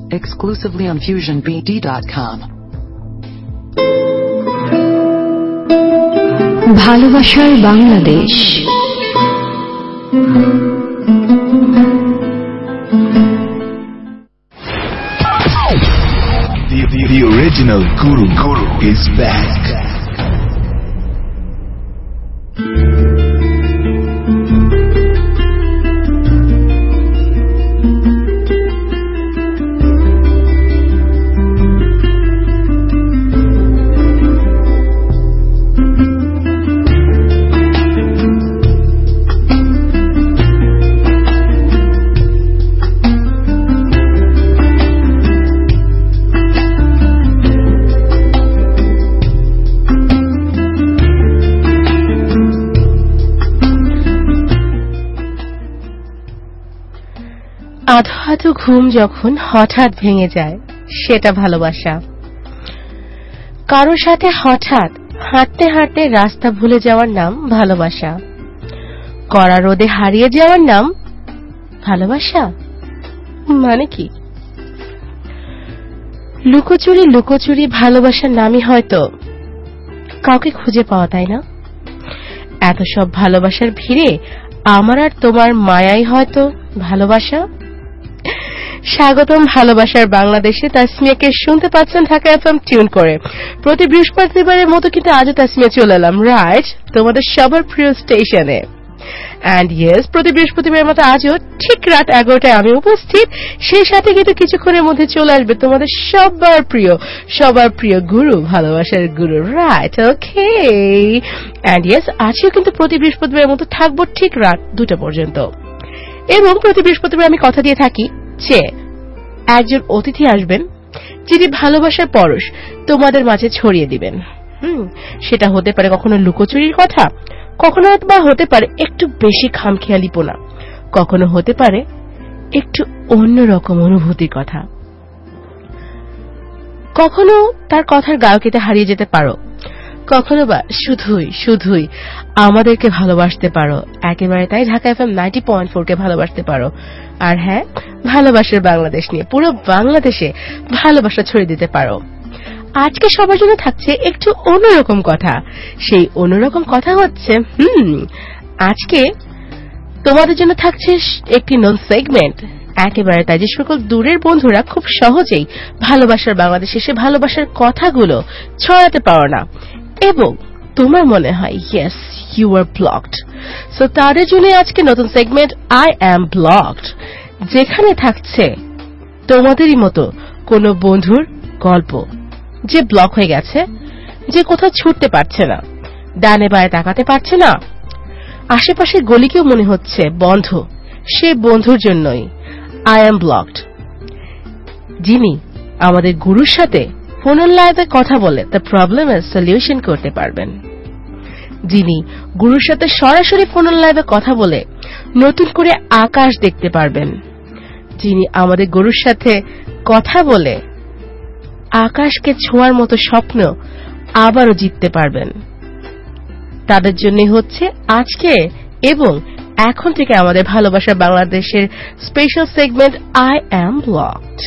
exclusively on FusionBD.com. ভালোবাসার Bangladesh. The original Guru is back. আধো আধো ঘুম যখন হঠাৎ ভেঙে যায় সেটা ভালোবাসা। কারোর সাথে হঠাৎ হাঁটতে হাঁটতে রাস্তা ভুলে যাওয়ার নাম ভালোবাসা। কড়া রোদে হারিয়ে যাওয়ার নাম ভালোবাসা। মানে কি? লুকোচুরি লুকোচুরি ভালোবাসার নামই হয়তো কাউকে খুঁজে পাওয়া, তাই না? এত সব ভালোবাসার ভিড়ে আমার আর তোমার মায়াই হয়তো ভালোবাসা। স্বাগতম ভালোবাসার বাংলাদেশে। তাসমিয়াকে শুনতে পাচ্ছেন ঢাকা এফএম টিউন করে। প্রতি বৃহস্পতিবারের মতো কিন্তু আজও তাসমিয়া চলে এলাম, রাইট, তোমাদের সবার প্রিয় স্টেশনে। অ্যান্ড ইয়েস, প্রতি বৃহস্পতিবারের মতো আজও ঠিক রাত 11টায় আমি উপস্থিত। সেই সাথে কিন্তু কিছুক্ষণের মধ্যে চলে আসবে তোমাদের সবার প্রিয় গুরু, ভালোবাসার গুরু, রাইট, ওকে। অ্যান্ড ইয়েস, আজও কিন্তু প্রতি বৃহস্পতিবারের মতো থাকবো ঠিক রাত 2টা পর্যন্ত। এবং প্রতি বৃহস্পতিবার আমি কথা দিয়ে থাকি যে একজন অতিথি আসবেন যিনি ভালোবাসার পরশ তোমাদের মাঝে ছড়িয়ে দিবেন। সেটা হতে পারে কখনো লুকোচুরির কথা, কখনো বা হতে পারে একটু বেশি খামখেয়ালিপনা, কখনো হতে পারে একটু অন্যরকম অনুভূতির কথা, কখনো তার কথার গায়কিতে হারিয়ে যেতে পারো, কখনো বা শুধুই আমাদেরকে ভালোবাসতে পারো। একেবারে তাই ঢাকা এফএম 90.4 কে ভালোবাসতে পারো। আর হ্যাঁ, ভালোবাসার বাংলাদেশ নিয়ে পুরো বাংলাদেশে ভালোবাসা ছড়িয়ে দিতে পারো। আজকে সবার জন্য থাকছে একটু অন্যরকম কথা। সেই অন্যরকম কথা হচ্ছে আজকে তোমাদের জন্য থাকছে একটি নন সেগমেন্ট। একেবারে তাই, যে সকল দূরের বন্ধুরা খুব সহজেই ভালোবাসার বাংলাদেশে এসে ভালোবাসার কথাগুলো ছড়াতে পারো না এবং তোমার মনে হয় yes you are blocked, so তাদের জন্য আজকে নতুন সেগমেন্ট আই অ্যাম ব্লকড, যেখানে থাকছে তোমাদেরই মতো কোন বন্ধুর গল্প যে ব্লক হয়ে গেছে, যে কোথাও ছুটতে পারছে না, ডানে বায়ে তাকাতে পারছে না, আশেপাশের গলিকেও মনে হচ্ছে বন্ধ। সে বন্ধুর জন্যই আই অ্যাম ব্লকড, যিনি আমাদের গুরুর সাথে ফোনের লাইভে কথা বলে দ্য প্রবলেমের সলিউশন করতে পারবেন, যিনি গুরুর সাথে সরাসরি ফোনের লাইভে কথা বলে নতুন করে আকাশ দেখতে পারবেন, যিনি আমাদের গুরুর সাথে কথা বলে আকাশকে ছোঁয়ার মতো স্বপ্ন আবারও জিততে পারবেন। তাদের জন্যই হচ্ছে আজকে এবং এখন থেকে আমাদের ভালোবাসা বাংলাদেশের special segment I am blocked.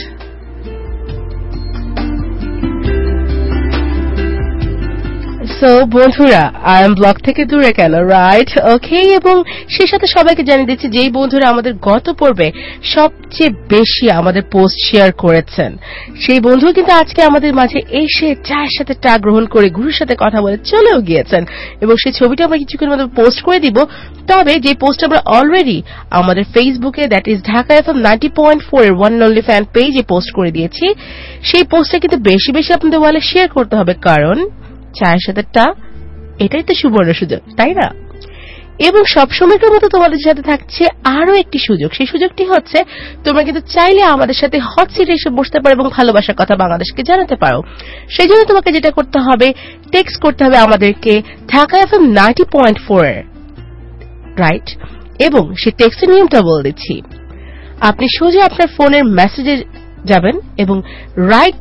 So বন্ধুরা, আই এম ব্লক থেকে দূরে কেন, রাইট, ওকে। এবং সেই সাথে সবাইকে জানিয়ে দিচ্ছি যেই বন্ধুরা আমাদের গত পর্বে সবচেয়ে বেশি আমাদের পোস্ট শেয়ার করেছেন, সেই বন্ধু কিন্তু আজকে আমাদের মাঝে এসে চায়ের সাথে চা গ্রহণ করে গুরুর সাথে কথা বলে চলেও গিয়েছেন। এবং সেই ছবিটা আমরা কিছুক্ষণের মধ্যে পোস্ট করে দিব। তবে যে পোস্ট আমরা অলরেডি আমাদের ফেসবুকে, দ্যাট ইজ ঢাকা এফএম 90.4 এর ওয়ান অনলি ফ্যান পেজে পোস্ট করে দিয়েছি। সেই পোস্টটা কিন্তু বেশি বেশি আপনাদের ওয়ালে শেয়ার করতে হবে, কারণ চায়ের সাথে টা এটাই তো সুবর্ণ সুযোগ, তাই না? এবং সবসময়কার মতো তোমাদের সাথে থাকছে আরো একটি সুযোগ। সেই সুযোগটি হচ্ছে তোমরা কিন্তু চাইলে আমাদের সাথে হট সিটে এসে বসতে পারো এবং ভালোবাসার কথা বাংলাদেশকে জানাতে পারো। সেই জন্য তোমাকে যেটা করতে হবে, টেক্সট করতে হবে আমাদেরকে ঢাকা এফএম 90.4, রাইট। এবং সেই টেক্সটের নিয়মটা বলে দিচ্ছি। আপনি সোজা আপনার ফোনের মেসেজে যাবেন এবং রাইট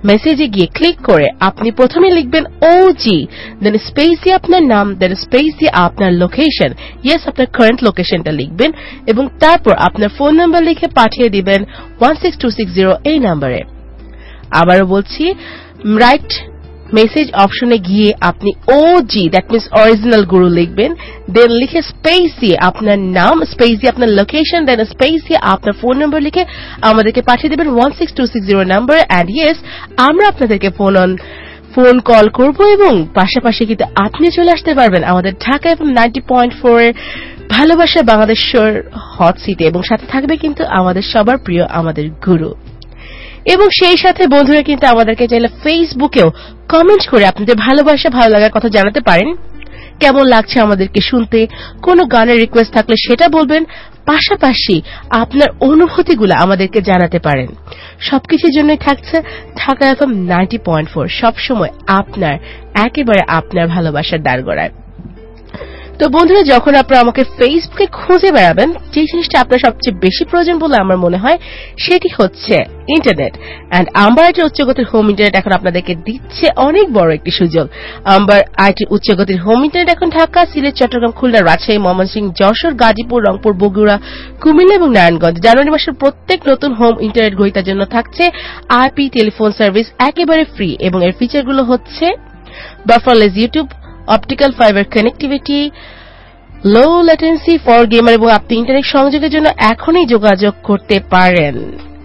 মেসেজে গিয়ে ক্লিক করে আপনি প্রথমে লিখবেন OG, দেন স্পেস দিয়ে আপনার নাম, দেন স্পেস দিয়ে আপনার লোকেশন, ইয়েস আপনার কারেন্ট লোকেশনটা লিখবেন এবং তারপর আপনার ফোন নাম্বার লিখে পাঠিয়ে দিবেন 16260 এই নম্বরে। আবারও বলছি, রাইট মেসেজ অপশনে গিয়ে আপনি OG, দ্যাট মিন্স অরিজিনাল গুরু লিখবেন, দেন লিখে স্পেস দিয়ে আপনার নাম, স্পেস দিয়ে আপনার লোকেশন, দেন স্পেস দিয়ে আপনার ফোন নাম্বার লিখে আমাদেরকে পাঠিয়ে দেবেন 16260 নাম্বারে। অ্যান্ড ইয়েস, আমরা আপনাদেরকে ফোন কল করব এবং পাশাপাশি কিন্তু আপনি চলে আসতে পারবেন আমাদের ঢাকা FM 90.4 এর ভালোবাসা বাংলাদেশের হট সিটে, এবং সাথে থাকবে কিন্তু আমাদের সবার প্রিয় আমাদের গুরু। এবং সেই সাথে বন্ধুরা কিন্তু আমাদেরকে চাইলে ফেসবুকেও কমেন্ট করে আপনাদের ভালোবাসা ভালো লাগার কথা জানাতে পারেন। কেমন লাগছে আমাদেরকে শুনতে, কোনো গানের রিকোয়েস্ট থাকলে সেটা বলবেন, পাশাপাশি আপনার অনুভূতিগুলো আমাদেরকে জানাতে পারেন। সবকিছুর জন্যই থাকছে ঢাকা FM 90.4, সবসময় আপনার, একেবারে আপনার ভালোবাসার দ্বারগড়ায়। তো বন্ধুরা, যখন আপনারা আমাকে ফেসবুকে খুঁজে বেড়াবেন, যে জিনিসটা আপনার সবচেয়ে বেশি প্রয়োজন বলে আমার মনে হয় সেটি হচ্ছে ইন্টারনেট। অ্যান্ড আম্বার আইটির উচ্চগতির হোম ইন্টারনেট এখন আপনাদেরকে দিচ্ছে অনেক বড় একটি সুযোগ। আম্বার আইটির উচ্চগতির হোম ইন্টারনেট এখন ঢাকা, সিলেট, চট্টগ্রাম, খুলনা, রাজশাহী, ময়মনসিংহ, যশোর, গাজীপুর, রংপুর, বগুড়া, কুমিল্লা এবং নারায়ণগঞ্জ। জানুয়ারি মাসের প্রত্যেক নতুন হোম ইন্টারনেট গ্রহীতার জন্য থাকছে আইপি টেলিফোন সার্ভিস একেবারে ফ্রি, এবং এর ফিচারগুলো হচ্ছে bufferless YouTube, optical fibre connectivity, low latency for gamer, এবং আপনি ইন্টারনেট সংযোগের জন্য এখনই যোগাযোগ করতে পারেন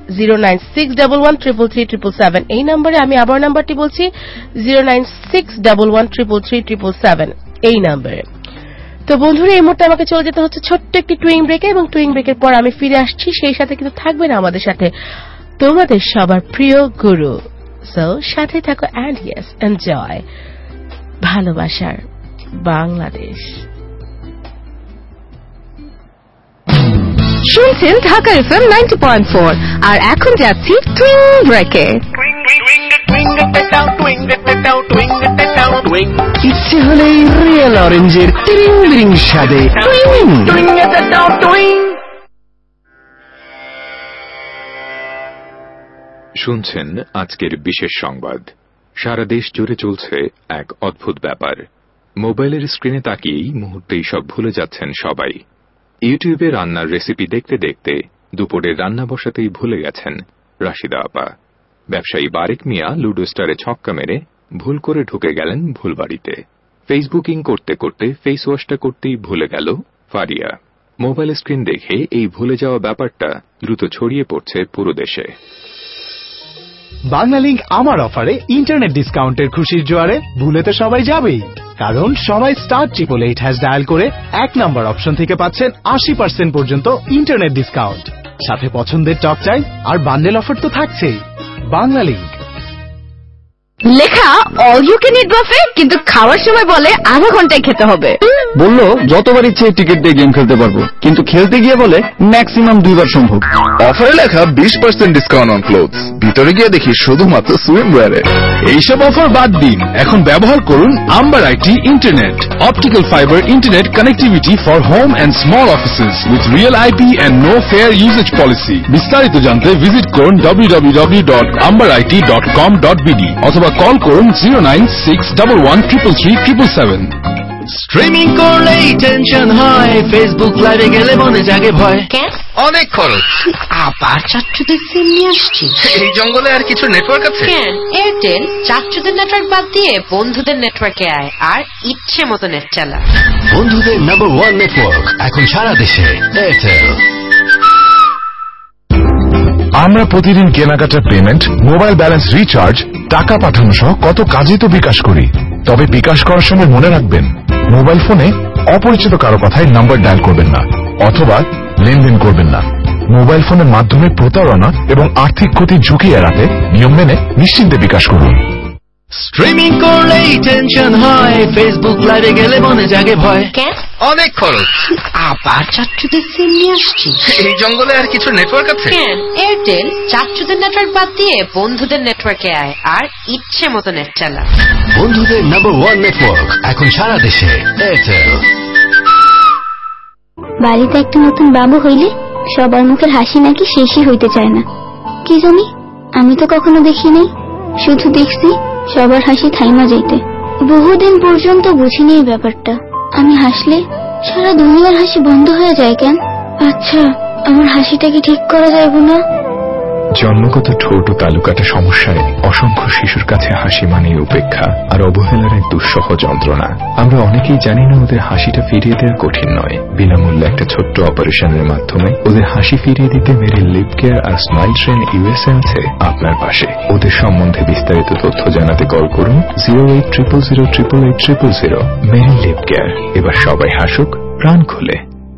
09611333777 এই নম্বরে। আমি আবার নাম্বারটি বলছি, 09611333777 এই নম্বরে। তো বন্ধুরা, এই মুহূর্তে আমাকে চলে যেতে হচ্ছে ছোট্ট একটি টুইং ব্রেকে, এবং টুইং ব্রেকের পর আমি ফিরে আসছি। সেই সাথে কিন্তু থাকবেন আমাদের সাথে তোমাদের সবার প্রিয় গুরু। সো সাথে থাকো অ্যান্ড ইয়েস এনজয় ভালোবাসার বাংলাদেশ। শুনছেন ঢাকা FM 90.4, আর এখন যাচ্ছি টুইং ব্রেকে। ইচ্ছে হলেই রিয়েল অরেঞ্জের টিরিং বিরিং স্বাদে শুনছেন আজকের বিশেষ সংবাদ। সারা দেশ জুড়ে চলছে এক অদ্ভুত ব্যাপার। মোবাইলের স্ক্রিনে তাকিয়েই মুহূর্তেই সব ভুলে যাচ্ছেন সবাই। ইউটিউবে রান্নার রেসিপি দেখতে দেখতে দুপুরের রান্না বসাতেই ভুলে গেছেন রাশিদা আপা। ব্যবসায়ী বারেক মিয়া লুডো স্টারে ছক্কা মেরে ভুল করে ঢুকে গেলেন ভুল বাড়িতে। ফেসবুকিং করতে করতে ফেস ওয়াশটা করতেই ভুলে গেল ফারিয়া। মোবাইল স্ক্রিন দেখে এই ভুলে যাওয়া ব্যাপারটা দ্রুত ছড়িয়ে পড়ছে পুরো দেশে। বাংলালিংক আমার অফারে ইন্টারনেট ডিসকাউন্টের খুশির জোয়ারে ভুলে তো সবাই যাবেই, কারণ সবাই *888# ডায়াল করে 1 নাম্বার অপশন থেকে পাচ্ছেন 80% পর্যন্ত ইন্টারনেট ডিসকাউন্ট, সাথে পছন্দের টক টাইম আর বান্ডেল অফার তো থাকছেই। বাংলালিংক। লেখা all you can eat buffet, কিন্তু খাওয়ার সময় বলে আধা ঘন্টায় খেতে হবে। বললো যতবার ইচ্ছে টিকিট দিয়ে গেম খেলতে পারবো, কিন্তু খেলতে গিয়ে বলে ম্যাক্সিমাম 2 বার সম্ভব। অফারে লেখা 20% ডিসকাউন্ট অন ক্লোথস, ভিতরে গিয়ে দেখি শুধুমাত্র সুইমওয়্যারে। এইসব অফার বাদ দিন, এখন ব্যবহার করুন Amber IT internet, optical fibre internet connectivity for home and small offices with real IP and no fair usage policy. বিস্তারিত জানতে ভিজিট করুন www.amberit.com.bd অথবা কল করুন 09611333777। স্ট্রিমিং করলেই টেনশন হয়, ফেসবুক লাইভে গেলে মনে জাগে ভয়। অনেক খরচ। আবার চাচ্চুদের সিম নিয়ে আসছি। এই জঙ্গলে আর কিছু নেটওয়ার্ক আছে? কেন, এয়ারটেল চাচ্চুদের নেটওয়ার্ক বাদ দিয়ে বন্ধুদের নেটওয়ার্কে আয় আর ইচ্ছে মতো নেট চালা। বন্ধুদের নাম্বার 1 নেটওয়ার্ক এখন সারা দেশে এয়ারটেল। আমরা প্রতিদিন কেনাকাটার পেমেন্ট, মোবাইল ব্যালেন্স রিচার্জ, টাকা পাঠানো সহ কত কাজই তো বিকাশ করি। তবে বিকাশ করার সময় মনে রাখবেন, মোবাইল ফোনে অপরিচিত কারো কথায় নাম্বার ডায়াল করবেন না অথবা লেনদেন করবেন না। মোবাইল ফোনের মাধ্যমে প্রতারণা এবং আর্থিক ক্ষতির ঝুঁকি এড়াতে নিয়ম মেনে নিশ্চিন্তে বিকাশ করুন। স্ট্রিমিং করলেই টেনশন হয়, ফেসবুক লাইভে গেলে মনে জাগে ভয়। কেন, অনেক খরচ। আবার চাচ্চুদের সিম নিয়ে আসছি। এই জঙ্গলে আর কিছু নেটওয়ার্ক আছে? কেন, এয়ারটেল চাচ্চুদের নেটওয়ার্ক বাদ দিয়ে বন্ধুদের নেটওয়ার্কে আয় আর ইচ্ছে মতো নেট চালা। বন্ধুদের নাম্বার 1 নেটওয়ার্ক এখন সারা দেশে এয়ারটেল। বাড়িতে একটা নতুন বাবু হইলে সবার মুখের হাসি নাকি শেষই হইতে চায় না। কি জানি, আমি তো কখনো দেখি নাই। শুধু দেখছি সবার হাসি থাইমা যাইতে। বহুদিন পর্যন্ত বুঝিনি এই ব্যাপারটা। আমি হাসলে সারা দুনিয়ার হাসি বন্ধ হয়ে যায় কেন? আচ্ছা, আমার হাসিটা কি ঠিক করা যাবে না? জন্মগত ঠোঁট ও তালুকাটা সমস্যায় অসংখ্য শিশুর কাছে হাসি মানে উপেক্ষা আর অবহেলার এক দুঃসহ যন্ত্রণা। আমরা অনেকেই জানি না ওদের হাসিটা ফিরিয়ে দেওয়া কঠিন নয়। বিনামূল্যে একটা ছোট্ট অপারেশনের মাধ্যমে ওদের হাসি ফিরিয়ে দিতে মেরিল লিপ কেয়ার আর স্মাইল ট্রেন USA আছে আপনার পাশে। ওদের সম্বন্ধে বিস্তারিত তথ্য জানাতে কল করুন 08000888800। মেরিল লিপ কেয়ার, এবার সবাই হাসুক প্রাণ খুলে।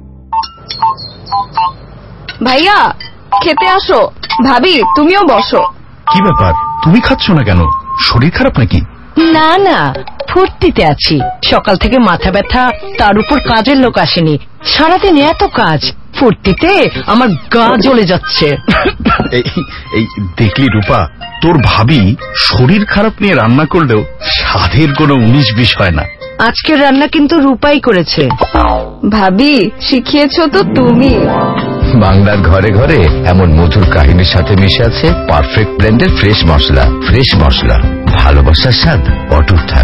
ভাইয়া খেতে আসো। ভাবি তুমিও বসো। কি ব্যাপার, তুমি খাচ্ছ না কেন? শরীর খারাপ নাকি? না না, ফুর্তিতে আছি। সকাল থেকে মাথা ব্যথা, তার উপর কাজের লোক আসেনি। সারাদিন এত কাজ, ফুর্তিতে আমার গা জ্বলে যাচ্ছে। এই দেখলি রূপা, তোর ভাবি শরীর খারাপ নিয়ে রান্না করলেও স্বাদের কোনো 19-20 হয় না। আজকের রান্না কিন্তু রূপাই করেছে। ভাবি শিখিয়েছো তো তুমি। বাংলার ঘরে ঘরে এমন মধুর কাহিনীর সাথে মিশে আছে পারফেক্ট ব্লেন্ডের ফ্রেশ মশলা। ফ্রেশ মশলা, ভালোবাসার স্বাদ অটুট থাক।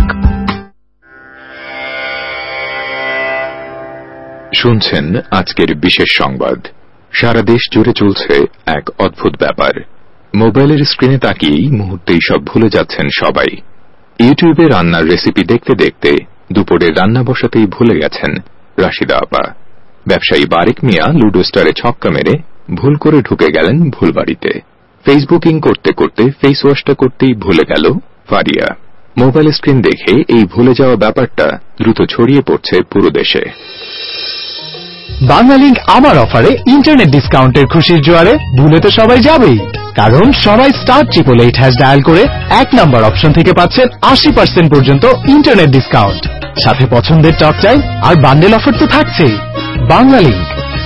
শুনছেন আজকের বিশেষ সংবাদ। সারা দেশ জুড়ে চলছে এক অদ্ভুত ব্যাপার। মোবাইলের স্ক্রিনে তাকিয়েই মুহূর্তেই সব ভুলে যাচ্ছেন সবাই। ইউটিউবে রান্নার রেসিপি দেখতে দেখতে দুপুরে রান্না বসাতেই ভুলে গেছেন রাশিদা আপা। ব্যবসায়ী বারেক মিয়া লুডো স্টারে ছক্কা মেরে ভুল করে ঢুকে গেলেন ভুল বাড়িতে। ফেসবুকিং করতে করতে ফেস ওয়াশটা করতেই ভুলে গেল ফারিয়া। মোবাইল স্ক্রিন দেখে এই ভুলে যাওয়া ব্যাপারটা দ্রুত ছড়িয়ে পড়ছে পুরো দেশে। বাংলালিংক আমার অফারে ইন্টারনেট ডিসকাউন্টের খুশির জোয়ারে ভুলে তো সবাই যাবেই, কারণ সবাই *888# ডায়াল করে 1 নাম্বার অপশন থেকে পাচ্ছেন 80% পর্যন্ত ইন্টারনেট ডিসকাউন্ট। সাথে পছন্দের টক টাইম আর বান্ডেল অফার তো থাকছেই। বাংলালিংক।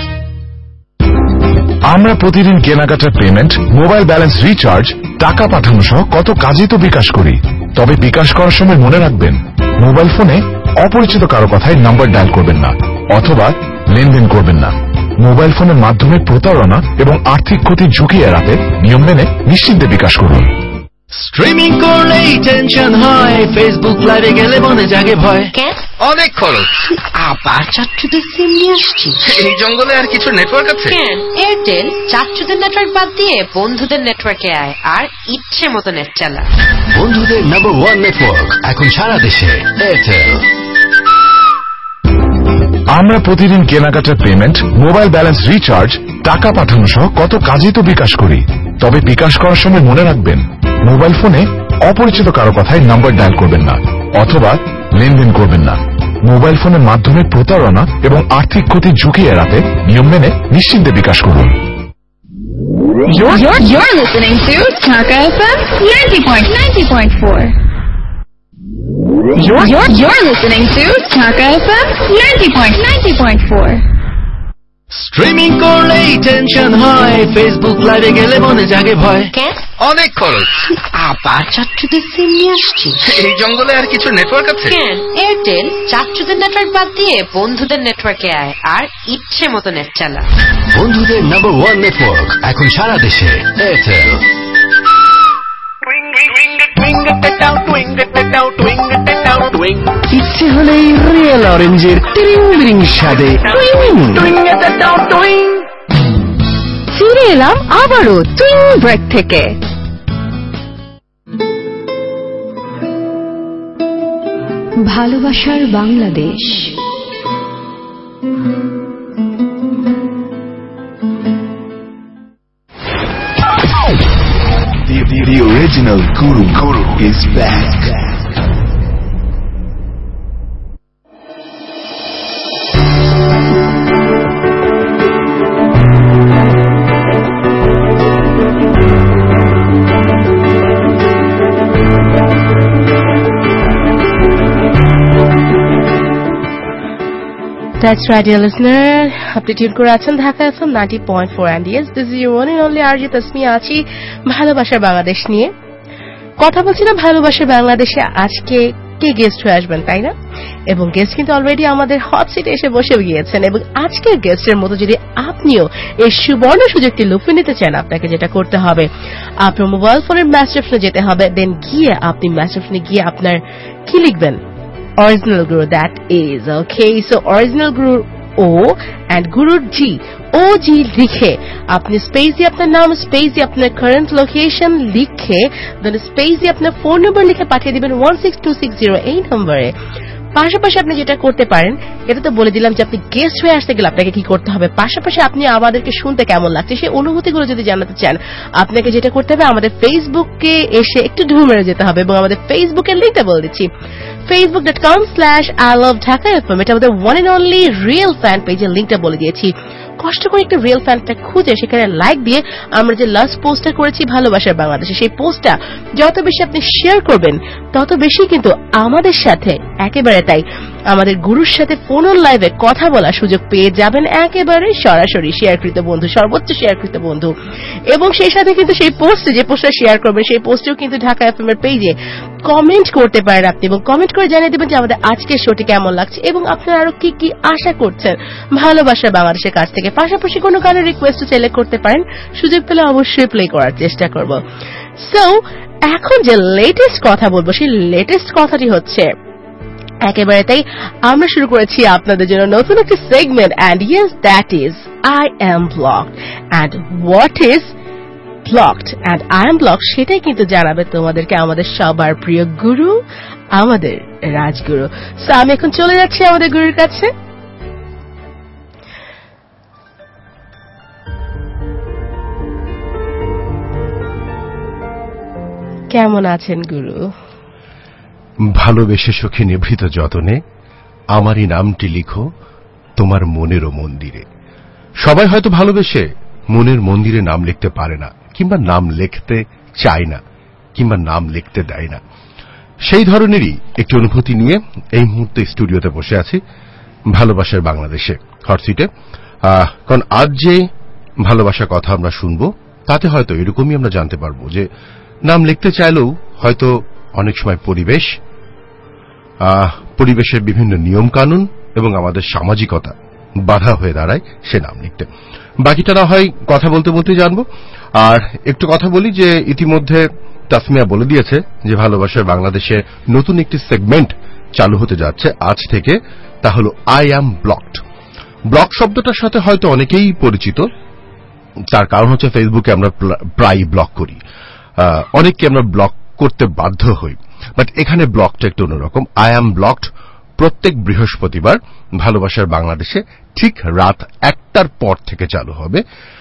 আমরা প্রতিদিন কেনাকাটার পেমেন্ট, মোবাইল ব্যালেন্স রিচার্জ, টাকা পাঠানো সহ কত কাজই তো বিকাশ করি। তবে বিকাশ করার সময় মনে রাখবেন, মোবাইল ফোনে অপরিচিত কারো কথায় নাম্বার ডায়াল করবেন না অথবা লেনদেন করবেন না। মোবাইল ফোনের মাধ্যমে প্রতারণা এবং আর্থিক ক্ষতির ঝুঁকি এড়াতে নিয়ম মেনে নিশ্চিন্তে বিকাশ করুন। স্ট্রিমিং করলেই টেনশন হয়, ফেসবুক লাইভে গেলে মনে জাগে ভয়। অনেক খরচ। আবার চাচ্চুদের সিম নিয়ে আসছি। এই জঙ্গলে আর কিছু নেটওয়ার্ক আছে? এয়ারটেল চাচ্চুদের নেটওয়ার্ক বাদ দিয়ে বন্ধুদের নেটওয়ার্কে আয় আর ইচ্ছে মতো নেট চালা। বন্ধুদের নাম্বার 1 নেটওয়ার্ক এখন সারা দেশে এয়ারটেল। আমরা প্রতিদিন কেনাকাটার পেমেন্ট, মোবাইল ব্যালেন্স রিচার্জ, টাকা পাঠানো সহ কত কাজই তো বিকাশ করি। তবে বিকাশ করার সময় মনে রাখবেন, মোবাইল ফোনে অপরিচিত কারো কথায় নাম্বার ডায়াল করবেন না অথবা লেনদেন করবেন না। মোবাইল ফোনের মাধ্যমে প্রতারণা এবং আর্থিক ক্ষতির ঝুঁকি এড়াতে নিয়ম মেনে নিশ্চিন্তে বিকাশ করুন। You're listening to Dhaka FM 90.4. You're listening to Dhaka FM 90.4. Streaming করলেই টেনশন হয়, ফেসবুক লাইভে গেলে মনে জাগে ভয়। অনেক খরচ। আবার চাচ্চুদের সিম নিয়ে আসছি। এই জঙ্গলে আর কিছু নেটওয়ার্ক আছে? এয়ারটেল চাচ্চুদের নেটওয়ার্ক বাদ দিয়ে বন্ধুদের নেটওয়ার্কে আয় আর ইচ্ছে মতো নেট চালা। বন্ধুদের নাম্বার 1 নেটওয়ার্ক এখন সারা দেশে এয়ারটেল। ইচ্ছে হলেই রিয়েল অরেঞ্জের টিরিং বিরিং স্বাদে ফিরে এলাম আবারও টুইং ব্রেক থেকে। ভালোবাসার Bangladesh. The original Guru is back. That's right, dear listener. আপনি টিউন করে আছেন Dhaka FM 90.4 and yes, this is your one and only RJ Tasmia আছি ভালোবাসার বাংলাদেশ নিয়ে। কথা বলছিলাম ভালোবাসার বাংলাদেশে আজকে কে গেস্ট হয়ে আসবেন, তাই না? এবং গেস্ট কিন্তু অলরেডি আমাদের হট সিটে এসে বসে গিয়েছেন। এবং আজকের গেস্টের মতো যদি আপনিও এই সুবর্ণ সুযোগটি লুফে নিতে চান, আপনাকে যেটা করতে হবে, আপনার মোবাইল ফোনের মেসেজ অপশনে যেতে হবে, দেন গিয়ে আপনি মেসেজ অপশনে গিয়ে আপনার কি লিখবেন, original guru, that is okay. So original guru ও অ্যান্ড গুরুর জি, ও জি লিখে আপনি স্পেস দিয়ে আপনার নাম, স্পেস দিয়ে আপনার কারেন্ট লোকেশন লিখে, দেন স্পেস দিয়ে আপনার ফোন নম্বর লিখে পাঠিয়ে দিবেন 16260 এই নম্বরে। পাশাপাশি আপনি যেটা করতে পারেন, এটা তো বলে দিলাম যে আপনি গেস্ট হয়ে আসতে গেলে আপনাকে কি করতে হবে। পাশাপাশি আপনি আমাদেরকে শুনতে কেমন লাগছে সেই অনুভূতিগুলো যদি জানাতে চান, আপনাকে যেটা করতে হবে, আমাদের ফেসবুকে এসে একটু ঢু মেরে যেতে হবে। এবং আমাদের ফেসবুকের লিঙ্কটা বলে দিচ্ছি, facebook.com/ILoveDhakaFM, এটা আমাদের one and only real fan পেজের লিঙ্কটা বলে দিয়েছি। কষ্ট করে একটা রিয়েল ফ্যানটা খুঁজে সেখানে লাইক দিয়ে আমরা যে লাস্ট পোস্টটা করেছি ভালোবাসার বাংলাদেশে, সেই পোস্টটা যত বেশি আপনি শেয়ার করবেন তত বেশি কিন্তু আমাদের সাথে, একেবারে তাই, আমাদের গুরুর সাথে ফোন অন লাইভে কথা বলার সুযোগ পেয়ে যাবেন একেবারে সরাসরি শেয়ারকৃত বন্ধু, সর্বোচ্চ শেয়ারকৃত বন্ধু। এবং সেই সাথে কিন্তু সেই পোস্টে, যে পোস্টটা শেয়ার করবেন সেই পোস্টেও কিন্তু ঢাকা এফএম এর পেজে কমেন্ট করতে পারেন আপনি, এবং কমেন্ট করে জানিয়ে দেবেন যে আমাদের আজকের শোটি কেমন লাগছে এবং আপনারা আরো কি কি আশা করছেন ভালোবাসার বাংলাদেশের কাছ থেকে। পাশাপাশি কোনো গানের রিকোয়েস্ট চাইলে করতে পারেন, সুযোগ পেলে অবশ্যই প্লে করার চেষ্টা করব। সো এখন যে লেটেস্ট কথা বলবো, সেই লেটেস্ট কথাটি হচ্ছে, একেবারে তাই, আমরা শুরু করেছি আপনাদের জন্য নতুন একটি segment, and yes, that is I am blocked. And what is blocked and I am blocked, সেটাই কিন্তু জানাবে তোমাদেরকে আমাদের সবার প্রিয় গুরু, আমাদের রাজগুরু। সো আমি এখন চলে যাচ্ছি আমাদের গুরুর কাছে। কেমন আছেন গুরু? ভালোবেসে সখী নিভৃত যতনে আমারই নামটি লিখো তোমার মনেরও মন্দিরে। সবাই হয়তো ভালোবেসে মনের মন্দিরে নাম লিখতে পারে না, কিংবা নাম লিখতে চায় না, কিংবা নাম লিখতে দেয় না। সেই ধরনেরই একটি অনুভূতি নিয়ে এই মুহূর্তে স্টুডিওতে বসে আছি ভালোবাসার বাংলাদেশে হট সিটে। কারণ আজ যে ভালোবাসার কথা আমরা শুনবো, তাতে হয়তো এরকমই আমরা জানতে পারবো যে নাম লিখতে চাইলেও হয়তো অনেক সময় পরিবেশের বিভিন্ন নিয়ম কানুন এবং আমাদের সামাজিকতা বাধা হয়ে দাঁড়ায় সে নাম লিখতে। বাকিটা না হয় কথা বলতে বলতে জানবো। আর একটু কথা বলি যে ইতিমধ্যে তাসমিয়া বলে দিয়েছে যে ভালোবাসার বাংলাদেশে নতুন একটি সেগমেন্ট চালু হতে যাচ্ছে আজ থেকে, তা হলো আই অ্যাম ব্লকড। ব্লক শব্দটার সাথে হয়তো অনেকেই পরিচিত, তার কারণ হচ্ছে ফেসবুকে আমরা প্রায় ব্লক করি, অনেককে আমরা ব্লক করতে বাধ্য হই। বাট এখানে ব্লকটা একটু অন্যরকম। আই অ্যাম ব্লকড প্রত্যেক বৃহস্পতিবার ভালোবাসার বাংলাদেশে ঠিক রাত 1টার পর থেকে চালু হবে,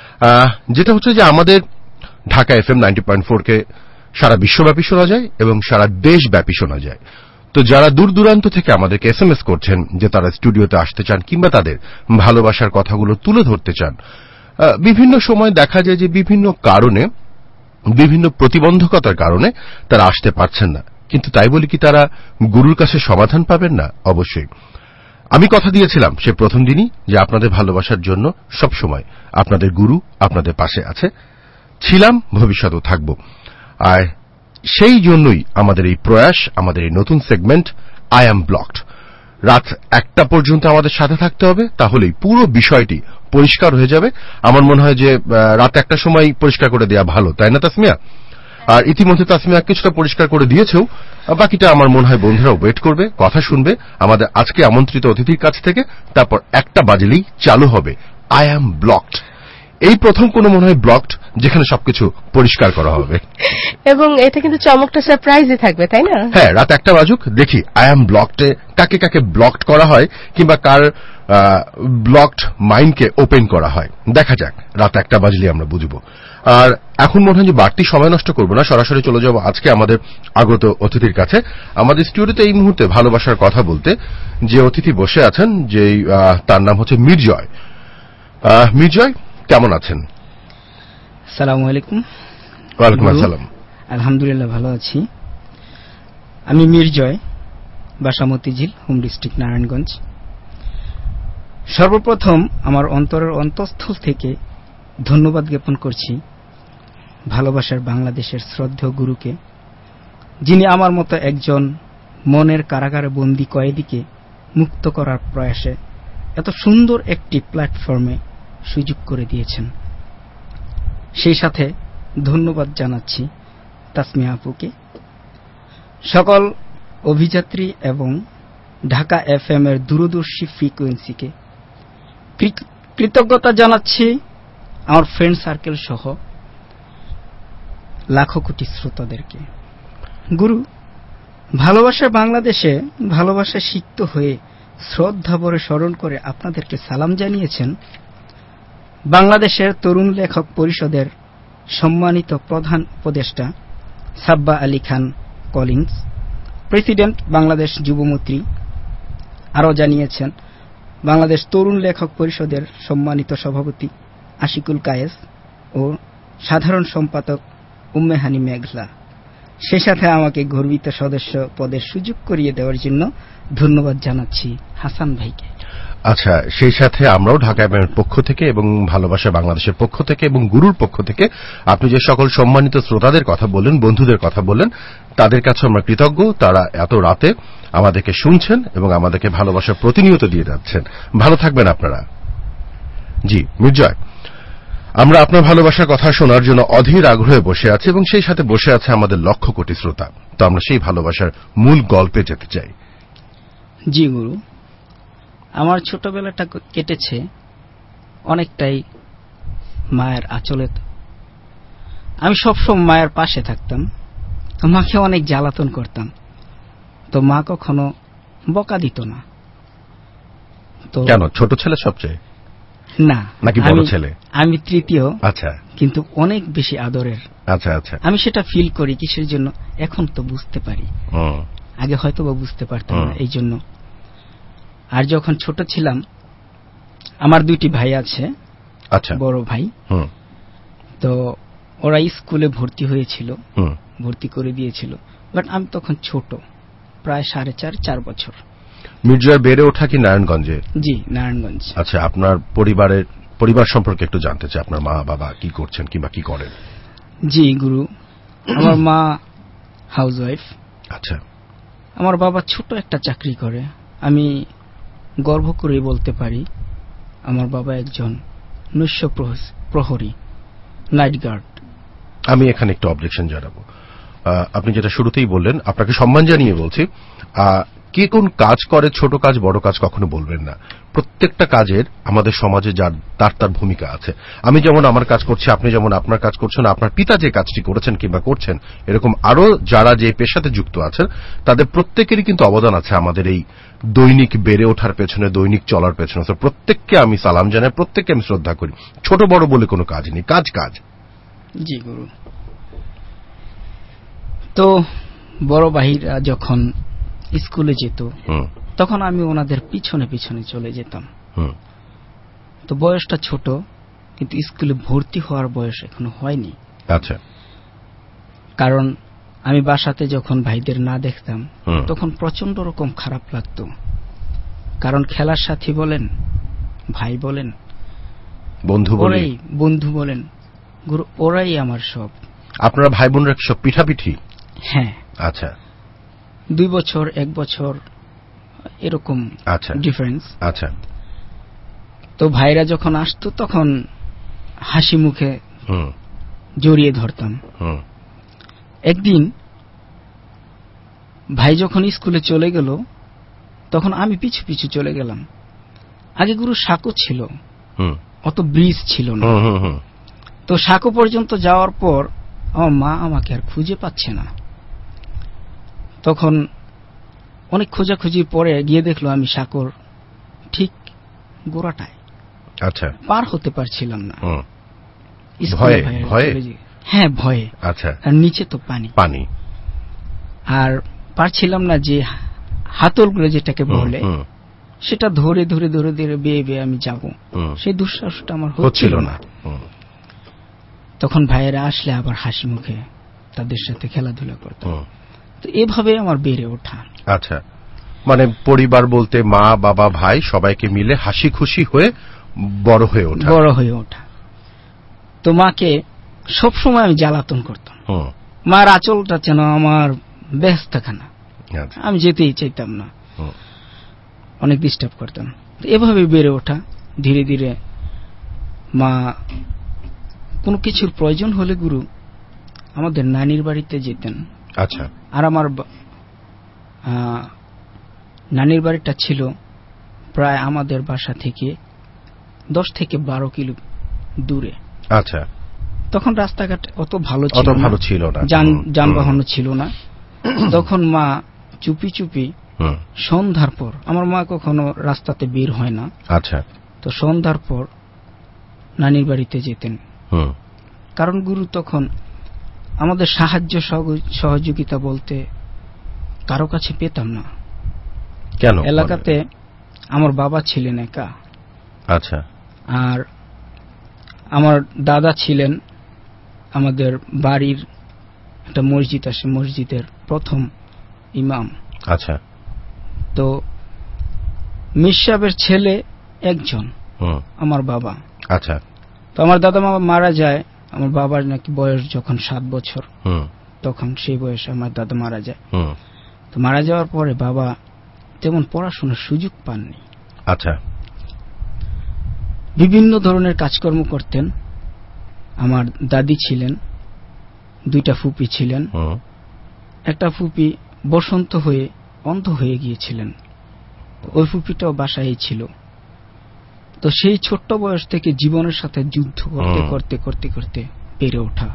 যেটা হচ্ছে যে আমাদের ঢাকা এফএম 90.4 কে সারা বিশ্বব্যাপী শোনা যায় এবং সারা দেশব্যাপী শোনা যায়। তো যারা দূর দূরান্ত থেকে আমাদেরকে এসএমএস করছেন যে তারা স্টুডিওতে আসতে চান কিংবা তাদের ভালোবাসার কথাগুলো তুলে ধরতে চান, বিভিন্ন সময় দেখা যায় যে বিভিন্ন কারণে, বিভিন্ন প্রতিবন্ধকতার কারণে তারা আসতে পারছেন না। কিন্তু তাই বলে কি তারা গুরুর কাছে সমাধান পাবেন না? অবশ্যই। আমি কথা দিয়েছিলাম সে প্রথম দিনই যে আপনাদের ভালোবাসার জন্য সব সময় আপনাদের গুরু আপনাদের পাশে আছে, ছিলাম, ভবিষ্যতেও থাকব। আর সেই জন্যই আমাদের এই প্রয়াস, আমাদের এই নতুন সেগমেন্ট আই অ্যাম ব্লকড। রাত 1টা পর্যন্ত আমাদের সাথে থাকতে হবে, তাহলেই পুরো বিষয়টি পরিষ্কার হয়ে যাবে। আমার মনে হয় যে রাত 1টার সময় পরিষ্কার করে দেওয়া ভালো, তাই না তাসমিয়া? আর ইতিমধ্যে তাসমিয়া কিছুটা পরিষ্কার করে দিয়েছেও, বাকিটা আমার মনে হয় বন্ধুরা ওয়েট করবে, কথা শুনবে আমাদের আজকে আমন্ত্রিত অতিথির কাছ থেকে। তারপর 1টা বাজলেই চালু হবে আই অ্যাম ব্লকড। এই প্রথম কোনো মনে হয় ব্লকড যেখানে সবকিছু পরিষ্কার করা হবে। এবং এটা কিন্তু চমকটা সারপ্রাইজই থাকবে, তাই না? হ্যাঁ, রাত 1টা বাজুক, দেখি আই অ্যাম ব্লকডে কাকে কাকে ব্লকড করা হয় কিংবা কার ব্লকড মাইন্ডকে ওপেন করা হয়। দেখা যাক, রাত 1টা বাজলেই আমরা বুঝবো। আর এখন মনে হয় যে বাড়তি সময় নষ্ট করবো না, সরাসরি চলে যাব আজকে আমাদের আগত অতিথির কাছে। আমাদের স্টুডিওতে এই মুহূর্তে ভালোবাসার কথা বলতে যে অতিথি বসে আছেন, যে তার নাম হচ্ছে মির্জয়। মির্জয়, কেমন আছেন? আসসালামু আলাইকুম। ওয়ালাইকুম আসসালাম। আলহামদুলিল্লাহ, ভালো আছি। আমি মির্জয়, বাসা মতিঝিল, হোম ডিস্ট্রিক্ট নারায়ণগঞ্জ। সর্বপ্রথম আমার অন্তরের অন্তঃস্থল থেকে ধন্যবাদ জ্ঞাপন করছি ভালোবাসার বাংলাদেশের শ্রদ্ধেয় গুরুকে, যিনি আমার মতো একজন মনের কারাগারে বন্দী কয়েদিকে মুক্ত করার প্রয়াসে এত সুন্দর একটি প্ল্যাটফর্মে সুযোগ করে দিয়েছেন। সেই সাথে ধন্যবাদ জানাচ্ছি তাসমিয়া আপুকে, সকল অভিযাত্রী এবং ঢাকা FM এর দূরদর্শী ফ্রিকোয়েন্সিকে কৃতজ্ঞতা জানাচ্ছি, আমার ফ্রেন্ড সার্কেল সহ লাখো কোটি শ্রোতাদেরকে। গুরু, ভালোবাসা বাংলাদেশে ভালোবাসা সিক্ত হয়ে শ্রদ্ধা ভরে স্মরণ করে আপনাদেরকে সালাম জানিয়েছেন বাংলাদেশের তরুণ লেখক পরিষদের সম্মানিত প্রধান উপদেষ্টা সাব্বা আলী খান কলিন্স, প্রেসিডেন্ট বাংলাদেশ যুবমৈত্রী। আরও জানিয়েছেন বাংলাদেশ তরুণ লেখক পরিষদের সম্মানিত সভাপতি আশিকুল কায়েস ও সাধারণ সম্পাদক উম্মেহানি মেঘলা। সেই সাথে আমাকে গর্বিত সদস্য পদের সুযোগ করিয়ে দেওয়ার জন্য ধন্যবাদ জানাচ্ছি হাসান ভাইকে। আচ্ছা, সেই সাথে আমরাও ঢাকা এফএমের পক্ষ থেকে এবং ভালোবাসা বাংলাদেশের পক্ষ থেকে এবং গুরুর পক্ষ থেকে আপনি যে সকল সম্মানিত শ্রোতাদের কথা বললেন, বন্ধুদের কথা বললেন, তাদের কাছে আমরা কৃতজ্ঞ। তারা এত রাতে আমাদেরকে শুনছেন এবং আমাদেরকে ভালোবাসার প্রতিনিয়ত দিয়ে যাচ্ছেন। ভালো থাকবেন আপনারা। জি মির্জয়, আমরা আপনার ভালোবাসার কথা শোনার জন্য অধীর আগ্রহে বসে আছি এবং সেই সাথে বসে আছে আমাদের লক্ষ কোটি শ্রোতা। তো আমরা সেই ভালোবাসার মূল গল্পে যেতে চাই। জি গুরু, আমার ছোটবেলাটা কেটেছে অনেকটাই মায়ের আঁচলে। আমি সবসময় মায়ের পাশে থাকতাম, তো মাকে অনেক জ্বালাতন করতাম, তো মা কখনো বকা দিত না। তো কেন, ছোট ছেলে সবচেয়ে না নাকি বড় ছেলে? আমি তৃতীয়। আচ্ছা, কিন্তু অনেক বেশি আদরের। আচ্ছা আচ্ছা, আমি সেটা ফিল করি কিসের জন্য এখন তো বুঝতে পারি, আগে হয়তো বা বুঝতে পারতাম না এই জন্য। আর যখন ছোট ছিলাম, আমার দুইটি ভাই আছে, আচ্ছা, বড় ভাই, তো ওরা স্কুলে ভর্তি হয়েছিল, ভর্তি করে দিয়েছিল, বাট আমি তখন ছোট, প্রায় 4.5 বছর। মির্জার বেড়ে ওঠা কি নারায়ণগঞ্জে? জি, নারায়ণগঞ্জ। আচ্ছা, আপনার পরিবার সম্পর্কে একটু জানতে চাই। আপনার মা বাবা কি করছেন কিংবা কি করেন? জি গুরু, আমার মা হাউসওয়াইফ। আচ্ছা। আমার বাবা ছোট একটা চাকরি করে। আমি গর্ব করে বলতে পারি আমার বাবা একজন নৈশ প্রহরী, নাইট গার্ড। আমি এখানে একটু অবজেকশন জানাবো। আপনি যেটা শুরুতেই বললেন, আপনাকে সম্মান জানিয়ে বলছি, কে কোন কাজ করে, ছোট কাজ বড় কাজ কখনো বলবেন না। প্রত্যেকটা কাজের আমাদের সমাজে তার ভূমিকা আছে। আমি যেমন আমার কাজ করছি, আপনি যেমন আপনার কাজ করছেন, আপনার পিতা যে কাজটি করেছেন কিংবা করছেন, এরকম আরো যারা যে পেশাতে যুক্ত আছেন তাদের প্রত্যেকেরই কিন্তু অবদান আছে আমাদের এই দৈনিক বেড়ে ওঠার পেছনে, দৈনিক চলার পেছনে। প্রত্যেককে আমি সালাম জানাই, প্রত্যেককে আমি শ্রদ্ধা করি। ছোট বড় বলে কোনো কাজ নেই, কাজ কাজ। জি গুরু। তো বড় ভাইরা যখন স্কুলে যেত তখন আমি ওনাদের পিছনে পিছনে চলে যেতাম। তো বয়সটা ছোট, কিন্তু স্কুলে ভর্তি হওয়ার বয়স এখনো হয়নি। আচ্ছা। কারণ আমি বাসাতে যখন ভাইদের না দেখতাম তখন প্রচন্ড রকম খারাপ লাগতো। কারণ খেলার সাথী বলেন, ভাই বলেন, বন্ধু বলেন, গুরু, ওরাই আমার সব। আপনারা ভাই বোনরা সব পিঠাপিঠি? হ্যাঁ। আচ্ছা। 2 বছর 1 বছর এরকম ডিফারেন্স। আচ্ছা। তো ভাইরা যখন আসতো তখন হাসি মুখে জড়িয়ে ধরতাম। একদিন ভাই যখন স্কুলে চলে গেল তখন আমি পিছু পিছু চলে গেলাম। আগে গুরু সাঁকো ছিল, অত ব্রিজ ছিল না। তো সাঁকো পর্যন্ত যাওয়ার পর আমার মা আমাকে আর খুঁজে পাচ্ছে না। তখন অনেক খোঁজাখুঁজির পরে গিয়ে দেখলো আমি সাঁকোর ঠিক গোড়াটায়। আচ্ছা। পার হতে পারছিলাম না। ভয়ে? হ্যাঁ, ভয়ে। আচ্ছা। আর নিচে তো পানি, আর পারছিলাম না যে হাতলগুলো যেটাকে বলে সেটা ধরে ধরে ধরে ধরে বেয়ে বেয়ে আমি যাব, সেই দুঃসাহসটা আমার হচ্ছিল না। তখন ভাইয়েরা আসলে আবার হাসি মুখে তাদের সাথে খেলাধুলা করতাম। তো এভাবে আমার বেড়ে ওঠা। আচ্ছা, মানে পরিবার বলতে মা বাবা ভাই সবাইকে মিলে হাসি খুশি হয়ে বড় হয়ে ওঠা। তো মাকে সবসময় আমি জ্বালাতন করতাম। মার আঁচলটা যেন আমার ব্যস্তখানা। আমি যেতেই চাইতাম না, অনেক ডিস্টার্ব করতাম। এভাবে বেড়ে ওঠা, ধীরে ধীরে মা কোনো কিছুর প্রয়োজন হলে গুরু আমাদের নানির বাড়িতে যেতেন। আচ্ছা। আর আমার নানির বাড়িটা ছিল প্রায় আমাদের বাসা থেকে 10 থেকে 12 কিলো দূরে। আচ্ছা। তখন রাস্তাঘাট অত ভালো ছিল না, যানবাহনও ছিল না। তখন মা চুপি চুপি সন্ধ্যার পর, আমার মা কখনো রাস্তাতে বের হয় না, আচ্ছা, তো সন্ধ্যার পর নানির বাড়িতে যেতেন। কারণ গুরু তখন আমাদের সাহায্য সহযোগিতা বলতে কারো কাছে পেতাম না। কেন? এলাকাতে আমার বাবা ছিলেন একা। আচ্ছা। আর আমার দাদা ছিলেন আমাদের বাড়ির একটা মসজিদ আছে, মসজিদের প্রথম ইমাম। আচ্ছা। তো মির সাহেবের ছেলে একজন আমার বাবা। আচ্ছা। তো আমার দাদা মারা যায়, আমার বাবার নাকি বয়স যখন 7 বছর, তখন সেই বয়সে আমার দাদা মারা যায়। তো মারা যাওয়ার পরে বাবা তেমন পড়াশোনার সুযোগ পাননি। আচ্ছা। বিভিন্ন ধরনের কাজকর্ম করতেন। আমার দাদি ছিলেন, 2টা ফুপি ছিলেন। একটা ফুপি বসন্ত হয়ে অন্ধ হয়ে গিয়েছিলেন, ওই ফুপিটাও বাসায় ছিল। তো সেই ছোট্ট বয়স থেকে জীবনের সাথে যুদ্ধ করতে করতে করতে করতে বেড়ে ওঠা,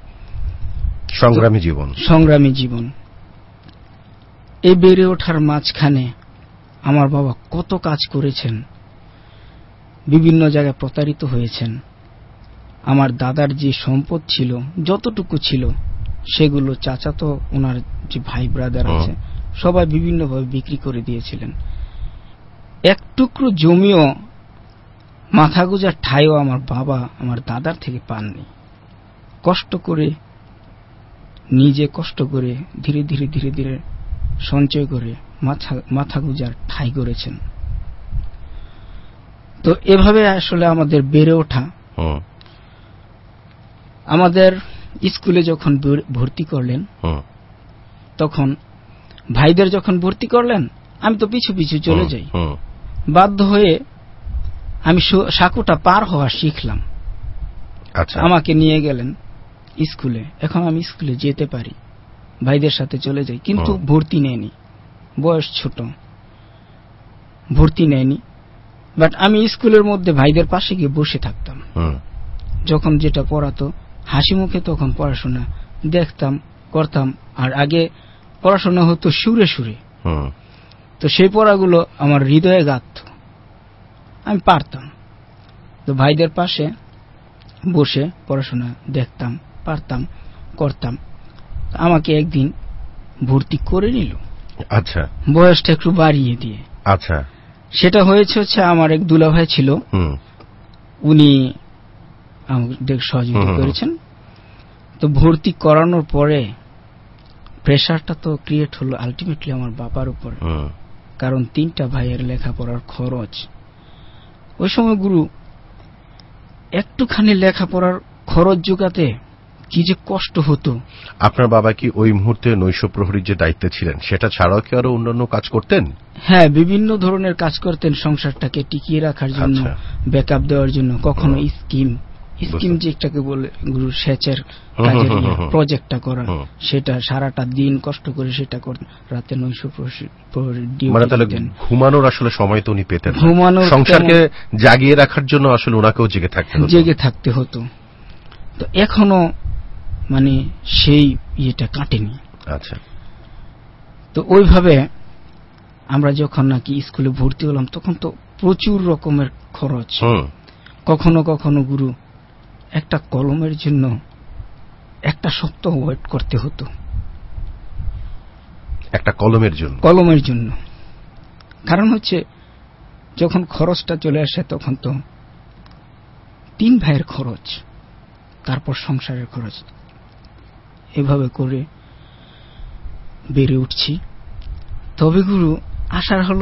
সংগ্রামী জীবন। এই বেড়ে ওঠার মাঝখানে আমার বাবা কত কাজ করেছেন, বিভিন্ন জায়গায় প্রতারিত হয়েছেন। আমার দাদার যে সম্পদ ছিল, যতটুকু ছিল, সেগুলো চাচাতো ওনার যে ভাই ব্রাদার আছে সবাই বিভিন্নভাবে বিক্রি করে দিয়েছিলেন। এক টুকরো জমিও, মাথা গোজার ঠাইও আমার বাবা আমার দাদার থেকে পাননি। কষ্ট করে, নিজে কষ্ট করে, ধীরে ধীরে ধীরে ধীরে সঞ্চয় করে মাথা গোজার ঠাই করেছেন। তো এভাবে আসলে আমাদের বেড়ে ওঠা। আমাদের স্কুলে যখন ভর্তি করলেন, তখন ভাইদের যখন ভর্তি করলেন, আমি তো পিছু পিছু চলে যাই। বাধ্য হয়ে আমি সাঁকুটা পার হওয়া শিখলাম। আমাকে নিয়ে গেলেন স্কুলে। এখন আমি স্কুলে যেতে পারি, ভাইদের সাথে চলে যাই, কিন্তু ভর্তি নেয়নি, বয়স ছোট, ভর্তি নেয়নি। বাট আমি স্কুলের মধ্যে ভাইদের পাশে গিয়ে বসে থাকতাম। যখন যেটা পড়াতো হাসি মুখে তখন পড়াশোনা দেখতাম, করতাম। আর আগে পড়াশোনা হতো সুরে সুরে, তো সেই পড়াগুলো আমার হৃদয়ে গাঁথত, আমি পারতাম। তো ভাইদের পাশে বসে পড়াশোনা দেখতাম, পারতাম, করতাম। আমাকে একদিন ভর্তি করে নিল। আচ্ছা। বয়সটা একটু বাড়িয়ে দিয়ে। আচ্ছা। সেটা হচ্ছে আমার এক দুলাভাই ছিল, উনি আমাদের সহযোগিতা করেছেন। তো ভর্তি করানোর পরে প্রেশারটা তো ক্রিয়েট হলো আলটিমেটলি আমার বাবার উপর, কারণ 3টা ভাইয়ের লেখাপড়ার খরচ। ওই সময় গুরু একটুখানি লেখাপড়ার খরচ জোগাতে কি যে কষ্ট হতো। আপনার বাবা কি ওই মুহূর্তে নৈশ প্রহরীর যে দায়িত্বে ছিলেন, সেটা ছাড়াও কি আরো অন্যান্য কাজ করতেন? হ্যাঁ, বিভিন্ন ধরনের কাজ করতেন সংসারটাকে টিকিয়ে রাখার জন্য, ব্যাকআপ দেওয়ার জন্য। কখনো স্কিম যেটাকে বলে গুরু, সেচের কাজের প্রজেক্টটা করা, সেটা সারাটা দিন কষ্ট করে সেটা করতেন। রাতে নৈশ প্রহরী ডিউটি। ঘুমানোর আসলে সময় তো উনি পেতেন, সংসারকে জাগিয়ে রাখার জন্য আসলে ওনাকেও জেগে থাকতে হতো। তো এখনো মানে সেই ইয়েটা কাটেনি। আচ্ছা। তো ওইভাবে আমরা যখন নাকি স্কুলে ভর্তি হলাম, তখন তো প্রচুর রকমের খরচ। কখনো কখনো গুরু একটা কলমের জন্য 1 সপ্তাহ ওয়েট করতে হতো। একটা কলমের জন্য কারণ যখন খরচটা চলে আসে, তখন তো 3 ভাইয়ের খরচ, তারপর সংসারের খরচ, এভাবে করে বেড়ে উঠছি। তবে গুরু আশার হলো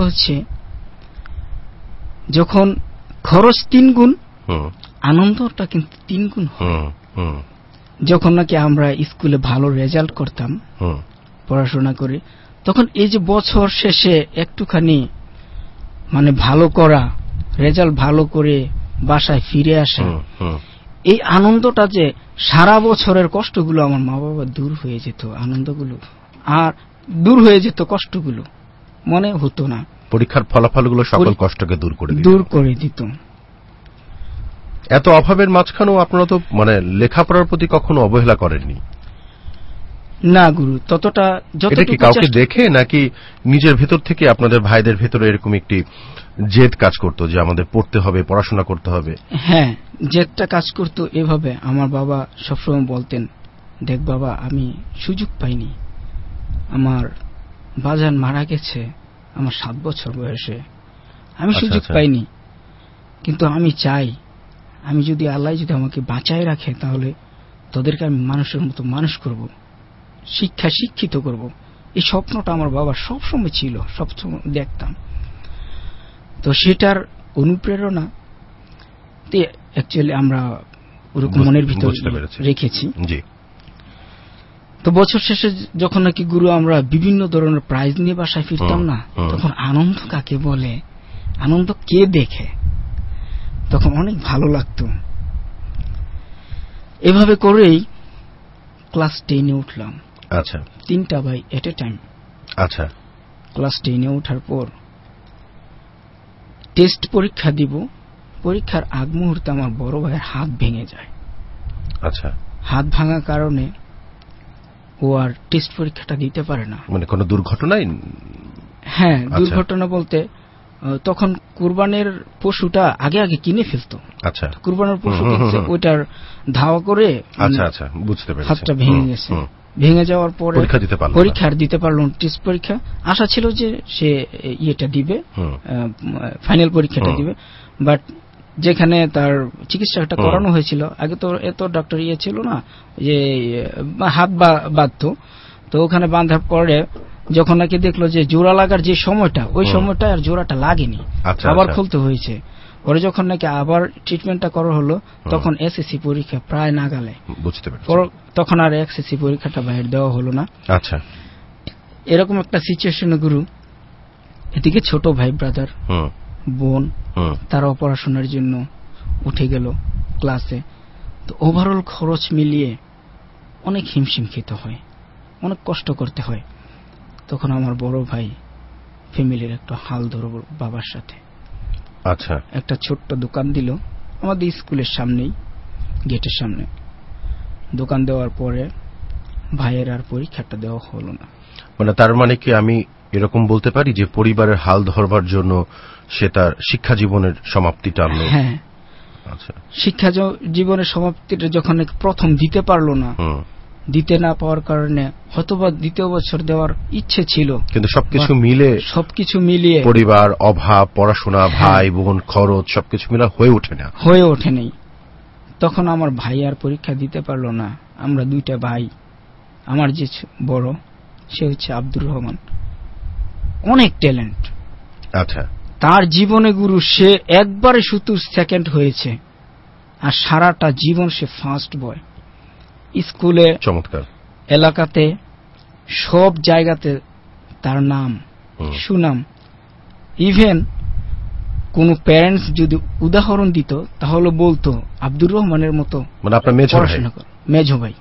যখন খরচ 3 গুণ, আনন্দটা কিন্তু 3 গুণ হয়। যখন নাকি আমরা স্কুলে ভালো রেজাল্ট করতাম পড়াশোনা করে, তখন এই যে বছর শেষে একটুখানি মানে ভালো করা, রেজাল্ট ভালো করে বাসায় ফিরে আসা, এই আনন্দটা যে সারা বছরের কষ্টগুলো আমার মা বাবা দূর হয়ে যেত, আনন্দগুলো আর দূর হয়ে যেত, কষ্টগুলো মনে হতো না। পরীক্ষার ফলাফলগুলো সকল কষ্টকে দূর করে দিত। এত অভাবের মাঝখানেও আপনারা তো মানে লেখাপড়ার প্রতি কখনো অবহেলা করেননি? না গুরু, ততটা যতটুকু কাউকে দেখে নাকি নিজের ভেতর থেকে আপনাদের ভাইদের ভেতরে এরকম একটি জেদ কাজ করতো যে আমাদের পড়তে হবে, পড়াশোনা করতে হবে? হ্যাঁ, জেদটা কাজ করতো এভাবে। আমার বাবা সবসময় বলতেন, দেখ বাবা, আমি সুযোগ পাইনি, আমার বাজান মারা গেছে আমার 7 বছর বয়সে, আমি সুযোগ পাইনি, কিন্তু আমি চাই আমি যদি আল্লাহ যদি আমাকে বাঁচায় রাখে তাহলে তোদেরকে আমি মানুষের মতো মানুষ করব, শিক্ষিত করব। এই স্বপ্নটা আমার বাবার সবসময় ছিল, সবসময় দেখতাম। তো সেটার অনুপ্রেরণা অ্যাকচুয়ালি আমরা ওরকম মনের ভিতরে রেখেছি। তো বছর শেষে যখন নাকি গুরু আমরা বিভিন্ন ধরনের প্রাইজ নিয়ে বাসায় ফিরতাম না, তখন আনন্দ কাকে বলে, আনন্দ কে দেখে, তখন অনেক ভালো লাগতো। এভাবে করেই ক্লাস 10-এ উঠলাম। আচ্ছা, 3টা ভাই এট এ টাইম। আচ্ছা, ক্লাস 10-এ ওঠার পর টেস্ট পরীক্ষা দিব। পরীক্ষার আগ মুহূর্তে আমার বড় ভাইয়ের হাত ভেঙে যায়। আচ্ছা, হাত ভাঙার কারণে ও আর টেস্ট পরীক্ষাটা দিতে পারে না। মানে কোনো দুর্ঘটনাই? হ্যাঁ, দুর্ঘটনা বলতে তখন কুরবানের পশুটা আগে কিনে ফেলতো। আচ্ছা, কুরবানের পশু কিনছে, ওইটার ধাওয়া করে বুঝতে পেরেছি, হাতটা ভেঙে গেছে। ভেঙে যাওয়ার পরে পরীক্ষা দিতে পারলো, টেস্ট পরীক্ষা। আশা ছিল যে সে ইয়েটা দিবে, ফাইনাল পরীক্ষাটা দিবে, বাট যেখানে তার চিকিৎসাটা করানো হয়েছিল, আগে তো এত ডক্টর ছিল না যে হাত বাঁধতো, তো ওখানে বাঁধার পরে যখন নাকি দেখলো যে জোড়া লাগার যে সময়টা, ওই সময়টা আর জোড়াটা লাগেনি, আবার খুলতে হয়েছে। পরে যখন নাকি আবার ট্রিটমেন্টটা করা হলো, তখন এসএসসি পরীক্ষা প্রায় নাগালে, বুঝতে পেরেছি, তখন আর এসএসসি পরীক্ষাটা বাইরে দেওয়া হলো না। আচ্ছা, এরকম একটা সিচুয়েশনে গুরু, এদিকে ছোট ভাই ব্রাদার বোন তারাও পড়াশোনার জন্য উঠে গেল ক্লাসে। তো ওভারঅল খরচ মিলিয়ে অনেক হিমশিম খেতে হয়, অনেক কষ্ট করতে হয়। তখন আমার বড় ভাই ফ্যামিলির একটা হাল ধরব বাবার সাথে। আচ্ছা, একটা ছোট্ট দোকান দিল আমাদের স্কুলের সামনেই, গেটের সামনে। দোকান দেওয়ার পরে ভাইয়ের আর পরীক্ষাটা দেওয়া হলো না। মানে তার মানে কি আমি এরকম বলতে পারি যে পরিবারের হাল ধরবার জন্য সে তার শিক্ষা জীবনের সমাপ্তি টানল? হ্যাঁ, আচ্ছা, শিক্ষা জীবনের সমাপ্তিটা যখন প্রথম দিতে পারলো না, দিতে না পাওয়ার কারণে হয়তোবা দ্বিতীয় বছর দেওয়ার ইচ্ছে ছিল, কিন্তু সবকিছু মিলিয়ে পরিবার, অভাব, পড়াশোনা, ভাই বোন, খরচ সবকিছু মিলে হয়ে ওঠেনি। তখন আমার ভাই আর পরীক্ষা দিতে পারলো না। আমরা 2টা ভাই, আমার যে বড় সে হচ্ছে আব্দুর রহমান, অনেক ট্যালেন্ট। আচ্ছা, তার জীবনে গুরু সে একবারে শুধু সেকেন্ড হয়েছে, আর সারাটা জীবন সে ফার্স্ট বয়। স্কুলে, চমৎকার, এলাকাতে, সব জায়গাতে তার নাম সুনাম। ইভেন কোন প্যারেন্টস যদি উদাহরণ দিত তাহলে বলতো আব্দুর রহমানের মতো, মানে আপনার মেজো ভাই।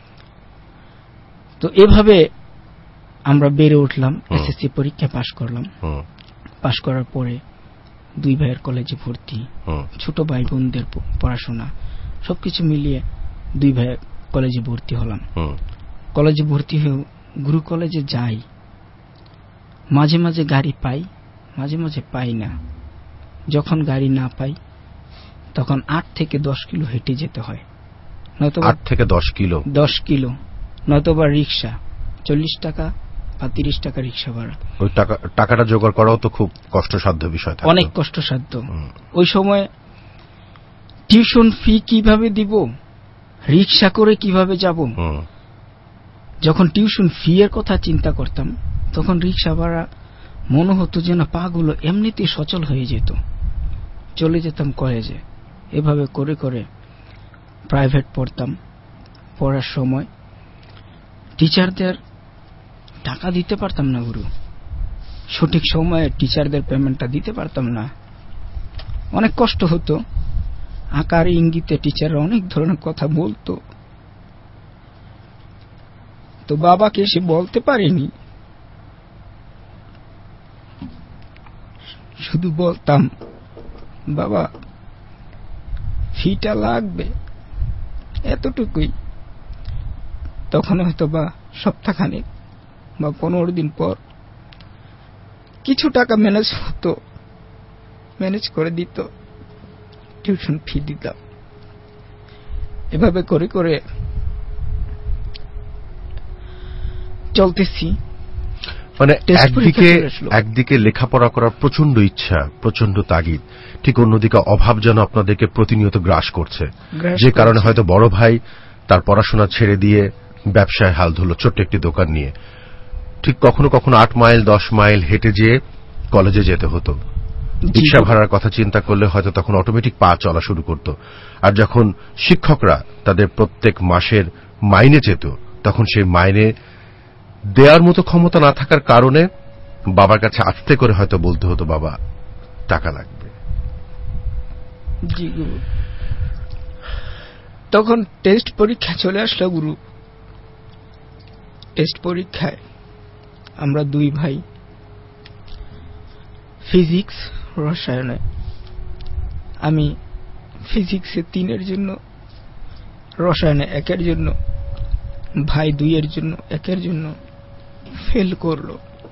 তো এভাবে আমরা বেড়ে উঠলাম, এসএসসি পরীক্ষা পাশ করলাম। পাশ করার পরে 2 ভাইয়ের কলেজে ভর্তি, ছোট ভাই বোনদের পড়াশোনা, সবকিছু মিলিয়ে 2 ভাই কলেজে ভর্তি হলাম। কলেজে ভর্তি হয়ে গুরু কলেজে যাই, মাঝে মাঝে গাড়ি পাই, মাঝে মাঝে পাই না। যখন গাড়ি না পাই তখন 8 থেকে 10 কিলো হেঁটে যেতে হয়, নয়তো 8 থেকে 10 কিলো, নয়তোবা রিক্সা, 40 টাকা বা 30 টাকা রিক্সা ভাড়া। ওই টাকাটা জোগাড় করাও তো খুব কষ্টসাধ্য বিষয়, অনেক কষ্টসাধ্য। ওই সময় টিউশন ফি কিভাবে দিব, রিক্সা করে কিভাবে যাব। যখন টিউশন ফি এর কথা চিন্তা করতাম তখন রিক্সা ভাড়া মনে হতো যে না, পাগুলো এমনিতেই সচল হয়ে যেত, চলে যেতাম কলেজে। এভাবে করে করে প্রাইভেট পড়তাম। পড়ার সময় টিচারদের টাকা দিতে পারতাম না গুরু, সঠিক সময়ে টিচারদের পেমেন্টটা দিতে পারতাম না। অনেক কষ্ট হতো, আকার ইঙ্গিতে টিচাররা অনেক ধরনের কথা বলতো, তো বাবাকে এসে বলতে পারিনি, শুধু বলতাম বাবা ফিটা লাগবে, এতটুকুই। তখন হয়তো বা সপ্তাহখানেক বা 15 দিন পর কিছু টাকা ম্যানেজ করে দিত, টিউশন ফি দিতাম। এভাবে করে করে চলতেছি। মানে একদিকে লেখাপড়া করার প্রচন্ড ইচ্ছা, প্রচন্ড তাগিদ, ঠিক অন্যদিকে অভাব যেন আপনাদেরকে প্রতিনিয়ত গ্রাস করছে, যে কারণে হয়তো বড় ভাই তার পড়াশোনা ছেড়ে দিয়ে ব্যবসায় হাল ধরল ছোট্ট একটি দোকান নিয়ে। ঠিক কখনো কখনো 8 মাইল 10 মাইল হেঁটে যেয়ে কলেজে যেতে হতো। রিক্সা ভাড়ার কথা চিন্তা করলে হয়তো তখন অটোমেটিক পা চলা শুরু করত। আর যখন শিক্ষকরা তাদের প্রত্যেক মাসের মাইনে চেত, তখন সেই মাইনে দেওয়ার মতো ক্ষমতা না থাকার কারণে বাবার কাছে আস্তে করে হয়তো বলতে হতো বাবা টাকা লাগবে। জি গুরু। তখন টেস্ট পরীক্ষা চলে আসলো গুরু। টেস্ট পরীক্ষায় আমরা 2 ভাই ফিজিক্স রসায়নে, আমি ফিজিক্সে 3 এর জন্য, রসায়নে 1 এর জন্য, ভাই 2 এর জন্য 1 এর জন্য ফেল করলো।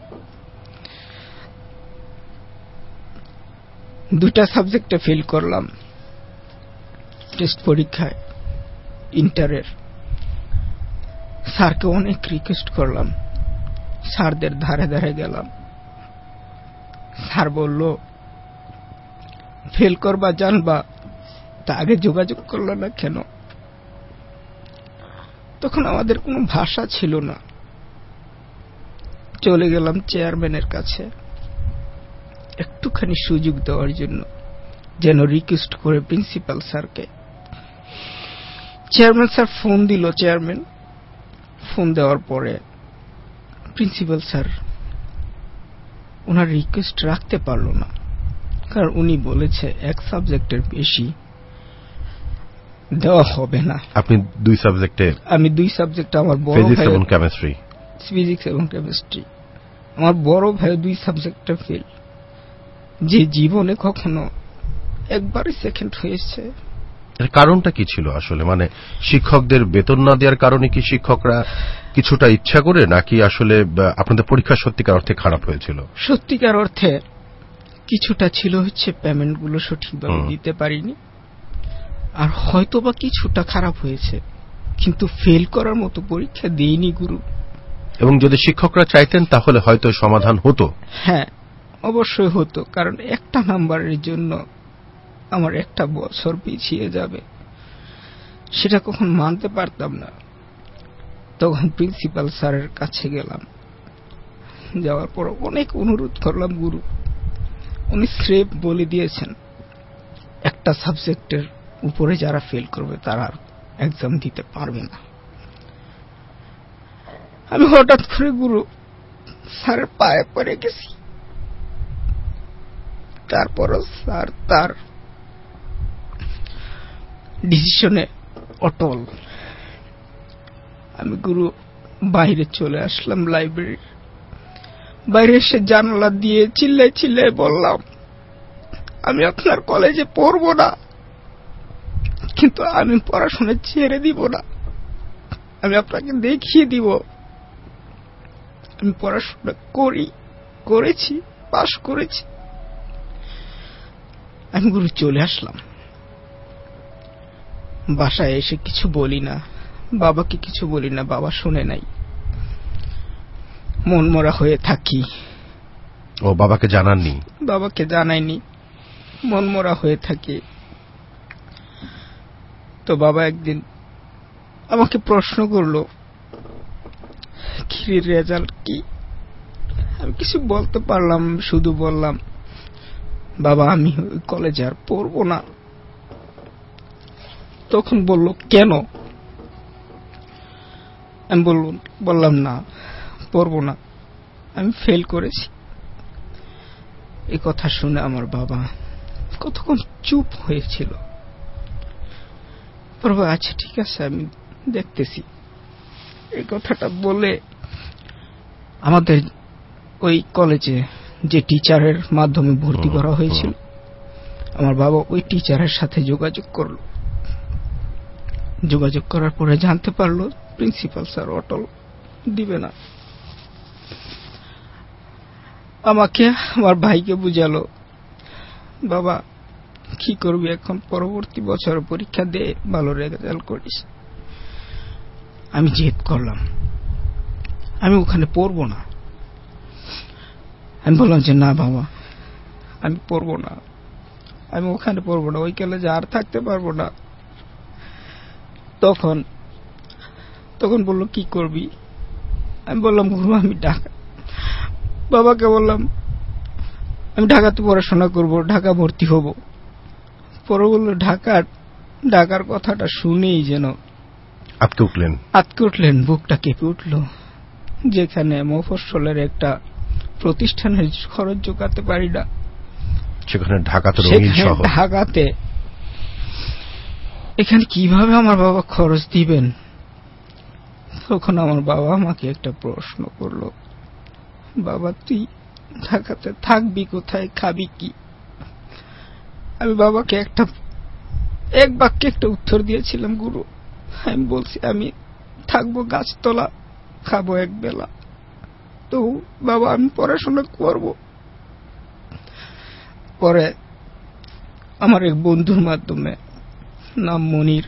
2টা সাবজেক্টে ফেল করলাম টেস্ট পরীক্ষায় ইন্টারের। স্যারকে অনেক রিকোয়েস্ট করলাম, স্যারদের ধারে ধারে গেলাম। স্যার বলল ফেল করবা জানবা, তা আগে যোগাযোগ করলো না কেন? তখন আমাদের কোনো ভাষা ছিল না। চলে গেলাম চেয়ারম্যানের কাছে একটুখানি সুযোগ দেওয়ার জন্য, যেন রিকোয়েস্ট করে প্রিন্সিপাল স্যারকে। চেয়ারম্যান স্যার ফোন দিল। চেয়ারম্যান ফোন দেওয়ার পরে প্রিন্সিপাল স্যার ওনার রিকোয়েস্ট রাখতে পারল না, কারণ উনি বলেছে 1 সাবজেক্টের বেশি দেওয়া হবে না। আপনি 2 সাবজেক্টে? আমি 2 সাবজেক্টে, আমার বড় ফিজিক্স এবং কেমিস্ট্রি। ফিজিক্স এবং কেমিস্ট্রি। আমার বড় ভাই 2 সাবজেক্টে ফেল, যে জীবনে কখনো একবারই সেকেন্ড হয়েছে। এর কারণটা কি ছিল আসলে? মানে শিক্ষকদের বেতন না দেওয়ার কারণে কি শিক্ষকরা কিছুটা ইচ্ছা করে, নাকি আসলে আপনাদের পরীক্ষা সত্যিকার অর্থে খারাপ হয়েছিল? সত্যিকার অর্থে কিছুটা ছিল হচ্ছে পেমেন্টগুলো সঠিকভাবে দিতে পারিনি, আর হয়তো বা কিছুটা খারাপ হয়েছে, কিন্তু ফেল করার মতো পরীক্ষা দেইনি গুরু। এবং যদি শিক্ষকরা চাইতেন তাহলে হয়তো সমাধান হতো। হ্যাঁ, অবশ্যই হতো, কারণ 1টা নাম্বারের জন্য আমার 1টা বছর পিছিয়ে যাবে, সেটা কখন মানতে পারতাম না। তখন প্রিন্সিপাল স্যারের কাছে গেলাম। যাওয়ার পর অনেক অনুরোধ করলাম গুরু। উনি স্রেফ বলে দিয়েছেন 1টা সাবজেক্টের উপরে যারা ফেল করবে তারা এক্সাম দিতে পারবে না। আমি হঠাৎ করে গুরু স্যারের পায়ে পড়ে গেছি। তারপরও স্যার তার ডিসিশনে অটল। আমি গুরু বাইরে চলে আসলাম লাইব্রেরির বাইরে। এসে জানালা দিয়ে চিল্লাই চিল্লাই বললাম, আমি আপনার কলেজে পড়বো না, কিন্তু আমি পড়াশোনা ছেড়ে দিব না। আমি আপনাকে দেখিয়ে দিব আমি পড়াশোনা করেছি, পাশ করেছি। আমি গুরু চলে আসলাম। বাসায় এসে কিছু বলি না, বাবাকে কিছু বলি না, বাবা শুনে নাই। মনমরা হয়ে থাকি। ও বাবাকে জানাননি? বাবাকে জানাইনি, মনমরা হয়ে থাকি। তো বাবা একদিন আমাকে প্রশ্ন করলো, কি রেজাল্ট কি? আমি কিছু বলতে পারলাম, শুধু বললাম বাবা আমি কলেজে আর পড়বো না। তখন বলল কেন? আমি বললাম না পড়বো না। আমি ফেল করেছি। এই কথা শুনে আমার বাবা কতক্ষণ চুপ হয়েছিল। বাবা আচ্ছা ঠিক আছে আমি দেখতেছি, এই কথাটা বলে আমাদের ওই কলেজে যে টিচারের মাধ্যমে ভর্তি করা হয়েছিল, আমার বাবা ওই টিচারের সাথে যোগাযোগ করলো। যোগাযোগ করার পরে জানতে পারলো প্রিন্সিপাল স্যার অটল দিবে না। আমাকে আমার ভাইকে বুঝালো, বাবা কি করবি এখন, পরবর্তী বছর পরীক্ষা দে, ভালো রেজাল্ট করিস। আমি জেদ করলাম আমি ওখানে পড়বো না। আমি বললাম যে না বাবা আমি পড়বো না, আমি ওখানে পড়বো না, ওই কলেজে আর থাকতে পারবো না। তখন বললো কি করবি? আমি বললাম গুরু আমি ঢাকা। বাবাকে বললাম আমি ঢাকাতে পড়াশোনা করব, ঢাকা ভর্তি হব। পরে বললো ঢাকার কথাটা শুনেই যেন আতকে উঠলেন, বুকটা কেঁপে উঠল। যেখানে মফস্বলের একটা প্রতিষ্ঠানের খরচ জোগাতে পারি না, সেখানে ঢাকাতে এখানে কিভাবে আমার বাবা খরচ দিবেন? তখন আমার বাবা আমাকে একটা প্রশ্ন করলো, বাবা তুই ঢাকাতে থাকবি কোথায়, খাবি কি? আমি বাবাকে এক বাক্যে একটা উত্তর দিয়েছিলাম, গুরু আমি বলছি আমি থাকবো গাছতলা, খাবো এক বেলা, তো বাবা আমি পড়াশোনা করব। পরে আমার এক বন্ধুর মাধ্যমে, নাম মনির,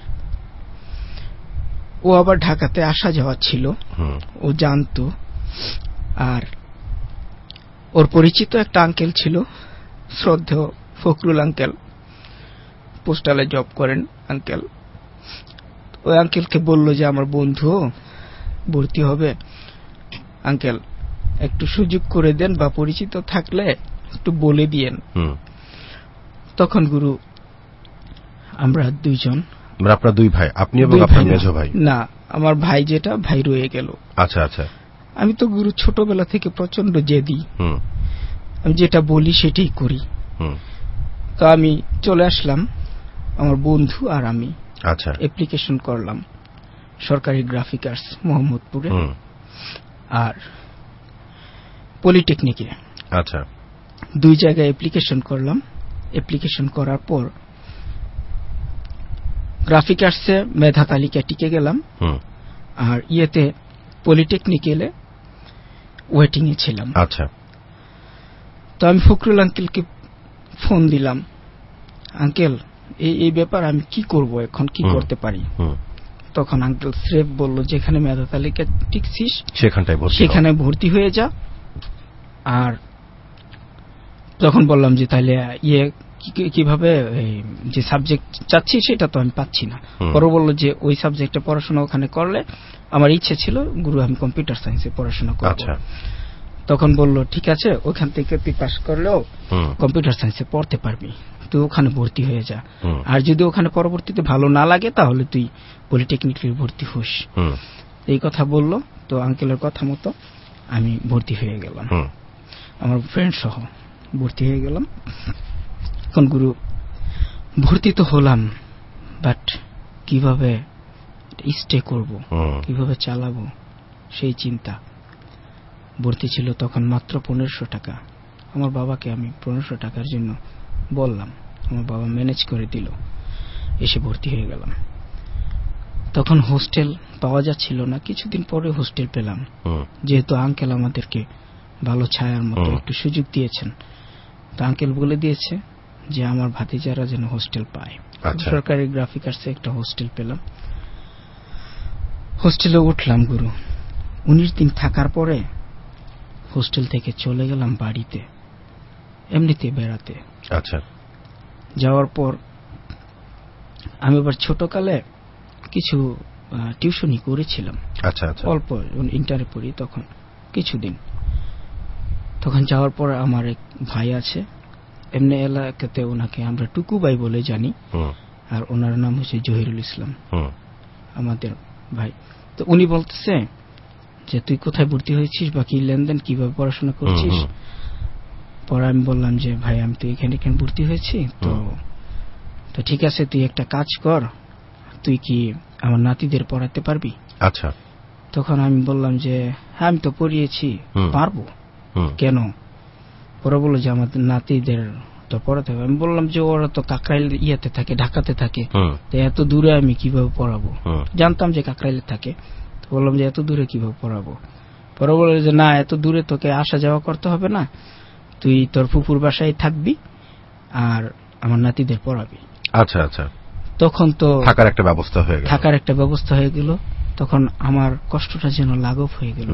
ও আবার ঢাকাতে আসা যাওয়া ছিল, ও জানতো। আর ওর পরিচিত একটা আঙ্কেল ছিল, শ্রদ্ধেয় ফখরুল আঙ্কেল, পোস্টালে জব করেন আঙ্কেল। ওই আঙ্কেলকে বলল যে আমার বন্ধু ভর্তি হবে, আঙ্কেল একটু সুযোগ করে দেন বা পরিচিত থাকলে একটু বলে দিয়েন। তখন গুরু আমরা দুইজন, আপনার দুই ভাই, আপনি এবং আপনার মেজো ভাই? না, আমার ভাই যেটা ভাই রয়ে গেল। আচ্ছা আচ্ছা। আমি তো গুরু ছোটবেলা থেকে প্রচন্ড জেদি, আমি যেটা বলি সেটাই করি। তো আমি চলে আসলাম, আমার বন্ধু আর আমি। আচ্ছা। অ্যাপ্লিকেশন করলাম সরকারি গ্রাফিক আর্টস মোহাম্মদপুরে আর পলিটেকনিকে। আচ্ছা। দুই জায়গায় অ্যাপ্লিকেশন করলাম। অ্যাপ্লিকেশন করার পর গ্রাফিক আর্টসে মেধা তালিকা টিকে গেলাম, আর ইয়েতে পলিটেকনিক্যালে ওয়েটিং এ ছিলাম। আচ্ছা। তো আমি ফখরুল আঙ্কেলকে ফোন দিলাম, আঙ্কেল এই ব্যাপার আমি কি করব এখন, কি করতে পারি? তখন আঙ্কেল স্রেফ বলল যেখানে মেধা তালিকা টিকছিস সেখানে ভর্তি হয়ে যা। আর তখন বললাম যে তাহলে কিভাবে যে সাবজেক্ট চাচ্ছি সেটা তো আমি পাচ্ছি না। পরে বললো যে ওই সাবজেক্টে পড়াশোনা ওখানে করলে, আমার ইচ্ছে ছিল গুরু আমি কম্পিউটার সায়েন্সে পড়াশোনা করব। তখন বললো ঠিক আছে, ওখান থেকে তুই পাস করলেও কম্পিউটার সায়েন্সে পড়তে পারবি, তুই ওখানে ভর্তি হয়ে যা। আর যদি ওখানে পরবর্তীতে ভালো না লাগে তাহলে তুই পলিটেকনিকে ভর্তি হোস। এই কথা বললো। তো আঙ্কেলের কথা মতো আমি ভর্তি হয়ে গেলাম, আমার ফ্রেন্ড সহ ভর্তি হয়ে গেলাম। এখন গুরু ভর্তি তো হলাম, বাট কিভাবে স্টে করব, কিভাবে চালাবো সেই চিন্তা। ভর্তি ছিল তখন মাত্র 1500 টাকা। আমার বাবাকে আমি 1500 টাকার জন্য বললাম, আমার বাবা ম্যানেজ করে দিল, এসে ভর্তি হয়ে গেলাম। তখন হোস্টেল পাওয়া যাচ্ছিল না, কিছুদিন পরে হোস্টেল পেলাম, যেহেতু আঙ্কেল আমাদেরকে ভালো ছায়ার মতো একটু সুযোগ দিয়েছেন। তো আঙ্কেল বলে দিয়েছে যে আমার ভাতিজারা যেন হোস্টেল পায়। সরকারি গ্রাফিক আর্টসে একটা হোস্টেল পেলাম, হোস্টেলে উঠলাম গুরু। 19 দিন থাকার পরে হোস্টেল থেকে চলে গেলাম বাড়িতে, এমনিতে বেড়াতে। আচ্ছা। যাওয়ার পর আমি আবার ছোটকালে কিছু টিউশনি করেছিলাম। আচ্ছা আচ্ছা। অল্প, ইন্টারে পড়ি তখন কিছুদিন। তখন যাওয়ার পর আমার এক ভাই আছে, এমনি এলাকাতে ওনাকে আমরা টুকু ভাই বলে জানি, আর ওনার নাম হচ্ছে জহিরুল ইসলাম, আমাদের ভাই। তো উনি বলতেছে যে তুই কোথায় ভর্তি হয়েছিস বা কি লেনদেন, কিভাবে পড়াশোনা করছিস। পরে আমি বললাম যে ভাই আমি তো এখানে ভর্তি হয়েছি, তো ঠিক আছে তুই একটা কাজ কর, তুই কি আমার নাতিদের পড়াতে পারবি? আচ্ছা। তখন আমি বললাম যে হ্যাঁ আমি তো পড়িয়েছি, পারবো, কেন? পরে বললো যে আমাদের নাতিদের তো পড়াতে হবে। আমি বললাম যে ওরা তো কাকরাইল ইয়েতে থাকে, ঢাকাতে থাকে, তো এত দূরে আমি কিভাবে পড়াবো? জানতাম যে কাকরাইলে থাকে, তো বললাম যে এত দূরে কিভাবে পড়াবো? পরে বললো যে না, এত দূরে তোকে আসা যাওয়া করতে হবে না, তুই তোর ফুপুর বাসায় থাকবি আর আমার নাতিদের পড়াবি। আচ্ছা আচ্ছা। তখন তো থাকার একটা ব্যবস্থা হয়ে গেল। তখন আমার কষ্টটা যেন লাঘব হয়ে গেল।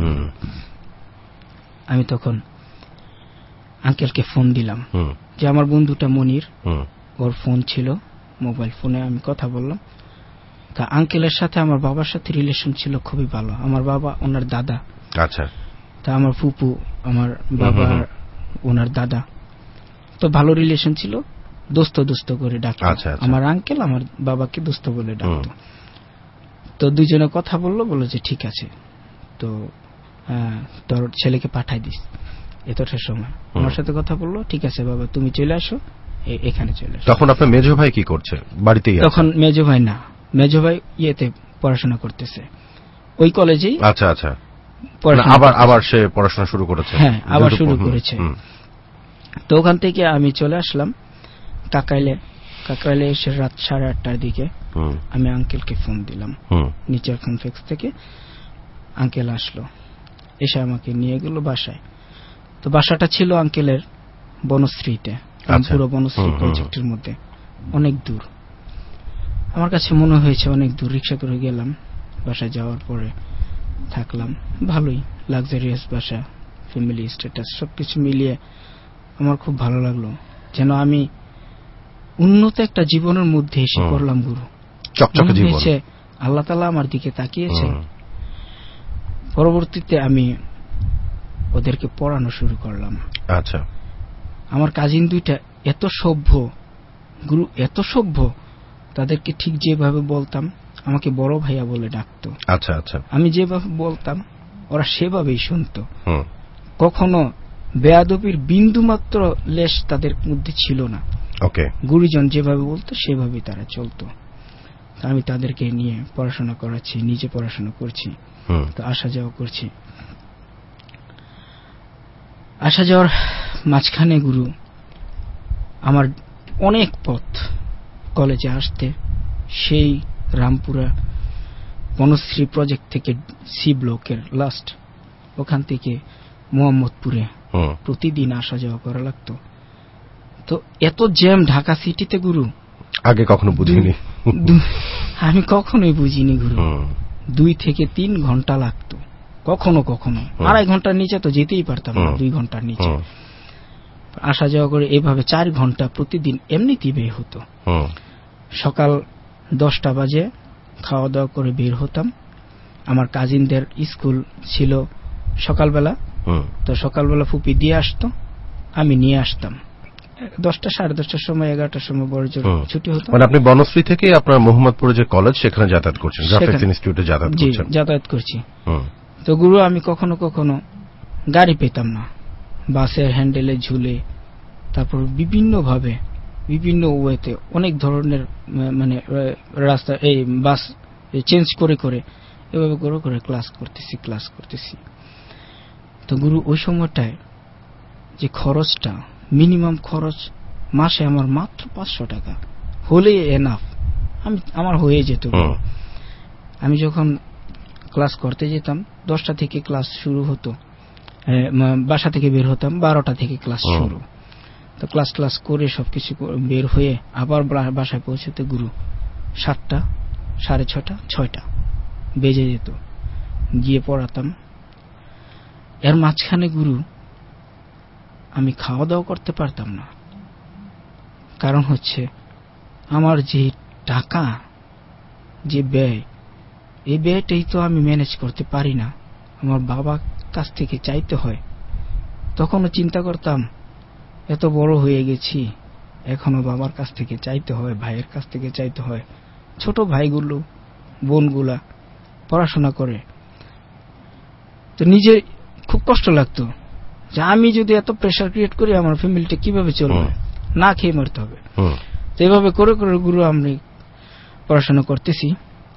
আমি তখন আঙ্কেলকে ফোন দিলাম, যে আমার বন্ধুটা মনির, ওর ফোন ছিল, মোবাইল ফোনে আমি কথা বললাম। তা আঙ্কেলের সাথে আমার বাবার সাথে রিলেশন ছিল খুবই ভালো। আমার বাবা ওনার দাদা। আচ্ছা। তা আমার ফুপু আমার বাবা ওনার দাদা, তো ভালো রিলেশন ছিল, দোস্ত দোস্ত করে ডাকতো। আমার আঙ্কেল আমার বাবাকে দোস্ত বলে ডাকতো। তো দুইজনে কথা বললো যে ঠিক আছে, তো তোর ছেলেকে পাঠাই দিস এতটা সময়। আমার সাথে কথা বললো, ঠিক আছে বাবা তুমি চলে আসো, এখানে চলে আসো। তখন আপনার মেজো ভাই কি করছে? বাড়িতেই? তখন মেজো ভাই না, মেজো ভাই ইয়েতে পড়াশোনা করতেছে ওই কলেজেই। আচ্ছা আচ্ছা। আবার সে পড়াশোনা শুরু করেছে? হ্যাঁ আবার শুরু করেছে। তো ওখান থেকে আমি চলে আসলাম কাকরাইলে এসে রাত 8:30টার দিকে আমি আঙ্কেলকে ফোন দিলাম নিচের কনফেক্স থেকে। আঙ্কেল আসলো, এসে আমাকে নিয়ে গেল বাসায়। তো বাসাটা ছিল আঙ্কেলের বনশ্রীতে, পুরো বনশ্রী প্রজেক্টের মধ্যে, অনেক দূর। আমার কাছে মনে হয়েছে অনেক দূর। রিক্সা করে গেলাম, বাসায় যাওয়ার পরে থাকলাম, ভালোই লাক্সারিয়াস বাসা, ফ্যামিলি স্ট্যাটাস সবকিছু মিলিয়ে আমার খুব ভালো লাগলো, যেন আমি উন্নত একটা জীবনের মধ্যে এসে পড়লাম। গুরু, চকচকে জীবন। আল্লাহ তাআলা আমার দিকে তাকিয়েছে। পরবর্তীতে আমি ওদেরকে পড়ানো শুরু করলাম। আচ্ছা। আমার কাজিন দুইটা এত সভ্য গুরু, এত সভ্য, তাদেরকে ঠিক যেভাবে বলতাম আমাকে বড় ভাইয়া বলে ডাকতো। আচ্ছা আচ্ছা। আমি যেভাবে বলতাম ওরা সেভাবেই শুনতো। কখনো বেয়াদবির বিন্দু মাত্র লেশ তাদের মধ্যে ছিল না। গুরুজন যেভাবে বলতো সেভাবেই তারা চলতো। আমি তাদেরকে নিয়ে পড়াশোনা করাচ্ছি, নিজে পড়াশোনা করছি, তো আসা যাওয়া করছি। আসা যাওয়ার মাঝখানে গুরু আমার অনেক পথ কলেজে আসতে, সেই রামপুরা বনশ্রী প্রজেক্ট থেকে সি ব্লকের লাস্ট, ওখান থেকে মোহাম্মদপুরে প্রতিদিন আসা যাওয়া করা লাগতো। তো এত জ্যাম ঢাকা সিটিতে গুরু আগে কখনো বুঝিনি, আমি কখনোই বুঝিনি গুরু। 2 থেকে 3 ঘন্টা লাগতো, কখনো কখনো 2.5 ঘন্টার নিচে তো যেতেই পারতাম না, 2 ঘন্টার নিচে আসা যাওয়া করে। এভাবে 4 ঘন্টা প্রতিদিন এমনিতেই বের হতো। সকাল 10টা বাজে খাওয়া দাওয়া করে বের হতাম। আমার কাজিনদের স্কুল ছিল সকালবেলা, তো সকালবেলা ফুপি দিয়ে আসতো, আমি নিয়ে আসতাম। 10টা 10:30টার সময় 11টার সময় বড় জোর ছুটি হতো। মানে আপনি বনশ্রী থেকে আপনার মোহাম্মদপুরে যে কলেজ সেখানে যাতায়াত করছেন, গ্রাফিক্স ইনস্টিটিউটে যাতায়াত করছি। তো গুরু আমি কখনো কখনো গাড়ি পেতাম না, বাসের হ্যান্ডেলে ঝুলে, তারপর বিভিন্ন ভাবে বিভিন্ন ওয়েতে অনেক ধরনের মানে রাস্তা এই বাস চেঞ্জ করে করে এভাবে করে করে ক্লাস করতেছি। তো গুরু ওই সময়টায় যে খরচটা, মিনিমাম খরচ মাসে আমার মাত্র 500 টাকা হলেই এনাফ, আমার হয়ে যেত। আমি যখন ক্লাস করতে যেতাম 10টা থেকে ক্লাস শুরু হতো, বাসা থেকে বের হতাম 12টা থেকে ক্লাস শুরু। তো ক্লাস করে সবকিছু বের হয়ে আবার বাসায় পৌঁছতে গুরু 7টা, 6:30, 6টা বেজে যেত, গিয়ে পড়াতাম। এর মাঝখানে গুরু আমি খাওয়া দাওয়া করতে পারতাম না, কারণ হচ্ছে আমার যে টাকা, যে ব্যয়, এই ব্যয়টাই তো আমি ম্যানেজ করতে পারি না, আমার বাবার কাছ থেকে চাইতে হয়। তখনও চিন্তা করতাম এত বড় হয়ে গেছি, এখনো বাবার কাছ থেকে চাইতে হয়, ভাইয়ের কাছ থেকে চাইতে হয়। ছোট ভাইগুলো বোনগুলা পড়াশোনা করে, তো নিজে খুব কষ্ট লাগতো যে আমি যদি এত প্রেসার ক্রিয়েট করি আমার ফ্যামিলিটা কিভাবে চলবে, না খেয়ে মরতে হবে। তো এইভাবে করে করে গুরু আমি পড়াশোনা করতেছি।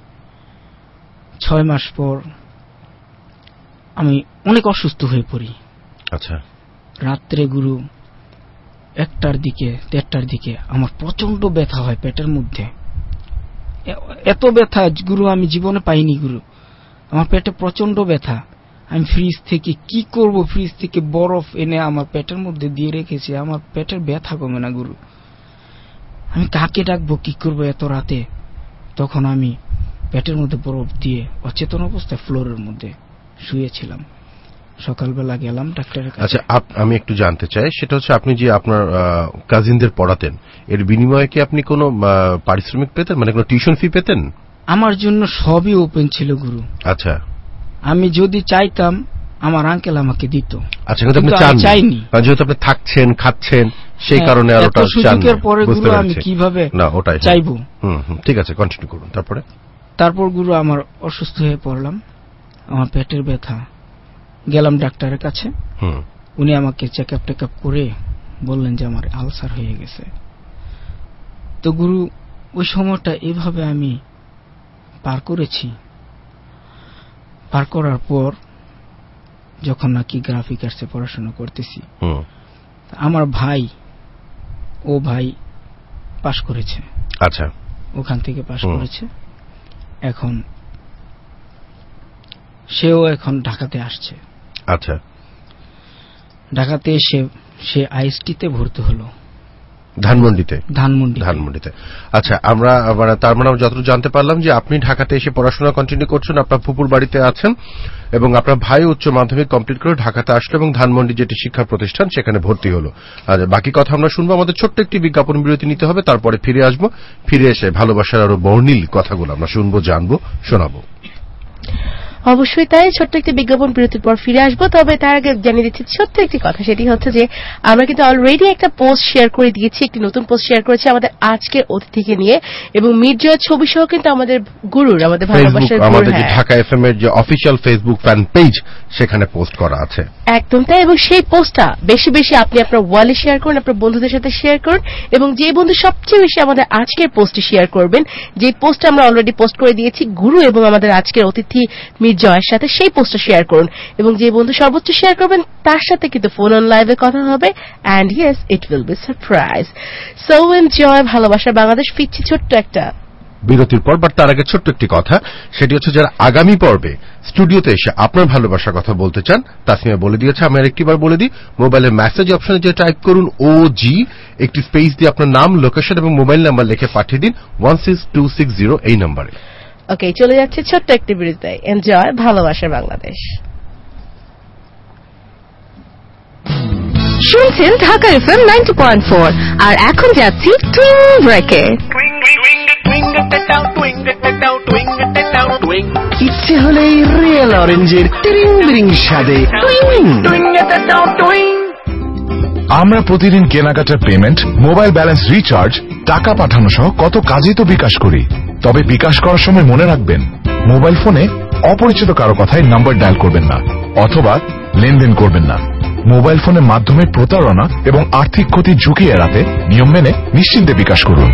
6 মাস পর আমি অনেক অসুস্থ হয়ে পড়ি। আচ্ছা। রাত্রে গুরু 1টার দিকে 1:30টার দিকে আমার প্রচন্ড ব্যথা হয় পেটের মধ্যে। এত ব্যথা গুরু আমি জীবনে পাইনি গুরু। আমার পেটে প্রচন্ড ব্যথা। আমি ফ্রিজ থেকে কি করব, ফ্রিজ থেকে বরফ এনে আমার পেটের মধ্যে দিয়ে রেখেছি, আমার পেটের ব্যথা কমে না গুরু। আমি কাকে ডাকবো, কি করব এত রাতে? তখন আমি পেটের মধ্যে বরফ দিয়ে অচেতন অবস্থায় ফ্লোরের মধ্যে শুয়েছিলাম। সকালবেলা গেলাম ডাক্তারের কাছে। আচ্ছা, আমি একটু জানতে চাই, সেটা হচ্ছে আপনি যে আপনার কাজিনদের পড়াতেন, এর বিনিময়ে কি আপনি কোনো পারিশ্রমিক পেতেন, মানে কোনো টিউশন ফি পেতেন? আমার জন্য সবই ওপেন ছিল গুরু। আচ্ছা। আমি যদি চাইতাম আমার আঙ্কেল আমাকে দিত। আচ্ছা, কিন্তু আপনি চাইনি, যেহেতু আপনি থাকছেন খাচ্ছেন সেই কারণে আর ওটা চান না। পরে গুরু আমি কিভাবে চাইবো? ঠিক আছে, কন্টিনিউ করুন। তারপর গুরু আমার অসুস্থ হয়ে পড়লাম, আমার পেটের ব্যথা। গেলাম ডাক্তারের কাছে, উনি আমাকে চেকআপ টেকআপ করে বললেন যে আমার আলসার হয়ে গেছে। তো গুরু ওই সময়টা এভাবে আমি পার করেছি। পার করার পর যখন নাকি গ্রাফিক আর্টসে পড়াশোনা করতেছি, আমার ভাই পাশ করেছে। আচ্ছা। ওখান থেকে পাশ করেছে। এখন সেও এখন ঢাকাতে আসছে। আচ্ছা। ঢাকাতে এসে সে আইএসটিতে ভর্তি হলো। ধানমন্ডিতে। আচ্ছা, আমরা তার মানে যতটুকু জানতে পারলাম যে আপনি ঢাকাতে এসে পড়াশোনা কন্টিনিউ করছেন, আপনার ফুপুর বাড়িতে আছেন, এবং আপনার ভাই উচ্চ মাধ্যমিক কমপ্লিট করে ঢাকাতে আসলো এবং ধানমন্ডি যেটি শিক্ষা প্রতিষ্ঠান সেখানে ভর্তি হলো। আর বাকি কথা আমরা শুনবো। আমাদের ছোট্ট একটি বিজ্ঞাপন বিরতি নিতে হবে, তারপরে ফিরে আসবো। ফিরে এসে ভালোবাসার আরো বর্ণিল কথাগুলো আমরা শুনবো, জানবো, শোনাবো। অবশ্যই তাই। ছোট্ট একটি বিজ্ঞাপন বিরতির পর ফিরে আসবো। তবে তার আগে জানিয়ে দিচ্ছি ছোট্ট একটি কথা, সেটি হচ্ছে যে আমরা কিন্তু অলরেডি একটা পোস্ট শেয়ার করে দিয়েছি, একটি নতুন পোস্ট শেয়ার করেছি আমাদের আজকের অতিথিকে নিয়ে, এবং মির্জয়ের ছবি সহ কিন্তু আমাদের গুরুর, আমাদের ভালোবাসার গুরু, আমাদের ঢাকা এফএম এর যে অফিসিয়াল ফেসবুক ফ্যান পেজ সেখানে পোস্ট করা আছে। একদম তাই। এবং সেই পোস্টটা বেশি বেশি আপনি আপনার ওয়ালে শেয়ার করুন, আপনার বন্ধুদের সাথে শেয়ার করুন, এবং যে বন্ধু সবচেয়ে বেশি আমাদের আজকের পোস্টে শেয়ার করবেন, যে পোস্টটা আমরা অলরেডি পোস্ট করে দিয়েছি গুরু এবং আমাদের আজকের অতিথি মির্জয়ের সাথে, সেই পোস্টটা শেয়ার করুন। এবং যে বন্ধু সর্বোচ্চ শেয়ার করবেন তার সাথে কিন্তু ফোন অন লাইভে কথা হবে, and yes it will be surprise. So enjoy ভালোবাসা বাংলাদেশ। ফিরছি ছোট্ট একটা বিরতির পর। বাট তার আগে ছোট্ট একটি কথা, সেটি হচ্ছে যারা আগামী পর্বে স্টুডিওতে এসে আপনার ভালোবাসার কথা বলতে চান, তাসমিয়া বলে দিয়েছে, আমি আরেকটিবার বলে দিই। মোবাইলের মেসেজ অপশনে যে টাইপ করুন OG, একটি স্পেস দিয়ে আপনার নাম, লোকেশন এবং মোবাইল নাম্বার লিখে পাঠিয়ে দিন 16260 এই নম্বরে। ওকে, চলে যাচ্ছে ছোট্ট একটি বিরতি। এনজয় ভালোবাসা বাংলাদেশ। শুনছেন ঢাকা এফএম 90.4, আর এখন যাচ্ছি টুইং ব্রেকে। ইচ্ছে হলেই রিয়েল অরেঞ্জের টিরিং বিরিং স্বাদে আমরা প্রতিদিন কেনাকাটার পেমেন্ট, মোবাইল ব্যালেন্স রিচার্জ, টাকা পাঠানো সহ কত কাজই তো বিকাশ করি। তবে বিকাশ করার সময় মনে রাখবেন, মোবাইল ফোনে অপরিচিত কারো কথায় নাম্বার ডায়াল করবেন না, অথবা লেনদেন করবেন না। মোবাইল ফোনের মাধ্যমে প্রতারণা এবং আর্থিক ক্ষতির ঝুঁকি এড়াতে নিয়ম মেনে নিশ্চিন্তে বিকাশ করুন।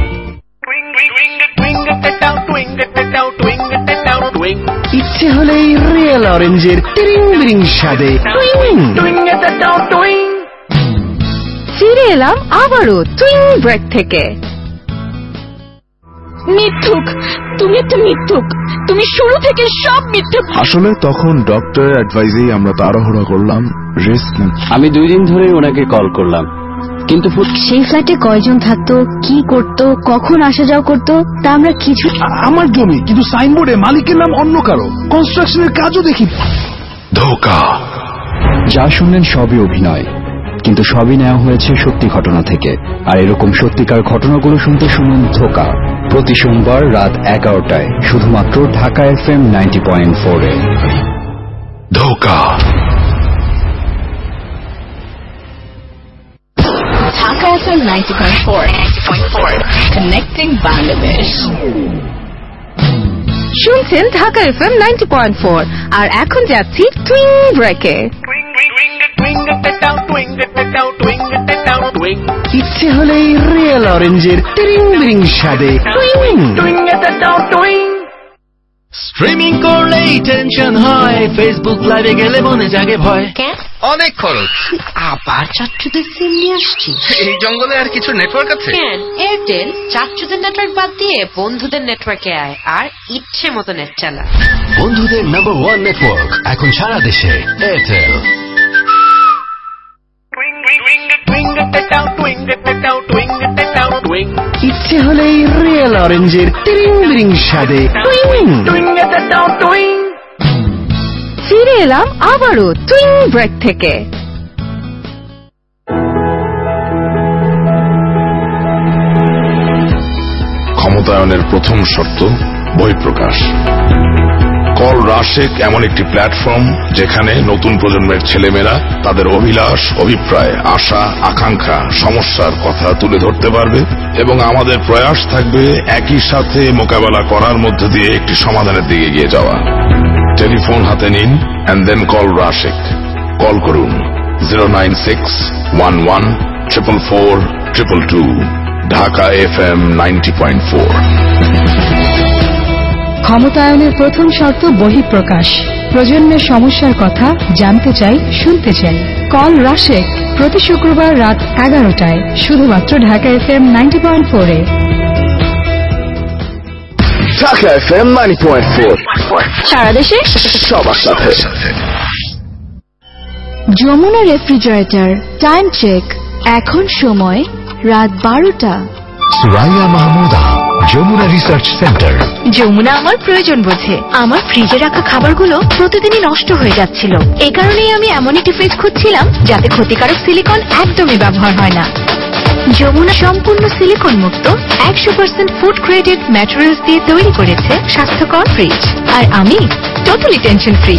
ইচ্ছে হলেই রিয়েল অরেঞ্জের টিরিং বিরিং স্বাদে ফিরে এলাম আবারও টুইং ব্রেক থেকে। মিথ্যুক, তুমি একটা মিথ্যুক, তুমি শুরু থেকে সব মিথ্যে। আসলে তখন ডক্টরের অ্যাডভাইসেই আমরা তাড়াহুড়া করলাম, রিস্ক। আমি 2 দিন ধরে ওনাকে কল করলাম, কিন্তু সেই ফ্ল্যাটে কয়জন থাকতো, কি করতো, কখন আসা যাওয়া করতো তা আমরা কিছু। আমার জমি, কিন্তু সাইনবোর্ডে মালিকের নাম অন্য কারো, কনস্ট্রাকশনের কাজও দেখি। ধোঁকা। যা শুনলেন সবই অভিনয়, কিন্তু সবই নেওয়া হয়েছে সত্যি ঘটনা থেকে। আর এরকম সত্যিকার ঘটনাগুলো শুনতে শুনুন ধোঁকা, প্রতি সোমবার রাত 11টায়, শুধুমাত্র ঢাকা এফএম 90.4 এ। ধোঁকা। Dhaka FM 90.4, connecting Bangladesh. শুনছেন ঢাকা FM 90.4 আর এখন যাচ্ছি টুইং ব্রেকে। ইচ্ছে হলেই রিয়েল অরেঞ্জের ট্রিং ব্রিং স্বাদে স্ট্রিমিং করলেই টেনশন হয়, ফেসবুক লাইভে গেলে মনে জাগে ভয়। অনেক খরচ। আবার চাচ্চুদের সিম নিয়ে আসছি। এই জঙ্গলে আর কিছু নেটওয়ার্ক আছে? কেন, এয়ারটেল চাচ্চুদের নেটওয়ার্ক বাদ দিয়ে বন্ধুদের নেটওয়ার্কে আয় আর ইচ্ছে মতো নেট চালা। বন্ধুদের নাম্বার 1 নেটওয়ার্ক এখন সারা দেশে এয়ারটেল। ইচ্ছে হলেই রিয়েল অরেঞ্জের ট্রিং ব্রিং স্বাদে ফিরে এলাম আবারও টুইং ব্রেক থেকে। ক্ষমতায়নের প্রথম শর্ত বহিঃপ্রকাশ। কল রাশেক এমন একটি প্ল্যাটফর্ম যেখানে নতুন প্রজন্মের ছেলেমেয়েরা তাদের অভিলাষ, অভিপ্রায়, আশা, আকাঙ্ক্ষা, সমস্যার কথা তুলে ধরতে পারবে এবং আমাদের প্রয়াস থাকবে একই সাথে মোকাবেলা করার মধ্য দিয়ে একটি সমাধানের দিকে এগিয়ে যাওয়া। টেলিফোন হাতে নিন and then call রাশেক। কল করুন 09611444222 ঢাকা FM 90.4। ক্ষমতায়নের প্রথম শর্ত বহিঃপ্রকাশ। প্রজন্মের সমস্যার কথা জানতে চাই, শুনতে চাই। কল রাশেক প্রতি শুক্রবার রাত 11টায় শুধুমাত্র ঢাকা FM 90.4 এ। ঢাকা FM 90.4 সারা দেশে সবার সাথে। যমুনা রেফ্রিজারেটর টাইম চেক, এখন সময় রাত 12টা। Suraiya Mahmuda, Jamuna research centre. যমুনা আমার প্রয়োজন বোঝে। আমার ফ্রিজে রাখা খাবারগুলো প্রতিদিনই নষ্ট হয়ে যাচ্ছিল। এই কারণেই আমি এমন একটি ফ্রিজ খুঁজছিলাম যাতে ক্ষতিকারক সিলিকন একদমই ব্যবহার হয় না। যমুনা সম্পূর্ণ সিলিকন মুক্ত 100% ফুড গ্রেডেড ম্যাটেরিয়ালস দিয়ে তৈরি করেছে স্বাস্থ্যকর ফ্রিজ। আর আমি টোটালি টেনশন ফ্রি।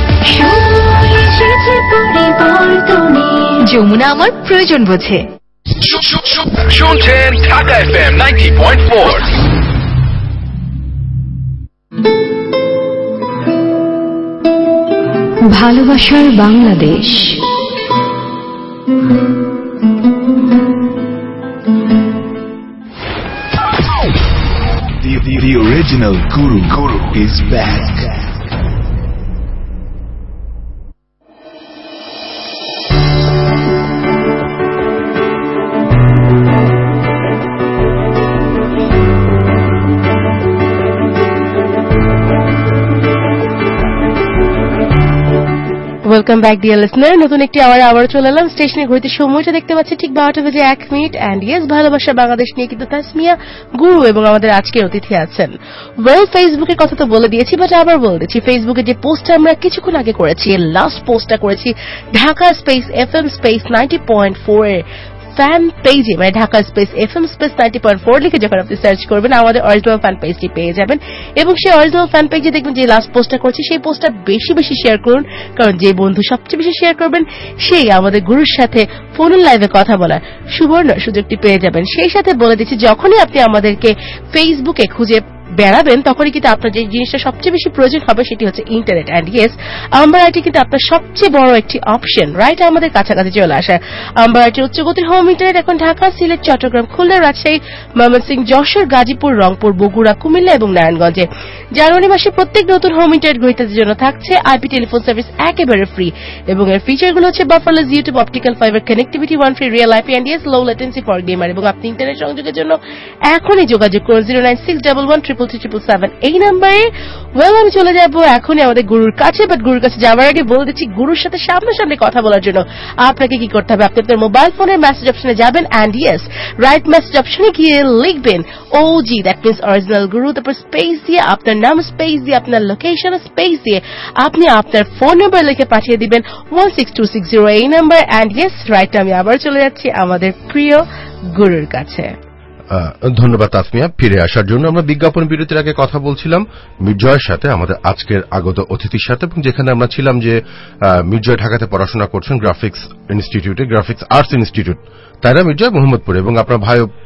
যমুনা আমার প্রয়োজন বোঝে। শুনছেন ঢাকা FM 90.4। ভালোবাসার Bangladesh. The original Guru is back. Welcome back dear listener. নতুন একটি আবার চলে এলাম। স্টেশনের ঘড়িতে সময়টা দেখতে পাচ্ছি ঠিক 12:01 অ্যান্ড ইয়েস, ভালোবাসা বাংলাদেশ নিয়ে কিন্তু তাসমিয়া, গুরু এবং আমাদের আজকের অতিথি আছেন। ফেসবুকের কথা তো বলে দিয়েছি, বাট আবার বলে দিচ্ছি, ফেসবুকে যে পোস্টটা আমরা কিছুক্ষণ আগে করেছি, লাস্ট পোস্টটা করেছি ঢাকা স্পেস FM স্পেস 90.4 এর ফ্যান পেজে, মানে ঢাকা স্পেস FM স্পেস 90.4 লিখে যখন আপনি সার্চ করবেন আমাদের অরিজিনাল ফ্যান পেজটি পেয়ে যাবেন। এবং সেই অরিজিনাল ফ্যান পেজে দেখবেন যে লাস্ট পোস্টটা করছি, সেই পোস্টটা বেশি বেশি শেয়ার করুন, কারণ যে বন্ধু সবচেয়ে বেশি শেয়ার করবেন সেই আমাদের গুরুর সাথে ফোন লাইভে কথা বলার সুবর্ণ সুযোগটি পেয়ে যাবেন। সেই সাথে বলে দিচ্ছি, যখনই আপনি আমাদেরকে ফেসবুকে খুঁজে বেড়াবেন তখনই কিন্তু আপনার যে জিনিসটা সবচেয়ে বেশি প্রয়োজন হবে সেটি হচ্ছে ইন্টারনেট। অ্যান্ড ইয়েস, আম্বারাটি কিন্তু আপনার সবচেয়ে বড় একটি অপশন, রাইট? আমাদের কাছাকাছি চলে আসা আম্বারাটি উচ্চগতির হোম ইন্টারনেট এখন ঢাকা, সিলেট, চট্টগ্রাম, খুলনা, রাজশাহী, ময়মনসিংহ, যশোর, গাজীপুর, রংপুর, বগুড়া, কুমিল্লা এবং নারায়ণগঞ্জে। জানুয়ারি মাসে প্রত্যেক নতুন হোম ইন্টারনেট গ্রহীতাদের জন্য থাকছে আইপি টেলিফোন সার্ভিস একেবারে ফ্রি এবং এর ফিচারগুলো হচ্ছে bufferless YouTube, optical fibre connectivity, one free real IP and yes low latency for gamer. এবং আপনি ইন্টারনেট সংযোগের জন্য এখনই যোগাযোগ করুন 09611333377 এই নাম্বারে। আমি চলে যাবো এখনই আমাদের গুরুর কাছে, বাট গুরুর কাছে যাওয়ার আগে বলে দিচ্ছি, গুরুর সাথে সামনাসামনি কথা বলার জন্য আপনাকে কি করতে হবে? আপনি আপনার মোবাইল ফোনের মেসেজ অপশনে যাবেন অ্যান্ড ইয়েস, রাইট মেসেজ অপশনে গিয়ে লিখবেন OG, দ্যাট মিনস অরিজিনাল গুরু, তারপর স্পেস দিয়ে আপনার নাম, স্পেস দিয়ে আপনার লোকেশন, স্পেস দিয়ে আপনি আপনার ফোন নাম্বার লিখে পাঠিয়ে দিবেন 16260 এই নাম্বার। অ্যান্ড ইয়েস, রাইট, আমি আবার চলে যাচ্ছি আমাদের প্রিয় গুরুর কাছে। ধন্যবাদ তাসমিয়া ফিরে আসার জন্য। আমরা বিজ্ঞাপন বিরতির আগে কথা বলছিলাম মির্জয়ের সাথে, আমাদের আজকের আগত অতিথির সাথে, এবং যেখানে আমরা ছিলাম যে মির্জয় ঢাকাতে পড়াশোনা করছেন গ্রাফিক্স ইনস্টিটিউটে, গ্রাফিক্স আর্টস ইনস্টিটিউট, তাই না মির্জয়? মোহাম্মদপুরে। এবং আপনার ভাই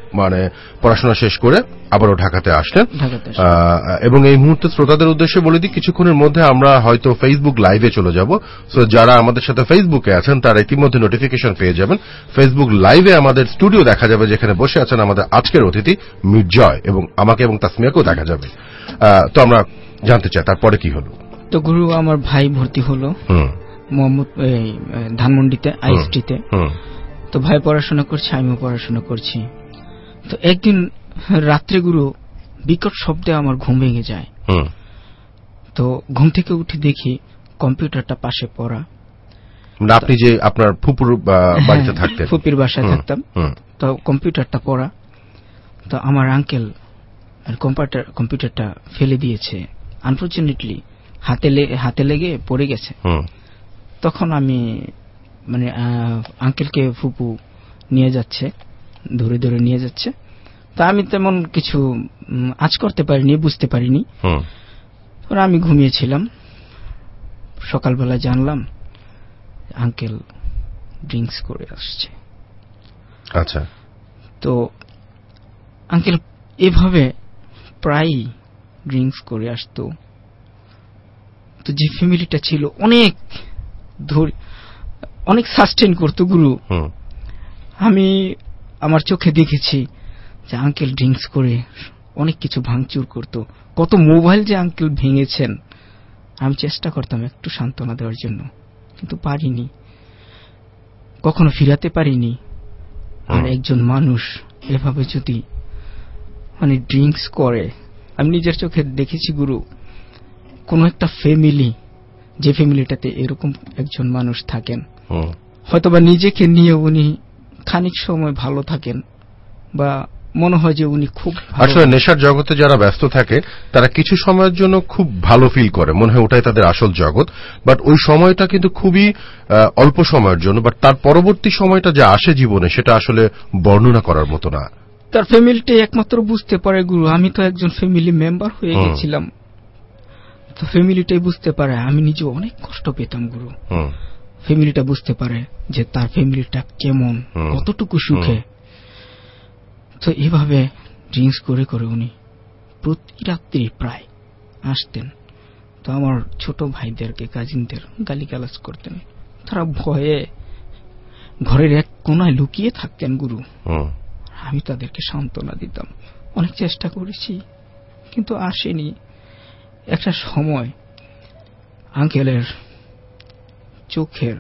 মানে পড়াশোনা শেষ করে আবারও ঢাকাতে আসলেন। এবং এই মুহূর্তে শ্রোতাদের উদ্দেশ্যে বলে দিই, কিছুক্ষণের মধ্যে আমরা হয়তো ফেসবুক লাইভে চলে যাব। সো যারা আমাদের সাথে ফেসবুকে আছেন তারা ইতিমধ্যে নোটিফিকেশন পেয়ে যাবেন। ফেসবুক লাইভে আমাদের স্টুডিও দেখা যাবে, যেখানে বসে আছেন আমাদের আজকের অতিথি মিট জয়, এবং আমাকে এবং তাসমিয়াকেও দেখা যাবে। তো আমরা জানতে চাই তারপরে কি হলো। তো গুরু, আমার ভাই ভর্তি হলো মোহাম্মদ ধানমন্ডিতে আইএসটিতে। তো ভাই পড়াশোনা করছে, আমিও পড়াশোনা করছি। তো একদিন রাত্রে গুরু বিকট শব্দে আমার ঘুম ভেঙে যায়। তো ঘুম থেকে উঠে দেখি কম্পিউটারটা পাশে পড়া। আপনি যে আপনার ফুপুর বাড়িতে থাকতেন? ফুপির বাসায় থাকতাম। তো কম্পিউটারটা পড়া। তো আমার আঙ্কেল কম্পিউটারটা ফেলে দিয়েছে, আনফরচুনেটলি হাতে লেগে পড়ে গেছে। তখন আমি মানে আঙ্কেলকে ফুপু নিয়ে যাচ্ছে, ধরে ধরে নিয়ে যাচ্ছে। তা আমি তেমন কিছু আজ করতে পারিনি, বুঝতে পারিনি। আমি ঘুমিয়েছিলাম। সকালবেলা জানলাম আঙ্কেল ড্রিঙ্কস করে আসছে। আচ্ছা। তো আঙ্কেল এভাবে প্রায় ড্রিঙ্কস করে আসতো। তো যে ফ্যামিলিটা ছিল অনেক সাস্টেন করতো গুরু। আমি আমার চোখে দেখেছি যে আঙ্কেল ড্রিঙ্কস করে অনেক কিছু ভাঙচুর করতো। কত মোবাইল যে আঙ্কেল ভেঙেছেন। আমি চেষ্টা করতাম একটু সান্ত্বনা দেওয়ার জন্য, কিন্তু পারিনি, কখনো ফিরাতে পারিনি। আর একজন মানুষ এভাবে যদি মানে ড্রিঙ্কস করে, আমি নিজের চোখে দেখেছি গুরু। কোন একটা ফ্যামিলি, যে ফ্যামিলিটাতে এরকম একজন মানুষ থাকেন, হয়তোবা নিজেকে নিয়ে উনি খানিক সময় ভালো থাকেন, বা মনে হয় যে উনি খুব আসলে নেশার জগতে যারা ব্যস্ত থাকে তারা কিছু সময়ের জন্য খুব ভালো ফিল করে, মনে হয় ওটাই তাদের আসল জগৎ। বাট ওই সময়টা কিন্তু খুবই অল্প সময়ের জন্য, বাট তার পরবর্তী সময়টা যে আসে জীবনে, সেটা আসলে বর্ণনা করার মতো না। তার ফ্যামিলিটা একমাত্র বুঝতে পারে গুরু। আমি তো একজন ফ্যামিলি মেম্বার হয়ে গেছিলাম। তো ফ্যামিলিটাই বুঝতে পারে। আমি নিজে অনেক কষ্ট পেতাম গুরু। ফ্যামিলিটা বুঝতে পারে যে তার ফ্যামিলিটা কেমন, কতটুকু সুখে। তো এভাবে ড্রিঙ্কস করে করে উনি প্রতি রাত্রি প্রায় আসতেন। তো আমার ছোট ভাইদেরকে, কাজিনদের গালিগালাজ করতেন। তারা ভয়ে ঘরের এক কোনায় লুকিয়ে থাকতেন গুরু। আমি তাদেরকে সান্ত্বনা দিতাম। অনেক চেষ্টা করেছি, কিন্তু আসেনি। একটা সময় আঙ্কেলের চোখের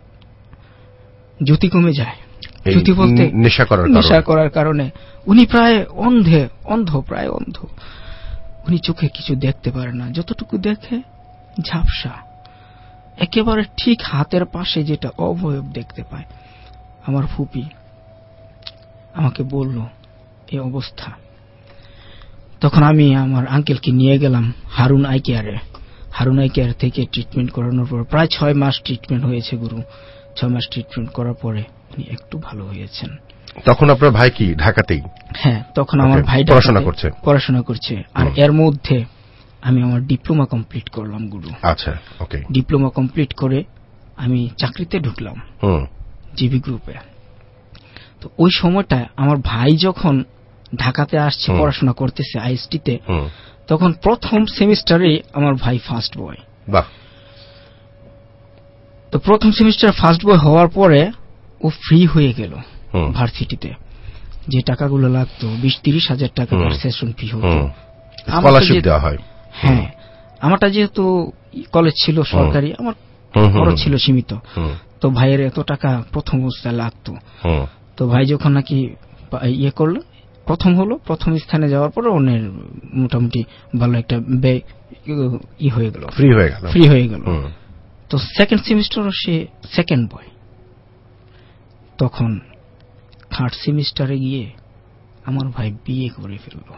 জ্যোতি কমে যায়। জ্যোতি বলতে নেশা করার কারণে উনি প্রায় প্রায় অন্ধ। উনি চোখে কিছু দেখতে পারে না, যতটুকু দেখে ঝাপসা। একেবারে ঠিক হাতের পাশে যেটা অবয়ব দেখতে পায়। আমার ফুপি আমাকে বলল এই অবস্থা। তখন আমি আমার আঙ্কেলকে নিয়ে গেলাম হারুন আই কেয়ারে। হারুন আই কেয়ার থেকে ট্রিটমেন্ট করানোর পর প্রায় 6 মাস ট্রিটমেন্ট হয়েছে গুরু। 6 মাস ট্রিটমেন্ট করার পরে উনি একটু ভালো হয়েছেন। তখন আপনার ভাই কি ঢাকাতেই? হ্যাঁ, তখন আমার ভাই পড়াশোনা করছে। আর এর মধ্যে আমি আমার ডিপ্লোমা কমপ্লিট করলাম গুরু। আচ্ছা, ওকে। ডিপ্লোমা কমপ্লিট করে আমি চাকরিতে ঢুকলাম জিবি গ্রুপে। তো ওই সময়টা আমার ভাই যখন ঢাকাতে আসছে, পড়াশোনা করতেছে আইএসটিতে, তখন প্রথম সেমিস্টারে আমার ভাই ফার্স্ট বয়। বাহ। তো প্রথম সেমিস্টার ফার্স্ট বয় হওয়ার পরে ও ফ্রি হয়ে গেল ভার্সিটিতে। যে টাকাগুলো লাগতো 20-30 হাজার টাকা সেশন ফি হতো, স্কলারশিপ দেওয়া হয়। হ্যাঁ, আমারটা যেহেতু কলেজ ছিল সরকারি, আমার খরচ ছিল সীমিত। তো ভাইয়ের এত টাকা প্রথম অবস্থায় লাগতো। তো ভাই যখন নাকি ইয়ে করলো, প্রথম স্থানে যাওয়ার পরে ওনের মোটামুটি ভালো একটা হয়ে গেল, ফ্রি হয়ে গেল। তো সেকেন্ড সেমিস্টারও সে সেকেন্ড বয়। তখন থার্ড সেমিস্টারে গিয়ে আমার ভাই বিয়ে করে ফেললো।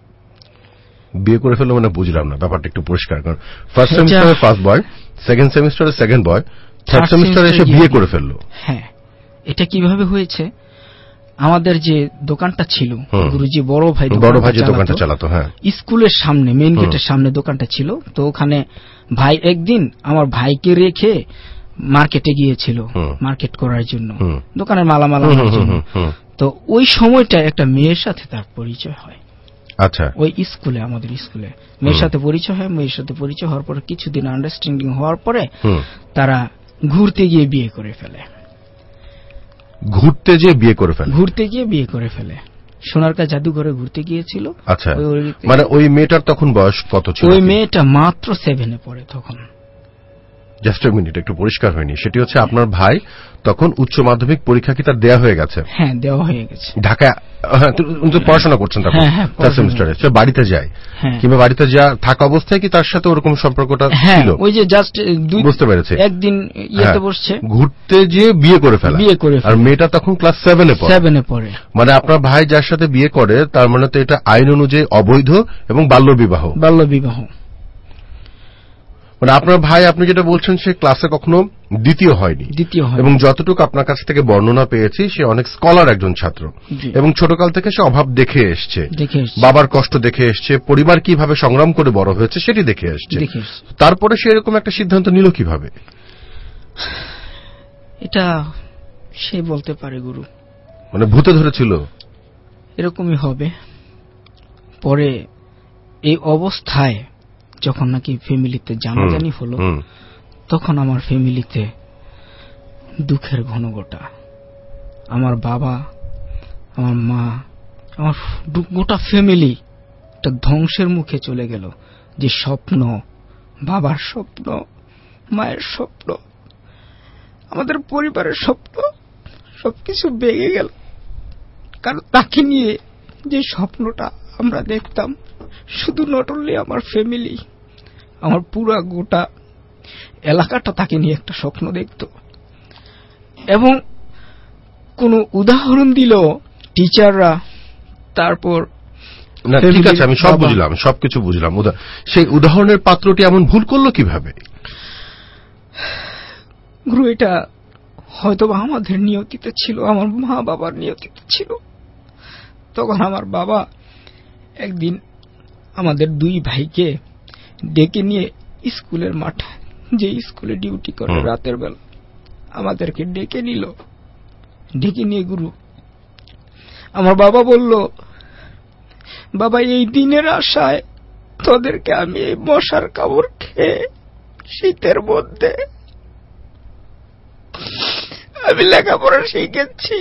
মানে বুঝলাম না ব্যাপারটা, একটু পরিষ্কার করুন। ফার্স্ট সেমিস্টারে ফার্স্ট বয়, সেকেন্ড সেমিস্টারে সেকেন্ড বয়, থার্ড সেমিস্টারে এসে বিয়ে করে ফেললো। হ্যাঁ, এটা কিভাবে হয়েছে? আমাদের যে দোকানটা ছিল, গুরুজি বড় ভাই যে দোকানটা চালাতো, হ্যাঁ, স্কুলের সামনে, মেইন গেটের সামনে দোকানটা ছিল। তো ওখানে ভাই একদিন আমার ভাইকে রেখে মার্কেটে গিয়েছিল, মার্কেট করার জন্য, দোকানের মালামাল আনার জন্য। তো ওই সময়টা একটা মেয়ের সাথে তার পরিচয় হয়। আচ্ছা, ওই স্কুলে, আমাদের স্কুলে মেয়ের সাথে পরিচয় হয়। মেয়ের সাথে পরিচয় হওয়ার পরে কিছুদিন আন্ডারস্ট্যান্ডিং হওয়ার পরে তারা ঘুরতে গিয়ে বিয়ে করে ফেলে। ঘুরতে গিয়ে বিয়ে করে ফেলে। সোনারগাঁ জাদুঘরে ঘুরতে গিয়েছিল। আচ্ছা, মানে ওই মেয়েটার তখন বয়স কত ছিল? ওই মেয়েটা মাত্র 7-এ পড়ে তখন। জাস্ট এ মিনিট, একটু পরিষ্কার হয়নি। সেটি হচ্ছে আপনার ভাই তখন উচ্চ মাধ্যমিক পরীক্ষা কি তার দেয়া হয়ে গেছে? হ্যাঁ, দেওয়া হয়ে গেছে। ঢাকা পড়াশোনা করছেন তখন, তার সেমিস্টারে। সে বাড়িতে যায়, কিংবা বাড়িতে থাকা অবস্থায় কি তার সাথে ওরকম সম্পর্কটা ছিল? ওই যে জাস্ট বুঝতে পেরেছি, একদিন ইয়েতে বসছে, ঘুরতে যেয়ে বিয়ে করে ফেলা। আর মেয়েটা তখন ক্লাস 7-এ পড়ে। মানে আপনার ভাই যার সাথে বিয়ে করে তার মানে তো এটা আইন অনুযায়ী অবৈধ এবং বাল্যবিবাহ। মানে আপনার ভাই, আপনি যেটা বলছেন, সে ক্লাসে কখনো দ্বিতীয় হয়নি, এবং যতটুকু আপনার কাছ থেকে বর্ণনা পেয়েছি সে অনেক স্কলার একজন ছাত্র, এবং ছোটকাল থেকে সে অভাব দেখে এসছে, বাবার কষ্ট দেখে এসছে, পরিবার কিভাবে সংগ্রাম করে বড় হয়েছে সেটি দেখে এসছে। তারপরে সে এরকম একটা সিদ্ধান্ত নিল কিভাবে? এটা সে বলতে পারে গুরু। মানে ভূতে ধরেছিল এরকমই হবে। পরে এই অবস্থায় যখন নাকি ফ্যামিলিতে জানাজানি হলো, তখন আমার ফ্যামিলিতে দুঃখের ঘনঘটা। আমার বাবা, আমার মা, আমার গোটা ফ্যামিলি একটা ধ্বংসের মুখে চলে গেল। যে স্বপ্ন, বাবার স্বপ্ন, মায়ের স্বপ্ন, আমাদের পরিবারের স্বপ্ন, সবকিছু ভেঙে গেল। কারণ তাকে নিয়ে যে স্বপ্নটা আমরা দেখতাম, শুধু নট অনলি আমার ফ্যামিলি, আমার পুরা গোটা এলাকাটা তাকে নিয়ে একটা স্বপ্ন দেখত। এবং কোন উদাহরণ দিল টিচাররা, তারপর না, ঠিক আছে, আমি সব বুঝলাম, সবকিছু বুঝলাম। সেই উদাহরণের পাত্রটি এমন ভুল করলো কিভাবে? গুরু, এটা হয়তো আমাদের নিয়তিতে ছিল, আমার মা বাবার নিয়তিতে ছিল। তখন আমার বাবা একদিন আমাদের 2 ভাইকে ডেকে নিয়ে স্কুলের মাঠে, যে স্কুলে ডিউটি করে রাতের বেলা, আমাদেরকে ডেকে নিল। ডেকে নিয়ে গুরু, আমার বাবা বলল, বাবা, এই দিনের আশায় তোদেরকে আমি এই মশার কামড় খেয়ে শীতের মধ্যে আমি লেখাপড়া শিখেছি।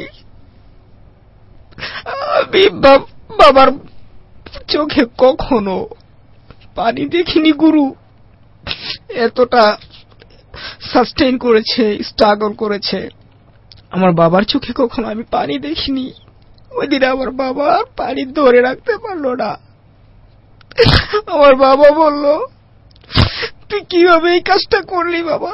আমি বাবার চোখে কখনো পানি দেখিনি গুরু। এতটা সাস্টেইন করেছে, স্ট্রাগল করেছে, আমার বাবার চোখে কখনো আমি পানি দেখিনি। ওই দিন আমার বাবা পানি ধরে রাখতে পারলো না। আমার বাবা বলল, তুই কিভাবে এই কাজটা করলি বাবা?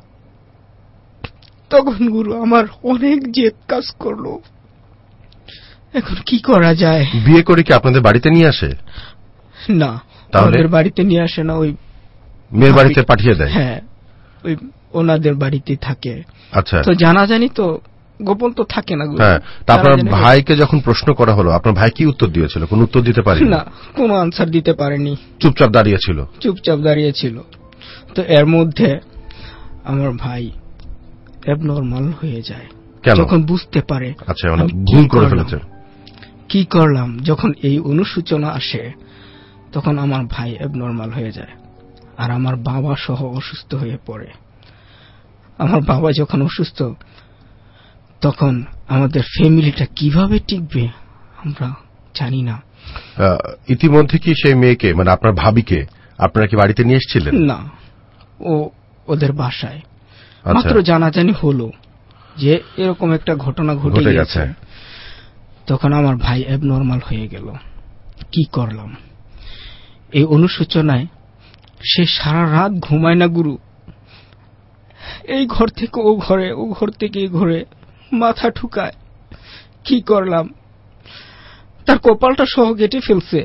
তখন গুরু আমার অনেক জেদ কাজ করলো, এখন কি করা যায়? বিয়ে করে কি আপনাদের বাড়িতে নিয়ে আসে? না, আমাদের বাড়িতে নিয়ে আসে না, ওই মেয়ের বাড়িতে পাঠিয়ে দেয়। হ্যাঁ, ওই ওনাদের বাড়িতে থাকে। আচ্ছা, তো জানি তো গোপন তো থাকে না। হ্যাঁ, আপনার ভাইকে যখন প্রশ্ন করা হলো, আপনার ভাই কি উত্তর দিয়েছিল? কোন উত্তর দিতে পারেনি? না, কোনো আনসার দিতে পারেনি, চুপচাপ দাঁড়িয়েছিল। তো এর মধ্যে আমার ভাই অ্যাবনর্মাল হয়ে যায় যখন বুঝতে পারে। আচ্ছা, মানে ভুল করে ফেলেছে। কি করলাম? যখন এই অনুশোচনা আসে, তখন আমার ভাই অ্যাবনর্মাল হয়ে যায়, আর আমার বাবা সহ অসুস্থ হয়ে পড়ে। আমার বাবা যখন অসুস্থ, তখন আমাদের ফ্যামিলিটা কিভাবে টিকবে আমরা জানি না। ইতিমধ্যে কি সেই মেয়েকে, মানে আপনার ভাবিকে, আপনারা কি বাড়িতে নিয়ে এসেছিলেন? না, ওদের বাসায় মাত্র জানাজানি হলো যে এরকম একটা ঘটনা ঘটে গেছে। তখন আমার ভাই অ্যাবনর্মাল হয়ে গেল। কি করলাম? এই অনুশোচনায় সে সারা রাত ঘুমায় না গুরু। এই ঘর থেকে ও ঘরে, ও ঘর থেকে এই ঘরে মাথা ঠুকায়। কি করলাম? তার কপালটা সহ কেটে ফেলছে,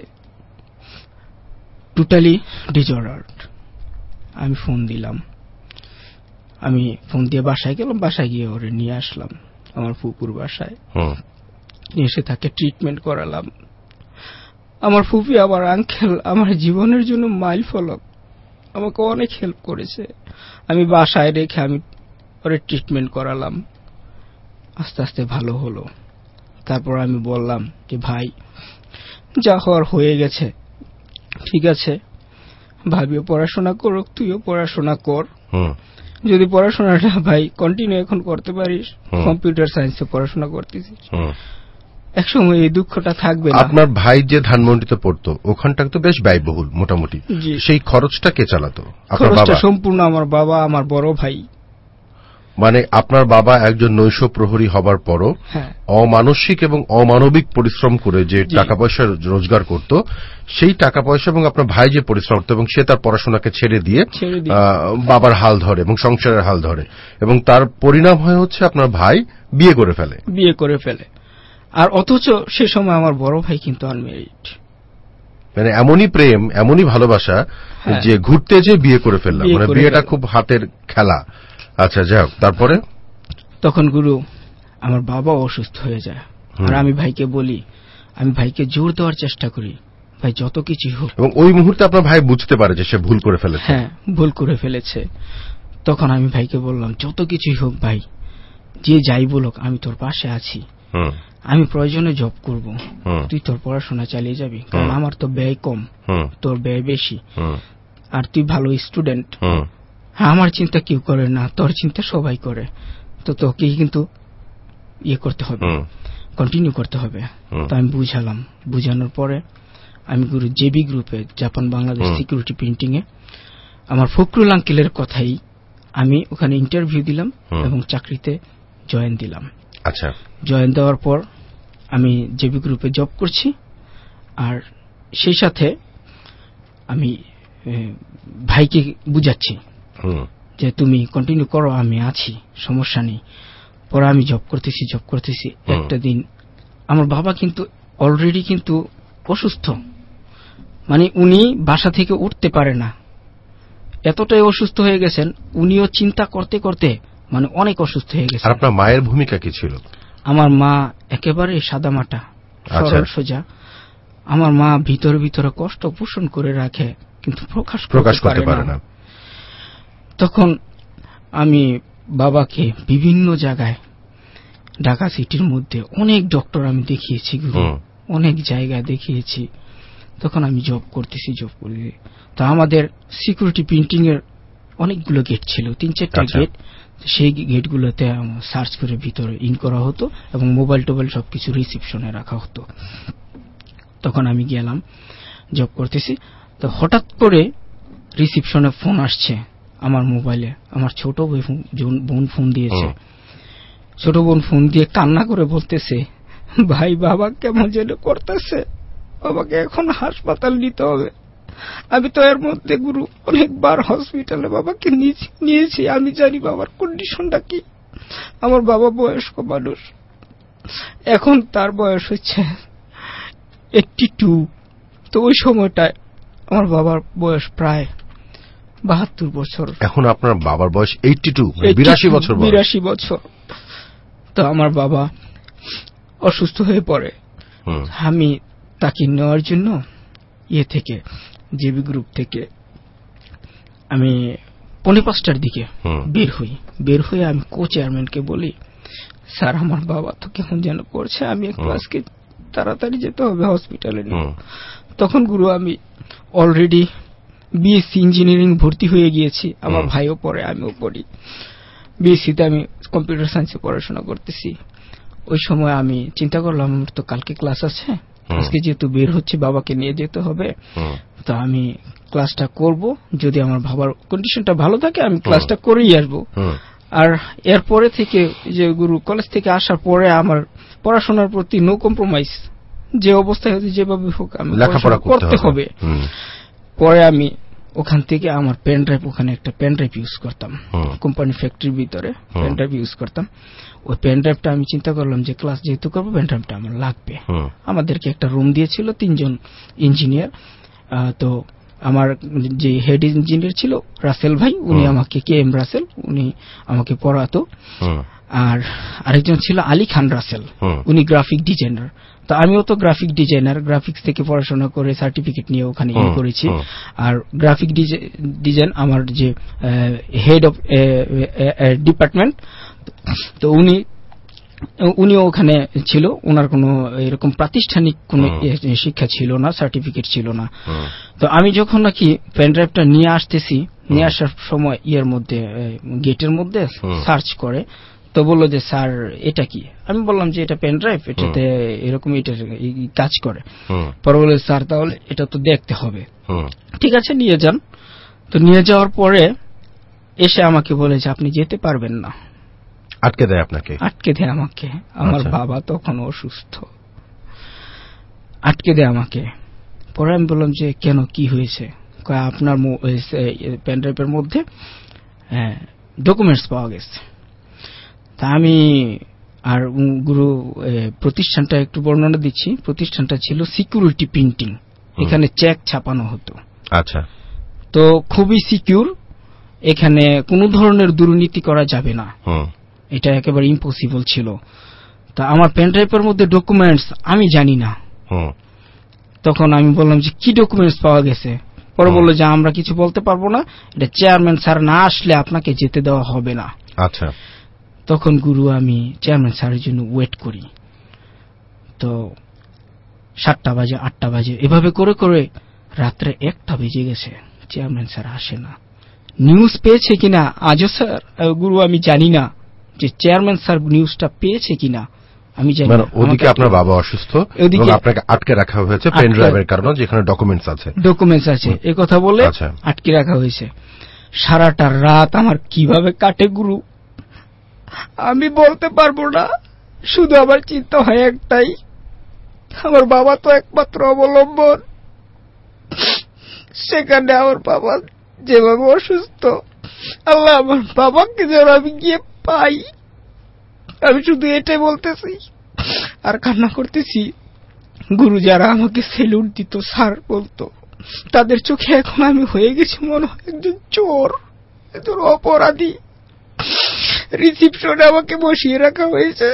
টোটালি ডিজঅর্ডার্ড। আমি ফোন দিলাম, আমি ফোন দিয়ে বাসায় গেলাম, বাসায় গিয়ে ওরে নিয়ে আসলাম আমার ফুপুর বাসায়। এসে তাকে ট্রিটমেন্ট করালাম। আমার ফুপি, আমার আঙ্কেল আমার জীবনের জন্য মাইল ফলক, আমাকে অনেক হেল্প করেছে। আমি বাসায় রেখে আমি ওরে ট্রিটমেন্ট করালাম, আস্তে আস্তে ভালো হলো। তারপর আমি বললাম যে ভাই যা হওয়ার হয়ে গেছে, ঠিক আছে, ভাবিও পড়াশোনা করুক, তুইও পড়াশোনা কর। যদি পড়াশোনাটা ভাই কন্টিনিউ এখন করতে পারিস, কম্পিউটার সায়েন্সে পড়াশোনা করতেছিস, একসময় এই দুঃখটা থাকবে না। আপনার ভাই যে ধানমন্ডিতে পড়তো ওখানটা তো বেশ ব্যয়বহুল মোটামুটি, সেই খরচটা কে চালাতো? খরচটা সম্পূর্ণ আমার বাবা, আমার বড় ভাই। মানে আপনার বাবা একজন নৈশ প্রহরী হবার পরও অমানসিক এবং অমানবিক পরিশ্রম করে যে টাকা পয়সা রোজগার করত, সেই টাকা পয়সা এবং আপনার ভাই যে পরিশ্রম করত এবং সে তার পড়াশোনাকে ছেড়ে দিয়ে বাবার হাল ধরে এবং সংসারের হাল ধরে, এবং তার পরিণাম হয় হচ্ছে আপনার ভাই বিয়ে করে ফেলে। আর অথচ সে সময় আমার বড় ভাই কিন্তু আনম্যারিড। মানে এমনই প্রেম, এমনই ভালোবাসা যে ঘুরতে যে বিয়ে করে ফেললাম, মানে বিয়েটা খুব হাতের খেলা। আচ্ছা, যাই হোক, তারপরে তখন গুরু আমার বাবা অসুস্থ হয়ে যায়, আর আমি ভাইকে বলি, আমি ভাইকে জোর দেওয়ার চেষ্টা করি, ভাই যত কিছু হোক। এবং ওই মুহূর্তে আপনার ভাই বুঝতে পারে যে সে ভুল করে ফেলেছে। হ্যাঁ, ভুল করে ফেলেছে। তখন আমি ভাইকে বললাম, যত কিছুই হোক ভাই, যে যাই বলুক, আমি তোর পাশে আছি, আমি প্রয়োজনে জব করব, তুই তোর পড়াশোনা চালিয়ে যাবি, কারণ আমার তো ব্যয় কম, তোর ব্যয় বেশি, আর তুই ভালো স্টুডেন্ট। হ্যাঁ, আমার চিন্তা কেউ করে না, তোর চিন্তা সবাই করে, তো তোকে কিন্তু করতে হবে, কন্টিনিউ করতে হবে। তো আমি বুঝালাম, বুঝানোর পরে আমি গুরু জেবি গ্রুপে, জাপান বাংলাদেশ সিকিউরিটি প্রিন্টিং এ আমার ফখরুল আঙ্কেলের কথাই আমি ওখানে ইন্টারভিউ দিলাম এবং চাকরিতে জয়েন দিলাম। আচ্ছা, জয়েন দেওয়ার পর আমি জেবি গ্রুপে জব করছি, আর সেই সাথে আমি ভাইকে বুঝাচ্ছি যে তুমি কন্টিনিউ করো, আমি আছি, সমস্যা নেই। পরে আমি জব করতেছি। একটা দিন আমার বাবা কিন্তু অলরেডি কিন্তু অসুস্থ, মানে উনি বাসা থেকে উঠতে পারে না, এতটাই অসুস্থ হয়ে গেছেন। উনিও চিন্তা করতে করতে মানে অনেক অসুস্থ হয়ে গেছেন। আর আপনার মায়ের ভূমিকা কি ছিল? আমার মা একেবারে সাদামাটা, সরল সোজা। আমার মা ভিতরে ভিতরে কষ্ট পোষণ করে রাখে, কিন্তু প্রকাশ করতে পারে না। তখন আমি বাবাকে বিভিন্ন জায়গায়, ঢাকা সিটির মধ্যে অনেক ডক্টর আমি দেখিয়েছি, অনেক জায়গায় দেখিয়েছি। তখন আমি জব করতেছি। তো আমাদের সিকিউরিটি প্রিন্টিং এর অনেকগুলো গেট ছিল, 3-4টা গেট। সেই গেটগুলোতে সার্চ করে ভিতরে ইন করা হতো এবং মোবাইল টোবাইল সবকিছু রিসিপশনে রাখা হতো। তখন আমি গেলাম, জব করতেছি। তো হঠাৎ করে রিসিপশনে ফোন আসছে আমার মোবাইলে। আমার ছোট বোন ফোন দিয়েছে। ছোট বোন ফোন দিয়ে কান্না করে বলতেছে, ভাই বাবা কেমন যেন করতেছে, বাবাকে এখন হাসপাতাল নিতে হবে। আমি তো এর মধ্যে গুরু অনেকবার হসপিটালে বাবাকে নিয়েছি, আমি জানি বাবার কন্ডিশনটা কি। আমার বাবা বয়স্ক মানুষ, এখন তার বয়স হচ্ছে 82। তো ওই সময়টায় আমার বাবার বয়স প্রায় 72 বছর। এখন আপনার বাবার বয়স 82, 82 বছর। তো আমার বাবা অসুস্থ হয়ে পড়ে। আমি তাকে নেওয়ার জন্য থেকে জেবি গ্রুপ থেকে আমি 5:45টার দিকে বের হয়ে আমি চেয়ারম্যানকে বলি, স্যার আমার বাবা তো কেমন যেন করছে, আমি একটু আজকে তাড়াতাড়ি যেতে হবে হসপিটালে। তখন গুরু আমি অলরেডি বিএসসি ইঞ্জিনিয়ারিং ভর্তি হয়ে গিয়েছি, আমার ভাইও পড়ে, আমিও পড়ি। বিএসসিতে আমি কম্পিউটার সায়েন্সে পড়াশোনা করতেছি। ওই সময় আমি চিন্তা করলাম, আমার তো কালকে ক্লাস আছে, আজকে যেহেতু বের হচ্ছে বাবাকে নিয়ে যেতে হবে, তো আমি ক্লাসটা করব। যদি আমার বাবার কন্ডিশনটা ভালো থাকে আমি ক্লাসটা করেই আসবো। আর এরপরে থেকে যে গুরু কলেজ থেকে আসার পরে আমার পড়াশোনার প্রতি নো কম্প্রোমাইজ, যে অবস্থায় হচ্ছে যেভাবে হোক আমি লেখাপড়া করতে হবে। পরে আমি ওখান থেকে আমার পেন ড্রাইভ, ওখানে একটা পেন ড্রাইভ ইউজ করতাম, কোম্পানি ফ্যাক্টরির ভিতরে পেন ড্রাইভ ইউজ করতাম। ওই পেন ড্রাইভটা আমি চিন্তা করলাম যে ক্লাস যেহেতু করবো পেন ড্রাইভটা আমার লাগবে। আমাদেরকে একটা রুম দিয়েছিল 3 জন ইঞ্জিনিয়ার। তো আমার যে হেড ইঞ্জিনিয়ার ছিল রাসেল ভাই, উনি আমাকে KM রাসেল, উনি আমাকে পড়াতো। আর আরেকজন ছিল আলী খান রাসেল, উনি গ্রাফিক ডিজাইনার। তো আমিও তো গ্রাফিক ডিজাইনার, গ্রাফিক্স থেকে পড়াশোনা করে সার্টিফিকেট নিয়ে ওখানে করেছি। আর গ্রাফিক ডিজাইন আমার যে হেড অফ ডিপার্টমেন্ট, তো উনি উনিও ওখানে ছিল, ওনার কোনো এরকম প্রাতিষ্ঠানিক কোনো শিক্ষা ছিল না, সার্টিফিকেট ছিল না। তো আমি যখন নাকি পেন ড্রাইভটা নিয়ে আসতেছি, নিয়ে আসার সময় ইয়ের মধ্যে গেটের মধ্যে সার্চ করে, তো বললো যে স্যার এটা কি? আমি বললাম যে এটা পেন ড্রাইভ, এটাতে এরকম এটা কাজ করে। পরে বলে স্যার তাহলে এটা তো দেখতে হবে। ঠিক আছে নিয়ে যান। তো নিয়ে যাওয়ার পরে এসে আমাকে বলে যে আপনি যেতে পারবেন না। আটকে দেয় আপনাকে? আটকে দেয় আমাকে। আমার বাবা তখন অসুস্থ, আটকে দেয় আমাকে। পরে আমি বললাম যে কেন, কি হয়েছে? আপনার পেন ড্রাইভের মধ্যে ডকুমেন্টস পাওয়া গেছে। তা আমি আর গুরু প্রতিষ্ঠানটা একটু বর্ণনা দিচ্ছি। প্রতিষ্ঠানটা ছিল সিকিউরিটি প্রিন্টিং, এখানে চেক ছাপানো হতো। আচ্ছা। তো খুবই সিকিউর, এখানে কোনো ধরনের দুর্নীতি করা যাবে না, এটা একেবারে ইম্পসিবল ছিল। তা আমার পেন ড্রাইভের মধ্যে ডকুমেন্টস আমি জানি না। তখন আমি বললাম যে কি ডকুমেন্টস পাওয়া গেছে? পরে বললো যে আমরা কিছু বলতে পারবো না, এটা চেয়ারম্যান স্যার না আসলে আপনাকে যেতে দেওয়া হবে না। আচ্ছা। তখন গুরু আমি চেয়ারম্যান স্যারের জন্য ওয়েট করি। তো 7টা বাজে, 8টা বাজে, এভাবে করে করে রাত্রে 1টা বেজে গেছে, চেয়ারম্যান স্যার আসে না। নিউজ পেয়েছে কিনা আজও স্যার গুরু আমি জানি না যে চেয়ারম্যান স্যার নিউজটা পেয়েছে কিনা আমি জানি না। ওদিকে আপনার বাবা অসুস্থ এবং আপনাকে আটকে রাখা হয়েছে পেন ড্রাইভের কারণে, যেখানে ডকুমেন্টস আছে এই কথা বলে আটকে রাখা হয়েছে। সারাটা রাত আমার কিভাবে কাটে গুরু আমি বলতে পারবো না। শুধু আমার চিন্তা হয় একটাই, আমার বাবা তো একমাত্র অবলম্বন, সেখানে আমার বাবা যেভাবে অসুস্থ, আল্লাহ আমার বাবাকে যেন আমি গিয়ে পাই। আমি শুধু এটাই বলতেছি আর কান্না করতেছি। গুরু যারা আমাকে সেলুট দিত, স্যার বলতো, তাদের চোখে এখন আমি হয়ে গেছি মনে হয় একজন চোর, একজন অপরাধী। রিসিপশনে আমাকে বসিয়ে রাখা হয়েছে,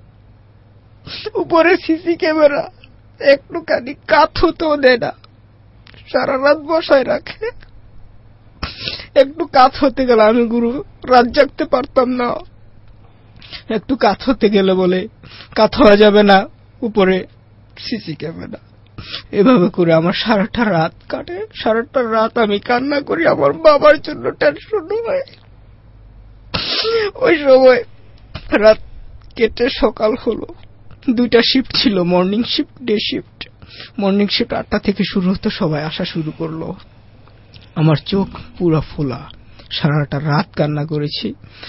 উপরে সিসি ক্যামেরা, একটুখানি কাত হতেও দেয় না, সারা রাত বসায় রাখে। একটু কাত হতে গেলে আমি গুরু রাত জাগতে পারতাম না, একটু কাত হতে গেলে বলে কাত হওয়া যাবে না, উপরে সিসি ক্যামেরা। এভাবে করে আমার সারাটা রাত কাটে। সারাটা রাত আমি কান্না করি, আমার বাবার জন্য টেনশন হয়। ওই সময় রাত কেটে সকাল হলো। 2টা শিফট ছিল, morning shift, day shift. Morning shift 8টা থেকে শুরু হতো, সবাই আসা শুরু করলো। আমার চোখ পুরো ফোলা, সারাটা রাত কান্না করেছি।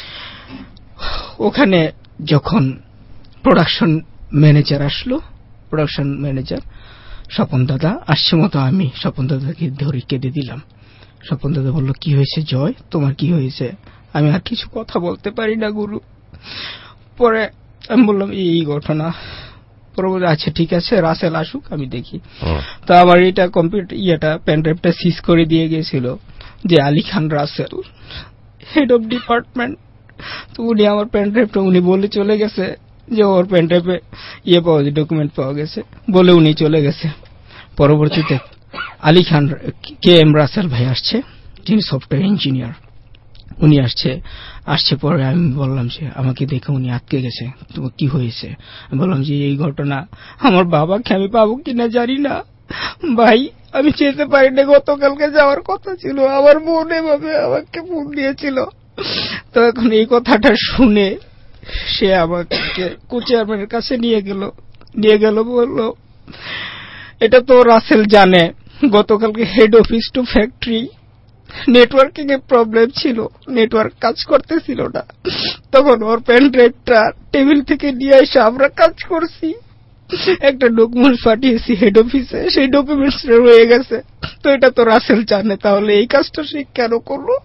ওখানে যখন প্রোডাকশন ম্যানেজার আসলো, প্রোডাকশন ম্যানেজার স্বপন দাদা আসছে মতো, আমি স্বপন দাদাকে ধরে কেঁদে দিলাম। স্বপন দাদা বললো কি হয়েছে জয়, তোমার কি হয়েছে? আমি আর কিছু কথা বলতে পারি না গুরু। পরে আমি বললাম এই ঘটনা। পরে বলে আচ্ছা ঠিক আছে, রাসেল আসুক আমি দেখি। তো আমার এটা কম্পিউটার পেন ড্রাইভটা সিজ করে দিয়ে গিয়েছিল যে Ali Khan Rasel, head of department. তো উনি আমার পেন ড্রাইভটা উনি বলে চলে গেছে যে ওর পেন ড্রাইভে পাওয়া যায়, ডকুমেন্ট পাওয়া গেছে বলে উনি চলে গেছে। পরবর্তীতে আলী খান KM রাসেল ভাই আসছে, যিনি সফটওয়্যার ইঞ্জিনিয়ার, উনি আসছে পরে আমি বললাম যে আমাকে দেখে উনি আটকে গেছে, তো কি হয়েছে? আমি বললাম যে এই ঘটনা, আমার বাবাকে আমি পাবো কিনা জানি না ভাই, আমি যেতে পারি না। গতকালকে যাওয়ার কথা ছিল, আমার বোন এভাবে আমাকে ফোন দিয়েছিল। তো এখন এই কথাটা শুনে সে আমাকে চেয়ারম্যানের কাছে নিয়ে গেল বললো এটা তো রাসেল জানে, গতকালকে head office to factory networking এর প্রবলেম ছিল, নেটওয়ার্ক কাজ করতেছিল না। তখন ওর পেন ড্রাইভটা টেবিল থেকে নিয়ে এসে আমরা কাজ করছি, একটা ডকুমেন্টস পাঠিয়েছি হেড অফিসে, সেই ডকুমেন্টস রয়ে গেছে। তো এটা তো রাসেল জানে, তাহলে এই কাজটা সে কেন করলো?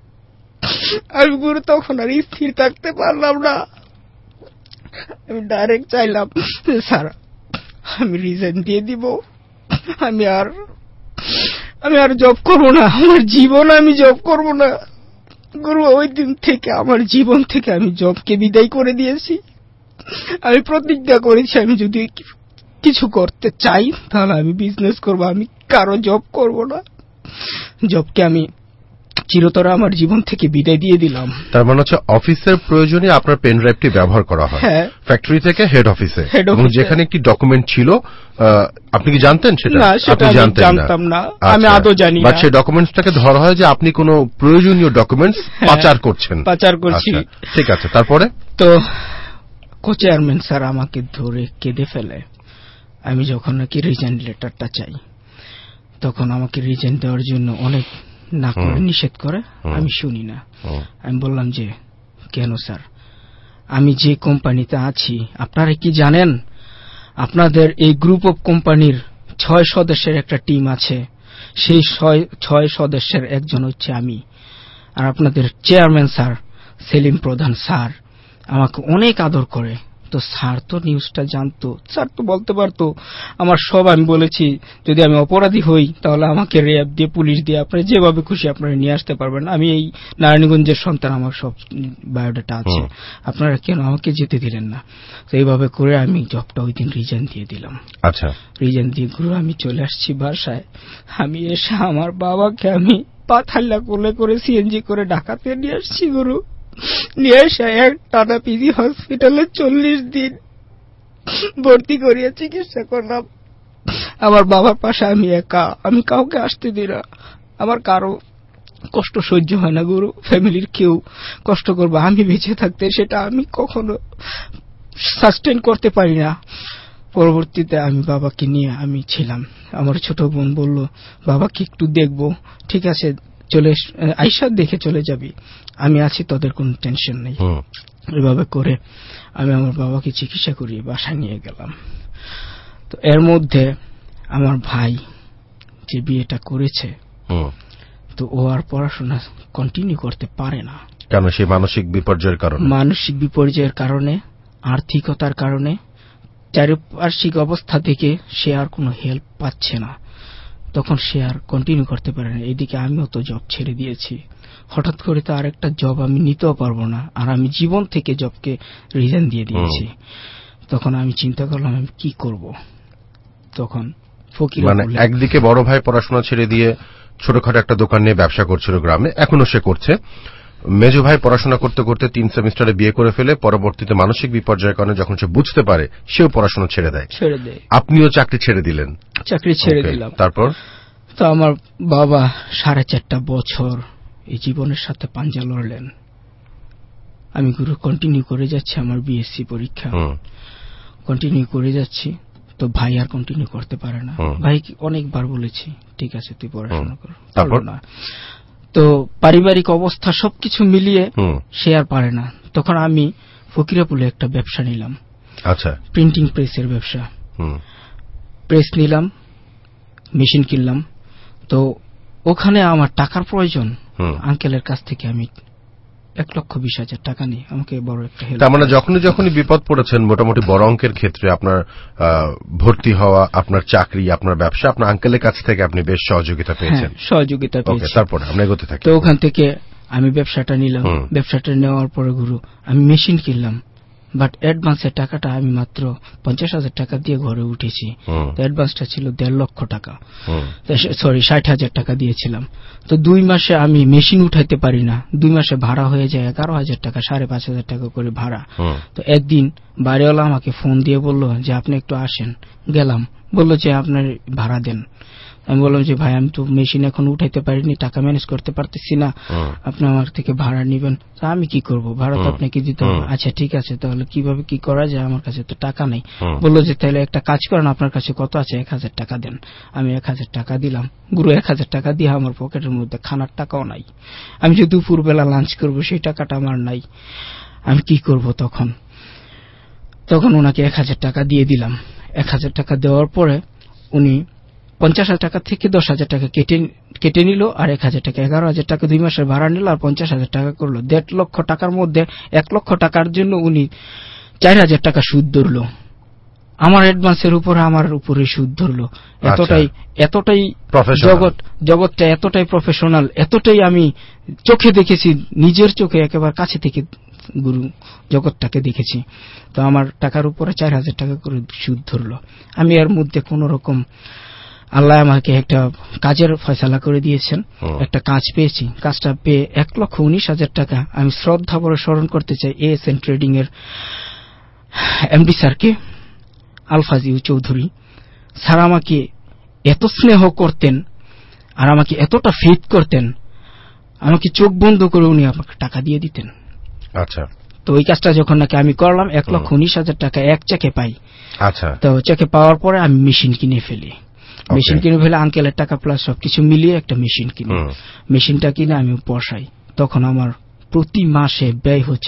আমি গুরু তখন আর স্থির থাকতে পারলাম না, আমি ডাইরেক্ট চাইলাম স্যার আমি রিজাইন দিয়ে দিব, আমি আর জব করবো না, আমার জীবন আমি জব করবো না। গুরু ওই দিন থেকে আমার জীবন থেকে আমি জবকে বিদায় করে দিয়েছি। আমি প্রতিজ্ঞা করেছি আমি যদি কিছু করতে চাই তাহলে আমি বিজনেস করবো, আমি কারো জব করবো না। জবকে আমি চিরতরে আমার জীবন থেকে বিদায় দিয়ে দিলাম। তার মানে হচ্ছে অফিসের প্রয়োজনে আপনার পেন ড্রাইভটি ব্যবহার করা হয় ফ্যাক্টরি থেকে হেড অফিসে, এবং যেখানে একটি ডকুমেন্ট ছিল আপনি কি জানতেন সেটা? না, সেটা আমি জানতাম না, আমি আদৌ জানি না। বাট সেই ডকুমেন্টসটাকে ধরা হয় যে আপনি কোনো প্রয়োজনীয় ডকুমেন্টস পাচার করছেন। পাচার করছি। ঠিক আছে, তারপরে? তো কো-চেয়ারম্যান স্যার আমাকে ধরে কেঁদে ফেলে। আমি যখন নাকি রিজাইন লেটারটা চাই, তখন আমাকে রিজাইন দেওয়ার জন্য অনেক না করে নিষেধ করে। আমি শুনি না। আমি বললাম যে কেন স্যার, আমি যে কোম্পানিতে আছি আপনারা কি জানেন, আপনাদের এই গ্রুপ অফ কোম্পানির 6 সদস্যের একটা টিম আছে, সেই 6 সদস্যের একজন হচ্ছে আমি। আর আপনাদের চেয়ারম্যান স্যার সেলিম প্রধান স্যার আমাকে অনেক আদর করে। তো স্যার তো নিউজটা জানতো, স্যার তো বলতে পারতো আমার সব। আমি বলেছি যদি আমি অপরাধী হই তাহলে আমাকে র্যাব দিয়ে পুলিশ দিয়ে আপনারা যেভাবে খুশি আপনারা নিয়ে আসতে পারবেন, আমি এই নারায়ণগঞ্জের সন্তান, আমার সব বায়োডাটা আছে, আপনারা কেন আমাকে যেতে দিলেন না? তো এইভাবে করে আমি জবটা ওই দিন রিজাইন দিয়ে দিলাম। আচ্ছা, রিজাইন দিয়ে গুরু আমি চলে আসছি বাসায়। আমি এসে আমার বাবাকে আমি পাথাল্লা কোলে করে সিএনজি করে ঢাকাতে নিয়ে আসছি গুরু। নিয়ে এসে এক টানা পিজি হসপিটালে 40 দিন ভর্তি করিয়ে চিকিৎসা করলাম। আমার বাবার পাশে আমি একা, আমি কাউকে আসতে দিই না। আমার কারো কষ্ট সহ্য হয় না গুরু, ফ্যামিলির কেউ কষ্ট করবে আমি বেঁচে থাকতে, সেটা আমি কখনো সাস্টেন করতে পারি না। পরবর্তীতে আমি বাবাকে নিয়ে আমি ছিলাম। আমার ছোট বোন বলল বাবাকে একটু দেখবো। ঠিক আছে, চলে আইসা দেখে চলে যাবি, আমি আছি, তোদের কোনো টেনশন নেই। এভাবে করে আমি আমার বাবাকে চিকিৎসা করিয়ে বাসায় নিয়ে গেলাম। তো এর মধ্যে আমার ভাই যে বিয়েটা করেছে, তো ও আর পড়াশোনা কন্টিনিউ করতে পারে না। কেন? সে মানসিক বিপর্যয়ের কারণে? মানসিক বিপর্যয়ের কারণে, আর্থিকতার কারণে, চারিপার্শ্বিক অবস্থা থেকে সে আর কোনো হেল্প পাচ্ছে না। তখন সে আর কন্টিনিউ করতে পারে না। এইদিকে আমিও তো জব ছেড়ে দিয়েছি। হঠাৎ করে তো আরেকটা জব আমি নিতেও পারবো না, আর আমি জীবন থেকে জবকে রিজাইন দিয়ে দিয়েছি। তখন আমি চিন্তা করলাম আমি কি করব। তখন ফকির, মানে একদিকে বড় ভাই পড়াশোনা ছেড়ে দিয়ে ছোটখাটো একটা দোকান নিয়ে ব্যবসা করছিল গ্রামে, এখনো সে করছে। মেজো ভাই পড়াশোনা করতে করতে 3 সেমিস্টারে বিয়ে করে ফেলে, পরবর্তীতে মানসিক বিপর্যয়ের কারণে যখন সে বুঝতে পারে সেও পড়াশোনা ছেড়ে দেয়। আপনিও চাকরি ছেড়ে দিলেন? চাকরি ছেড়ে দিলাম। তারপর? তো আমার বাবা 4.5 বছর এই জীবনের সাথে পাঞ্জা লড়লেন। আমি গুরু কন্টিনিউ করে যাচ্ছি আমার বিএসসি পরীক্ষা, কন্টিনিউ করে যাচ্ছি। তো ভাই আর কন্টিনিউ করতে পারে না। ভাই অনেকবার বলেছি ঠিক আছে তুই পড়াশোনা কর, তারপর না। তো পারিবারিক অবস্থা সবকিছু মিলিয়ে সে আর পারে না। তখন আমি ফকিরাপুলে একটা ব্যবসা নিলাম। আচ্ছা, প্রিন্টিং প্রেসের ব্যবসা। প্রেস নিলাম, মেশিন কিনলাম। তো ওখানে আমার টাকার প্রয়োজন। আঙ্কেলের কাছ থেকে আমি 1,20,000 টাকা নিই, আমাকে বড় একটা হেল্প। তার মানে যখনই বিপদ পড়েছেন মোটামুটি বড় অঙ্কের ক্ষেত্রে, আপনার ভর্তি হওয়া, আপনার চাকরি, আপনার ব্যবসা, আপনার আঙ্কেলের কাছ থেকে আপনি বেশ সহযোগিতা পেয়েছেন? সহযোগিতা পেয়েছি। তারপরে আমরা এগোতে থাকি। তো ওখান থেকে আমি ব্যবসাটা নিলাম। ব্যবসাটা নেওয়ার পরে গুরু আমি মেশিন কিনলাম, বাট অ্যাডভান্সের টাকাটা আমি মাত্র 50,000 টাকা দিয়ে ঘরে উঠেছি। অ্যাডভান্সটা ছিল 1.5 লক্ষ টাকা, সরি 60,000 টাকা দিয়েছিলাম। তো 2 মাসে আমি মেশিন উঠাইতে পারি না। 2 মাসে ভাড়া হয়ে যায় 11,000 টাকা, 5,500 টাকা করে ভাড়া। তো একদিন বাড়িওয়ালা আমাকে ফোন দিয়ে বলল যে আপনি একটু আসেন। গেলাম, বললো যে আপনার ভাড়া দেন। আমি বললাম যে ভাই আমি তো মেশিন এখন উঠাইতে পারিনি, টাকা ম্যানেজ করতে পারতেছি না, আপনি আমার থেকে ভাড়া নিবেন। তা আমি কি করব, ভাড়া তো আপনাকে দিতে হবে। আচ্ছা ঠিক আছে, তাহলে কিভাবে কি করা যায়, আমার কাছে তো টাকা নেই। বললো যে তাহলে একটা কাজ করেন, আপনার কাছে কত আছে, 1,000 টাকা দেন। আমি 1,000 টাকা দিলাম। গুরু 1,000 টাকা দিয়ে আমার পকেটের মধ্যে খানার টাকাও নাই। আমি যে দুপুরবেলা লাঞ্চ করব সেই টাকাটা আমার নাই। আমি কি করব তখন ওনাকে 1,000 টাকা দিয়ে দিলাম। 1,000 টাকা দেওয়ার পরে উনি 50,000 টাকা থেকে 10,000 টাকা কেটে নিল, আর 1,000 টাকা 11,000 টাকা 2 মাসের ভাড়া নিল, আর 50,000 টাকা করলো। 1.5 লক্ষ টাকার মধ্যে 1 লক্ষ টাকার জন্য উনি 4,000 টাকা সুদ ধরল। আমার অ্যাডভান্সের উপরে আমার উপরে সুদ ধরলো। এতটাই জগৎটা এতটাই প্রফেশনাল, এতটাই আমি চোখে দেখেছি, নিজের চোখে একেবারে কাছে থেকে গুরু জগৎটাকে দেখেছি। তো আমার টাকার উপরে 4,000 টাকা করে সুদ ধরলো। আমি এর মধ্যে কোন রকম আল্লাহ আমাকে একটা কাজের ফয়সালা করে দিয়েছেন, একটা কাজ পেয়েছি। কাজটা পেয়ে 1,19,000 টাকা আমি শ্রদ্ধা ভরে স্মরণ করতে চাই ASN ট্রেডিং এর এমডি স্যারকে, আলফাজিউ চৌধুরী স্যার। আমাকে এত স্নেহ করতেন আর আমাকে এতটা ফেথ করতেন, আমাকে চোখ বন্ধ করে উনি আমাকে টাকা দিয়ে দিতেন। আচ্ছা, তো ওই কাজটা যখন নাকি আমি করলাম 1,19,000 টাকা এক চেকে পাই। আচ্ছা, তো চেকে পাওয়ার পরে আমি মেশিন কিনে ফেলি। মেশিন কিনে ফেলে আঙ্কেলের টাকা প্লাস সবকিছু মিলিয়ে একটা মেশিন কিনি। মেশিনটা কিনে আমি বসাই। তখন আমার প্রতি মাসে ব্যয় হচ্ছে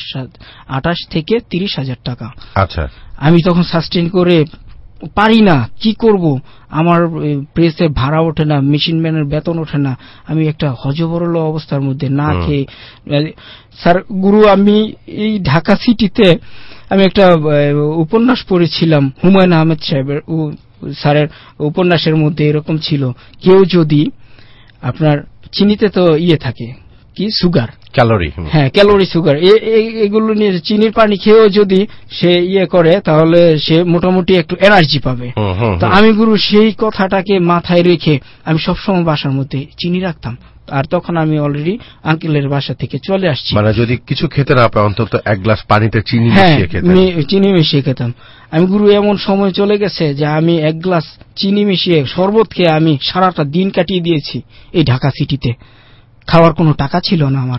28 থেকে 30,000 টাকা। আচ্ছা, আমি তখন সাস্টেইন করে পারি না, কি করব? আমার প্রেসে ভাড়া ওঠে না, মেশিন ম্যানের বেতন ওঠে না। আমি একটা হজবরল অবস্থার মধ্যে না খেয়ে। স্যার গুরু, আমি এই ঢাকা সিটিতে আমি একটা উপন্যাস পড়েছিলাম, হুমায়ুন আহমেদ সাহেবের স্যারের উপন্যাসের মধ্যে এরকম ছিল, কেউ যদি আপনার চিনিতে তো থাকে কি সুগার, ক্যালোরি, হ্যাঁ ক্যালোরি, সুগার, এগুলো নিয়ে চিনির পানি খেয়েও যদি সে করে তাহলে সে মোটামুটি একটু এনার্জি পাবে। তো আমি গুরু সেই কথাটাকে মাথায় রেখে আমি সবসময় বাসার মধ্যে চিনি রাখতাম। আর তখন আমি অলরেডি আঙ্কেলের বাসা থেকে চলে আসছি। মানে যদি কিছু খেতে না পাই অন্তত এক গ্লাস পানিতে চিনি মিশিয়ে খেতাম। চিনি মিশিয়ে খেতাম আমি গুরু। এমন সময় চলে গেছে যে আমি এক গ্লাস চিনি মিশিয়ে শরবত খেয়ে আমি সারাটা দিন কাটিয়ে দিয়েছি এই ঢাকা সিটিতে। খাওয়ার কোনো টাকা ছিল না আমার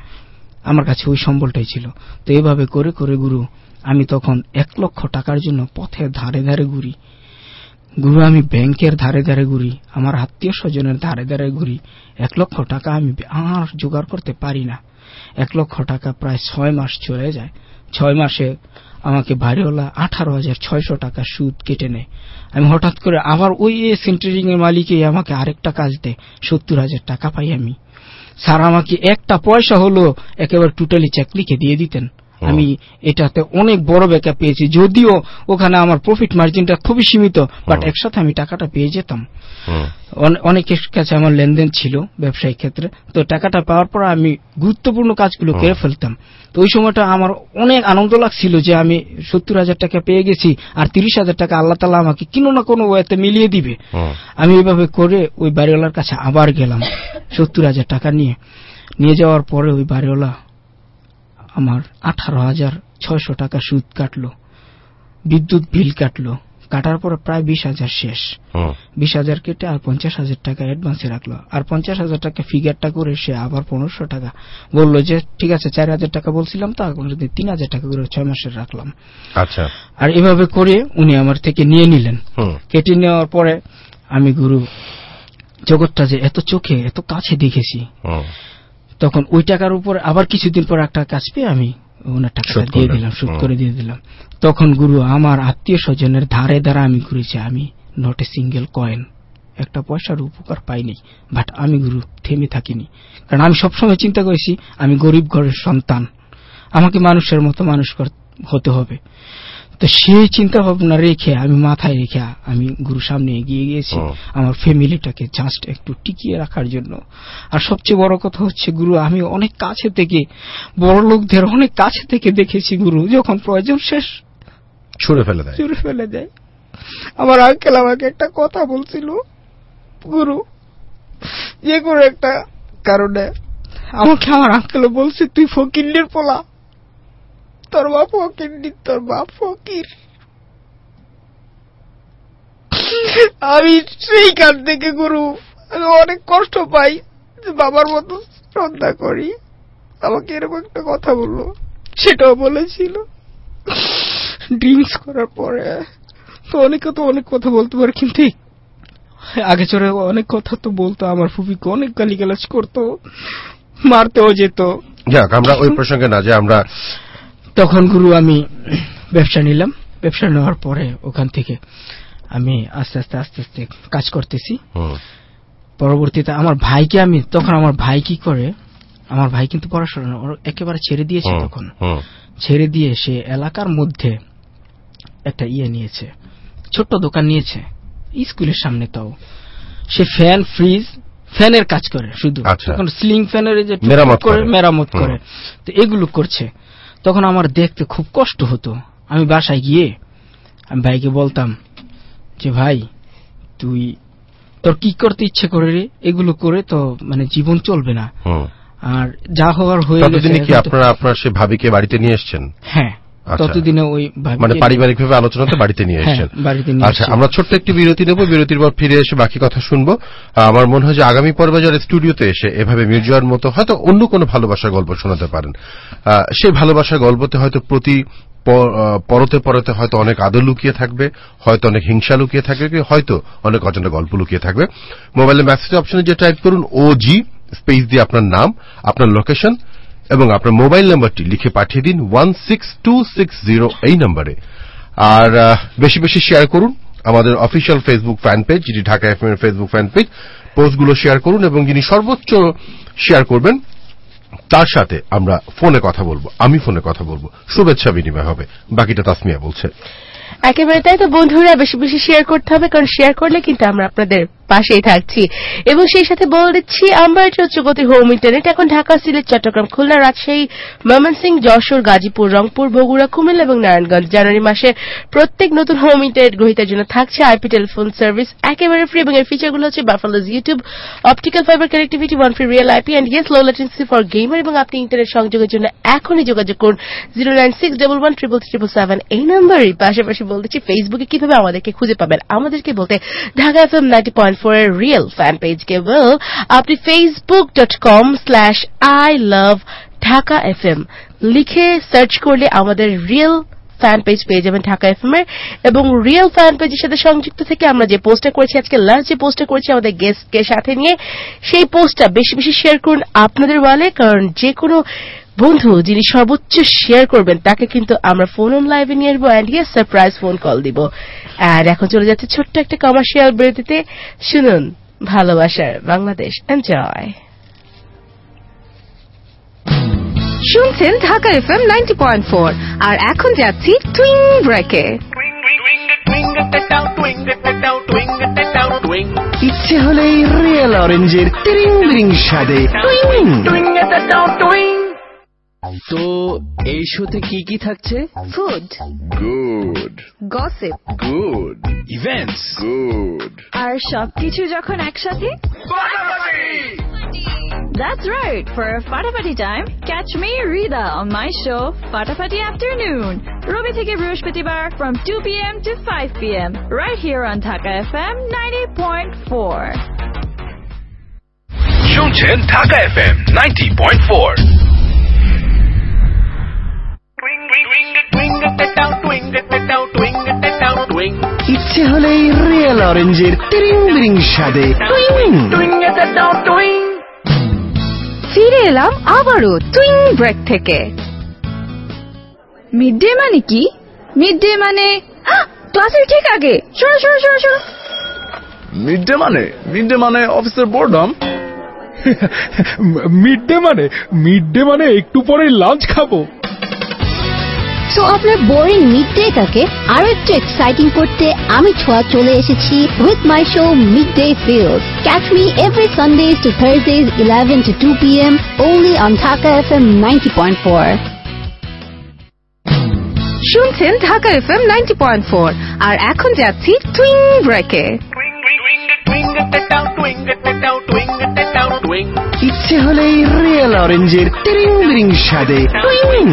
কাছে ওই সম্বলটাই ছিল। তো এভাবে করে করে গুরু আমি তখন 1 লক্ষ টাকার জন্য পথের ধারে ধারে ঘুরি। গুরু আমি ব্যাংকের ধারে ধারে ঘুরি, আমার আত্মীয় স্বজনের ধারে ধারে ঘুরি। 1 লক্ষ টাকা আমি আর জোগাড় করতে পারি না। 1 লক্ষ টাকা প্রায় 6 মাস চলে যায়। 6 মাসে আমাকে বাড়িওয়ালা 18,600 টাকা সুদ কেটে নেয়। আমি হঠাৎ করে আবার ওই সেন্টারিং এর মালিকে আমাকে আরেকটা কাজ দেয়, 70,000 টাকা পাই আমি। স্যার আমাকে একটা পয়সা হলো একেবারে টোটালি চেক লিখে দিয়ে দিতেন। আমি এটাতে অনেক বড় ব্যাকআপ পেয়েছি, যদিও ওখানে আমার প্রফিট মার্জিনটা খুবই সীমিত, বাট একসাথে আমি টাকাটা পেয়ে যেতাম। অনেকের কাছে আমার লেনদেন ছিল ব্যবসায়িক ক্ষেত্রে। তো টাকাটা পাওয়ার পর আমি গুরুত্বপূর্ণ কাজগুলো করে ফেলতাম। তো ওই সময়টা আমার অনেক আনন্দ লাগছিল যে আমি 70,000 টাকা পেয়ে গেছি, আর 30,000 টাকা আল্লাহ তাআলা আমাকে কোনো না কোনো ওয়েতে মিলিয়ে দিবে। আমি এইভাবে করে ওই বাড়িওয়ালার কাছে আবার গেলাম 70,000 টাকা নিয়ে যাওয়ার পরে ওই বাড়িওয়ালা আমার 18,600 টাকা সুদ কাটলো, বিদ্যুৎ বিল কাটলো। কাটার পরে প্রায় 20,000 শেষ। 20,000 কেটে আর 50,000 টাকা অ্যাডভান্সে রাখলো। আর 50,000 টাকা ফিগারটা করে সে আবার 1500 টাকা বললো যে ঠিক আছে 4,000 টাকা বলছিলাম তো, এখন 3,000 টাকা করে 6 মাসের রাখলাম। আচ্ছা, আর এভাবে করে উনি আমার থেকে নিয়ে নিলেন। কেটে নেওয়ার পরে আমি গুরু জগৎটা যে এত চোখে এত কাছে দেখেছি, তখন ওই টাকার উপর আবার কিছুদিন পর একটা কাজ পেয়ে আমি ওনার টাকাটা দিয়ে দিলাম, শোধ করে দিয়ে দিলাম। তখন গুরু আমার আত্মীয় স্বজনের ধারে ধারে আমি ঘুরেছি, আমি নট এ সিঙ্গেল কয়েন, একটা পয়সার উপকার পাইনি। বাট আমি গুরু থেমে থাকিনি, কারণ আমি সবসময় চিন্তা করেছি আমি গরিব ঘরের সন্তান, আমাকে মানুষের মতো মানুষ হতে হবে। তো সেই চিন্তা ভাবনা রেখে আমি মাথায় রেখে আমি গুরু সামনে এগিয়ে গিয়েছি আমার ফ্যামিলিটাকে জাস্ট একটু টিকিয়ে রাখার জন্য। আর সবচেয়ে বড় কথা হচ্ছে গুরু, আমি অনেক কাছে থেকে বড় লোকদের অনেক কাছে থেকে দেখেছি গুরু, যখন প্রয়োজন শেষ ছুড়ে ফেলে দেয়। আমার আঙ্কেল আমাকে একটা কথা বলছিল গুরু, যে কোনো একটা কারণে আমাকে আমার আঙ্কেল বলছে তুই ফকিরের পোলা, তোর বাপ ফকির, তোর বাপ ফকির। আমি সেই কাজ থেকে গুরু আমি অনেক কষ্ট পাই, বাবার মতো শ্রদ্ধা করি। আমাকে এরকম একটা কথা বললো, সেটাও বলেছিল ড্রিঙ্কস করার পরে। তো অনেকে তো অনেক কথা বলতে পারে, কিন্তু আগে চড়ে অনেক কথা তো বলতো। আমার ফুপিকে অনেক গালিগালাজ করতো, মারতেও যেত। যাক, আমরা ওই প্রসঙ্গে না যে আমরা তখন গুরু আমি ব্যবসা নিলাম। ব্যবসা নেওয়ার পরে ওখান থেকে আমি আস্তে আস্তে কাজ করতেছি। পরবর্তীতে আমার ভাইকে আমি তখন আমার ভাই কি করে, আমার ভাই কিন্তু পড়াশোনা একেবারে ছেড়ে দিয়েছে। তখন ছেড়ে দিয়ে সে এলাকার মধ্যে একটা নিয়েছে, ছোট্ট দোকান নিয়েছে স্কুলের সামনে। তাও সে ফ্যানের কাজ করে শুধু, তখন সিলিং ফ্যানের যে মেরামত করে, তো এগুলো করছে। তখন আমার দেখতে খুব কষ্ট হতো। আমি বাসায় গিয়ে আমি ভাইকে বলতাম যে ভাই তুই তোর কি করতে ইচ্ছে করে রে, এগুলো করে তো মানে জীবন চলবে না। আর যা হওয়ার হয়ে গেছে। ততদিনে কি আপনার সে ভাবিকে বাড়িতে নিয়ে এসেছেন? হ্যাঁ, ততদিনে ওই মানে পারিবারিকভাবে আলোচনাতে বাড়িতে নিয়ে এসেছেন। আচ্ছা, আমরা ছোট্ট একটি বিরতি নেব, বিরতির পর ফিরে এসে বাকি কথা শুনবো। আমার মনে হয় যে আগামী পর্বে যারা স্টুডিওতে এসে এভাবে মির্জার মতো হয়তো অন্য কোনো ভালোবাসার গল্প শোনাতে পারেন, সেই ভালোবাসার গল্পতে হয়তো প্রতি পরতে পরতে হয়তো অনেক আদর লুকিয়ে থাকবে, হয়তো অনেক হিংসা লুকিয়ে থাকবে, হয়তো অনেক অজানা গল্প লুকিয়ে থাকবে। মোবাইলের মেসেজ অপশনে যে টাইপ করুন OG স্পেস দিয়ে আপনার নাম, আপনার লোকেশন এবং আপনার মোবাইল নাম্বারটি লিখে পাঠিয়ে দিন 16260 এই নম্বরে। আর বেশি বেশি শেয়ার করুন আমাদের অফিসিয়াল ফেসবুক ফ্যান পেজ, যেটি ঢাকা এফএম এর ফেসবুক ফ্যান পেজ। পোস্টগুলো শেয়ার করুন এবং যিনি সর্বোচ্চ শেয়ার করবেন তার সাথে আমরা ফোনে কথা বলবো, আমি ফোনে কথা বলবো, শুভেচ্ছা বিনিময় হবে। বাকিটা তাসমিয়া বলছে। একেবারে তাই তো বন্ধুরা, বেশি বেশি শেয়ার করতে হবে, কারণ শেয়ার করলে কিন্তু আমরা আপনাদের পাশেই থাকছি। এবং সেই সাথে বলে দিচ্ছি আমরা উচ্চগতির হোম ইন্টারনেট এখন ঢাকা, সিলেট, চট্টগ্রাম, খুলনা, রাজশাহী, ময়মনসিংহ, যশোর, গাজীপুর, রংপুর, বগুড়া, কুমিল্লা এবং নারায়ণগঞ্জ। জানুয়ারি মাসে প্রত্যেক নতুন হোম ইন্টারনেট গ্রহীতার জন্য থাকছে আইপি টেলিফোন সার্ভিস একেবারে ফ্রি, এবং এর ফিচারগুলো হচ্ছে bufferless YouTube, optical fibre connectivity, one free real IP and yes low latency for gamer. এবং আপনি ইন্টারনেট সংযোগের জন্য এখনই যোগাযোগ করুন 096113377 এই নম্বরের। পাশাপাশি বলতেছি ফেসবুকে কিভাবে আমাদেরকে খুঁজে পাবেন। আমাদেরকে বলতে ঢাকা এফএম 90.4 এর রিয়েল ফ্যান পেজ কেবল আপনি facebook.com/I-love-Dhaka-FM লিখে সার্চ করলে আমাদের রিয়েল ফ্যান পেজ পেয়ে যাবেন ঢাকা এফএম এর। এবং রিয়েল ফ্যান পেজের সাথে সংযুক্ত থেকে আমরা যে পোস্টটা করেছি আজকে লাঞ্চ, যে পোস্টটা করেছি আমাদের গেস্টকে সাথে নিয়ে, সেই পোস্টটা বেশি বেশি শেয়ার করুন আপনাদের ওয়ালে, কারণ যে কোনো বন্ধু যিনি সর্বোচ্চ শেয়ার করবেন তাকে কিন্তু আমরা ফোন অন লাইভে নিয়ে আসবো and yes surprise phone call দিব। আর এখন চলে যাচ্ছে ছোট্ট একটা কমার্শিয়াল বিরতিতে। শুনুন ভালোবাসার বাংলাদেশ, এনজয়। শুনছেন ঢাকা এফএম 90.4 আর এখন যাচ্ছি টুইং ব্রেকে। ইচ্ছে হলেই রিয়েল অরেঞ্জের টিরিং বিরিং স্বাদে টুইং। তো এই শোতে কি কি থাকছে? Food, good, gossip, good, events, good, আর সবকিছু যখন একসাথে। That's right. For a Fatafati time, catch me, Rida, on my show, Fatafati Afternoon. Robi থেকে বৃহস্পতিবার from 2 p.m. to 5 p.m. right here on Dhaka FM 90.4. শুনছেন ঢাকা এফএম 90.4। ইচ্ছে হলেই real অরেঞ্জের টিরিং বিরিং স্বাদে টুইং। ফিরে এলাম আবারও টুইং ব্রেক থেকে। মিড ডে মানে কি? মিড ডে মানে ক্লাসের ঠিক আগে। শোনো শোনো শোনো শোনো, মিড ডে মানে অফিসের বোর্ডম। মিড ডে মানে একটু পরে লাঞ্চ খাবো। সো আপনার বোরিং মিড ডেটাকে আরো একটু এক্সাইটিং করতে আমি ছোঁয়া চলে এসেছি with my show midday feels. Catch me every Sundays to Thursdays 11 to 2 p.m. only on Dhaka FM 90.4. শুনছেন ঢাকা এফএম 90.4 আর এখন যাচ্ছি টুইং ব্রেকে। ইচ্ছে হলেই রিয়েল অরেঞ্জের টিরিং বিরিং স্বাদে টুইং।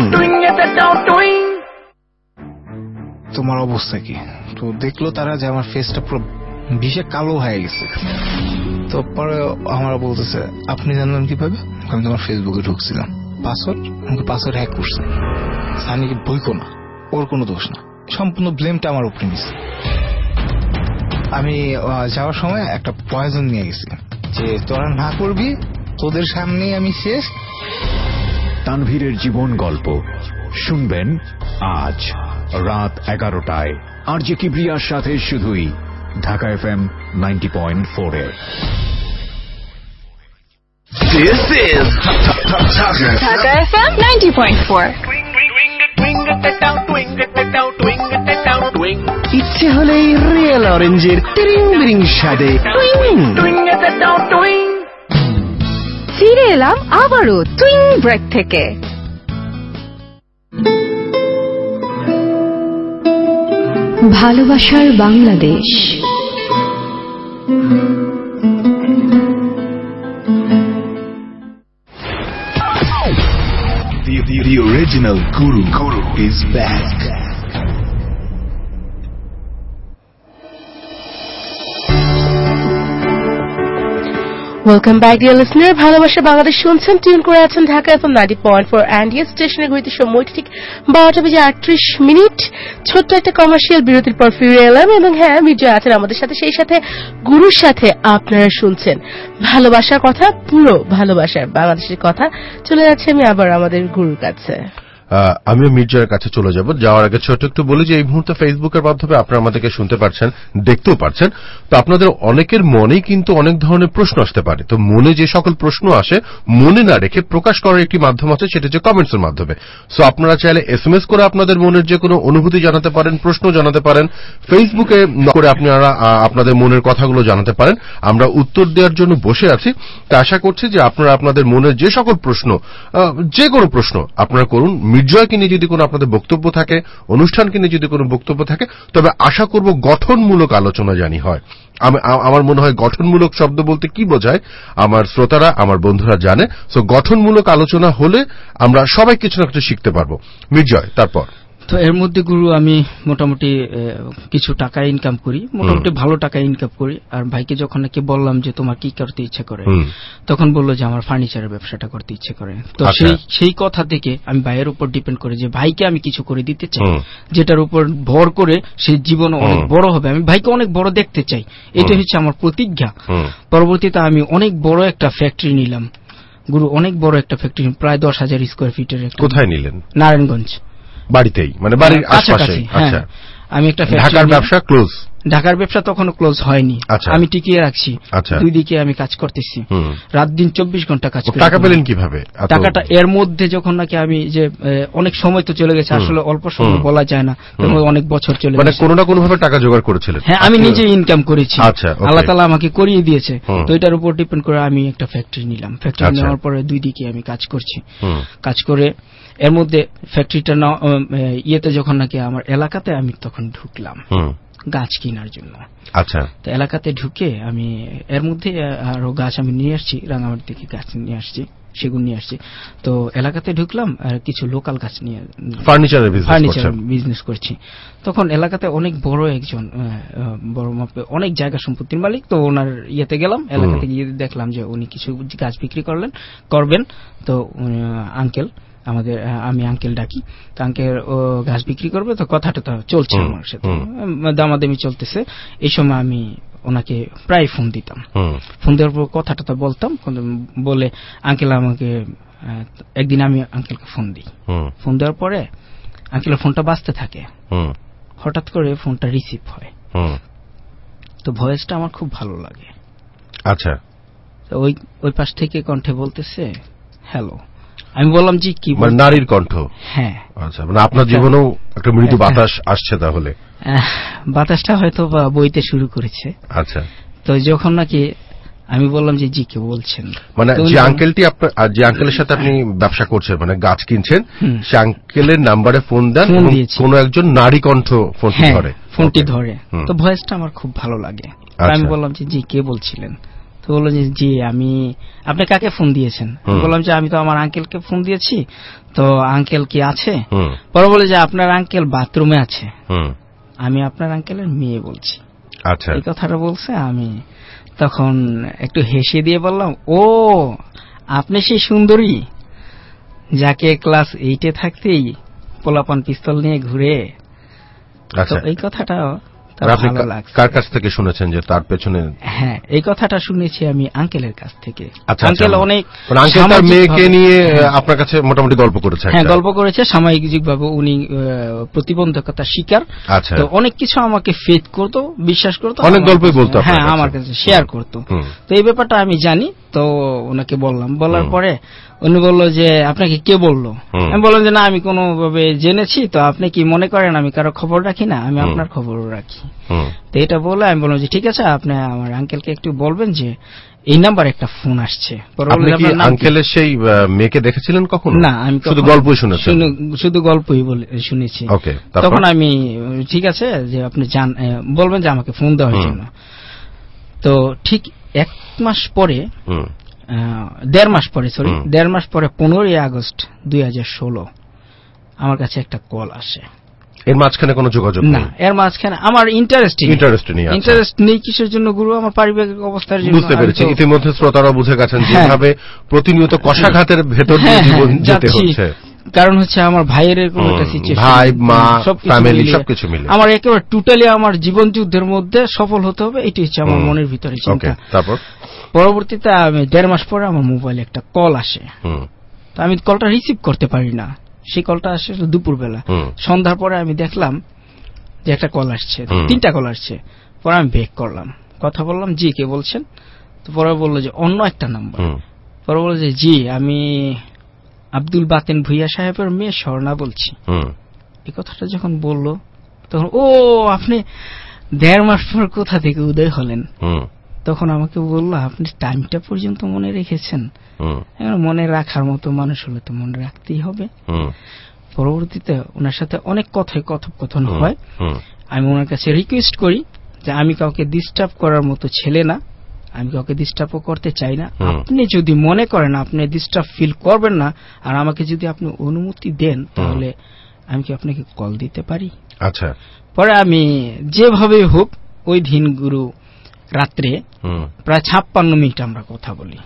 তোমার অবস্থা কি? তো দেখলো তারা যে আমার ফেসটা পুরো বিষে কালো হয়ে গেছে। তো পরে আমরা বলতেছে আপনি জানলেন কিভাবে? আমি তোমার ফেসবুকে ঢুকছিলাম, আমাকে পাসওয়ার্ড হ্যাক করছে। সানিকে বইকো না, ওর কোনো দোষ না, সম্পূর্ণ ব্লেমটা আমার উপরে নিচ্ছে। আমি যাওয়ার সময় একটা পয়জন নিয়ে গেছি যে তোরা না করবি, তোদের সামনেই আমি শেষ। তানভীরের জীবন গল্প শুনবেন আজ রাত 11টায় আরজে কিবরিয়ার সাথে, শুধুই ঢাকা এফএম 90.4 এ। This is Dhaka FM 90.4। ইচ্ছে হলেই রিয়েল অরেঞ্জের টিরিং বিরিং স্বাদে টুইং। ফিরে এলাম আবারও টুইং ব্রেক থেকে। ভালোবাসার Bangladesh. original Guru is back. Welcome back dear listener, ভালোবাসা বাংলাদেশ শুনছেন, টিউন করে আছেন ঢাকা এফএম 90.4 অ্যান্ড ইয়েস স্টেশনের ঘড়িতে সময়টি ঠিক 12:38। ছোট্ট একটা কমার্শিয়াল বিরতির পর ফিরে এলাম এবং হ্যাঁ, মির্জা আছেন আমাদের সাথে, সেই সাথে গুরুর সাথে আপনারা শুনছেন ভালোবাসার কথা, পুরো ভালোবাসার বাংলাদেশের কথা। চলে যাচ্ছে আমি আবার আমাদের গুরুর কাছে। আমিও মির্জার কাছে চলে যাব। যাওয়ার আগে ছোট একটু বলি যে এই মুহূর্তে ফেসবুকের মাধ্যমে আপনারা আমাদেরকে শুনতে পারছেন, দেখতেও পারছেন। তো আপনাদের অনেকের মনেই কিন্তু অনেক ধরনের প্রশ্ন আসতে পারে। তো মনে যে সকল প্রশ্ন আসে মনে না রেখে প্রকাশ করার একটি মাধ্যম আছে, সেটা হচ্ছে কমেন্টসের মাধ্যমে। সো আপনারা চাইলে এসএমএস করে আপনাদের মনের যে কোনো অনুভূতি জানাতে পারেন, প্রশ্ন জানাতে পারেন, ফেসবুকে করে আপনারা আপনাদের মনের কথাগুলো জানাতে পারেন। আমরা উত্তর দেওয়ার জন্য বসে আছি। তা আশা করছি যে আপনারা আপনাদের মনের যে সকল প্রশ্ন, যে কোনো প্রশ্ন আপনারা করুন। মির্জাকে নিয়ে যদি কোনো আপনাদের বক্তব্য থাকে, অনুষ্ঠানকে নিয়ে যদি কোনো বক্তব্য থাকে, তবে আশা করব গঠনমূলক আলোচনা জানি হয়। আমার মনে হয় গঠনমূলক শব্দ বলতে কি বোঝায় আমার শ্রোতারা, আমার বন্ধুরা জানে। সো গঠনমূলক আলোচনা হলে আমরা সবাই কিছু না কিছু শিখতে পারবো। মির্জয়, তারপর তো এর মধ্যে গুরু আমি মোটামুটি কিছু টাকা ইনকাম করি, মোটামুটি ভালো টাকা ইনকাম করি। আর ভাইকে যখন নাকি বললাম যে তোমার কি করতে ইচ্ছে করে, তখন বললো যে আমার ফার্নিচারের ব্যবসাটা করতে ইচ্ছে করে। তো সেই কথা থেকে আমি ভাইয়ের উপর ডিপেন্ড করে যে ভাইকে আমি কিছু করে দিতে চাই, যেটার উপর ভর করে সে জীবন অনেক বড় হবে। আমি ভাইকে অনেক বড় দেখতে চাই, এটা হচ্ছে আমার প্রতিজ্ঞা। পরবর্তীতে আমি অনেক বড় একটা ফ্যাক্টরি নিলাম গুরু, অনেক বড় একটা ফ্যাক্টরি, প্রায় 10,000 স্কোয়ার ফিটের। কোথায় নিলেন? নারায়ণগঞ্জ। বাড়িতেই, মানে বাড়ির আশেপাশে? আচ্ছা। আমি একটা ঢাকার ব্যবসা ক্লোজ? ঢাকার ব্যবসা তখনও ক্লোজ হয়নি, আমি টিকিয়ে রাখছি। দুই দিকে আমি কাজ করতেছি, রাত দিন 24 ঘন্টা কাজ করি। টাকা পেলেন কিভাবে? টাকাটা এর মধ্যে যখন নাকি আমি যে অনেক সময় তো চলে গেছে, আসলে অল্প সময় বলা যায় না, অনেক বছর চলে গেছে। মানে কোনো না কোনো ভাবে টাকা জোগাড় করেছিলেন? হ্যাঁ, আমি নিজে ইনকাম করেছি। আল্লাহ তাআলা আমাকে করিয়ে দিয়েছে। তো এটার উপর ডিপেন্ড করে আমি একটা ফ্যাক্টরি নিলাম। ফ্যাক্টরি নেওয়ার পরে দুই দিকে আমি কাজ করছি। কাজ করে এর মধ্যে ফ্যাক্টরিটা ইয়েতে যখন নাকি আমার এলাকাতে আমি তখন ঢুকলাম গাছ কেনার জন্য। আচ্ছা। তো এলাকাতে ঢুকে আমি এর মধ্যে আরো গাছ আমি নিয়ে আসছি, রাঙামাটি থেকে গাছ নিয়ে আসছি, সেগুন নিয়ে আসছি। তো এলাকাতে ঢুকলাম আর কিছু লোকাল গাছ নিয়ে ফার্নিচার বিজনেস করছি। তখন এলাকাতে অনেক বড় একজন বড় মাপে অনেক জায়গা সম্পত্তির মালিক। তো ওনার ইয়েতে গেলাম, এলাকাতে গিয়ে দেখলাম যে উনি কিছু গাছ বিক্রি করবেন। তো আঙ্কেল, আমি আঙ্কেল ডাকি, তো আঙ্কেল ও গাছ বিক্রি করবে। তো কথাটা তো চলছে আমার সাথে, দামাদামি চলতেছে। এই সময় আমি ওনাকে প্রায় ফোন দিতাম। ফোন দেওয়ার পর কথাটা তো বলতাম, বলে আঙ্কেল আমাকে একদিন আমি আঙ্কেলকে ফোন দিই। ফোন দেওয়ার পরে আঙ্কেলের ফোনটা বাজতে থাকে, হঠাৎ করে ফোনটা রিসিভ হয়। তো ভয়েসটা আমার খুব ভালো লাগে। আচ্ছা। তো ওই পাশ থেকে কণ্ঠে বলতেছে হ্যালো। আমি বললাম জি কি? নারীর কণ্ঠ? হ্যাঁ। আচ্ছা, মানে আপনার জীবনেও একটা মৃদু বাতাস আসছে তাহলে? বাতাসটা হয়তো বইতে শুরু করেছে। আচ্ছা। তো যখন নাকি আমি বললাম যে জি কে বলছেন, মানে যে আঙ্কেলটি আপনার, যে আঙ্কেলের সাথে আপনি ব্যবসা করছেন, মানে গাছ কিনছেন, সে আঙ্কেলের নাম্বারে ফোন দেন, কোন একজন নারী কণ্ঠ ফোনটি ধরে। তো ভয়েসটা আমার খুব ভালো লাগে। আমি বললাম যে জি কে বলছিলেন? তো বললো যে জি আমি, আপনি কাকে ফোন দিয়েছেন? বললাম যে আমি তো আমার আঙ্কেলকে ফোন দিয়েছি। তো আঙ্কেল কি আছে? পরে বলে যে আপনার আঙ্কেল বাথরুমে আছে, আমি আপনার আঙ্কেলের মেয়ে বলছি। আচ্ছা। এই কথাটা বলছে। আমি তখন একটু হেসে দিয়ে বললাম, ও আপনি সেই সুন্দরী যাকে ক্লাস 8-এ থাকতেই পোলাপান পিস্তল নিয়ে ঘুরে। এই কথাটা কার কাছ থেকে শুনেছেন যে তার পেছনে? হ্যাঁ, এই কথাটা শুনেছি আমি আঙ্কেলের কাছ থেকে। আঙ্কেল অনেক তার মেয়েকে নিয়ে আপনার কাছে মোটামুটি গল্প করেছে? হ্যাঁ, গল্প করেছে। সামাজিকভাবে উনি প্রতিবন্ধকতা শিকার। তো অনেক কিছু আমাকে ফেথ করতো, বিশ্বাস করতো, অনেক গল্পই বলতো। হ্যাঁ, আমার কাছে শেয়ার করতো। তো এই ব্যাপারটা আমি জানি। তো ওনাকে বললাম, বলার পরে উনি বললো যে আপনাকে কে বললো? আমি বললাম যে না, আমি কোনোভাবে জেনেছি। তো আপনি কি মনে করেন আমি কারো খবর রাখি না? আমি আপনার খবরও রাখি। তো এটা বলে আমি বললাম যে ঠিক আছে, আপনি আমার আঙ্কেলকে একটু বলবেন যে এই নাম্বারে একটা ফোন আসছে। আঙ্কেলের সেই মেয়েকে দেখেছিলেন কখনো? না, আমি শুধু গল্পই শুনেছি। শুধু গল্পই শুনেছি। তখন আমি ঠিক আছে যে আপনি বলবেন যে আমাকে ফোন দেওয়ার জন্য। তো ঠিক 1 মাস পরে, 1.5 মাস পরে, 15ই আগস্ট 2016 আমার কাছে একটা কল আসে। এর মাঝখানে কোনো যোগাযোগ না, এর মাঝখানে আমার ইন্টারেস্ট নেই। কিসের জন্য গুরু? আমার পারিবারিক অবস্থার জন্য। বুঝতে পেরেছি। ইতিমধ্যে শ্রোতারা বুঝে গেছেন যেভাবে প্রতিনিয়ত কষাঘাতের ভেতর দিয়ে জীবন যেতে হচ্ছে। কারণ হচ্ছে আমার ভাইয়ের এরকম একটা সিচুয়েশন, ভাই মা ফ্যামিলি সবকিছু মিলে আমার একেবারে টোটালি আমার জীবন যুদ্ধের মধ্যে সফল হতে হবে, এটাই হচ্ছে আমার মনের ভিতরে চিন্তা। তারপর পরবর্তীতে আমি 1.5 মাস পরে আমার মোবাইলে একটা কল আসে। তো আমি কলটা রিসিভ করতে পারি না। সেই কলটা আসে দুপুরবেলা। সন্ধ্যার পরে আমি দেখলাম যে একটা কল আসছে, 3টা কল আসছে। পরে আমি ব্যাক করলাম, কথা বললাম, জি কে বলছেন? তো পরে বললো যে অন্য একটা নাম্বার। পরে বললো যে জি আমি আব্দুল বাতেন ভুইয়া সাহেবের মেয়ে স্বর্ণা বলছি। এই কথাটা যখন বললো তখন ও আপনি 1.5 মাস পর কোথা থেকে উদয় হলেন? তখন আমাকে বললো আপনি টাইমটা পর্যন্ত মনে রেখেছেন। মনে রাখার মতো মানুষ হলে তো মনে রাখতেই হবে। পরবর্তীতে ওনার সাথে অনেক কথোপকথন হয়। আমি ওনার কাছে রিকোয়েস্ট করি যে আমি কাউকে ডিস্টার্ব করার মতো ছেলে না, আমি কাউকে ডিস্টার্বও করতে চাই না। আপনি যদি মনে করেন আপনি ডিস্টার্ব ফিল করবেন না আর আমাকে যদি আপনি অনুমতি দেন তাহলে আমি কি আপনাকে কল দিতে পারি? আচ্ছা। পরে আমি যেভাবে হোক ওই দিন গুরু রাত্রে প্রায় 56 মিনিট আমরা কথা বলি,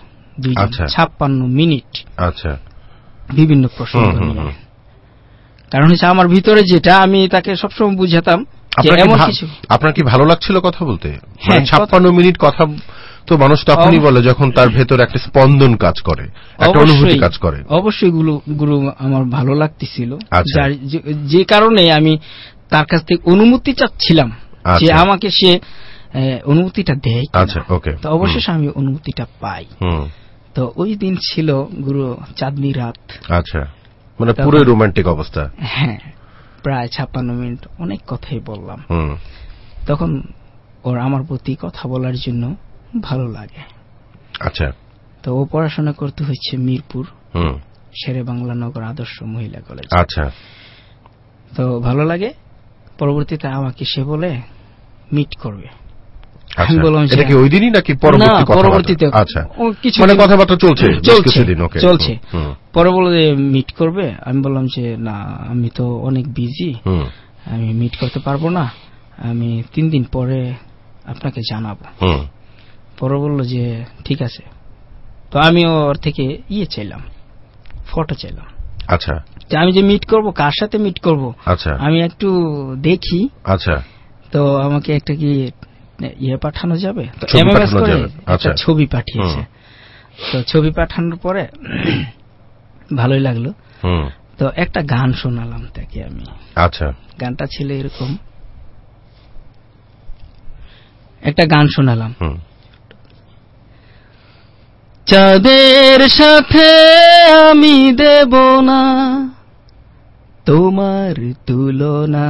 56 মিনিট। আচ্ছা। বিভিন্ন প্রসঙ্গ নিয়ে। কারণ হচ্ছে আমার ভিতরে যেটা আমি তাকে সবসময় বুঝাতাম যে এমন কিছু। আপনার কি ভালো লাগছিল কথা বলতে? 56 মিনিট কথা তো মানুষ তখনই বলে যখন তার ভেতর একটা স্পন্দন কাজ করে, একটা অনুভূতি কাজ করে। অবশ্যই গুরু আমার ভালো লাগতেছিল, যে কারণে আমি তার কাছ থেকে অনুমতি চাচ্ছিলাম যে আমাকে সে অনুমতিটা দেয়। আচ্ছা, ওকে। তো অবশেষে আমি অনুমতিটা পাই। তো ওই দিন ছিল গুরু চাঁদনি রাত। আচ্ছা, মানে পুরো রোমান্টিক অবস্থা। হ্যাঁ, প্রায় 56 মিনিট অনেক কথাই বললাম। তখন ওর আমার প্রতি কথা বলার জন্য ভালো লাগে। আচ্ছা। তো ও পড়াশোনা করতে হচ্ছে মিরপুর শেরে বাংলা নগর আদর্শ মহিলা কলেজ। আচ্ছা। তো ভালো লাগে। পরবর্তীতে আমাকে সে বলে মিট করবে। আমি বললাম এটা কি ওই দিনই নাকি পরবর্তীতে? আচ্ছা, মানে কথাবার্তা চলছে। পরে বলে মিট করবে। আমি বললাম যে না, আমি তো অনেক বিজি, আমি মিট করতে পারবো না, আমি 3 দিন পরে আপনাকে জানাবো। পরে বললো যে ঠিক আছে। তো আমি ওর থেকে চাইলাম, ফটো চাইলাম। আচ্ছা। আমি যে মিট করব, কার সাথে মিট করব আমি একটু দেখি। আচ্ছা। তো আমাকে একটা কি পাঠানো যাবে? তো এমএমএস করে একটা ছবি পাঠিয়েছে। তো ছবি পাঠানোর পরে ভালোই লাগলো। তো একটা গান শোনালাম তাকে আমি। আচ্ছা। গানটা ছিল এরকম, একটা গান শোনালাম। চাঁদের সাথে আমি দেব না তোমার তুলনা,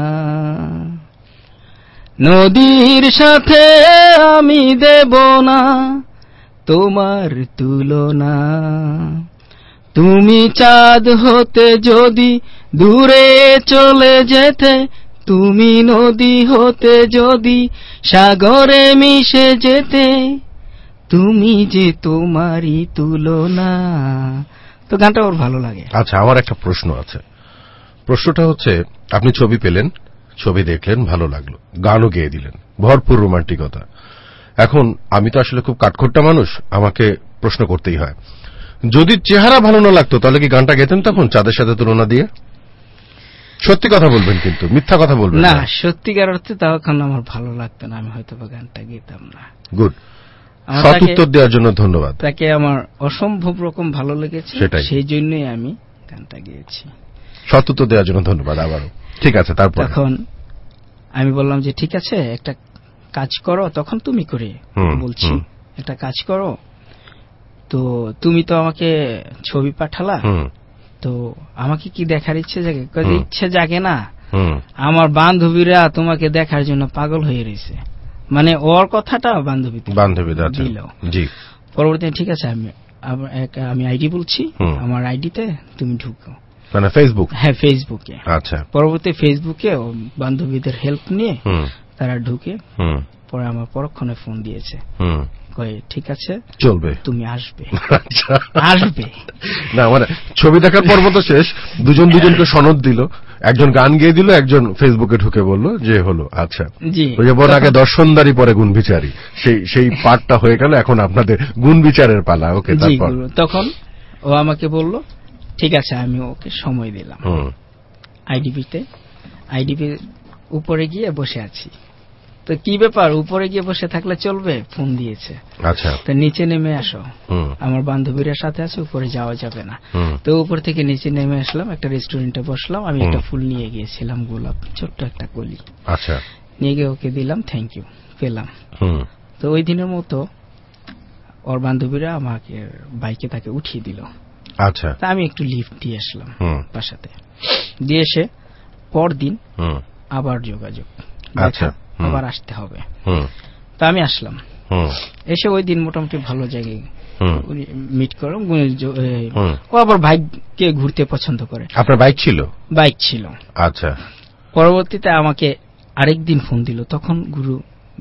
নদীর সাথে আমি দেব না তোমার তুলনা, তুমি চাঁদ হতে যদি দূরে চলে যেতে, তুমি নদী হতে যদি সাগরে মিশে যেতে, তুমি যে তোমারই তুলনা। তো গানটা ওর ভালো লাগে। আচ্ছা, আমার একটা প্রশ্ন আছে। প্রশ্নটা হচ্ছে, আপনি ছবি পেলেন, ছবি দেখলেন, ভালো লাগলো, গানও গেয়ে দিলেন, ভরপুর রোমান্টিকতা। এখন আমি তো আসলে খুব কাঠখোট্টা মানুষ, আমাকে প্রশ্ন করতেই হয়, যদি চেহারা ভালো না লাগতো তাহলে কি গানটা গেতেন তখন চাঁদের সাথে তুলনা দিয়ে? সত্যি কথা বলবেন, কিন্তু মিথ্যা কথা বলবেন না। সত্যিকার অর্থে তখন আমার ভালো লাগতো না, আমি হয়তো গানটা গেতাম না। গুড। সৎ উত্তর দেওয়ার জন্য ধন্যবাদ। তাকে আমার অসম্ভব রকম ভালো লেগেছে, সেই জন্যই আমি গানটা গেয়েছি। সৎ উত্তর দেওয়ার জন্য ধন্যবাদ আবারও। ঠিক আছে, তারপর তখন আমি বললাম যে ঠিক আছে, একটা কাজ করো, তখন তুমি করে বলছি, একটা কাজ করো, তো তুমি তো আমাকে ছবি পাঠালা, তো আমাকে কি দেখার ইচ্ছে জাগে? ইচ্ছে জাগে না, আমার বান্ধবীরা তোমাকে দেখার জন্য পাগল হয়ে রয়েছে। মানে ওর কথাটা বান্ধবী দিল। পরবর্তীতে ঠিক আছে, আমি আইডি বলছি, আমার আইডিতে তুমি ঢুকো, মানে ফেসবুক? হ্যাঁ, ফেসবুকে। আচ্ছা। পরবর্তী ফেসবুকে বান্ধবীদের হেল্প নিয়ে তারা ঢুকে পরে আমার পরক্ষণে ফোন দিয়েছে, কয়ে ঠিক আছে চলবে, তুমি আসবে। আসবে না মানে ছবি দেখার পর্ব তো শেষ, দুজন দুজনকে সনদ দিল, একজন গান গেয়ে দিল, একজন ফেসবুকে ঢুকে বলল যে হলো। আচ্ছা, ওই যে বল আগে দর্শনদারি পরে গুণ বিচারি, সেই পার্টটা হয়ে গেল, এখন আপনাদের গুণ বিচারের পালা। ওকে, তারপর তখন ও আমাকে বলল ঠিক আছে, আমি ওকে সময় দিলাম। আইডিপি উপরে গিয়ে বসে আছি, তো কি ব্যাপার উপরে গিয়ে বসে থাকলে চলবে? ফোন দিয়েছে। আচ্ছা, তো নিচে নেমে আসো, আমার বান্ধবীরা সাথে আছে, উপরে যাওয়া যাবে না। তো উপর থেকে নিচে নেমে আসলাম, একটা রেস্টুরেন্টে বসলাম, আমি একটা ফুল নিয়ে গিয়েছিলাম, গোলাপ, ছোট্ট একটা কলি। আচ্ছা, নিয়ে গিয়ে ওকে দিলাম, থ্যাংক ইউ পেলাম। তো ওই দিনের মতো ওর বান্ধবীরা আমাকে বাইকে তাকে উঠিয়ে দিল। আচ্ছা, তা আমি একটু লিফট দিয়ে আসলাম বাসাতে, দিয়ে এসে পরদিন আবার যোগাযোগ, আচ্ছা আবার আসতে হবে। তা আমি আসলাম, এসে ওই দিন মোটামুটি ভালো জায়গায় মিট করলাম। ও আবার বাইকে ঘুরতে পছন্দ করে। আপনার বাইক ছিল? বাইক ছিল। আচ্ছা, পরবর্তীতে আমাকে আরেকদিন ফোন দিল, তখন গুরু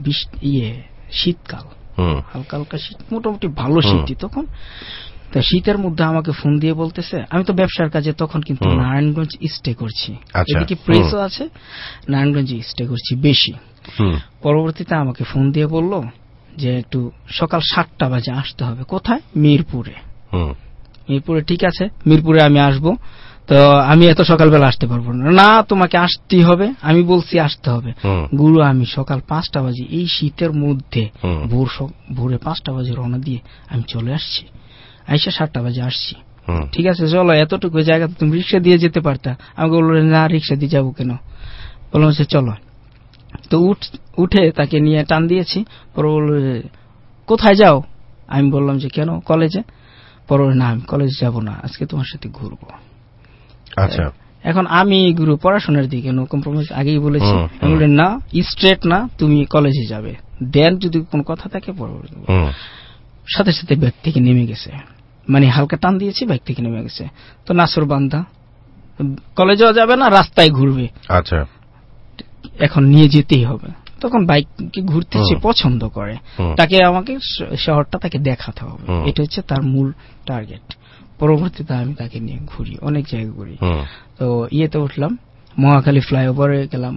শীতকাল, হালকা হালকা শীত, মোটামুটি ভালো শীতই তখন। তা শীতের মধ্যে আমাকে ফোন দিয়ে বলতেছে, আমি তো ব্যবসার কাজে তখন কিন্তু নারায়ণগঞ্জ স্টে করছি, এদিকে প্রেসও আছে, নারায়ণগঞ্জ স্টে করছি বেশি। পরবর্তীতে আমাকে ফোন দিয়ে বলল যে একটু সকাল 7টা বাজে আসতে হবে। কোথায়? মিরপুরে। মিরপুরে, ঠিক আছে, মিরপুরে আমি আসবো। তো আমি এত সকালবেলা আসতে পারবো না। না, তোমাকে আসতেই হবে, আমি বলছি আসতে হবে। গুরু, আমি সকাল 5টা বাজে এই শীতের মধ্যে ভোরে 5টা বাজে রওনা দিয়ে আমি চলে আসছি, আইসা 7টা বাজে আসছি। ঠিক আছে চলো, এতটুকু জায়গা তুমি রিক্সা দিয়ে যেতে পারতা। আমাকে বললো না, রিক্সা দিয়ে যাবো কেন? বললাম যে চলো। তো উঠে তাকে নিয়ে টান দিয়েছি। পরে বললো কোথায় যাও? আমি বললাম যে কেন, কলেজে। পরে না, আমি কলেজে যাব না, আজকে তোমার সাথে ঘুরবো। আচ্ছা, এখন আমি গুরু পড়াশোনার দিকে নো কম্প্রোমাইজ আগেই বলেছি। আমি বললাম না, স্ট্রেট না, তুমি কলেজে যাবে, দেন যদি কোনো কথা থাকে পরবর্তী। সাথে সাথে ব্যাগ থেকে নেমে গেছে, মানে হালকা টান দিয়েছি, ব্যাগ থেকে নেমে গেছে। তো নাসর বান্দা, কলেজেও যাবে না, রাস্তায় ঘুরবে। আচ্ছা, এখন নিয়ে যেতেই হবে। তখন বাইকে ঘুরতে সে পছন্দ করে, তাকে আমাকে শহরটা তাকে দেখাতে হবে, এটা হচ্ছে তার মূল টার্গেট। পরবর্তীতে আমি তাকে নিয়ে ঘুরি, অনেক জায়গায় ঘুরি। তো ইয়েতে উঠলাম, মহাখালী ফ্লাইওভারে গেলাম,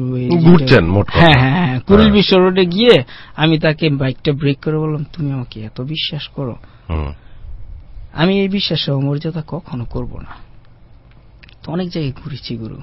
হ্যাঁ, কুড়িল বিশ্ব রোডে গিয়ে আমি তাকে বাইকটা ব্রেক করে বললাম, তুমি আমাকে এত বিশ্বাস করো, আমি এই বিশ্বাস মর্যাদা কখনো করব না। তো অনেক জায়গায় ঘুরেছি গুরু।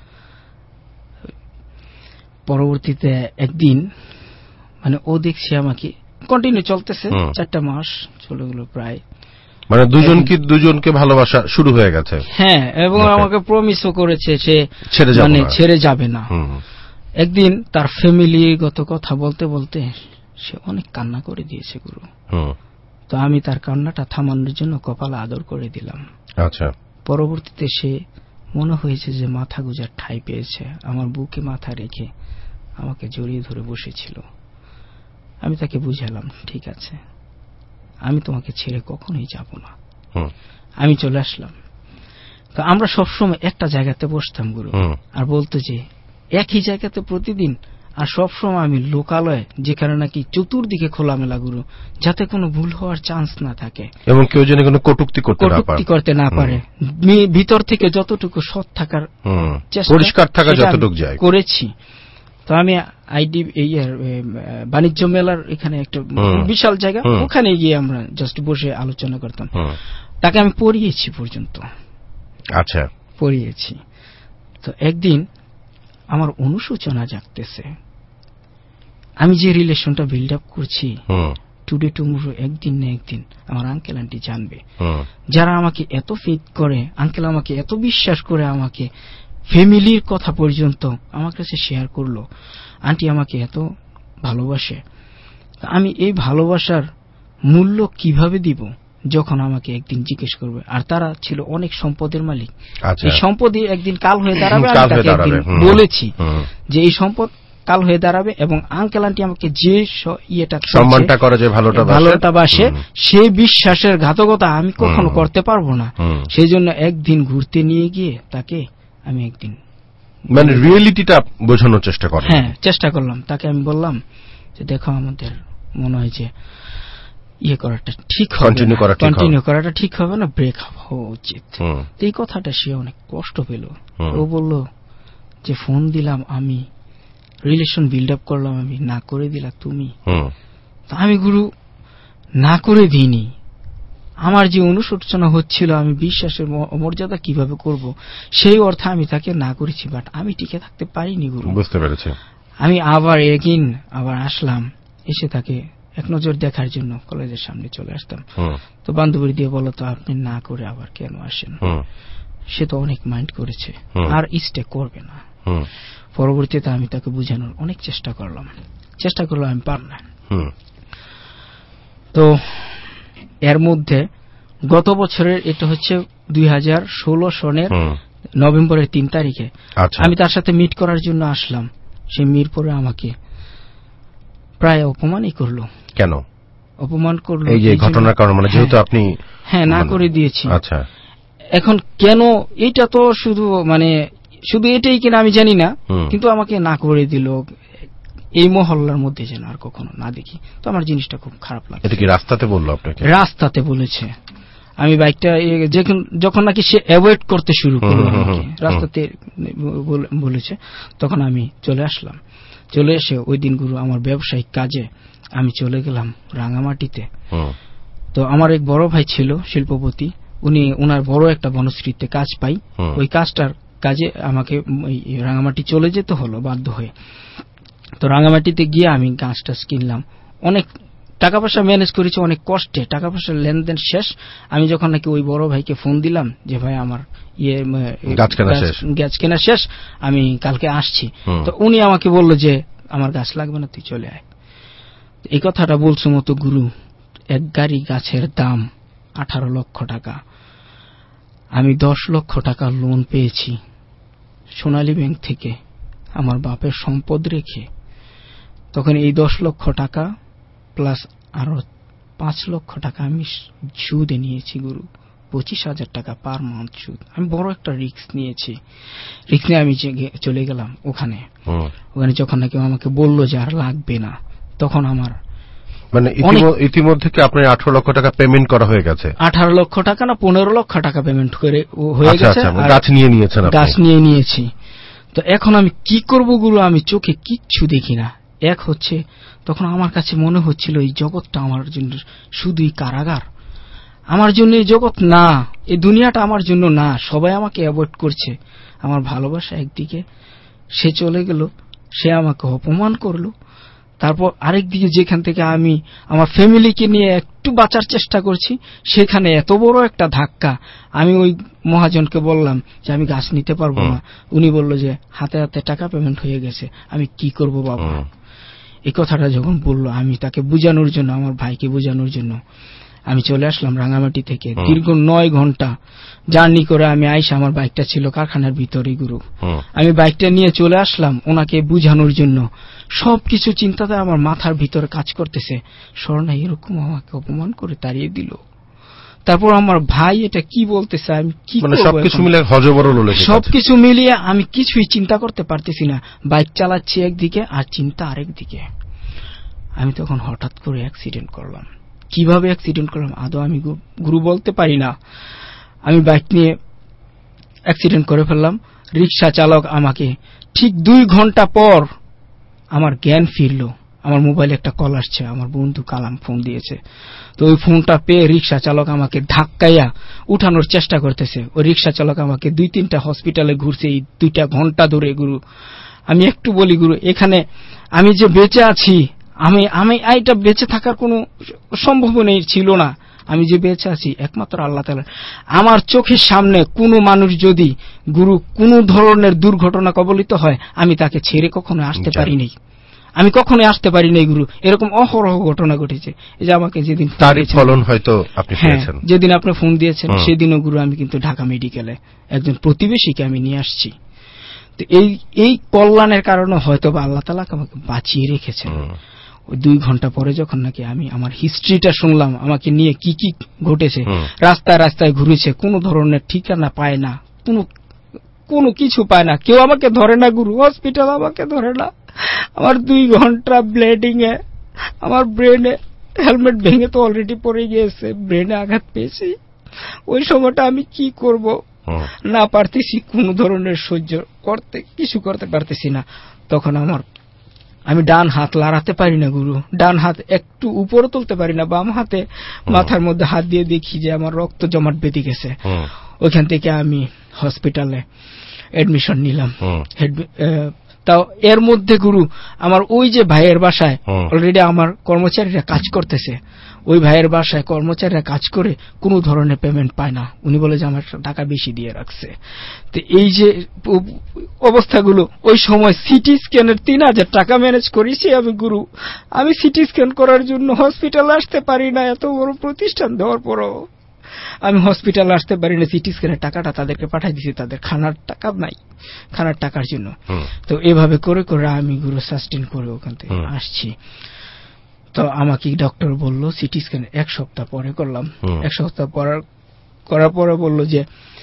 পরবর্তীতে একদিন মানে ও দেখছি আমাকে কন্টিনিউ চলতেছে, 4টা মাস চলে গেল প্রায়, মানে দুজনকে ভালোবাসা শুরু হয়ে গেছে। হ্যাঁ, এবং আমাকে প্রমিসও করেছে সে ছেড়ে যাবে না। একদিন তার ফ্যামিলিগত কথা বলতে বলতে সে অনেক কান্না করে দিয়েছে গুরু। তো আমি তার কান্নাটা থামানোর জন্য কপালে আদর করে দিলাম। আচ্ছা, পরবর্তীতে সে মনে হয়েছে যে মাথা গুজার ঠাঁই পেয়েছে, আমার বুকে মাথা রেখে আমাকে জড়িয়ে ধরে বসেছিল। আমি তাকে বুঝালাম, ঠিক আছে, আমি তোমাকে ছেড়ে কখনোই যাব না। আমি চলে আসলাম। তো আমরা সবসময় একটা জায়গাতে বসতাম গুরু, আর বলতো যে একই জায়গাতে প্রতিদিন, আর সবসময় আমি লোকালয়ে, যেখানে নাকি চতুর্দিকে খোলামেলা গুরু, যাতে কোনো ভুল হওয়ার চান্স না থাকে এবং কেউ যেন কোনো কটূক্তি করতে না পারে। ভিতর থেকে যতটুকু সৎ থাকার চেষ্টা, পরিষ্কার থাকা যতটুকু যায় করেছি। তো আমি বাণিজ্য মেলার এখানে একটা বিশাল জায়গা, ওখানে গিয়ে আমরা জাস্ট বসে আলোচনা করতাম। তাকে আমি পড়িয়েছি পর্যন্ত। আচ্ছা, পড়িয়েছি। তো একদিন আমার অনুশোচনা জাগতেছে, আমি যে রিলেশনটা বিল্ড আপ করছি, টুডে টুমরো একদিন না একদিন আমার আঙ্কেল আন্টি জানবে, যারা আমাকে এত ফেথ করে, আঙ্কেল আমাকে এত বিশ্বাস করে, আমাকে ফ্যামিলির কথা পর্যন্ত আমার কাছে শেয়ার করলো, আন্টি আমাকে এত ভালোবাসে। আমি এই ভালোবাসার মূল্য কিভাবে দিব যখন আমাকে একদিন জিজ্ঞেস করবে? আর তারা ছিল অনেক সম্পদের মালিক। এই সম্পদই একদিন কাল হয়ে দাঁড়াবে। আমি তাকে একদিন বলেছি যে এই সম্পদ কাল হয়ে দাঁড়াবে, এবং আঙ্কেল আন্টি আমাকে যে ইয়েটা সম্মানটা করে, যে ভালোটা বাসে, সেই বিশ্বাসের ঘাতকতা আমি কখনো করতে পারবো না। সেই জন্য একদিন ঘুরতে নিয়ে গিয়ে তাকে আমি একদিন মানে রিয়েলিটিটা বোঝানোর চেষ্টা করেন? হ্যাঁ, চেষ্টা করলাম। তাকে আমি বললাম যে দেখো আমাদের মনে হয় যে ইয়ে করাটা ঠিক হবে, কন্টিনিউ করাটা ঠিক হবে না, ব্রেক হওয়া উচিত। এই কথাটা সে অনেক কষ্ট পেল। ও বলল যে ফোন দিলাম আমি, রিলেশন বিল্ড আপ করলাম আমি, না করে দিলা তুমি। আমি গুরু না করে দিইনি, আমার যে অনুশোচনা হচ্ছিল আমি বিশ্বাসের মর্যাদা কিভাবে করব সেই অর্থে আমি তাকে না করেছি, বাট আমি টিকে থাকতে পারিনি গুরু। বুঝতে পেরেছি। আমি আবার আসলাম, এসে তাকে এক নজর দেখার জন্য কলেজের সামনে চলে আসতাম। তো বান্ধবী দিয়ে বলো তো আপনি না করে আবার কেন আসেন? সে তো অনেক মাইন্ড করেছে, আর স্টে করবে না। পরবর্তীতে আমি তাকে বোঝানোর অনেক চেষ্টা করলাম, আমি পারলাম। তো এর মধ্যে গত বছরের, এটা হচ্ছে 2016 সনের নভেম্বরের 3 তারিখে আমি তার সাথে মিট করার জন্য আসলাম। সে মিরপুরে আমাকে প্রায় অপমানই করলো। কেন অপমান করলো? এই যে ঘটনার কারণে, মানে যেহেতু আপনি হ্যাঁ না করে দিয়েছি। আচ্ছা, এখন কেন এটা তো শুধু এটাই কিনা আমি জানি না, কিন্তু আমাকে না করে দিল। এই মহল্লার মধ্যে যেন আর কখনো না দেখি, তো আমার জিনিসটা খুব খারাপ লাগে। এটা কি রাস্তাতে বললো আপনাকে? রাস্তাতে বলেছে। আমি বাইকটা যখন নাকি সে অ্যাভয়েড করতে শুরু করলো, রাস্তাতে বলেছে, তখন আমি চলে আসলাম। চলে এসে ওই দিন গুরু আমার ব্যবসায়িক কাজে আমি চলে গেলাম রাঙামাটিতে। তো আমার এক বড় ভাই ছিল শিল্পপতি, উনার বড় একটা বনশ্রীতে কাজ পাই, ওই কাজটার কাজে আমাকে রাঙামাটি চলে যেতে হলো বাধ্য হয়ে। তো রাঙামাটিতে গিয়ে আমি গাছটা কিনলাম, অনেক টাকা পয়সা ম্যানেজ করেছি, অনেক কষ্টে। টাকা পয়সার লেনদেন শেষ। আমি যখন নাকি ওই বড় ভাইকে ফোন দিলাম যে ভাই আমার গাছ কেনা শেষ, আমি কালকে আসছি, তো উনি আমাকে বললো যে আমার গাছ লাগবে না, তুই চলে আয়। এই কথাটা বলছো মতো গুরু, এক গাড়ি গাছের দাম 18 লক্ষ টাকা। আমি 10 লক্ষ টাকা লোন পেয়েছি সোনালী ব্যাংক থেকে, আমার বাপের সম্পদ রেখে। তখন এই 10 লক্ষ টাকা প্লাস আরো 5 লক্ষ টাকা আমি সুদে নিয়েছি গুরু, 25,000 টাকা পার মান্থ সুদ। আমি বড় একটা রিস্ক নিয়েছি। রিস্ক নিয়ে আমি চলে গেলাম ওখানে। যখন নাকি আমাকে বললো যে আর লাগবে না, তখন আমার ইতিমধ্যে কি আপনার 18 লক্ষ টাকা পেমেন্ট করা হয়ে গেছে? 18 লক্ষ টাকা না 15 লক্ষ টাকা পেমেন্ট করে হয়ে গেছে। গাছ নিয়ে নিয়েছেন? গাছ নিয়ে নিয়েছি। তো এখন আমি কি করব গুরু, আমি চোখে কিচ্ছু দেখি না। এক হচ্ছে তখন আমার কাছে মনে হচ্ছিল এই জগৎটা আমার জন্য শুধুই কারাগার, আমার জন্য এই জগৎ না, এই দুনিয়াটা আমার জন্য না, সবাই আমাকে অ্যাভয়েড করছে। আমার ভালোবাসা একদিকে, সে চলে গেল, সে আমাকে অপমান করলো। তারপর আরেকদিকে যেখান থেকে আমি আমার ফ্যামিলিকে নিয়ে একটু বাঁচার চেষ্টা করছি, সেখানে এত বড় একটা ধাক্কা। আমি ওই মহাজনকে বললাম যে আমি গাছ নিতে পারবো না। উনি বললো যে হাতে হাতে টাকা পেমেন্ট হয়ে গেছে, আমি কি করব বাবা। এই কথাটা যখন বললো, আমি তাকে বোঝানোর জন্য, আমার ভাইকে বোঝানোর জন্য আমি চলে আসলাম রাঙামাটি থেকে। দীর্ঘ 9 ঘন্টা জার্নি করে আমি আইসা, আমার বাইকটা ছিল কারখানার ভিতরে গুরু, আমি বাইকটা নিয়ে চলে আসলাম ওনাকে বুঝানোর জন্য। সবকিছু চিন্তাতে আমার মাথার ভিতরে কাজ করতেছে, স্বর্ণা এরকম আমাকে অপমান করে তাড়িয়ে দিল। তারপর আমার ভাই এটা কি বলতেছে, আমি কি সবকিছু মিলিয়ে আমি কিছুই চিন্তা করতে পারতেছি না। বাইক চালাচ্ছি একদিকে আর চিন্তা আরেক দিকে। আমি তখন হঠাৎ করে অ্যাক্সিডেন্ট করলাম। কিভাবে অ্যাক্সিডেন্ট করলাম আদৌ আমি গুরু বলতে পারি না। আমি বাইক নিয়ে অ্যাক্সিডেন্ট করে ফেললাম। রিক্সা চালক আমাকে ঠিক 2 ঘন্টা পর আমার জ্ঞান ফিরলো। আমার মোবাইলে একটা কল আসছে, আমার বন্ধু কালাম ফোন দিয়েছে। তো ওই ফোনটা পেয়ে রিক্সা চালক আমাকে ধাক্কাইয়া উঠানোর চেষ্টা করতেছে। ওই রিক্সা চালক আমাকে 2-3টা হসপিটালে ঘুরছে এই 2টা ঘন্টা ধরে গুরু। আমি একটু বলি গুরু, এখানে আমি যে বেঁচে আছি, আমি এইটা বেঁচে থাকার কোনো সম্ভাবনাই ছিল না। আমি যে বেঁচে আছি একমাত্র আল্লাহ তাআলা। আমার চোখের সামনে কোনো মানুষ যদি গুরু কোনো ধরনের দুর্ঘটনা কবলিত হয়, আমি তাকে ছেড়ে কখনো আসতে পারিনি। আমি কখনোই আসতে পারি নাই গুরু। এরকম অহরহ ঘটনা ঘটেছে। এই যে আমাকে যেদিন তারই ফলন হয়তো আপনি পেয়েছেন। যেদিন আপনি ফোন দিয়েছেন সেদিনও গুরু আমি কিন্তু ঢাকা মেডিকেলে একজন প্রতিবেশীকে আমি নিয়ে আসছি। তো এই কল্যাণের কারণে হয়তো বা আল্লাহ তাআলা আমাকে বাঁচিয়ে রেখেছেন। ওই 2 ঘন্টা পরে যখন নাকি আমি আমার হিস্ট্রিটা শুনলাম, আমাকে নিয়ে কি কি ঘটেছে, রাস্তায় রাস্তায় ঘুরেছে, কোনো ধরনের ঠিকানা পায় না, কোনো কোনো কিছু পায় না, কেউ আমাকে ধরে না গুরু, হসপিটাল আমাকে ধরে না। আমার 2 ঘন্টা ব্লিডিং এ আমার ব্রেনে হেলমেট ভেঙে তো অলরেডি পড়ে গিয়েছে, ব্রেনে আঘাত পেয়েছি। ওই সময়টা আমি কি করব না পারতেছি, কোন ধরনের সহ্য করতে, কিছু করতে পারতেছি না। তখন আমি ডান হাত লড়াতে পারি না গুরু, ডান হাত একটু উপরে তুলতে পারি না, বাম হাতে মাথার মধ্যে হাত দিয়ে দেখি যে আমার রক্ত জমাট বেঁধে গেছে। ওইখান থেকে আমি হসপিটালে এডমিশন নিলাম। তাও এর মধ্যে গুরু আমার ওই যে ভাইয়ের বাসায় অলরেডি আমার কর্মচারীরা কাজ করতেছে, ওই ভাইয়ের বাসায় কর্মচারীরা কাজ করে কোনো ধরনের পেমেন্ট পায় না। উনি বলে যে আমার টাকা বেশি দিয়ে রাখছে। তো এই যে অবস্থাগুলো, ওই সময় সিটি স্ক্যানের 3000 টাকা ম্যানেজ করেছি আমি গুরু। আমি সিটি স্ক্যান করার জন্য হসপিটালে আসতে পারি না, এত বড় প্রতিষ্ঠান দেওয়ার পরও আমি হসপিটালে আসতে পারি না। সিটি স্ক্যানের টাকাটা তাদেরকে পাঠাই দিয়েছি, তাদের খানার টাকা নাই, খানার টাকার জন্য। তো এভাবে করে করে আমি গুরু সাস্টেন করে ওখান থেকে আসছি। তো আমাকে ডক্টর বলল সিটি স্ক্যান 1 সপ্তাহ পরে করলাম। 1 সপ্তাহ করার পরে বলল যে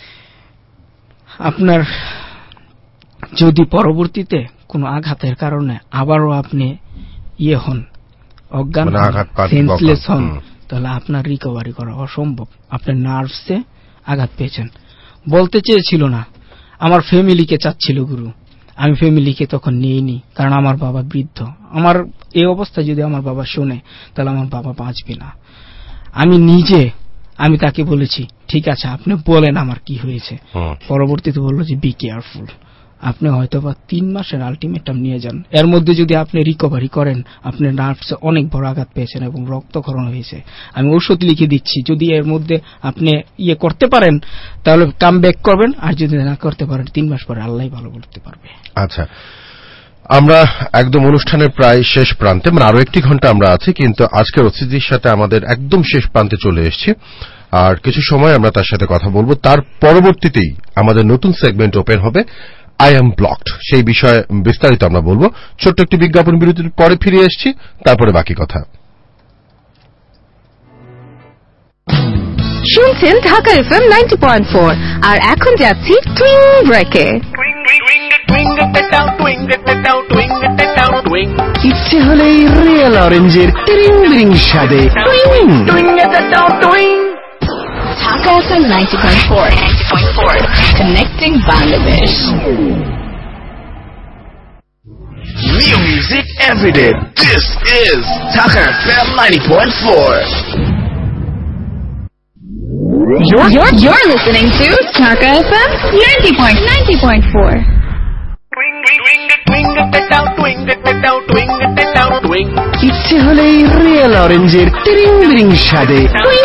আপনার যদি পরবর্তীতে কোনো আঘাতের কারণে আবারও আপনি হন, অজ্ঞান, সেন্সলেস হন, তাহলে আপনার রিকভারি করা অসম্ভব। আপনার নার্ভসে আঘাত পেয়েছেন। বলতে চেয়েছিল না, আমার ফ্যামিলিকে চাচ্ছিল গুরু। আমি ফ্যামিলিকে তখন নিইনি, কারণ আমার বাবা বৃদ্ধ। আমার এই অবস্থা যদি আমার বাবা শোনে তাহলে আমার বাবা বাঁচবে না। আমি তাকে বলেছি ঠিক আছে আপনি বলেন আমার কি হয়েছে। পরবর্তীতে বললো যে বি কেয়ারফুল, আপনি হয়তো বা 3 মাসের আলটিমেটাম নিয়ে যান, এর মধ্যে যদি আপনি রিকভারি করেন, আপনার নার্ভসে অনেক বড় আঘাত পেয়েছেন এবং রক্তক্ষরণ হয়েছে, আমি ঔষধ লিখে দিচ্ছি, যদি এর মধ্যে আপনি করতে পারেন তাহলে কাম ব্যাক করবেন, আর যদি না করতে পারেন 3 মাস পরে আল্লাহই ভালো বলতে পারবে। আচ্ছা, আমরা একদম অনুষ্ঠানের প্রায় শেষ প্রান্তে, মানে আরো 1 ঘন্টা আমরা আছি, কিন্তু আজকের অতিথির সাথে আমাদের একদম শেষ প্রান্তে চলে এসেছি। আর কিছু সময় আমরা তার সাথে কথা বলবো। তার পরবর্তীতেই আমাদের নতুন সেগমেন্ট ওপেন হবে, আই এম ব্লকড। সেই বিষয়ে বিস্তারিত আমরা বলবো। ছোট্ট একটি বিজ্ঞাপন বিরতির পরে ফিরে এসেছি, তারপরে বাকি কথা। শুনছেন ঢাকা FM 90.4, আর এখন যাচ্ছি টুইং ব্রেকে। ইচ্ছে হলেই রিয়েল অরেঞ্জের টিরিং বিরিং স্বাদে Dhaka FM 90.4, connecting Bangladesh. New music every day. This is Dhaka FM 90.4. You're listening to Dhaka FM 90.4. ইচ্ছে হলেই রিয়েল অরেঞ্জের টিরিং বিরিং স্বাদে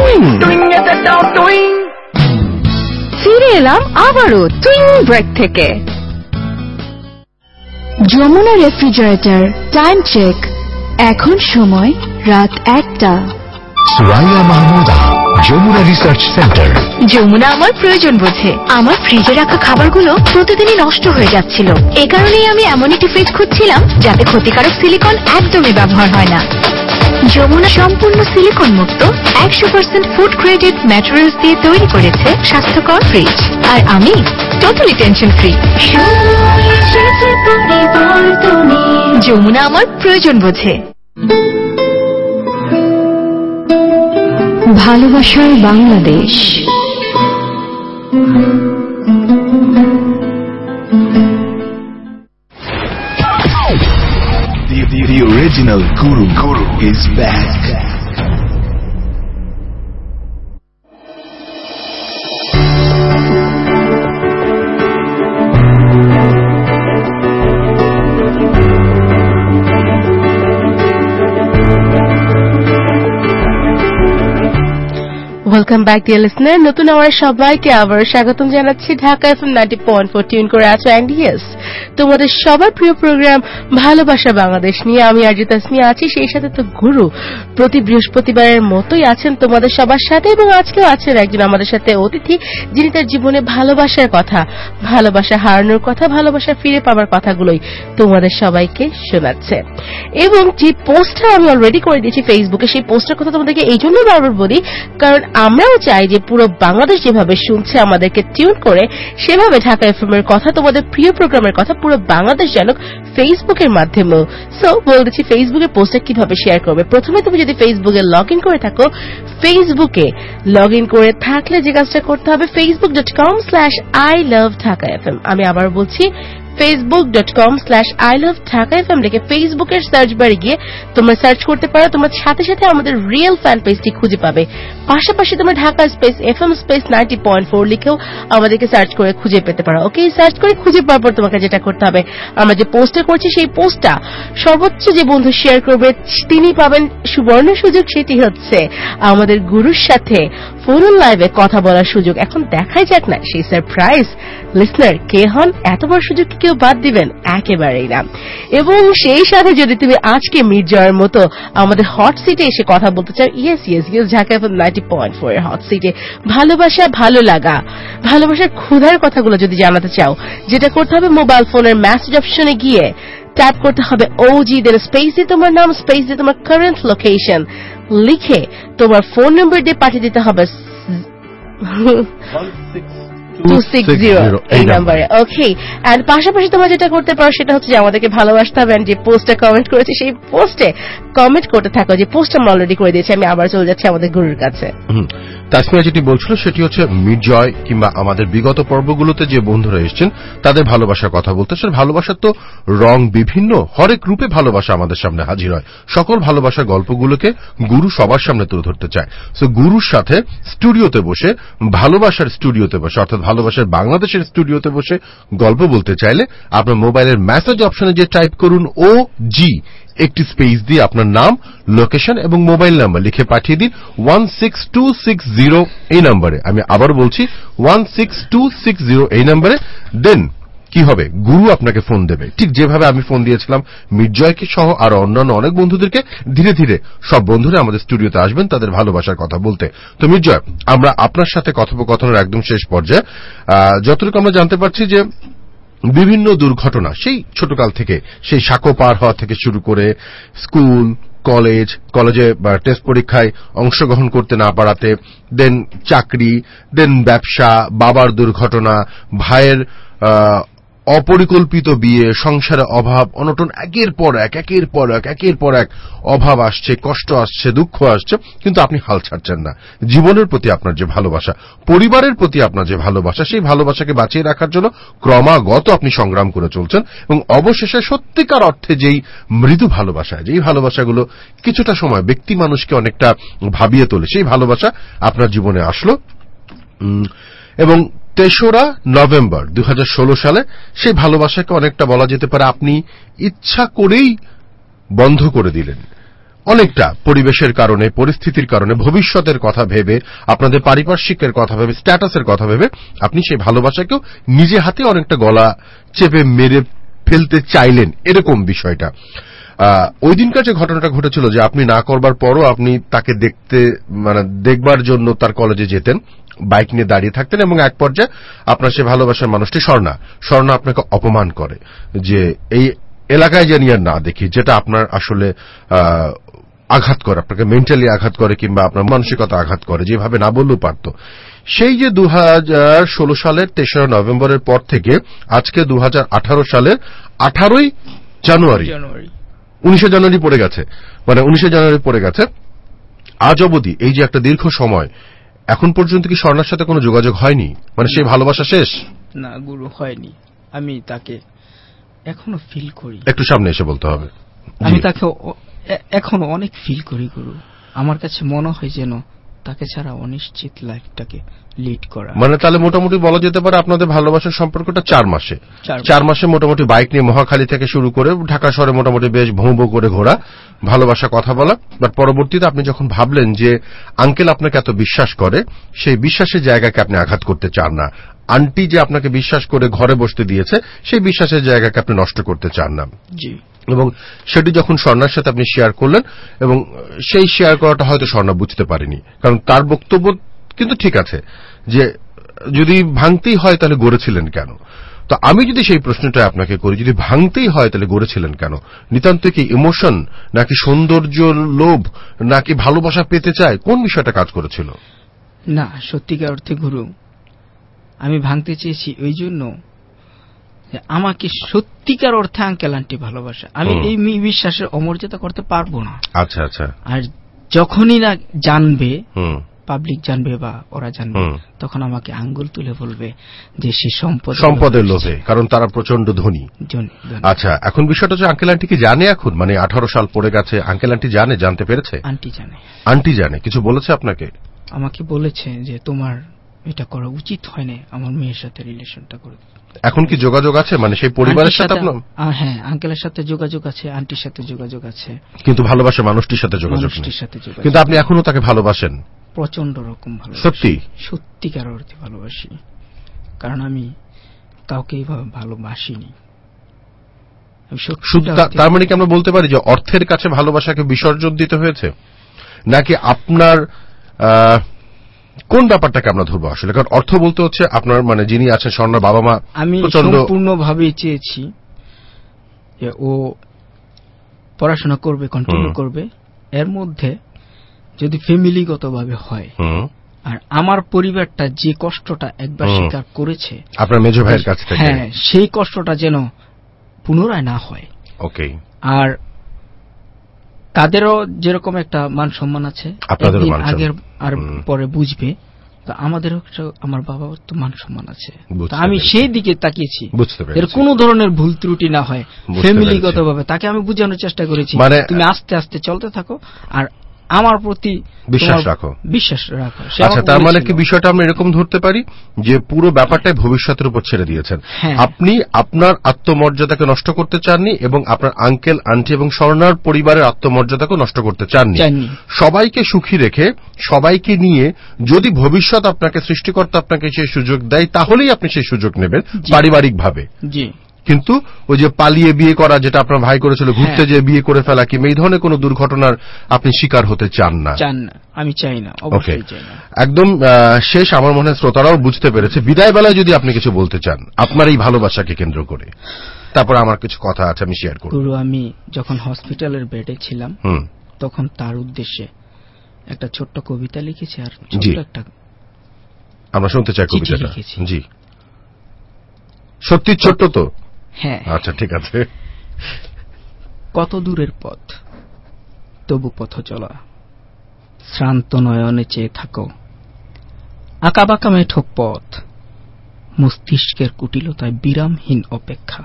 ফিরে এলাম আবারও টুইং ব্রেক থেকে। যমুনা রেফ্রিজারেটর, টাইম চেক, এখন সময় রাত 1টা। Suraiya Mahmuda, Jamuna research centre. যমুনা আমার প্রয়োজন বোঝে। আমার ফ্রিজে রাখা খাবারগুলো প্রতিদিনই নষ্ট হয়ে যাচ্ছিল। এ কারণেই আমি এমন একটি ফ্রিজ খুঁজছিলাম যাতে ক্ষতিকারক সিলিকন একদমই ব্যবহার হয় না। যমুনা সম্পূর্ণ সিলিকন মুক্ত 100% ফুড গ্রেডেড ম্যাটেরিয়ালস দিয়ে তৈরি করেছে স্বাস্থ্যকর ফ্রিজ, আর আমি টোটালি টেনশন ফ্রি। যমুনা আমার প্রয়োজন বোঝে। ভালোবাসার Bangladesh. The original Guru is back. Welcome back dear listener. নতুন আমার সবাইকে আবার স্বাগতম জানাচ্ছি। ঢাকা FM 90.4 টিউন করে আছো। অ্যান্ড ইয়েস, তোমাদের সবার প্রিয় প্রোগ্রাম ভালোবাসা বাংলাদেশ নিয়ে আমি আরজু তাসমিয়া আছি। সেই সাথে তো গুরু প্রতি বৃহস্পতিবারের মতোই আছেন তোমাদের সবার সাথে, এবং আজকেও আছেন একজন আমাদের সাথে অতিথি, যিনি তার জীবনে ভালোবাসার কথা, ভালোবাসা হারানোর কথা, ভালোবাসা ফিরে পাবার কথাগুলোই তোমাদের সবাইকে শোনাচ্ছে। এবং যে পোস্টটা আমি অলরেডি করে দিয়েছি ফেসবুকে, সেই পোস্টের কথা তোমাদেরকে এই জন্য বারবার বলি কারণ আমরাও চাই যে পুরো বাংলাদেশ যেভাবে শুনছে আমাদেরকে টিউন করে, সেভাবে ঢাকা এফএম এর কথা, তোমাদের প্রিয় প্রোগ্রামের কথা পুরো বাংলাদেশ জানুক ফেসবুকের মাধ্যমেও। সো বলতেছি ফেসবুকের পোস্টটা কিভাবে শেয়ার করবে। প্রথমে তুমি যদি ফেসবুকে লগ ইন করে থাকো, ফেসবুকে লগ ইন করে থাকলে যে কাজটা করতে হবে facebook.com/ilovedhakafm। আমি আবার বলছি facebook.com/ilovedhakafm লিখে ফেসবুকের সার্চ বারে গিয়ে তোমরা সার্চ করতে পারো। তোমরা সাথে সাথে আমাদের রিয়েল ফ্যান পেজটি খুঁজে পাবে। পাশাপাশি তোমরা ঢাকা স্পেস FM স্পেস 90.4 লিখেও আমাদেরকে সার্চ করে খুঁজে পেতে পারো। ওকে, সার্চ করে খুঁজে পাওয়ার পর তোমাকে যেটা করতে হবে, আমরা যে পোস্টটা করছি সেই পোস্টটা সর্বোচ্চ যে বন্ধু শেয়ার করবে তিনি পাবেন সুবর্ণ সুযোগ। সেটি হচ্ছে আমাদের গুরুর সাথে ফোন লাইভে কথা বলার সুযোগ। এখন দেখাই যাক না সেই সারপ্রাইজ লিসনার কে হন। এত বড় সুযোগ কি কেউ বাদ দিবেন? একেবারেই না। এবং সেই সাথে যদি তুমি আজকে মির্জার মতো আমাদের হট সিটে এসে কথা বলতে চাও, ইয়েস ঢাকা এফএম 90.4 এর হট সিটে ভালোবাসা, ভালো লাগা, ভালোবাসার ক্ষুধার কথাগুলো যদি জানাতে চাও, যেটা করতে হবে মোবাইল ফোনের মেসেজ অপশনে গিয়ে ট্যাপ করতে হবে OG, দেন স্পেস দিয়ে তোমার নাম, স্পেস দিয়ে তোমার কারেন্ট লোকেশন লিখে তোমার ফোন নম্বর দিয়ে পাঠিয়ে দিতে হবে 260 এই নাম্বারে। ওকে, এন্ড পাশাপাশি তোমরা যেটা করতে পারো সেটা হচ্ছে যে আমাদেরকে ভালোবাসতে হবে। যে পোস্টে কমেন্ট করেছে সেই পোস্টে কমেন্ট করতে থাকো। যে পোস্ট আমরা অলরেডি করে দিয়েছি। আমি আবার চলে যাচ্ছি আমাদের গুরুর কাছে। তাসমিয়া যেটি বলছিল সেটি হচ্ছে মির্জয় কিংবা আমাদের বিগত পর্বগুলোতে যে বন্ধুরা এসেছেন তাদের ভালোবাসার কথা বলতে। সে ভালোবাসার তো রং বিভিন্ন, হরেক রূপে ভালোবাসা আমাদের সামনে হাজির হয়। সকল ভালোবাসার গল্পগুলোকে গুরু সবার সামনে তুলে ধরতে চায়। সো গুরুর সাথে স্টুডিওতে বসে, ভালোবাসার স্টুডিওতে বসে, অর্থাৎ ভালোবাসার বাংলাদেশের স্টুডিওতে বসে গল্প বলতে চাইলে আপনার মোবাইলের মেসেজ অপশনে যে টাইপ করুন OG, একটি স্পেস দিয়ে আপনার নাম, লোকেশন এবং মোবাইল নাম্বার লিখে পাঠিয়ে দিন 16260 এই নম্বরে। আমি আবার বলছি 16260 এই নম্বরে। দেন কি হবে, গুরু আপনাকে ফোন দেবে, ঠিক যেভাবে আমি ফোন দিয়েছিলাম মির্জয়কে সহ আর অন্যান্য অনেক বন্ধুদেরকে। ধীরে ধীরে সব বন্ধুরা আমাদের স্টুডিওতে আসবেন তাদের ভালোবাসার কথা বলতে। তো মির্জয়, আমরা আপনার সাথে কথোপকথনের একদম শেষ পর্যায়ে। যতটুকু আমরা জানতে পারছি যে বিভিন্ন দুর্ঘটনা সেই ছোটকাল থেকে, সেই সাঁকো পার হওয়া থেকে শুরু করে স্কুল, কলেজে টেস্ট পরীক্ষায় অংশগ্রহণ করতে না পারাতে, দেন চাকরি, দেন ব্যবসা, বাবার দুর্ঘটনা, ভাইয়ের অপরিকল্পিত বিয়ে, সংসারে অভাব অনটন, একের পর এক অভাব আসছে, কষ্ট আসছে, দুঃখ আসছে, কিন্তু আপনি হাল ছাড়ছেন না। জীবনের প্রতি আপনার যে ভালোবাসা, পরিবারের প্রতি আপনার যে ভালোবাসা, সেই ভালোবাসাকে বাঁচিয়ে রাখার জন্য ক্রমাগত আপনি সংগ্রাম করে চলছেন। এবং অবশেষে সত্যিকার অর্থে যেই মৃদু ভালোবাসা, যেই ভালোবাসাগুলো কিছুটা সময় ব্যক্তি মানুষকে অনেকটা ভাবিয়ে তোলে, সেই ভালোবাসা আপনার জীবনে আসলো। এবং 3রা নভেম্বর 2016 সালে সেই ভালোবাসাকে অনেকটা বলা যেতে পারে আপনি ইচ্ছা করেই বন্ধ করে দিলেন। অনেকটা পরিবেশের কারণে, পরিস্থিতির কারণে, ভবিষ্যতের কথা ভেবে, আপনাদের পারিপার্শ্বিকের কথা ভেবে, স্ট্যাটাসের কথা ভেবে আপনি সেই ভালোবাসাকেও নিজে হাতে অনেকটা গলা চেপে মেরে ফেলতে চাইলেন, এরকম বিষয়টা। ওই দিনকার যে ঘটনাটা ঘটেছিল যে আপনি না করবার পরও আপনি তাকে দেখবার জন্য তার কলেজে যেতেন, বাইক নিয়ে দাঁড়িয়ে থাকতেন, এবং এক পর্যায়ে আপনার সে ভালোবাসার মানুষটি স্বর্ণা আপনাকে অপমান করে যে এই এলাকায় জানি আর না দেখি, যেটা আপনার আসলে আঘাত করে, আপনাকে মেন্টালি আঘাত করে কিংবা আপনার মানসিকতা আঘাত করে, যেভাবে না বললেও পারত। সেই যে 2016 সালের 3রা নভেম্বরের পর থেকে আজকে 2018 সালের 18ই জানুয়ারি, 19 জানুয়ারি পড়ে গেছে, 19 জানুয়ারি পড়ে গেছে। আজ অবধি এই যে একটা দীর্ঘ সময়, এখন পর্যন্ত কি স্বর্ণার সাথে কোনো যোগাযোগ হয়নি? সেই ভালোবাসা শেষ? না গুরু, হয়নি। আমি তাকে এখনো ফিল করি। একটু সামনে এসে বলতে হবে। আমি তাকে এখনো অনেক ফিল করি গুরু। আমার কাছে মনে হয় যেন তাকে ছাড়া অনিশ্চিত লাইফটাকে লিড করা। তাহলে মোটামুটি বলা যেতে পারে আপনাদের ভালোবাসার সম্পর্কটা 4 মাসে মোটামুটি বাইক নিয়ে মহাখালী থেকে শুরু করে ঢাকা শহরে মোটামুটি বেশ ভোঁ ভোঁ করে ঘোরা, ভালোবাসা কথা বলা। বাট পরবর্তীতে আপনি যখন ভাবলেন যে আঙ্কেল আপনাকে এত বিশ্বাস করে, সেই বিশ্বাসের জায়গাকে আপনি আঘাত করতে চান না। আন্টি যে আপনাকে বিশ্বাস করে ঘরে বসতে দিয়েছে, সেই বিশ্বাসের জায়গাকে আপনি নষ্ট করতে চান না। জি। এবং সেটি যখন স্বর্ণার সাথে আপনি শেয়ার করলেন, এবং সেই শেয়ার করাটা হয়তো স্বর্ণা বুঝতে পারেনি, কারণ তার বক্তব্য কিন্তু ঠিক আছে যে যদি ভাঙতেই হয় তাহলে গড়েছিলেন কেন। তো আমি যদি সেই প্রশ্নটা আপনাকে করি, যদি ভাঙতেই হয় তাহলে গড়েছিলেন কেন? নিতান্ত কি ইমোশন, নাকি সৌন্দর্য লোভ, নাকি ভালোবাসা পেতে চায়, কোন বিষয়টা কাজ করেছিল? না, সত্যিকার অর্থে গুরু আমি ভাঙতে চেয়েছি ওই জন্য আমাকে সত্যিকার অর্থে আঙ্কেল আন্টি ভালোবাসা। আমি এই বিশ্বাসের অমর্যাদা করতে পারবো না। আচ্ছা আচ্ছা। আর যখনই না জানবে, পাবলিক জানবে বা ওরা জানবে, তখন আমাকে আঙ্গুল তুলে বলবে যে সে সম্পদের লোভে, কারণ তারা প্রচন্ড ধনী। আচ্ছা, এখন বিষয়টা হচ্ছে আঙ্কেল আন্টি কি জানে এখন, মানে 18 সাল পড়ে গেছে, আঙ্কেল আন্টি জানে, জানতে পেরেছে? আন্টি জানে। কিছু বলেছে আপনাকে? আমাকে বলেছে যে তোমার এটা করা উচিত হয় না, আমার মেয়ের সাথে রিলেশনটা করে। এখন কি যোগাযোগ আছে, মানে সেই পরিবারের সাথে? হ্যাঁ, আঙ্কেলের সাথে যোগাযোগ আছে, আন্টির সাথে যোগাযোগ আছে, কিন্তু ভালোবাসা মানুষটির সাথে যোগাযোগ নেই। কিন্তু আপনি এখনো তাকে ভালোবাসেন? প্রচন্ড রকম ভালোবাসি। সত্যি? সত্যিকার অর্থে ভালোবাসি, কারণ আমি কাউকে এইভাবে ভালোবাসিনি। তার মানে কি আমরা বলতে পারি যে অর্থের কাছে ভালোবাসাকে বিসর্জন দিতে হয়েছে, নাকি আপনার কোন ব্যাপারটাকে আমরা ধরবো আসলে? কারণ অর্থ বলতে হচ্ছে আপনার, মানে যিনি আছেন স্বর্ণার বাবা মা, আমি সম্পূর্ণভাবে চেয়েছি যে ও পড়াশোনা করবে, কন্টিনিউ করবে, এর মধ্যে যদি ফ্যামিলিগতভাবে হয়, আর আমার পরিবারটা যে কষ্টটা একবার স্বীকার করেছে আপনার মেজো ভাইয়ের কাছ থেকে, হ্যাঁ, সেই কষ্টটা যেন পুনরায় না হয়। ওকে। আর তাদেরও যেরকম একটা মান সম্মান আছে, আগের আর পরে বুঝবে, তো আমাদেরও আমার বাবার তো মান সম্মান আছে, আমি সেই দিকে তাকিয়েছি, এর কোনো ধরনের ভুল ত্রুটি না হয় ফ্যামিলিগতভাবে। তাকে আমি বোঝানোর চেষ্টা করেছি, তুমি আস্তে আস্তে চলতে থাকো আর আমার প্রতি বিশ্বাস রাখো। আচ্ছা, তার মানে কি বিষয়টা আমরা এরকম ধরতে পারি যে পুরো ব্যাপারটাই ভবিষ্যতের উপর ছেড়ে দিয়েছেন? আপনি আপনার আত্মমর্যাদাকে নষ্ট করতে চাননি এবং আপনার আঙ্কেল আন্টি এবং স্বর্ণার পরিবারের আত্মমর্যাদাকে নষ্ট করতে চাননি। সবাইকে সুখী রেখে, সবাইকে নিয়ে, যদি ভবিষ্যৎ আপনাকে সৃষ্টিকর্তা আপনাকে সেই সুযোগ দেয়, তাহলেই আপনি সেই সুযোগ নেবেন পারিবারিকভাবে। জি। কিন্তু ওই যে পালিয়ে বিয়ে করা, যেটা আপনার ভাই করেছিল, ঘুরতে যেয়ে বিয়ে করে ফেলা, কিংবা এই ধরনের কোনো দুর্ঘটনার আপনি শিকার হতে চান না? আমি চাই না, অবশ্যই চাই না। একদম শেষ, আমার মনে হয় শ্রোতারাও বুঝতে পেরেছে। বিদায় বেলায় যদি আপনি কিছু বলতে চান আপনার এই ভালোবাসাকে কেন্দ্র করে, তারপর আমার কিছু কথা আছে আমি শেয়ার করব। আমি যখন হসপিটালের বেডে ছিলাম তখন তার উদ্দেশ্যে একটা ছোট্ট কবিতা লিখেছি, আর ছোট্ট একটা আমরা শুনতে চাই কবিতাটা। জি, সত্যি ছোট্ট তো? হ্যাঁ। আচ্ছা, ঠিক আছে। কত দূরের পথ, তবু পথ চলা, শ্রান্ত নয়নে চেয়ে থাকো, আঁকাবাঁকা মেঠো পথ, মস্তিষ্কের কুটিলতায় বিরামহীন অপেক্ষা,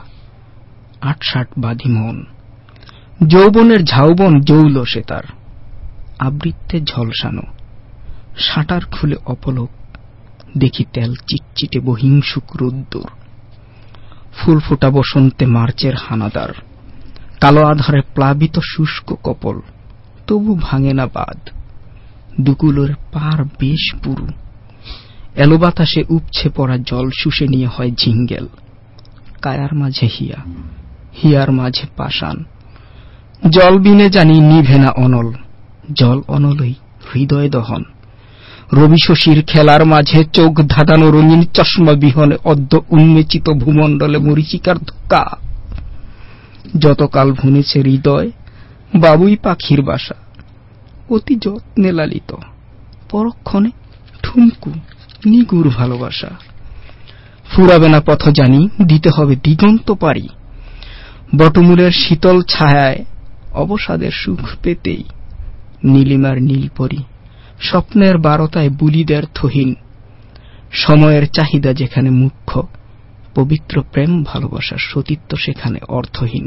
৮৬ বাঁধি মন, যৌবনের ঝাউবন জৌল সে তার, আবৃত্তে ঝলসানো, শাটার খুলে অপলক, দেখি তেল চিটচিটে বহিংসুক রোদ্দুর, ফুল ফোটা বসন্তে মার্চের হানাদার, কালো আধারে প্লাবিত শুষ্ক কপল, তবু ভাঙে না বাদ, দুকুলের পার বেশ পুরু, এলো বাতাসে উপছে পড়া জল শুষে নিয়ে হয় ঝিঙ্গেল, কায়ার মাঝে হিয়া, হিয়ার মাঝে পাষাণ, জল বিনে জানি নিভে না অনল, জল অনলই হৃদয় দহন, রবি শশীর খেলার মাঝে চোখ ধাঁধানো রঙিন চশমা বিহনে অদ্য উন্মেচিত ভূমণ্ডলে মরীচিকার ধোকা, যতকাল ভুনেছে হৃদয় বাবুই পাখির বাসা, অতি যত্নে লালিত, পরক্ষণে ঠুমকু নিগুর ভালোবাসা, ফুরাবে না পথ জানি, দিতে হবে দিগন্ত পারি, বটমূলের শীতল ছায়ায় অবসাদের সুখ পেতেই, নীলিমার নীলপরি স্বপ্নের বারতায় বুলিদের থহীন, সময়ের চাহিদা যেখানে মুখ্য, পবিত্র প্রেম ভালোবাসার সতীত্ব সেখানে অর্থহীন।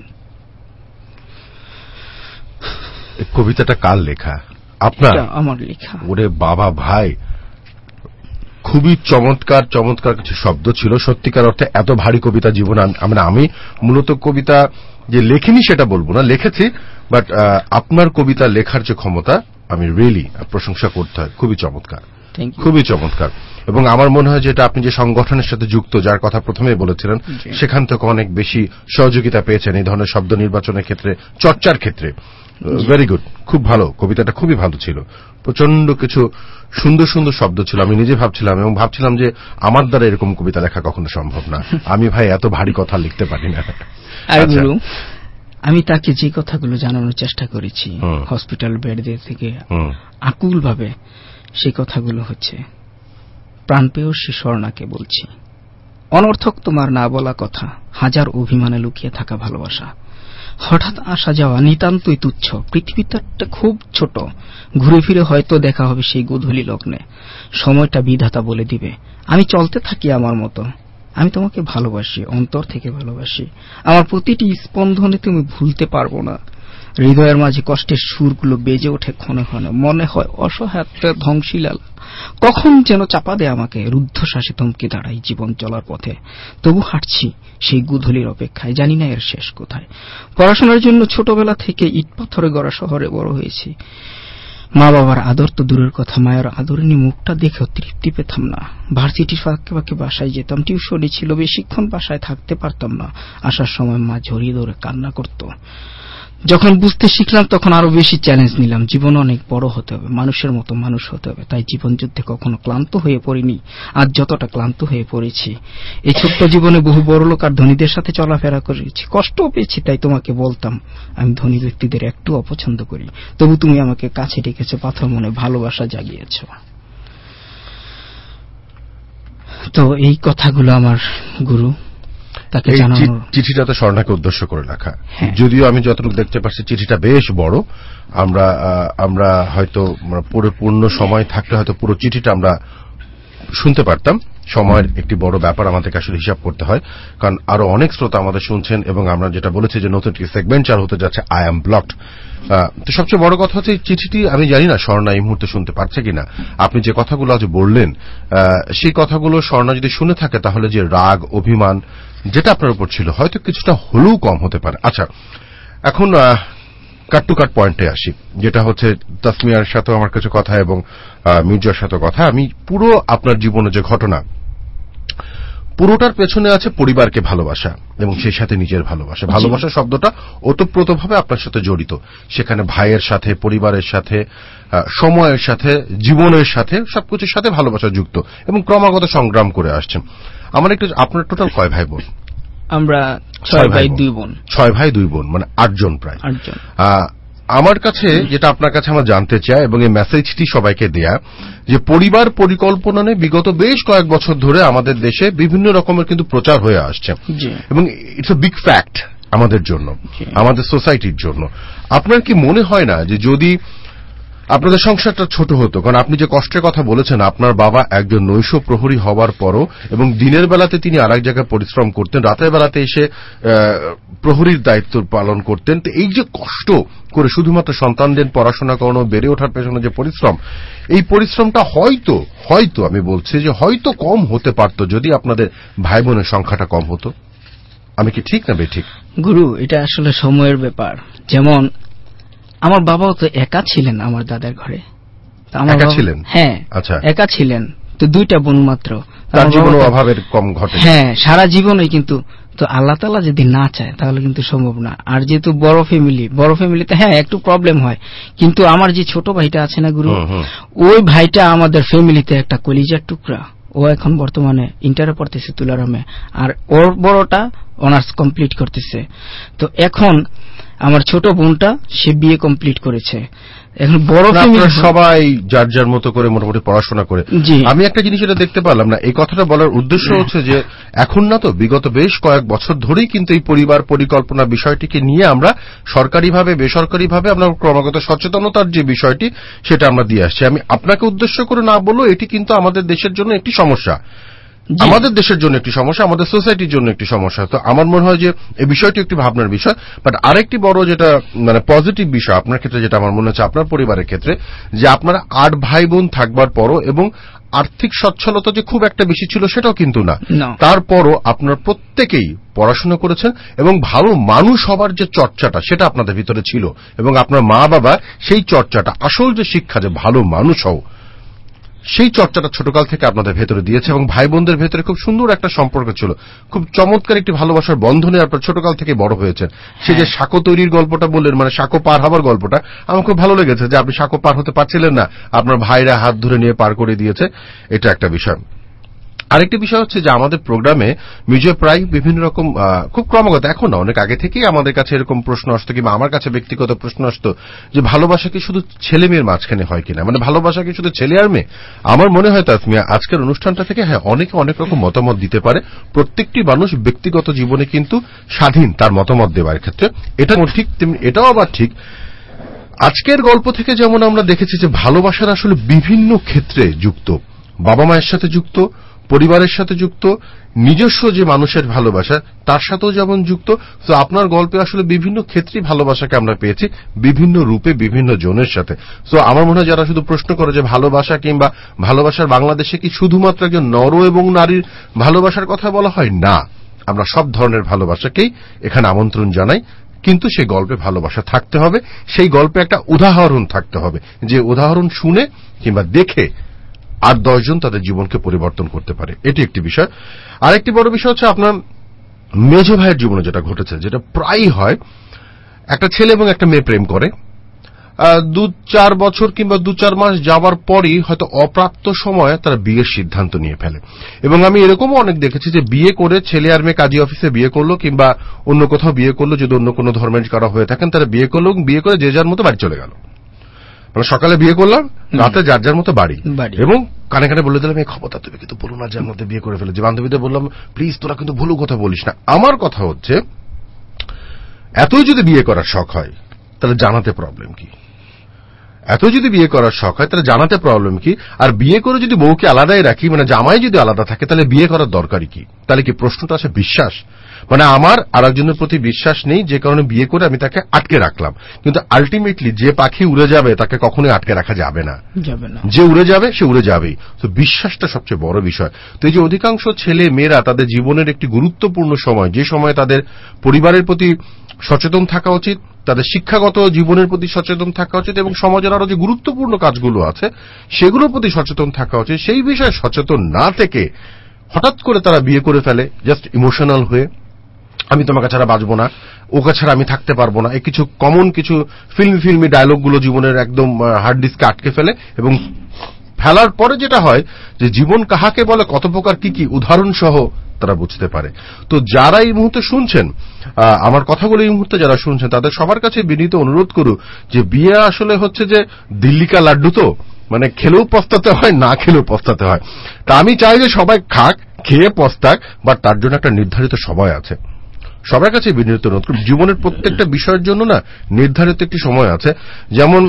কবিতাটা কার লেখা? আপনার? আমার লেখা। ওরে বাবা ভাই, খুবই চমৎকার চমৎকার কিছু শব্দ ছিল। সত্যিকার অর্থে এত ভারী কবিতা জীবন আমি মূলত কবিতা যে লেখিনি সেটা বলবো না, লিখেছি, বাট আপনার কবিতা লেখার যে ক্ষমতা আমি রিয়েলি প্রশংসা করতে হয়। খুবই চমৎকার, খুবই চমৎকার। এবং আমার মনে হয় যেটা আপনি যে সংগঠনের সাথে যুক্ত, যার কথা প্রথমেই বলেছিলেন, সেখান থেকে অনেক বেশি সহযোগিতা পেয়েছেন এই ধরনের শব্দ নির্বাচনের ক্ষেত্রে, চর্চার ক্ষেত্রে। ভেরি গুড, খুব ভালো, কবিতাটা খুবই ভালো ছিল। প্রচন্ড কিছু সুন্দর সুন্দর শব্দ ছিল। আমি নিজে ভাবছিলাম যে আমার দ্বারা এরকম কবিতা লেখা কখনো সম্ভব না। আমি ভাই এত ভারী কথা লিখতে পারি না। আমি তাকে যে কথাগুলো জানানোর চেষ্টা করেছি হসপিটাল বেড থেকে আকুল ভাবে, সেই কথাগুলো হচ্ছে প্রাণপ্রেয়সী স্বর্ণাকে বলছি। অনর্থক তোমার না বলা কথা, হাজার অভিমানে লুকিয়ে থাকা ভালোবাসা, হঠাৎ আসা যাওয়া নিতান্তই তুচ্ছ, পৃথিবীটা খুব ছোট, ঘুরে ফিরে হয়তো দেখা হবে সেই গোধূলি লগ্নে। সময়টা বিধাতা বলে দিবে। আমি চলতে থাকি আমার মতো। আমি তোমাকে ভালোবাসি, অন্তর থেকে ভালোবাসি। আমার প্রতিটি স্পন্দনে তুমি ভুলতে পারবো না। হৃদয়ের মাঝে কষ্টের সুরগুলো বেজে ওঠে ক্ষণে ক্ষণে, মনে হয় অসহায়ত্ব ধ্বংসীলাল কখন যেন চাপা দেয় আমাকে। রুদ্ধশ্বাসে থমকে দাঁড়াই জীবন চলার পথে, তবু হাঁটছি সেই গোধূলির অপেক্ষায়, জানি না এর শেষ কোথায়। পড়াশোনার জন্য ছোটবেলা থেকে ইট পাথরে গড়া শহরে বড় হয়েছি। মা বাবার আদর তো দূরের কথা, মায়ের আদরিনী মুখটা দেখেও তৃপ্তি পেতাম না। ভার্সিটির ফাঁকে ফাঁকে বাসায় যেতাম, টিউশনি ছিল, বেশিক্ষণ বাসায় থাকতে পারতাম না। আসার সময় মা জড়িয়ে ধরে কান্না করত। যখন বুঝতে শিখলাম তখন আরো বেশি চ্যালেঞ্জ নিলাম। জীবন অনেক বড় হতে হবে, মানুষের মতো মানুষ হতে হবে। তাই জীবন যুদ্ধে কখনো ক্লান্ত হয়ে পড়িনি, আজ যতটা ক্লান্ত হয়ে পড়েছি। এই ছোট্ট জীবনে বহু বড় লোক আর ধনীদের সাথে চলাফেরা করেছি, কষ্টও পেয়েছি। তাই তোমাকে বলতাম আমি ধনী ব্যক্তিদের একটু অপছন্দ করি, তবু তুমি আমাকে কাছে ডেকেছো, পাথর মনে ভালোবাসা জাগিয়েছ। তো এই কথাগুলো আমার গুরু তাকে জানানো। চিঠিটা তো স্বর্ণাকে উদ্দেশ্য করে লেখা, যদিও আমি যতটুকু দেখতে পাচ্ছি চিঠিটা বেশ বড়। আমরা হয়তো পরিপূর্ণ সময় থাকলে হয়তো পুরো চিঠিটা আমরা শুনতে পারতাম। সময়ের একটি বড় ব্যাপার, আমাদেরকে আসলে হিসাব করতে হয়, কারণ আরো অনেক শ্রোতা আমাদের শুনছেন এবং আমরা যেটা বলেছি যে নতুন একটি সেগমেন্ট চালু হতে যাচ্ছে, আই অ্যাম ব্লকড। তো সবচেয়ে বড় কথা হচ্ছে চিঠিটি আমি জানি না স্বর্ণা এই মুহূর্তে শুনতে পারছে কিনা। আপনি যে কথাগুলো আজ বললেন সেই কথাগুলো স্বর্ণা যদি শুনে থাকে তাহলে যে রাগ অভিমান যেটা আপনার উপর ছিল হয়তো কিছুটা হলেও কম হতে পারে। আচ্ছা, এখন কাট টু কাট পয়েন্টে আসি, যেটা হচ্ছে তাসমিয়ার সাথে আমার কিছু কথা এবং মির্জার সাথে কথা। আমি পুরো আপনার জীবনে যে ঘটনা, পুরোটার পেছনে আছে পরিবারকে ভালোবাসা এবং সেই সাথে নিজের ভালোবাসা। ভালোবাসা শব্দটা ওতপ্রোতভাবে আপনার সাথে জড়িত। সেখানে ভাইয়ের সাথে, পরিবারের সাথে, সময়ের সাথে, জীবনের সাথে, সবকিছুর সাথে ভালোবাসা যুক্ত এবং ক্রমাগত সংগ্রাম করে আসছেন। আপনার টোটাল কয় ভাই বোন? আমরা 6 ভাই 2 বোন। 6 ভাই 2 বোন, মানে 8 জন প্রায়। 8 জন। আমার কাছে যেটা আপনার কাছে আমার জানতে চাই এবং এই মেসেজটি সবাইকে দেয়া, যে পরিবার পরিকল্পনা নিয়ে বিগত বেশ কয়েক বছর ধরে আমাদের দেশে বিভিন্ন রকমের কিন্তু প্রচার হয়ে আসছে এবং ইটস এ বিগ ফ্যাক্ট আমাদের জন্য, আমাদের সোসাইটির জন্য। আপনার কি মনে হয় না যে যদি আপনাদের সংসারটা ছোট হতো, কারণ আপনি যে কষ্টের কথা বলেছেন, আপনার বাবা একজন নৈশ প্রহরী হওয়ার পরও এবং দিনের বেলাতে তিনি আরেক জায়গায় পরিশ্রম করতেন, রাতের বেলাতে এসে প্রহরীর দায়িত্ব পালন করতেন। তো এই যে কষ্ট করে শুধুমাত্র সন্তানদের পড়াশোনা করানো, বেড়ে ওঠার পেছনে যে পরিশ্রম, এই পরিশ্রমটা হয়তো আমি বলছি যে হয়তো কম হতে পারত যদি আপনাদের ভাই বোনের সংখ্যাটা কম হতো। আমি কি ঠিক না বেঠিক? গুরু, এটা আসলে সময়ের ব্যাপার। যেমন আমার বাবাও তো একা ছিলেন আমার দাদার ঘরে। একা ছিলেন? হ্যাঁ, আচ্ছা, একা ছিলেন। তো 2টা বোন মাত্র। তার জীবনে অভাবের কম ঘটে? হ্যাঁ, সারা জীবনই। কিন্তু তো আল্লাহ তাআলা যদি না চায় তাহলে কিন্তু সম্ভব না। আর যেহেতু বড় ফ্যামিলিতে হ্যাঁ একটু প্রবলেম হয়, কিন্তু আমার যে ছোট ভাইটা আছে না গুরু, ওই ভাইটা আমাদের ফ্যামিলিতে একটা কলিজার টুকরা। ও এখন বর্তমানে ইন্টারে পড়তেছে তুলারামে, আর ওর বড়টা অনার্স কমপ্লিট করতেছে। তো এখন আমার ছোট বোনটা সে বিএ কমপ্লিট করেছে। এখন বড় ফ্যামিলি সবাই যার যার মতো করে মোটামুটি পড়াশোনা করে। আমি একটা জিনিস এটা দেখতে পারলাম না, এই কথাটা বলার উদ্দেশ্য হচ্ছে যে এখন না তো বিগত বেশ কয়েক বছর ধরেই কিন্তু এই পরিবার পরিকল্পনা বিষয়টিকে নিয়ে আমরা সরকারিভাবে বেসরকারিভাবে আমরা ক্রমাগত সচেতনতার যে বিষয়টি সেটা আমরা দিয়ে আসছি। আমি আপনাকে উদ্দেশ্য করে না বললেও এটি কিন্তু আমাদের দেশের জন্য একটি সমস্যা, আমাদের দেশের জন্য একটি সমস্যা, আমাদের সোসাইটির জন্য একটি সমস্যা। তো আমার মনে হয় যে এই বিষয়টি একটি ভাবনার বিষয়। বাট আরেকটি বড় যেটা মানে পজিটিভ বিষয় আপনার ক্ষেত্রে, যেটা আমার মনে হচ্ছে আপনার পরিবারের ক্ষেত্রে, যে আপনারা 8 ভাই বোন থাকবার পরও এবং আর্থিক সচ্ছলতা যে খুব একটা বেশি ছিল সেটাও কিন্তু না, তারপরও আপনার প্রত্যেকেই পড়াশোনা করেছেন এবং ভালো মানুষ হবার যে চর্চাটা সেটা আপনাদের ভিতরে ছিল এবং আপনার মা বাবা সেই চর্চাটা, আসল যে শিক্ষা যে ভালো মানুষ হও, সেই চর্চাটা ছোটকাল থেকে আপনাদের ভেতরে দিয়েছে এবং ভাই বোনদের ভেতরে খুব সুন্দর একটা সম্পর্ক ছিল, খুব চমৎকার একটি ভালোবাসার বন্ধনে আপনার ছোটকাল থেকে বড় হয়েছেন। সেই যে সাঁকো তৈরির গল্পটা বললেন, মানে সাঁকো পার হবার গল্পটা, আমার খুব ভালো লেগেছে যে আপনি সাঁকো পার হতে পারছিলেন না, আপনার ভাইরা হাত ধরে নিয়ে পার করে দিয়েছে, এটা একটা বিষয়। আরেকটি বিষয় হচ্ছে যে আমাদের প্রোগ্রামে মির্জা প্রায় বিভিন্ন রকম খুব ক্রমাগত, এখন না, অনেক আগে থেকেই আমাদের কাছে এরকম প্রশ্ন আসতো, কিংবা আমার কাছে ব্যক্তিগত প্রশ্ন আসতো যে ভালোবাসা কি শুধু ছেলে মেয়ের মাঝখানে হয় কিনা, মানে ভালোবাসা কি শুধু ছেলে আর মেয়ে। আমার মনে হয় তাসমিয়া আজকের অনুষ্ঠানটা থেকে হ্যাঁ অনেকে অনেক রকম মতামত দিতে পারে। প্রত্যেকটি মানুষ ব্যক্তিগত জীবনে কিন্তু স্বাধীন তার মতামত দেওয়ার ক্ষেত্রে, এটা ঠিক তেমনি এটাও আবার ঠিক আজকের গল্প থেকে যেমন আমরা দেখেছি যে ভালোবাসার আসলে বিভিন্ন ক্ষেত্রে যুক্ত, বাবা মায়ের সাথে যুক্ত, পরিবারের সাথে যুক্ত, নিজস্ব যে মানুষের ভালোবাসা তার সাথেও যেমন যুক্ত। তো আপনার গল্পে আসলে বিভিন্ন ক্ষেত্রে ভালোবাসাকে আমরা পেয়েছি, বিভিন্ন রূপে বিভিন্ন জনের সাথে। তো আমার মনে হয় যারা শুধু প্রশ্ন করে যে ভালোবাসা কিংবা ভালোবাসার বাংলাদেশে কি শুধুমাত্র একজন নর এবং নারীর ভালোবাসার কথা বলা হয়, না, আমরা সব ধরনের ভালোবাসাকেই এখানে আমন্ত্রণ জানাই। কিন্তু সেই গল্পে ভালোবাসা থাকতে হবে, সেই গল্পে একটা উদাহরণ থাকতে হবে, যে উদাহরণ শুনে কিংবা দেখে আর 10 জন তাদের জীবনকে পরিবর্তন করতে পারে। এটি একটি বিষয়। আরেকটি বড় বিষয় হচ্ছে আপনার মেজো ভাইয়ের জীবনে যেটা ঘটেছে, যেটা প্রায়ই হয়, একটা ছেলে এবং একটা মেয়ে প্রেম করে, 2-4 বছর কিংবা 2-4 মাস যাওয়ার পরই হয়তো অপ্রাপ্ত সময়ে তারা বিয়ের সিদ্ধান্ত নিয়ে ফেলে। এবং আমি এরকমও অনেক দেখেছি যে বিয়ে করে ছেলে আর মেয়ে কাজী অফিসে বিয়ে করলো কিংবা অন্য কোথাও বিয়ে করলো, যদি অন্য কোনো ধর্মের কারা হয়ে থাকেন তারা বিয়ে করলো, বিয়ে করে যে যার মতো বাড়ি চলে গেল। মানে সকালে বিয়ে করলাম, রাতে যার যার মতো বাড়ি, এবং কানে কানে বলে দিলাম এই খবরটা তুমি কিন্তু বলো না যে আমরা বিয়ে করে ফেলেছি। বান্ধবীদের বললাম প্লিজ তোরা কিন্তু ভুল কথা বলিস না। আমার কথা হচ্ছে এতই যদি বিয়ে করার শখ হয় তাহলে জানাতে প্রবলেম কি? এত যদি বিয়ে করার শখ হয় তাহলে জানাতে প্রবলেম কি? আর বিয়ে করে যদি বউকে আলাদাই রাখি, মানে জামাই যদি আলাদা থাকে, তাহলে বিয়ে করার দরকারই কি? তাহলে কি প্রশ্নটা আছে বিশ্বাস, মানে আমার আরেকজনের প্রতি বিশ্বাস নেই, যে কারণে বিয়ে করে আমি তাকে আটকে রাখলাম। কিন্তু আলটিমেটলি যে পাখি উড়ে যাবে তাকে কখনোই আটকে রাখা যাবে না, যে উড়ে যাবে সে উড়ে যাবেই। তো বিশ্বাসটা সবচেয়ে বড় বিষয়। তো এই যে অধিকাংশ ছেলে মেয়েরা তাদের জীবনের একটি গুরুত্বপূর্ণ সময়, যে সময় তাদের পরিবারের প্রতি সচেতন থাকা উচিত, তাদের শিক্ষাগত জীবনের প্রতি সচেতন থাকা উচিত, এবং সমাজের আরো যে গুরুত্বপূর্ণ কাজগুলো আছে সেগুলোর প্রতি সচেতন থাকা উচিত, সেই বিষয়ে সচেতন না থেকে হঠাৎ করে তারা বিয়ে করে ফেলে জাস্ট ইমোশনাল হয়ে, আমি তোমাকে ছাড়া বাঁচবো না, ওকে ছাড়া আমি থাকতে পারবো না, এই কিছু কমন কিছু ফিল্মি ডায়লগগুলো জীবনের একদম হার্ড ডিস্কে আটকে ফেলে। এবং ফেলার পরে যেটা হয় যে জীবন কাহাকে বলে, কত প্রকার কি কি উদাহরণ সহ তারা বুঝতে পারে। তো যারা এই মুহূর্তে শুনছেন আমার কথাগুলো, এই মুহূর্তে যারা শুনছেন তাদের সবার কাছে বিনীত অনুরোধ করু যে বিয়ে আসলে হচ্ছে যে দিল্লি কা লাড্ডু, তো মানে খেলেও পস্তাতে হয়, না খেলেও পস্তাতে হয়। তা আমি চাই যে সবাই খাক, খেয়ে পস্তাক, বাট তার জন্য একটা নির্ধারিত সময় আছে। সবার কাছে বিনীত অনুরোধ করি, জীবনের প্রত্যেকটা বিষয়ের জন্য না নির্ধারিত একটি সময় আছে। যেমন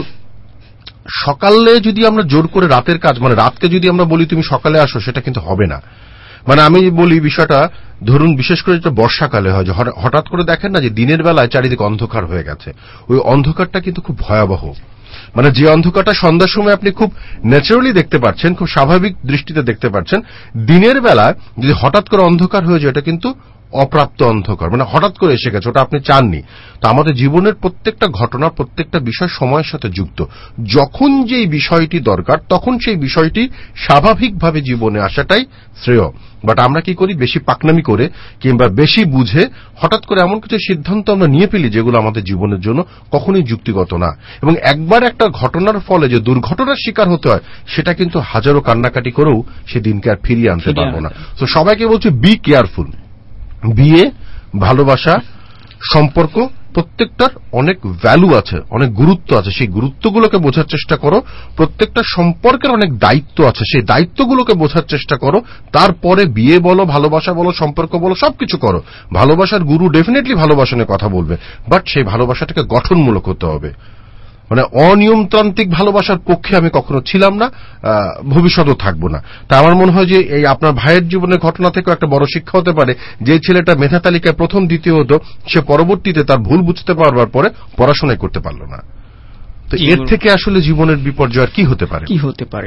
সকালে যদি আমরা জোর করে রাতের কাজ, মানে রাতকে যদি আমরা বলি তুমি সকালে আসো, সেটা কিন্তু হবে না। মানে আমি বলি বিষয়টা, ধরুন বিশেষ করে যেটা বর্ষাকালে হয়, যে হঠাৎ করে দেখেন না যে দিনের বেলায় চারিদিকে অন্ধকার হয়ে গেছে, ওই অন্ধকারটা কিন্তু খুব ভয়াবহ। মানে যে অন্ধকারটা সন্ধ্যার সময় আপনি খুব ন্যাচারালি দেখতে পাচ্ছেন, খুব স্বাভাবিক দৃষ্টিতে দেখতে পাচ্ছেন, দিনের বেলা যদি হঠাৎ করে অন্ধকার হয়ে যায়, এটা কিন্তু অপ্রাপ্ত অন্ধকার, মানে হঠাৎ করে এসে গেছে, ওটা আপনি চাননি। তো আমাদের জীবনের প্রত্যেকটা ঘটনা, প্রত্যেকটা বিষয় সময়ের সাথে যুক্ত। যখন যেই বিষয়টি দরকার তখন সেই বিষয়টি স্বাভাবিকভাবে জীবনে আসাটাই শ্রেয়। বাট আমরা কি করি, বেশি পাকনামি করে কিংবা বেশি বুঝে হঠাৎ করে এমন কিছু সিদ্ধান্ত আমরা নিয়ে ফেলি যেগুলো আমাদের জীবনের জন্য কখনোই যুক্তিগত না। এবং একবার একটা ঘটনার ফলে যে দুর্ঘটনার শিকার হতে হয়, সেটা কিন্তু হাজারো কান্নাকাটি করেও সে দিনকে আর ফিরিয়ে আনতে পারবো না। তো সবাইকে বলছি বি কেয়ারফুল। বিয়ে, ভালোবাসা, সম্পর্ক প্রত্যেকটার অনেক ভ্যালু আছে, অনেক গুরুত্ব আছে, সেই গুরুত্বগুলোকে বোঝার চেষ্টা করো। প্রত্যেকটা সম্পর্কের অনেক দায়িত্ব আছে, সেই দায়িত্বগুলোকে বোঝার চেষ্টা করো। তারপরে বিয়ে বলো, ভালোবাসা বলো, সম্পর্ক বলো, সবকিছু করো। ভালোবাসার গুরু ডেফিনেটলি ভালোবাসা নিয়ে কথা বলবে, বাট সেই ভালোবাসাটাকে গঠনমূলক হতে হবে। মানে অনিয়মতান্ত্রিক ভালোবাসার পক্ষে আমি কখনো ছিলাম না, ভবিষ্যতেও থাকবো না। তা আমার মনে হয় যে এই আপনার ভাইয়ের জীবনের ঘটনা থেকেও একটা বড় শিক্ষা হতে পারে, যে ছেলেটা মেধা তালিকায় প্রথম দ্বিতীয় হতো, সে পরবর্তীতে তার ভুল বুঝতে পারবার পরে পড়াশোনাই করতে পারলো না। তো এর থেকে আসলে জীবনের বিপর্যয় কি হতে পারে?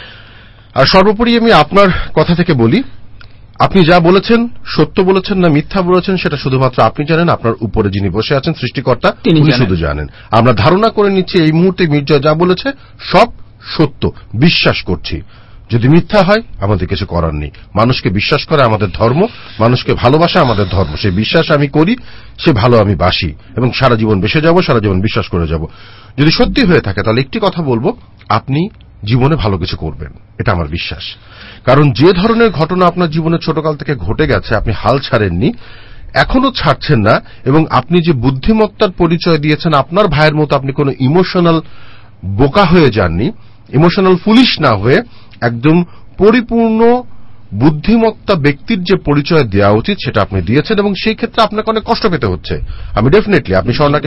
আর সর্বোপরি আমি আপনার কথা থেকে বলি, আপনি যা বলেছেন সত্য বলেছেন না মিথ্যা বলেছেন সেটা শুধুমাত্র আপনি জানেন, আপনার উপরে যিনি বসে আছেন সৃষ্টিকর্তা তিনি শুধু জানেন। আমরা ধারণা করে নিচ্ছি এই মুহূর্তে মির্জা যা বলেছে সব সত্য, বিশ্বাস করছি। যদি মিথ্যা হয় আমাদের কিছু করার নেই। মানুষকে বিশ্বাস করা আমাদের ধর্ম, মানুষকে ভালোবাসা আমাদের ধর্ম। সেই বিশ্বাস আমি করি, সে ভালো আমি বাসি, এবং সারা জীবন বেসে যাব, সারা জীবন বিশ্বাস করে যাব। যদি সত্যি হয়ে থাকে তাহলে একটি কথা বলবো, আপনি জীবনে ভালো কিছু করবেন, এটা আমার বিশ্বাস। কারণ যে ধরনের ঘটনা আপনার জীবনে ছোটকাল থেকে ঘটে গেছে, আপনি হাল ছাড়েননি, এখনো ছাড়ছেন না, এবং আপনি যে বুদ্ধিমত্তার পরিচয় দিয়েছেন, আপনার ভাইয়ের মতো আপনি কোনো ইমোশনাল বোকা হয়ে যাননি, ইমোশনাল ফুলিশ না হয়ে একদম পরিপূর্ণ বুদ্ধিমত্তা ব্যক্তির যে পরিচয় দেওয়া উচিত সেটা আপনি দিয়েছেন, এবং সেই ক্ষেত্রে আপনাকে অনেক কষ্ট পেতে হচ্ছে। আমি ডেফিনেটলি, আপনি স্বর্ণাকে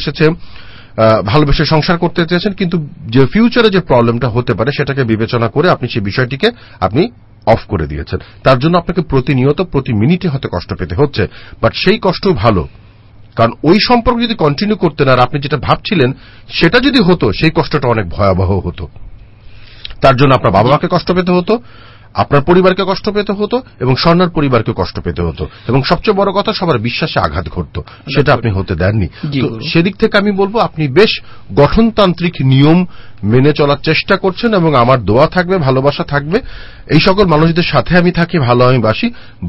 ভালোবেসে সংসার করতে চেয়েছেন, কিন্তু যে ফিউচারে যে প্রবলেমটা হতে পারে সেটাকে বিবেচনা করে আপনি সেই বিষয়টিকে আপনি অফ করে দিয়েছেন। তার জন্য আপনাকে প্রতিনিয়ত প্রতি মিনিটে হয়তো কষ্ট পেতে হচ্ছে, বাট সেই কষ্ট ভালো, কারণ ওই সম্পর্ক যদি কন্টিনিউ করতেন আর আপনি যেটা ভাবছিলেন সেটা যদি হতো, সেই কষ্টটা অনেক ভয়াবহ হতো। তার জন্য আপনার বাবা মাকে কষ্ট পেতে হতো, আপনার পরিবারকে কষ্ট পেতে হতো, এবং স্বর্ণার পরিবারকে কষ্ট পেতে হতো, এবং সবচেয়ে বড় কথা সবার বিশ্বাসে আঘাত ঘটতো, সেটা আপনি হতে দেননি। তো সেদিক থেকে আমি বলবো আপনি বেশ গঠনতান্ত্রিক নিয়ম মেনে চলার চেষ্টা করছেন, এবং আমার দোয়া থাকবে, ভালোবাসা থাকবে। এই সকল মানুষদের সাথে আমি থাকি, ভালো আমি বাসি।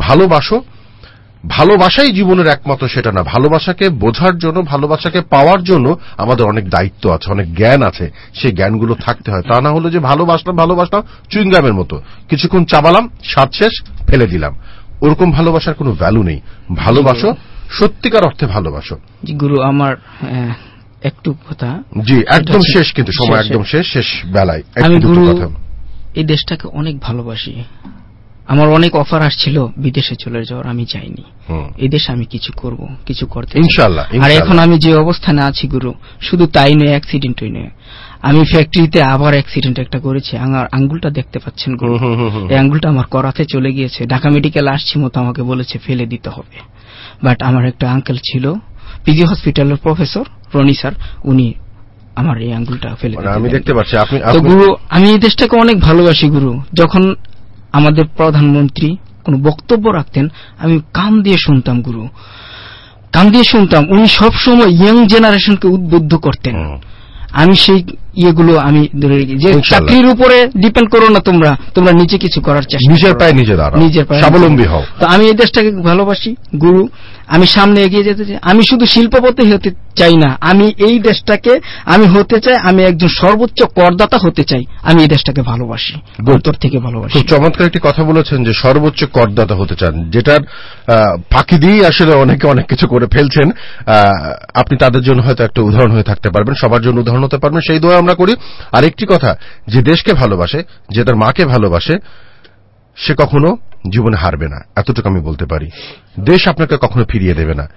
ভালোবাসাই জীবনের একমাত্র সেটা না, ভালোবাসাকে বোঝার জন্য, ভালোবাসাকে পাওয়ার জন্য আমাদের অনেক দায়িত্ব আছে, অনেক জ্ঞান আছে, সেই জ্ঞানগুলো থাকতে হয়। তা না হলে যে ভালোবাসলাম চুইংগামের মতো, কিছুক্ষণ চাবালাম, স্বাদ শেষ, ফেলে দিলাম, ওরকম ভালোবাসার কোনো ভ্যালু নেই। ভালোবাসো, সত্যিকার অর্থে ভালোবাসো। গুরু, আমার একটু কথা। জি, একদম শেষ, কিন্তু সময় একদম শেষ বেলায় আমি গুরু এই দেশটাকে অনেক ভালোবাসি। আমার অনেক অফার আসছিল বিদেশে চলে যাওয়ার, আমি যাইনি। এই দেশে আমি কিছু করব, কিছু করতে ইনশাআল্লাহ। আর এখন আমি যে অবস্থানে আছি গুরু, শুধু তাই নয়, অ্যাক্সিডেন্টই নয়, আমি ফ্যাক্টরিতে আবার অ্যাক্সিডেন্ট একটা করেছি। আমার আঙ্গুলটা দেখতে পাচ্ছেন গুরু, এই আঙ্গুলটা আমার করাতে চলে গিয়েছে। ঢাকা মেডিকেল আসছি মতো আমাকে বলেছে ফেলে দিতে হবে, বাট আমার একটা আঙ্কেল ছিল পিজি হসপিটালের প্রফেসর রনি স্যার, উনি আমার এই আঙ্গুলটা ফেলে দিতে। আমি দেখতে পাচ্ছি আপনি। তো গুরু, আমি এই দেশটাকে অনেক ভালোবাসি গুরু। যখন আমাদের প্রধানমন্ত্রী কোন বক্তব্য রাখতেন, আমি কান দিয়ে শুনতাম গুরু, কান দিয়ে শুনতাম। উনি সবসময় ইয়াং জেনারেশনকে উদ্বুদ্ধ করতেন। আমি সেই ইয়েগুলো আমি ধরে রেখেছি, যে চাকরির উপরে ডিপেন্ড করো না, তোমরা নিজে কিছু করার চেষ্টা, নিজের পায়ে নিজে দাঁড়াও, নিজের পায়ে স্বাবলম্বী হও। তো আমি এই দেশটাকে ভালোবাসি গুরু, আমি সামনে এগিয়ে যেতে চাই। আমি শুধু শিল্পপতি হতে চাই না, আমি এই দেশটাকে আমি হতে চাই, আমি একজন সর্বোচ্চ করদাতা হতে চাই। আমি এই দেশটাকে ভালোবাসি, অন্তর থেকে ভালোবাসি। খুব চমৎকার একটি কথা বলেছেন যে সর্বোচ্চ করদাতা হতে চান, যেটার ফাঁকি দিয়ে আসলে অনেকে অনেক কিছু করে ফেলছেন। আপনি তাদের জন্য হয়তো একটা উদাহরণ হয়ে থাকতে পারবেন, সবার জন্য উদাহরণ হতে পারবেন, সেই দোয়া আমরা করি। আরেকটি কথা, যে দেশকে ভালোবাসে, যে তার মাকে ভালোবাসে, সে কখনো জীবনে হারবে না, এতটুকু আমি বলতে পারি। দেশ আপনাকে কখনো ফিরিয়ে দেবে না।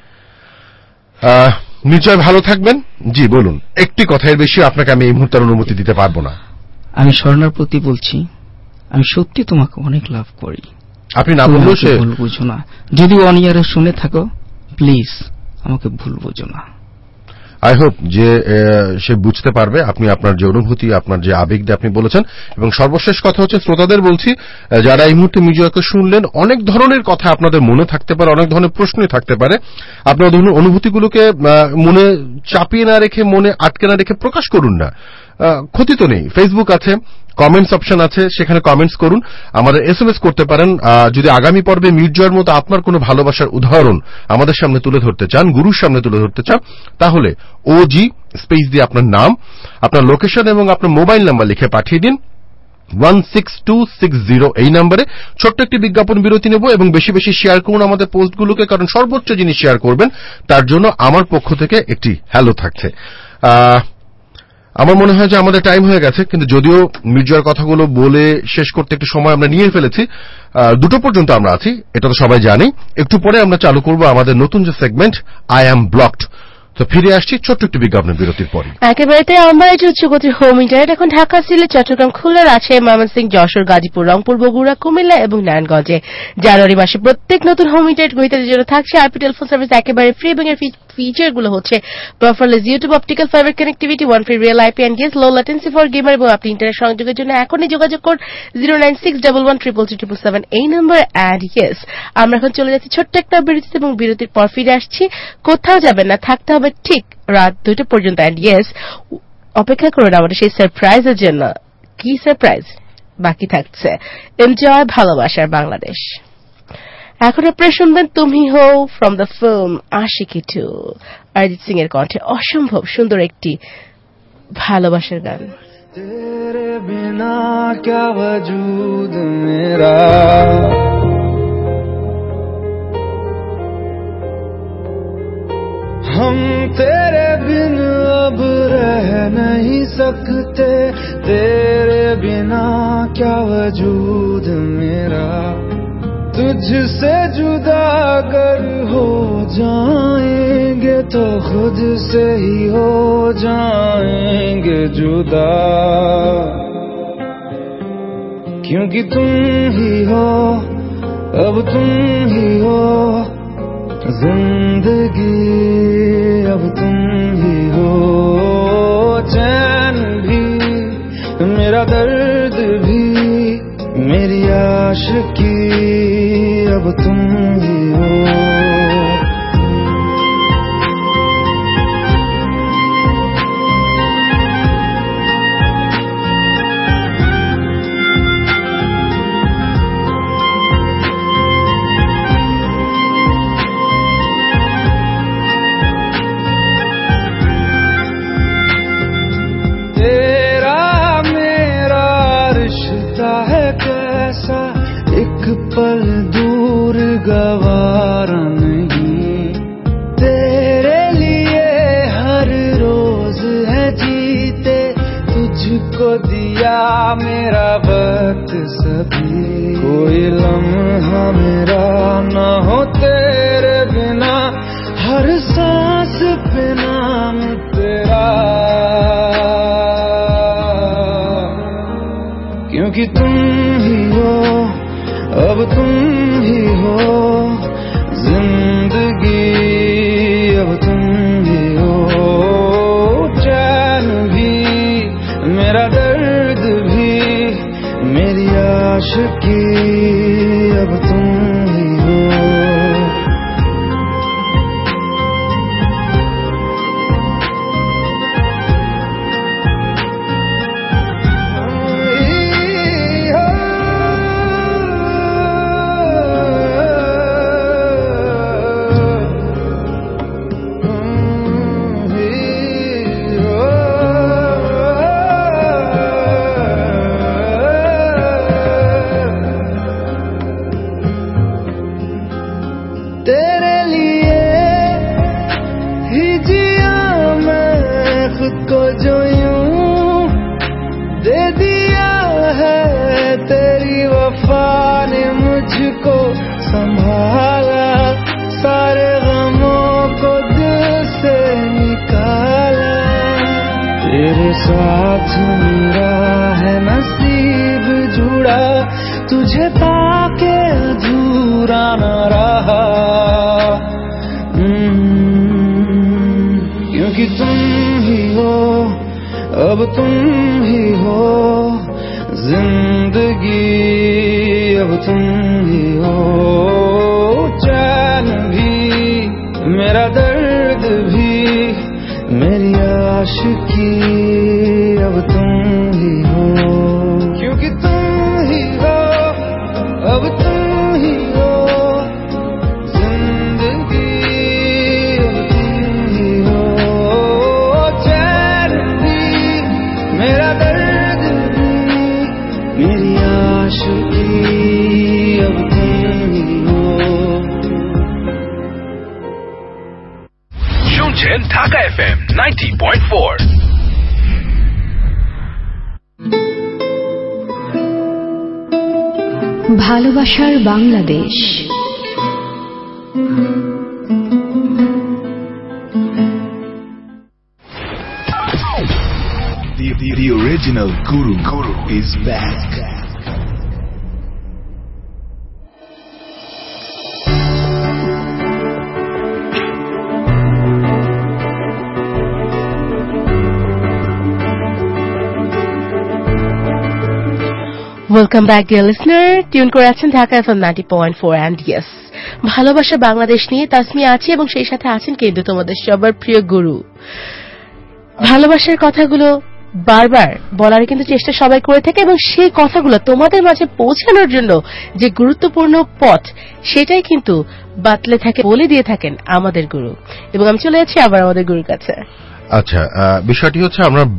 নিশ্চয় ভালো থাকবেন। জি বলুন, একটি কথার বেশি আপনাকে আমি এই মুহূর্তে অনুমতি দিতে পারবো না। আমি স্বর্ণার প্রতি বলছি, আমি সত্যি তোমাকে অনেক লাভ করি। আপনি না বললেও সে ভুল বুঝো না। যদি অনিয়ারে শুনে থাকো, প্লিজ আমাকে ভুল বুঝো না। আই হোপ যে সে বুঝতে পারবে আপনি আপনার যে অনুভূতি, আপনার যে আবেগ দিয়ে আপনি বলেছেন। এবং সর্বশেষ কথা হচ্ছে, শ্রোতাদের বলছি, যারা এই মুহূর্তে মিজোয়াকে শুনলেন, অনেক ধরনের কথা আপনাদের মনে থাকতে পারে, অনেক ধরনের প্রশ্নই থাকতে পারে। আপনার অনুভূতিগুলোকে মনে চাপিয়ে না রেখে, মনে আটকে না রেখে প্রকাশ করুন না, ক্ষতি তো নেই। ফেসবুক আছে, কমেন্টস অপশন আছে, সেখানে কমেন্টস করুন, আমাদের এসএমএস করতে পারেন। যদি আগামী পর্বে মির্জার মতো আপনার কোনো ভালোবাসার উদাহরণ আমাদের সামনে তুলে ধরতে চান, গুরুর সামনে তুলে ধরতে চান, তাহলে ওজি স্পেস দিয়ে আপনার নাম, আপনার লোকেশন এবং আপনার মোবাইল নাম্বার লিখে পাঠিয়ে দিন 16260 এই নম্বরে। ছোট্ট একটি বিজ্ঞাপন বিরতি নেব, এবং বেশি বেশি শেয়ার করুন আমাদের পোস্টগুলোকে, কারণ সর্বোচ্চ জিনিস শেয়ার করবেন, তার জন্য আমার পক্ষ থেকে একটি হ্যালো থাকছে। আমার মনে হয় যে আমাদের টাইম হয়ে গেছে, কিন্তু যদিও মির্জার কথাগুলো বলে শেষ করতে একটু সময় আমরা নিয়ে ফেলেছি, 2টো পর্যন্ত আমরা আছি, এটা তো সবাই জানে। একটু পরে আমরা চালু করব আমাদের নতুন যে সেগমেন্ট আই অ্যাম ব্লকড। তো ফিরে আসছি ছোট্ট একটি বিজ্ঞাপনের বিরতির পরে। একেবারে আমরা এই উচ্চগতির হোম ইন্টারনেট এখন ঢাকা, সিলেট, চট্টগ্রাম, খুলনা, রাজশাহী, ময়মনসিংহ, যশোর, গাজীপুর, রংপুর, বগুড়া, কুমিল্লা এবং নারায়ণগঞ্জে। জানুয়ারি মাসে প্রত্যেক নতুন হোম ইন্টারনেট গ্রহীতাদের জন্য থাকছে আইপি টেলিফোন সার্ভিস একেবারে ফ্রি, এবং এর ফিচারগুলো হচ্ছে bufferless YouTube, optical fibre connectivity, one free real IP and guess, low latency for gamer. এবং আপনি ইন্টারনেট সংযোগের জন্য এখনই যোগাযোগ করুন 096113377 এই নম্বর। অ্যান্ড ইয়েস, আমরা এখন চলে যাচ্ছি ছোট্ট একটা বিরতিতে, এবং বিরতির পর ফিরে আসছি। কোথাও যাবেন না, থাকতে হবে ঠিক রাত 2টা পর্যন্ত। অ্যান্ড ইয়েস, অপেক্ষা করুন আমাদের সেই সারপ্রাইজের জন্য। কি সারপ্রাইজ বাকি থাকছে? এনজয় ভালোবাসার বাংলাদেশ। এখন আপনারা শুনবেন তুমি হো from the film Aashiqui 2, Arijit Singh এর কণ্ঠে অসম্ভব সুন্দর একটি ভালোবাসার গান। बिना क्या वजूद मेरा, हम तेरे बिन अब रह नहीं सकते, तेरे बिना क्या वजूद मेरा, तुझसे जुदा अगर हो जाएंगे तो खुद से ही हो जाएंगे जुदा, क्योंकि तुम ही हो, अब तुम ही हो जिंदगी, अब तुम ही हो चैन भी, मेरा दर्द भी, मेरी आशिकी, अब तुम ही हो। पल दूर गवारा नहीं, तेरे लिए हर रोज है जीते, तुझको दिया मेरा वक्त सभी, कोई लम्हा मेरा ना हो तेरे बिना, हर सांस पे नाम तेरा, क्योंकि तुम ही हो, अब तुम ही हो जिंदगी, अब तुम ही हो चैन भी, मेरा दर्द भी, मेरी आशिकी, अब तुम ही हो। संभाला सारे गमों को दिल से निकाला, तेरे साथ मेरा है नसीब जुड़ा, तुझे पाके अधूरा न रहा, क्योंकि तुम ही हो, अब तुम ही हो जिंदगी, अब तुम ही हो चैन भी, मेरा दर्द भी, मेरी आशिकी, अब तुम ही हो, क्योंकि तुम ही हो, अब तुम ही हो जिंदगी, अब तुम ही हो चैन भी, मेरा दर्द भी, मेरी आशिकी, अब तुम ही हो। শুনছেন ঢাকা FM 90.4। ভালোবাসার Bangladesh. The original Guru is back. Welcome back dear listener, tune করে আছেন ঢাকা এফএম 90.4 অ্যান্ড ইয়েস, ভালোবাসা বাংলাদেশ নিয়ে তাসমি আছি এবং সেই সাথে আছেন কিন্তু তোমাদের সবার প্রিয় গুরু। ভালোবাসার কথাগুলো বারবার বলার কিন্তু চেষ্টা সবাই করে থাকে এবং সেই কথাগুলো তোমাদের মাঝে পৌঁছানোর জন্য যে গুরুত্বপূর্ণ পথ সেটাই কিন্তু বাতলে থাকে, বলে দিয়ে থাকেন আমাদের গুরু। এবং আমি চলে যাচ্ছি আবার আমাদের গুরুর কাছে। আচ্ছা, বিষয়টি হচ্ছে আমরা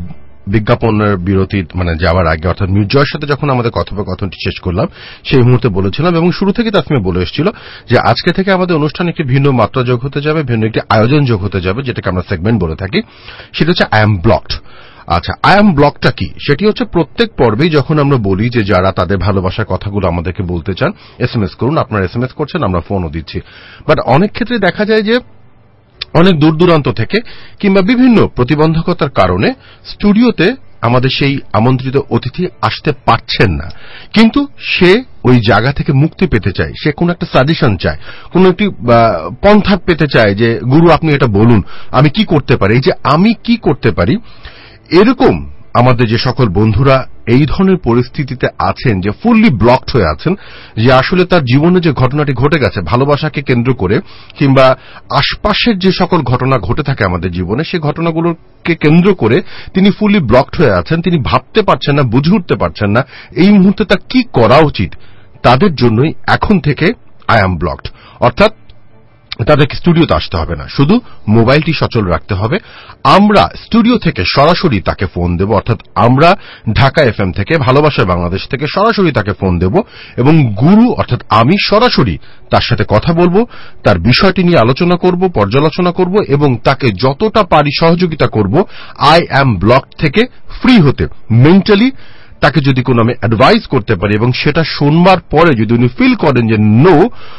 বিজ্ঞাপনের বিরতি যাওয়ার আগে অর্থাৎ মির্জয়ের সাথে যখন আমাদের কথোপকথনটি শেষ করলাম সেই মুহূর্তে বলেছিলাম এবং শুরু থেকে তাসমিয়া বলে এসেছিল যে আজকে থেকে আমাদের অনুষ্ঠানে একটি ভিন্ন মাত্রা যোগ হতে যাবে, ভিন্ন একটি আয়োজন যোগ হতে যাবে, যেটাকে আমরা সেগমেন্ট বলে থাকি। সেটা হচ্ছে আই এম ব্লকড। আচ্ছা, আই এম ব্লকটা কি? সেটি হচ্ছে প্রত্যেক পর্বেই যখন আমরা বলি যে যারা তাদের ভালোবাসার কথাগুলো আমাদেরকে বলতে চান এসএমএস করুন, আপনারা এসএমএস করছেন, আমরা ফোনও দিচ্ছি। বাট অনেক ক্ষেত্রে দেখা যায় যে অনেক দূর দূরান্ত থেকে কিংবা বিভিন্ন প্রতিবন্ধকতার কারণে স্টুডিওতে আমাদের সেই আমন্ত্রিত অতিথি আসতে পারছেন না, কিন্তু সে ওই জায়গা থেকে মুক্তি পেতে চায়, সে কোনো একটা সাজেশন চায়, কোনো একটি পন্থা পেতে চায় যে গুরু আপনি এটা বলুন আমি কি করতে পারি। এই যে আমি কি করতে পারি, এরকম আমাদের যে সকল বন্ধুরা এই ধরনের পরিস্থিতিতে আছেন যে ফুললি ব্লকড হয়ে আছেন, যে আসলে তার জীবনে যে ঘটনাটি ঘটে গেছে ভালোবাসাকে কেন্দ্র করে কিংবা আশপাশের যে সকল ঘটনা ঘটে থাকে আমাদের জীবনে সেই ঘটনাগুলোকে কেন্দ্র করে তিনি ফুললি ব্লকড হয়ে আছেন, তিনি ভাবতে পারছেন না, বুঝে উঠতে পারছেন না এই মুহূর্তে তার কি করা উচিত, তাদের জন্যই এখন থেকে আই অ্যাম ব্লকড। অর্থাৎ তাদেরকে স্টুডিওতে আসতে হবে না, শুধু মোবাইলটি সচল রাখতে হবে। আমরা স্টুডিও থেকে সরাসরি তাকে ফোন দেব, অর্থাৎ আমরা ঢাকা এফএম থেকে ভালোবাসার বাংলাদেশ থেকে সরাসরি তাকে ফোন দেব এবং গুরু অর্থাৎ আমি সরাসরি তার সাথে কথা বলবো, তার বিষয়টি নিয়ে আলোচনা করব, পর্যালোচনা করব এবং তাকে যতটা পারি সহযোগিতা করব আই অ্যাম ব্লকড থেকে ফ্রি হতে। মেন্টালি তাকে যদি কোনো আমি অ্যাডভাইস করতে পারি এবং সেটা শুনবার পরে যদি উনি ফিল করেন যে no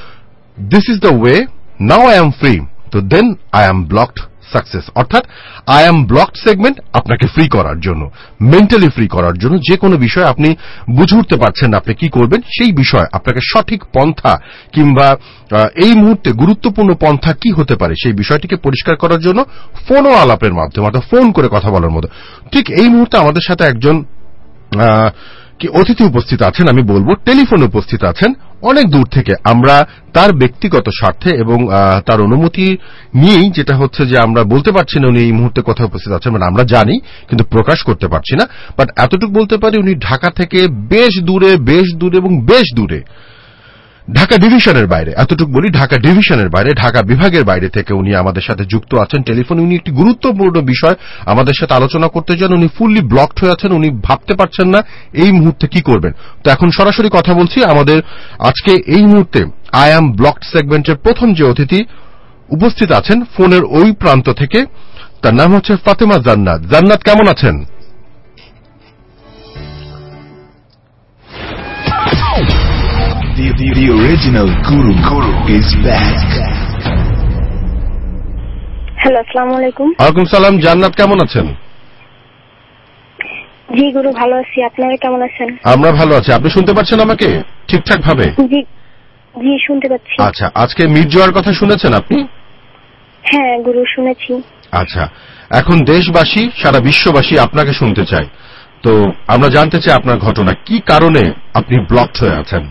this is the way, now I am free, তো then I am blocked success। অর্থাৎ I am blocked সেগমেন্ট আপনাকে ফ্রি করার জন্য, মেন্টালি ফ্রি করার জন্য, যে কোনো বিষয় আপনি বুঝে উঠতে পারছেন না আপনি কি করবেন সেই বিষয় আপনাকে সঠিক পন্থা কিংবা এই মুহূর্তে গুরুত্বপূর্ণ পন্থা কি হতে পারে সেই বিষয়টিকে পরিষ্কার করার জন্য ফোন ও আলাপের মাধ্যমে অর্থাৎ ফোন করে কথা বলার মতো। ঠিক এই মুহূর্তে আমাদের সাথে একজন কি অতিথি উপস্থিত আছেন, আমি বলবো টেলিফোনে উপস্থিত আছেন অনেক দূর থেকে। আমরা তার ব্যক্তিগত স্বার্থে এবং তার অনুমতি নিয়েই, যেটা হচ্ছে যে আমরা বলতে পারছি না উনি এই মুহূর্তে কোথায় উপস্থিত আছেন, আমরা জানি কিন্তু প্রকাশ করতে পারছি না, বাট এতটুকু বলতে পারি উনি ঢাকা থেকে বেশ দূরে এবং বেশ দূরে, ঢাকা ডিভিশনের বাইরে, এতটুকু বলি ঢাকা ডিভিশনের বাইরে, ঢাকা বিভাগের বাইরে থেকে উনি আমাদের সাথে যুক্ত আছেন টেলিফোনে। উনি একটি গুরুত্বপূর্ণ বিষয় আমাদের সাথে আলোচনা করতে চান, উনি ফুললি ব্লকড হয়ে আছেন, উনি ভাবতে পারছেন না এই মুহূর্তে কি করবেন। তো এখন সরাসরি কথা বলছি আমাদের আজকে এই মুহূর্তে আই অ্যাম ব্লকড সেগমেন্টের প্রথম যে অতিথি উপস্থিত আছেন ফোনের ওই প্রান্ত থেকে, তার নাম হচ্ছে ফাতেমা জান্নাত। জান্নাত কেমন আছেন? The original Guru is back. Hello, আসসালামু আলাইকুম। ওয়ালাইকুম সালাম। জান্নাত কেমন আছেন? জি গুরু, ভালো আছি। আপনারা কেমন আছেন? আমরা ভালো আছি। আপনি শুনতে পাচ্ছেন আমাকে ঠিকঠাক ভাবে? জি জি, শুনতে পাচ্ছি। আচ্ছা, আজকে মির্জয়ার কথা শুনেছেন আপনি? হ্যাঁ গুরু, শুনেছি। আচ্ছা, এখন দেশবাসী সারা বিশ্ববাসী আপনাকে শুনতে চায়, তো আমরা জানতে চাই আপনার ঘটনা কি কারণে আপনি ব্লকড হয়ে আছেন।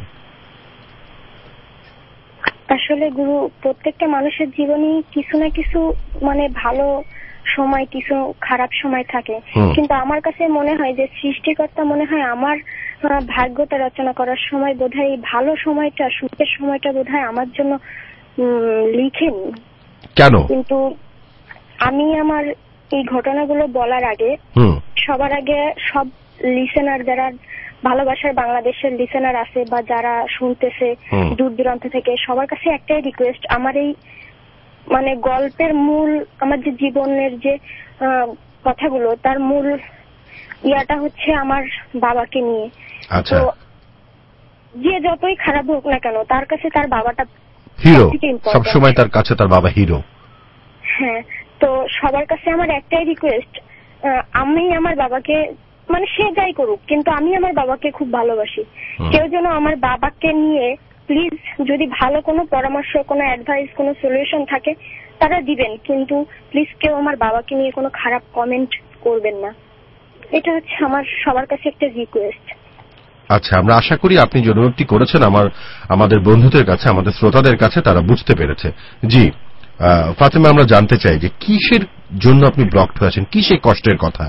আসলে গুরু, প্রত্যেকটা মানুষের জীবনে কিছু না কিছু ভালো সময়, কিছু খারাপ সময় থাকে, কিন্তু আমার কাছে মনে হয় যে সৃষ্টিকর্তা মনে হয় আমার ভাগ্যটা রচনা করার সময় বোধহয় এই ভালো সময়টা, সুখের সময়টা বোধহয় আমার জন্য লিখেনি। কেন? কিন্তু আমি আমার এই ঘটনাগুলো বলার আগে সবার আগে সব লিসেনার, যারা ভালোবাসার বাংলাদেশের লিসেনার আছে বা যারা শুনতেছে দূর দূরান্ত থেকে, সবার কাছে একটাই রিকোয়েস্ট, আমার এই গল্পের মূল, আমার যে জীবনের যে কথাগুলো, তার মূল ইয়াটা হচ্ছে আমার বাবাকে নিয়ে। তো যে যতই খারাপ হোক না কেন, তার কাছে তার বাবাটা হিরো, সবসময় তার কাছে তার বাবা হিরো। হ্যাঁ, তো সবার কাছে আমার একটাই রিকোয়েস্ট, আমি আমার বাবাকে, সে যাই করুক, কিন্তু আমি আমার বাবাকে খুব ভালোবাসি। কেউ যেন আমার বাবাকে নিয়ে প্লিজ, যদি ভালো কোনো পরামর্শ, কোনো অ্যাডভাইস, কোনো সলিউশন থাকে তারা দিবেন, কিন্তু প্লিজ কেউ আমার বাবাকে নিয়ে কোনো খারাপ কমেন্ট করবেন না। এটা হচ্ছে আমার সবার কাছে একটা রিকোয়েস্ট। আচ্ছা, আমরা আশা করি আপনি যে অনুরোধটি করেছেন আমাদের বন্ধুদের কাছে, আমাদের শ্রোতাদের কাছে তারা বুঝতে পেরেছে। জি ফাতেমা, আমরা জানতে চাই যে কিসের জন্য আপনি ব্লকড হয়েছেন, কি সেই কষ্টের কথা?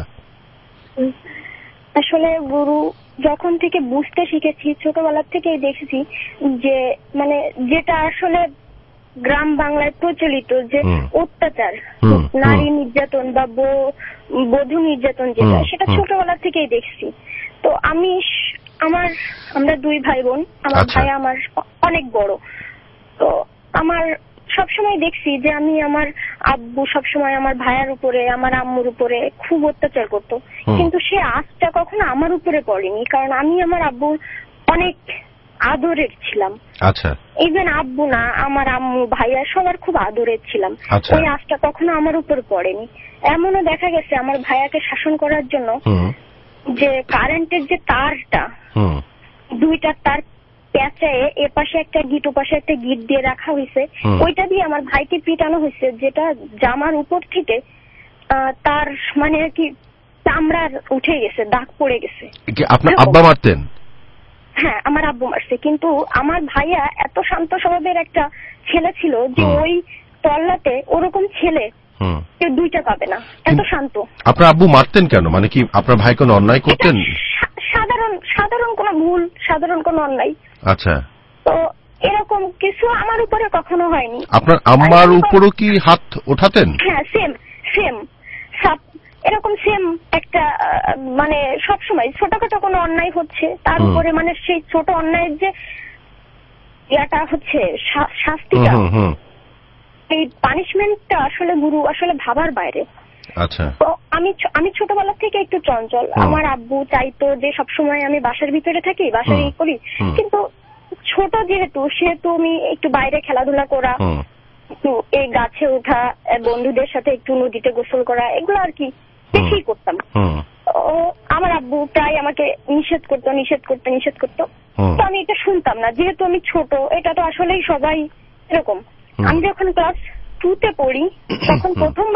আসলে গুরু, যখন থেকে বুঝতে শিখেছি, ছোটবেলা থেকেই দেখেছি যে যেটা আসলে গ্রাম বাংলায় প্রচলিত যে অত্যাচার, নারী নির্যাতন বা বধূ নির্যাতন যেটা, সেটা ছোটবেলা থেকেই দেখছি। তো আমরা 2 ভাই বোন, আমার ভাই আমার অনেক বড়। তো আমার সবসময় দেখছি যে আমি আমার আব্বু সবসময় আমার ভাইয়ার উপরে, আমার আম্মুর উপরে খুব অত্যাচার করতো, কিন্তু সে আঁচটা কখনো আমার উপরে পড়েনি, কারণ আমি আমার আব্বুর অনেক আদরের ছিলাম। আচ্ছা। ইভেন আব্বু না, আমার আম্মু ভাইয়া সবার খুব আদরের ছিলাম। ওই আঁচটা কখনো আমার উপরে পড়েনি। এমনও দেখা গেছে আমার ভাইয়াকে শাসন করার জন্য যে কারেন্টের যে তারটা, 2টা তার প্যাঁচায় এপাশে একটা গিট ওপাশে একটা গিট দিয়ে রাখা হয়েছে, ওইটা দিয়ে আমার ভাইকে পিটানো হয়েছে, যেটা জামার উপর থেকে তার মানে আর কি চামড়া উঠে গেছে, দাগ পড়ে গেছে। আপনার আব্বা মারতেন? হ্যাঁ, আমার আব্বু মারছে। কিন্তু আমার ভাইয়া এত শান্ত স্বভাবের একটা ছেলে ছিল যে ওই তল্লাতে ওরকম ছেলে কেউ 2টা পাবে না, এত শান্ত। আপনার আব্বু মারতেন কেন? মানে কি আপনার ভাই কোনো অন্যায় করতেন? সাধারণ কোনো ভুল, সাধারণ কোনো অন্যায়। আচ্ছা। তো এরকম কিছু আমার উপরে কখনো হয়নি। আপনার আম্মার উপরও কি হাত ওঠাতেন? হ্যাঁ, সেম এরকম সেম একটা মানে সবসময় ছোটখাটো কোনো অন্যায় হচ্ছে তার উপরে, মানে সেই ছোট অন্যায়ের যে ইয়াটা হচ্ছে শাস্তিটা, এই পানিশমেন্টটা আসলে গুরু আসলে ভাবার বাইরে। আচ্ছা। তো আমি ছোটবেলা থেকে একটু চঞ্চল। আমার আব্বু চাইতো যে সবসময় আমি বাসার ভিতরে থাকি, বাসায় করি, কিন্তু ছোট সেহেতু আমি একটু বাইরে খেলাধুলা করা, একটু এই গাছে ওঠা, বন্ধুদের সাথে একটু নদীতে গোসল করা, এগুলো আর কি বেশি করতাম। আমার আব্বু প্রায় আমাকে নিষেধ করতো। তো আমি এটা শুনতাম না, যেহেতু আমি ছোট, এটা তো আসলেই সবাই এরকম। আমি যখন ক্লাস 2তে পড়ি তখন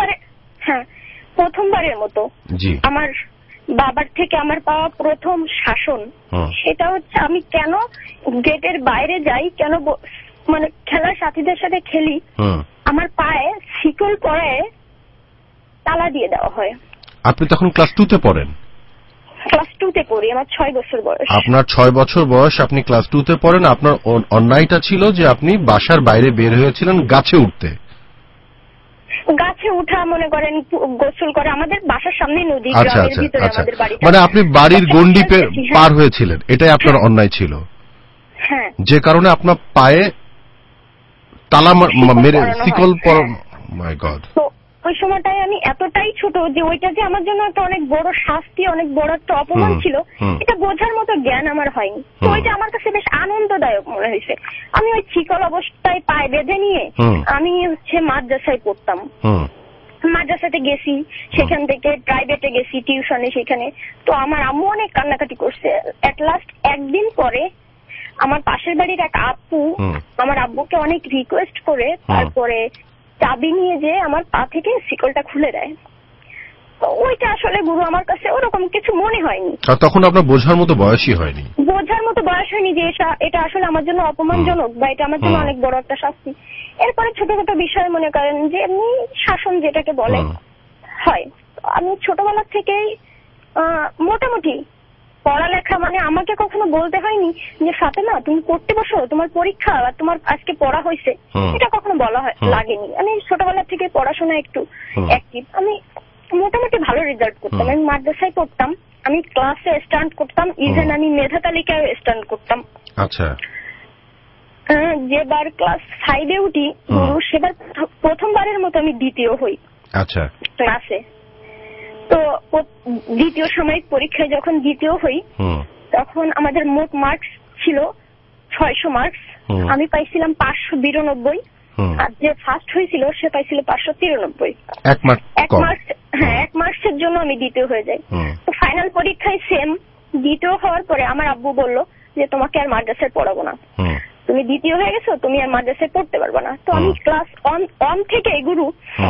প্রথমবারের মতো আমার বাবার থেকে আমার পাওয়া প্রথম শাসন, সেটা হচ্ছে আমি কেন গেটের বাইরে যাই, কেন মানে খেলার সাথীদের সাথে খেলি, আমার পায়ে শিকল পরায় তালা দিয়ে দেওয়া হয়। আপনি তখন ক্লাস 2তে পড়েন? ক্লাস 2তে পড়ি, আমার 6 বছর বয়স। আপনার 6 বছর বয়স, আপনি ক্লাস 2তে পড়েন। আপনার অন্যায়টা ছিল যে আপনি বাসার বাইরে বের হয়েছিলেন গাছে উঠতে। গাছে উঠা মনে করেন গোসল করে, আমাদের বাসার সামনে নদী, গ্রামের ভিতরে আমাদের বাড়ি, মানে আপনি বাড়ির গন্ডি পার হয়েছিলেন, এটাই আপনার অন্যায় ছিল। হ্যাঁ, যে কারণে আপনার পায়ে তালা মেরে শিকল পরা। My God. তো ওই সময়টায় আমি এতটাই ছোট যে ওইটা যে আমার জন্য একটা অনেক বড় শাস্তি, অনেক বড় একটা অপমান ছিল, এটা বোঝার মতো জ্ঞান আমার হয়নি। তো ওইটা আমার কাছে বেশ আনন্দদায়ক মনে হয়েছে। আমি ওই শিকল অবস্থায় পায়ে বেঁধে নিয়ে আমি মাদ্রাসায় পড়তাম। মাদ্রাসাতে গেছি, সেখান থেকে প্রাইভেটে গেছি টিউশনে, সেখানে তো আমার আম্মু অনেক কান্নাকাটি করছে। এট লাস্ট একদিন পরে আমার পাশের বাড়ির এক আপু আমার আব্বুকে অনেক রিকোয়েস্ট করে তারপরে চাবি নিয়ে যে আমার পা থেকে শিকলটা খুলে দেয়। ওইটা আসলে গুরু আমার কাছে ওরকম কিছু মনে হয়নি। তখন আপনার বোঝার মতো বয়সই হয়নি, যে এটা আসলে আমার জন্য অপমানজনক বা এটা আমার জন্য অনেক বড় একটা শাস্তি। এরপরে ছোটখাটো বিষয় মনে করেন যে এমনি শাসন যেটাকে বলে হয়। আমি ছোটবেলা থেকেই মোটামুটি পড়ালেখা, মানে আমাকে কখনো বলতে হয়নি যে ফাতেমা তুমি পড়তে বসো, তোমার পরীক্ষা, তোমার আজকে পড়া হয়েছে, এটা কখনো বলা লাগেনি। আমি ছোটবেলা থেকে পড়াশোনা একটু অ্যাক্টিভ, আমি মোটামুটি ভালো রেজাল্ট করতাম। আমি মাদ্রাসায় পড়তাম, আমি ক্লাসে স্ট্যান্ড করতাম, ইভেন আমি মেধা তালিকায় স্ট্যান্ড করতাম। আচ্ছা। যেবার ক্লাস 5-এ উঠি গুরু, সেবার প্রথমবারের মতো আমি দ্বিতীয় হই। আচ্ছা। ক্লাসে তো দ্বিতীয় সাময়িক পরীক্ষায় যখন দ্বিতীয় হই তখন আমাদের মোট মার্কস ছিল 600 মার্কস। আমি পাইছিলাম 592, আর যে ফার্স্ট হয়েছিল সে পাইছিল 593। এক মার্কসের জন্য আমি দ্বিতীয় হয়ে যাই। তো ফাইনাল পরীক্ষায় সেম দ্বিতীয় হওয়ার পরে আমার আব্বু বলল যে তোমাকে আর মাদ্রাসায় পড়াবো না, তুমি দ্বিতীয় হয়ে গেছো, তুমি আর মাদ্রাসায় পড়তে পারবে না। তো আমি ক্লাস 1 থেকে গুরু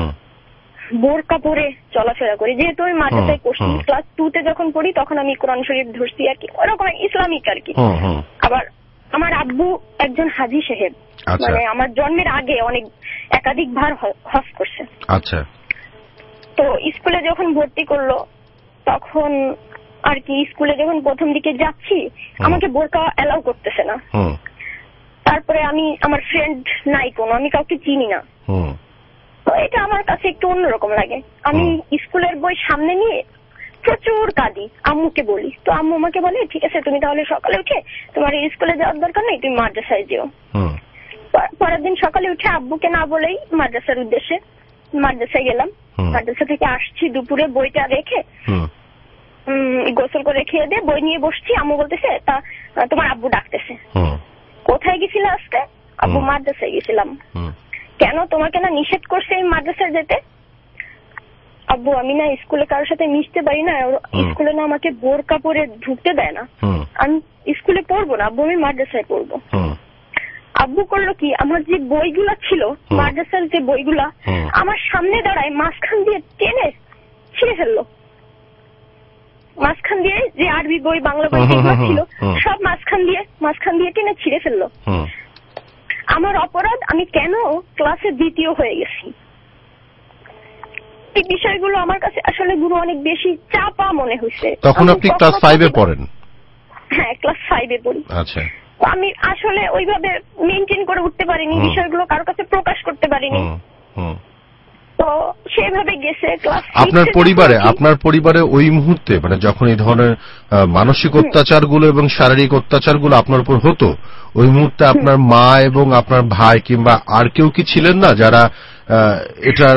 বোরকা পরে চলাফেরা করি, যেহেতু আমি মাদ্রাসায় পড়ছি। ক্লাস 2তে যখন পড়ি তখন আমি কোরআন শরীফ ধরছি আর কি, ওরকম ইসলামিক আর কি। আবার আমার আব্বু একজন হাজী সাহেব, মানে আমার জন্মের আগে অনেক একাধিকবার হজ করছে। আচ্ছা। তো স্কুলে যখন ভর্তি করলো তখন আর কি, স্কুলে যখন প্রথম দিকে যাচ্ছি আমাকে বোরকা এলাও করতেছে না। তারপরে আমি আমার ফ্রেন্ড নাই কোনো, আমি কাউকে চিনি না। তো এটা আমার কাছে একটু অন্যরকম লাগে। আমি স্কুলের বই সামনে নিয়ে প্রচুর কাঁদি, আম্মুকে বলি। তো আম্মু আমাকে বলে ঠিক আছে তুমি তাহলে সকালে উঠে তোমার স্কুলে যাওয়ার দরকার নেই, তুমি মাদ্রাসায় যেও। পরের দিন সকালে উঠে আব্বুকে না বলেই মাদ্রাসার উদ্দেশ্যে মাদ্রাসায় গেলাম। মাদ্রাসা থেকে আসছি দুপুরে বইটা রেখে গোসল করে খেয়ে দিয়ে বই নিয়ে বসছি। আম্মু বলতেছে তা তোমার আব্বু ডাকতেছে। কোথায় গেছিল আজকে? আব্বু মাদ্রাসায় গেছিলাম। কেন, তোমাকে না নিষেধ করছে এই মাদ্রাসায় যেতে? আব্বু আমি না স্কুলে কারোর সাথে মিশতে পারি না, স্কুলে না আমাকে বোরকা পরে ঢুকতে দেয় না, আমি স্কুলে পড়বো না আব্বু, আমি মাদ্রাসায় পড়বো। আব্বু করলো কি, আমার যে বইগুলা ছিল মাদ্রাসার যে বইগুলা আমার সামনে দাঁড়ায় মাঝখান দিয়ে টেনে ছিঁড়ে ফেললো। মাঝখান দিয়ে যে আরবি বই বাংলা বই যেগুলো ছিল সব মাঝখান দিয়ে টেনে ছিঁড়ে ফেললো। আমার অপরাধ, আমি কেন ক্লাসে দ্বিতীয় হয়ে গেছি। এই বিষয়গুলো আমার কাছে আসলে গুরু অনেক বেশি চাপা মনে হয়েছে। তখন আপনি ক্লাস 5 এ পড়েন? হ্যাঁ, ক্লাস 5 এ পড়ি। আচ্ছা। আমি আসলে ওইভাবে মেইনটেইন করে উঠতে পারিনি, বিষয়গুলো কারোর কাছে প্রকাশ করতে পারিনি। তো সেভাবে গেছে ক্লাস। আপনার পরিবারে ওই মুহূর্তে মানে যখন এই ধরনের মানসিক অত্যাচারগুলো এবং শারীরিক অত্যাচারগুলো আপনার উপর হতো, ওই মুহূর্তে আপনার মা এবং আপনার ভাই কিংবা আর কেউ কি ছিলেন না যারা এটার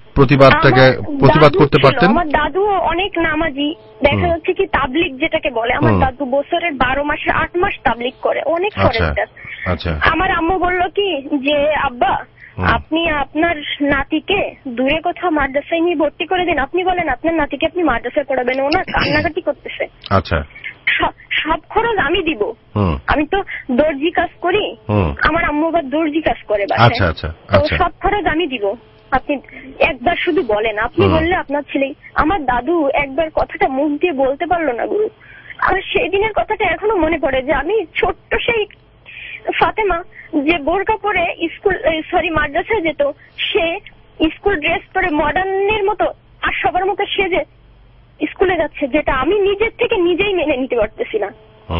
প্রতিবাদ করতে পারতেন? আমার দাদু অনেক নামাজি, দেখা যাচ্ছে কি তাবলিগ যেটাকে বলে, আমার দাদু বছরের 12 মাসে 8 মাস তাবলিগ করে, অনেক ফরেস্টার। আমার আম্মু বলল কি যে আব্বা আপনি আপনার নাতিকে দূরে কোথাও মাদ্রাসায় নিয়ে ভর্তি করে দিন, আপনি বলেন আপনার নাতিকে আপনি মাদ্রাসায় পড়াবেন, ওনার কান্নাকাটি করতেছে। আচ্ছা। সব খরচ আমি দিব, আমি তো দর্জি কাজ করি, আমার আম্মু আবার দর্জি কাজ করে বাসায়, সব খরচ আমি দিব, আপনি একবার শুধু বলেন, আপনি বললে আপনার ছেলে। আমার দাদু একবার কথাটা মুখ দিয়ে বলতে পারলো না গুরু। আমার সেই দিনের কথাটা এখনো মনে পড়ে যে আমি ছোট্ট সেই ফাতেমা যে বোরকা পরে মাদ্রাসায় যেত, সে স্কুল ড্রেস পরে মডার্নের মতো আর সবার মতো সেজে স্কুলে যাচ্ছে, যেটা আমি নিজের থেকে নিজেই মেনে নিতে পারতেছি না।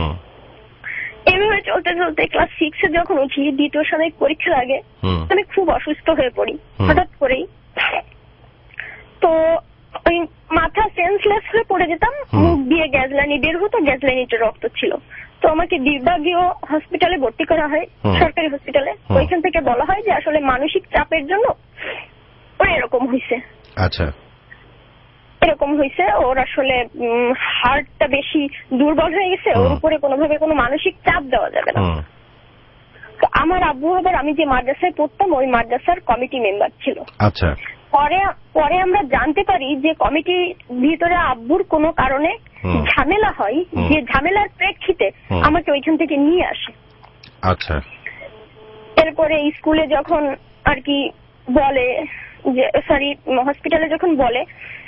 এভাবে চলতে চলতে ক্লাস 6 এ যখন উঠি, দ্বিতীয় সাময়িক পরীক্ষার আগে আমি খুব অসুস্থ হয়ে পড়ি হঠাৎ করেই। তো ওই মাথা সেন্সলেস হয়ে পড়ে যেতাম, মুখ দিয়ে গ্যাসলানি বের হতো, গ্যাসলানিতে রক্ত ছিল। তো আমাকে বিভাগীয় হসপিটালে ভর্তি করা হয়, সরকারি হসপিটালে। ওইখান থেকে বলা হয় যে আসলে মানসিক চাপের জন্য ওর এরকম হয়েছে। আচ্ছা। এরকম হয়েছে, ওর আসলে হার্টটা বেশি দুর্বল হয়ে গেছে, ওর উপরে কোনোভাবে কোনো মানসিক চাপ দেওয়া যাবে না। তো আমার আব্বু আবার আমি যে মাদ্রাসায় পড়তাম ওই মাদ্রাসার কমিটি মেম্বার ছিল। আচ্ছা। পরে আমরা জানতে পারি যে কমিটির ভিতরে আব্বুর কোনো কারণে ঝামেলা হয়, যে ঝামেলার প্রেক্ষিতে আমাকে ওইখান থেকে নিয়ে আসে। আচ্ছা। এরপরে স্কুলে যখন আর কি বলে যে হসপিটালে যখন বলে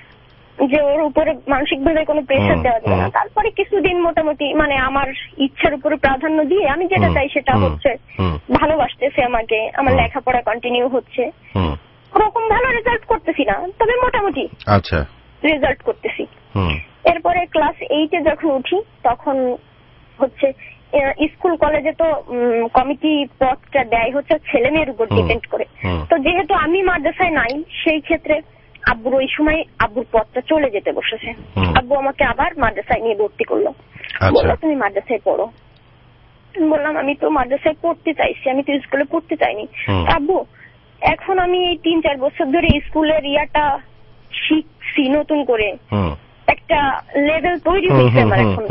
যে ওর উপরে মানসিকভাবে কোনো প্রেশার দেওয়া যাবে না, তারপরে কিছুদিন মোটামুটি মানে আমার ইচ্ছার উপরে প্রাধান্য দিয়ে আমি যেটা চাই সেটা হচ্ছে, ভালোবাসতেছে আমাকে, আমার লেখাপড়া কন্টিনিউ হচ্ছে, ওরকম ভালো রেজাল্ট করতেছি না, তবে মোটামুটি আচ্ছা রেজাল্ট করতেছি। এরপরে ক্লাস 8 এ যখন উঠি তখন হচ্ছে স্কুল কলেজে তো কমিটি পদটা দেয় হচ্ছে ছেলে মেয়ের উপর ডিপেন্ড করে। তো যেহেতু আমি মাদ্রাসায় নাই, সেই ক্ষেত্রে আব্বুর ওই সময় আব্বুর পদটা চলে যেতে বসেছে। আব্বু আমাকে আবার মাদ্রাসায় নিয়ে ভর্তি করলো, বললো তুমি মাদ্রাসায় পড়ো। বললাম আমি তো মাদ্রাসায় পড়তে চাইছি, আমি তো স্কুলে পড়তে চাইনি। আব্বু এখন আমি এই 3-4 বছর ধরে স্কুলের ইয়াটা শিখছি নতুন করে, একটা লেভেল তৈরি হয়েছে আমার এখন,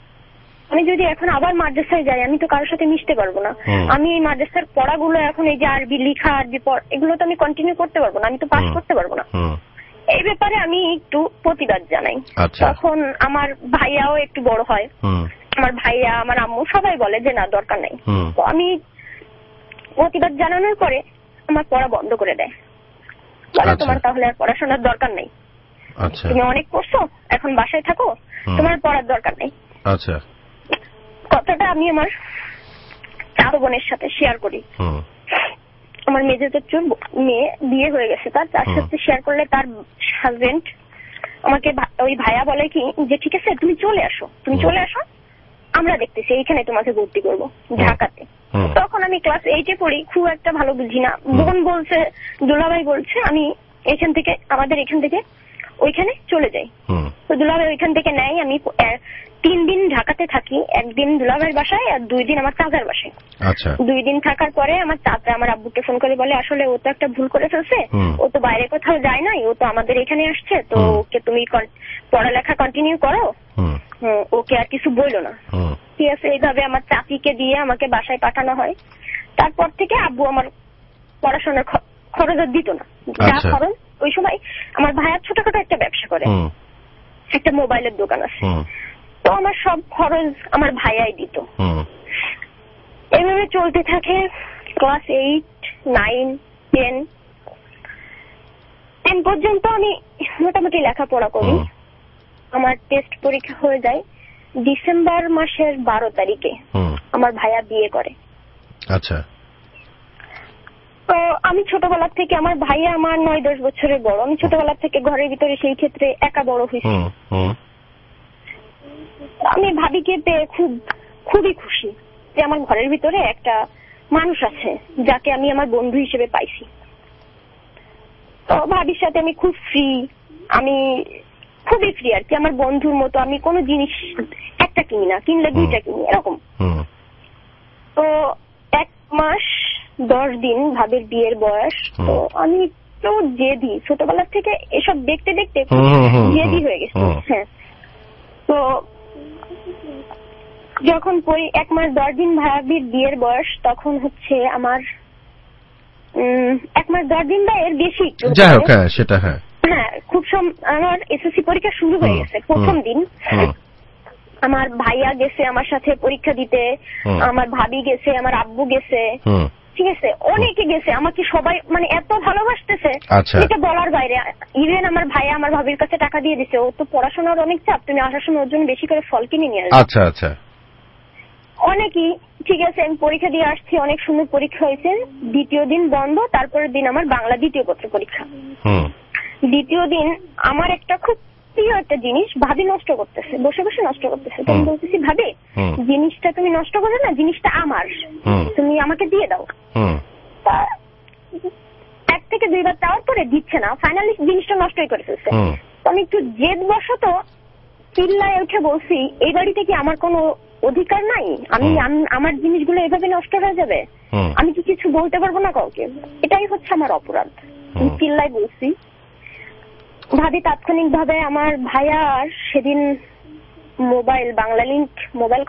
আমি যদি এখন আবার মাদ্রাসায় যাই আমি তো কারোর সাথে মিশতে পারবো না। আমি এই মাদ্রাসার পড়াগুলো এখন এই যে আরবি লেখা, আরবি এগুলো তো আমি কন্টিনিউ করতে পারবো না, আমি তো পাস করতে পারবো না। এই ব্যাপারে আমি একটু প্রতিবাদ জানাই। তখন আমার ভাইয়াও একটু বড় হয়, আমার ভাইয়া আমার আম্মু সবাই বলে যে না দরকার নাই। তো আমি প্রতিবাদ জানানোর পরে আমার পড়া বন্ধ করে দেয়, বলে তোমার তাহলে আর পড়াশোনার দরকার নেই, তুমি অনেক পড়ছো, এখন বাসায় থাকো, তোমার পড়ার দরকার নেই। আচ্ছা। কথাটা আমি আমার চাচা বোনের সাথে শেয়ার করি। আমার মেজো চাচুর মেয়ে বিয়ে হয়ে গেছে, তার সাথে শেয়ার করলে তার হাজবেন্ড আমাকে ওই ভাইয়া বলে কি যে ঠিক আছে তুমি চলে আসো, আমরা দেখতেছি এইখানে তোমাকে ভর্তি করবো ঢাকাতে। তখন আমি ক্লাস 8-এ পড়ি, খুব একটা ভালো বুঝি না। বোন বলছে, দুলাভাই বলছে আমি এখান থেকে আমাদের এখান থেকে ওইখানে চলে যাই। তো দুলাভাই ওইখান থেকে নেয়। আমি 3 দিন ঢাকাতে থাকি, 1 দিন দুলাভাইয়ের বাসায় আর 2 দিন আমার চাচার বাসায়। 2 দিন থাকার পরে আমার চাচা আমার আব্বুকে ফোন করে বলে আসলে ও তো একটা ভুল করে ফেলছে, ও তো বাইরে কোথাও যায় নাই, ও তো আমাদের এখানে আসছে, তো ওকে তুমি পড়ালেখা কন্টিনিউ করো, ওকে আর কিছু বললো না। ঠিক আছে, এইভাবে আমার চাচিকে দিয়ে আমাকে বাসায় পাঠানো হয়। তারপর থেকে আব্বু আমার পড়াশোনার খরচ দিত না। যা খরচ, ওই সময় আমার ভাইয়া ছোটখাটো একটা ব্যবসা করে, একটা মোবাইলের দোকান আছে, তো আমার সব খরচ আমার ভাইয়াই দিত। এইভাবে চলতে থাকে ক্লাস 8, 9, 10 পর্যন্ত আমি মোটামুটি লেখাপড়া করি। আমার টেস্ট পরীক্ষা হয়ে যায় ডিসেম্বর মাসের 12 তারিখে। আমার ভাইয়া বিয়ে করে। আচ্ছা। তো আমি ছোটবেলা থেকে, আমার ভাইয়া আমার 9-10 বছরের বড়, আমি ছোটবেলা থেকে ঘরের ভিতরে সেই ক্ষেত্রে একা বড় হয়েছি। আমি ভাবিকে পেয়ে খুবই খুশি যে আমার ঘরের ভিতরে একটা মানুষ আছে যাকে আমি আমার বন্ধু হিসেবে পাইছি। তো ভাবির সাথে আমি খুব ফ্রি, আমি খুবই ফ্রি আর কি, আমার বন্ধুর মতো। আমি কোনো জিনিস একটা কিনি না, কিনলে 2টা কিনি, এরকম। তো 1 মাস 10 দিন ভাবির বিয়ের বয়স। তো আমি তো জেদি, ছোটবেলা থেকে এসব দেখতে দেখতে জেদি হয়ে গেছে। হ্যাঁ, তো যখন 1 মাস 10 দিন ভাবির বিয়ের বয়স, তখন হচ্ছে আমার 1 মাস 10 দিন বা এর বেশি, যাই হোক, সেটা হ্যাঁ, খুব আমার এসএসসি পরীক্ষা শুরু হয়ে গেছে। প্রথম দিন আমার ভাইয়া গেছে আমার সাথে পরীক্ষা দিতে, আমার ভাবি গেছে, আমার আব্বু গেছে, ঠিক আছে, অনেকে গেছে। আমাকে সবাই মানে এত ভালোবাসতেছে এটা বলার বাইরে। ইভেন আমার ভাইয়া আমার ভাবির কাছে টাকা দিয়ে দিছে, ও তো পড়াশোনার অনেক চাপ, তুমি আসার সময় ওর জন্য বেশি করে ফল কিনে নিয়ে আসবে। আচ্ছা আচ্ছা। অনেকই, ঠিক আছে, আমি পরীক্ষা দিয়ে আসছি, অনেক সুন্দর পরীক্ষা হয়েছে। দ্বিতীয় দিন বন্ধ, তারপরের দিন আমার বাংলা দ্বিতীয় পত্র পরীক্ষা। দ্বিতীয় দিন আমার একটা খুব প্রিয় একটা জিনিস ভাবি নষ্ট করতেছে, বসে বসে নষ্ট করতেছে। তো আমি বলতেছি, ভাবি জিনিসটা তুমি নষ্ট করো না, জিনিসটা আমার, তুমি আমাকে দিয়ে দাও। তা 1 থেকে 2 বার চাওয়ার পরে দিচ্ছে না, ফাইনালি জিনিসটা নষ্টই করে ফেলছে। তো আমি একটু জেদ বশত চিল্লায় উঠে বলছি, এই বাড়িতে কি আমার কোনো অধিকার নাই? আমি আমার জিনিসগুলো এভাবে নষ্ট হয়ে যাবে, আমি কি কিছু বলতে পারবো না কাউকে? এটাই হচ্ছে আমার অপরাধ। আমি চিল্লায় বলছি। ভাবি তাৎক্ষণিক ভাবে আমার ভাইয়া সেদিন mobile Banglalink mobile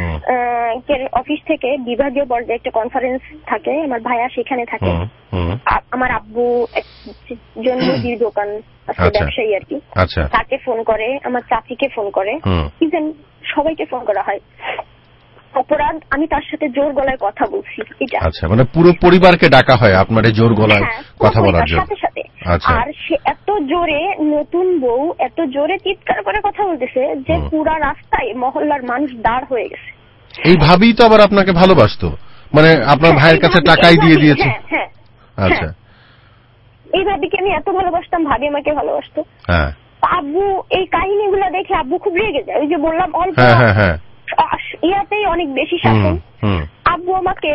office থেকে বিভাগীয় পর্যায়ে একটা কনফারেন্স থাকে, আমার ভাইয়া সেখানে থাকে। আমার আব্বু জন্মদির দোকান আছে, ব্যবসায়ী আর কি, তাকে ফোন করে, আমার চাচিকে ফোন করে, ইভেন সবাইকে ফোন করা হয়। অপরাধ, আমি তার সাথে জোর গলায় কথা বলছি। এটা আচ্ছা, মানে পুরো পরিবারকে ডাকা হয় আপনার জোর গলায় কথা বলার জন্য? সাথে সাথে। আর সে এত জোরে, নতুন বউ এত জোরে চিৎকার করে কথা বলতেছে যে পুরা রাস্তায় মহল্লার মানুষ দাঁড় হয়ে গেছে। এই ভাবি তো আবার আপনাকে ভালোবাসতো, মানে আপনার ভাইয়ের কাছে টাকাই দিয়ে দিয়েছে? হ্যাঁ। আচ্ছা, এই ভাবিকে আমি এত ভালোবাসতাম, ভাবি আমাকে ভালোবাসতো। হ্যাঁ। আব্বু এই কাহিনীগুলো দেখে আব্বু খুব রেগে যায়। ওই যে বললাম অল্প ইয়াতেই অনেক বেশি শাসন। আব্বু আমাকে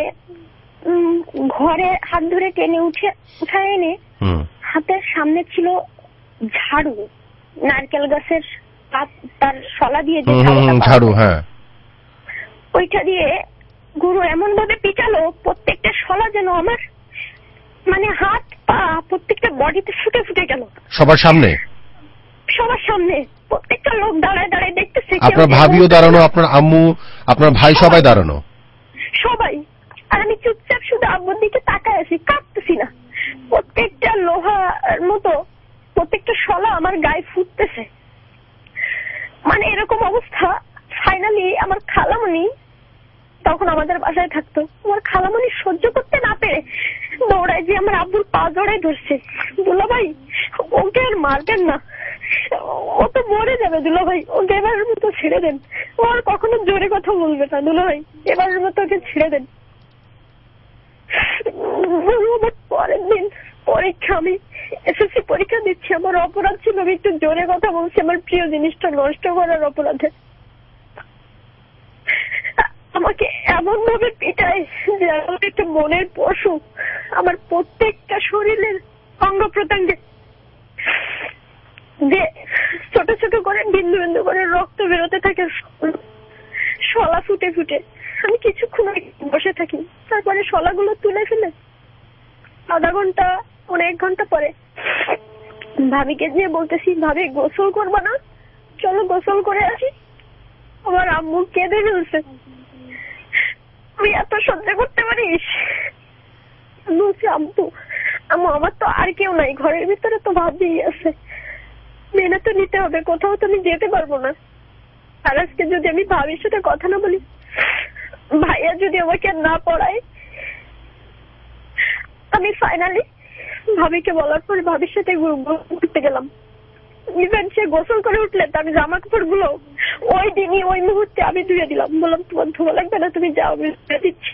ঘরে হাত ধরে টেনে উঠায় এনে হাতের সামনে ছিল ঝাড়ু, নারকেল গাছের তার শলা দিয়ে যে ঝাড়ু, হ্যাঁ, ওইটা দিয়ে গুরু এমন ভাবে পিটালো, প্রত্যেকটা শলা যেন আমার মানে হাত পা প্রত্যেকটা বডিতে ফুটে ফুটে গেল। সবার সামনে? সবার সামনে, প্রত্যেকটা লোক দাঁড়ায় দাঁড়ায় দেখতেছে। আপনার ভাবিও দাঁড়ানো, আপনার আম্মু, আপনার ভাই সবাই দাঁড়ানো? সবাই। আর আমি চুপচাপ শুধু আব্বুর দিকে তাকায় আছি, কাঁপতেছি না। প্রত্যেকটা লোহার মতো প্রত্যেকটা শলা আমার গায়ে ফুটতেছে, মানে এরকম অবস্থা। ফাইনালি আমার খালামণি তখন আমাদের বাসায় থাকতো, আমার খালামণি সহ্য করতে না পেরে দৌড়ায় যে আমার আব্বুর পা জড়ায় ধরছে, দুলাভাই ওকে আর মারবেন না, ও তো মরে যাবে দুলাভাই, ওকে এবারের মতো ছেড়ে দেন, ও আর কখনো জোরে কথা বলবে না দুলাভাই, এবারের মতো ওকে ছেড়ে দেন। পরের দিন পরীক্ষা, আমি এসএসসি পরীক্ষা দিচ্ছি, আমার অপরাধ ছিল আমি একটু জোরে কথা বলছি আমার প্রিয় জিনিসটা নষ্ট করার অপরাধে। আমাকে এমন ভাবে পিটায় যে আমার একটা মনের পশু আমার প্রত্যেকটা শরীরের অঙ্গ প্রত্যঙ্গে যে ছোট ছোট করে বিন্দু বিন্দু করে রক্ত বেরোতে থাকে, শলা ফুটে ফুটে। আমি কিছুক্ষণ বসে থাকি, তারপরে শলাগুলো তুলে ফেলে আধা ঘন্টা 1 ঘন্টা পরে ভাবিকে গিয়ে বলতেছি, ভাবি গোসল করবো না, চলো গোসল করে আসি। আমার আম্মু কেঁদে ফেলছে, তুই এত সহ্য করতে পারিস? বলছি আম্মু আম্মু আমার তো আর কেউ নাই, ঘরের ভিতরে তো ভাবি আছে, মেনে তো নিতে হবে, কোথাও তো আমি যেতে পারবো না। আর আজকে যদি আমি ভাবির সাথে কথা না বলি, ভাইয়া যদি আমাকে না পড়ায়, আমি ফাইনালি ভাবিকে বলার পর ভাবির সাথে ঘুরতে গেলাম। ইভেন সে গোসল করে উঠলে আমি জামা কাপড় গুলো ওই দিনই ওই মুহূর্তে আমি ধুয়ে দিলাম, বললাম তোমার ধোয়া লাগবে না, তুমি যাও, আমি ধুয়ে দিচ্ছি।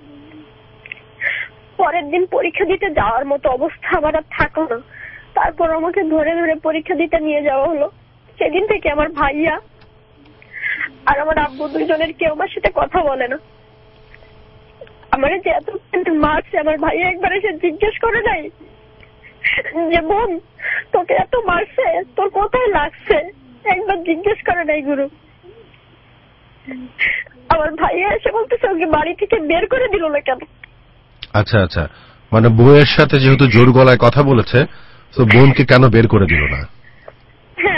পরের দিন পরীক্ষা দিতে যাওয়ার মতো অবস্থা আমার আর থাকলো না। তারপর আমাকে ধরে ধরে পরীক্ষা দিতে নিয়ে যাওয়া হলো। সেদিন থেকে আমার ভাইয়া আর আমার আব্বু দুজনের কেউ আমার সাথে কথা বলে না। আমার যে এত মারছে, আমার ভাইয়া একবার এসে জিজ্ঞেস করে নাই যে বোন তোকে এত মারছে, তোর কোথায় লাগছে, একবার জিজ্ঞেস করে নাই গুরু। আমার ভাইয়া এসে বলতেছে ওকে বাড়ি থেকে বের করে দিল না কেন। আচ্ছা আচ্ছা, মানে বউয়ের সাথে যেহেতু জোর গলায় কথা বলেছে, তো বোনকে কেন বের করে দিল না? হ্যাঁ।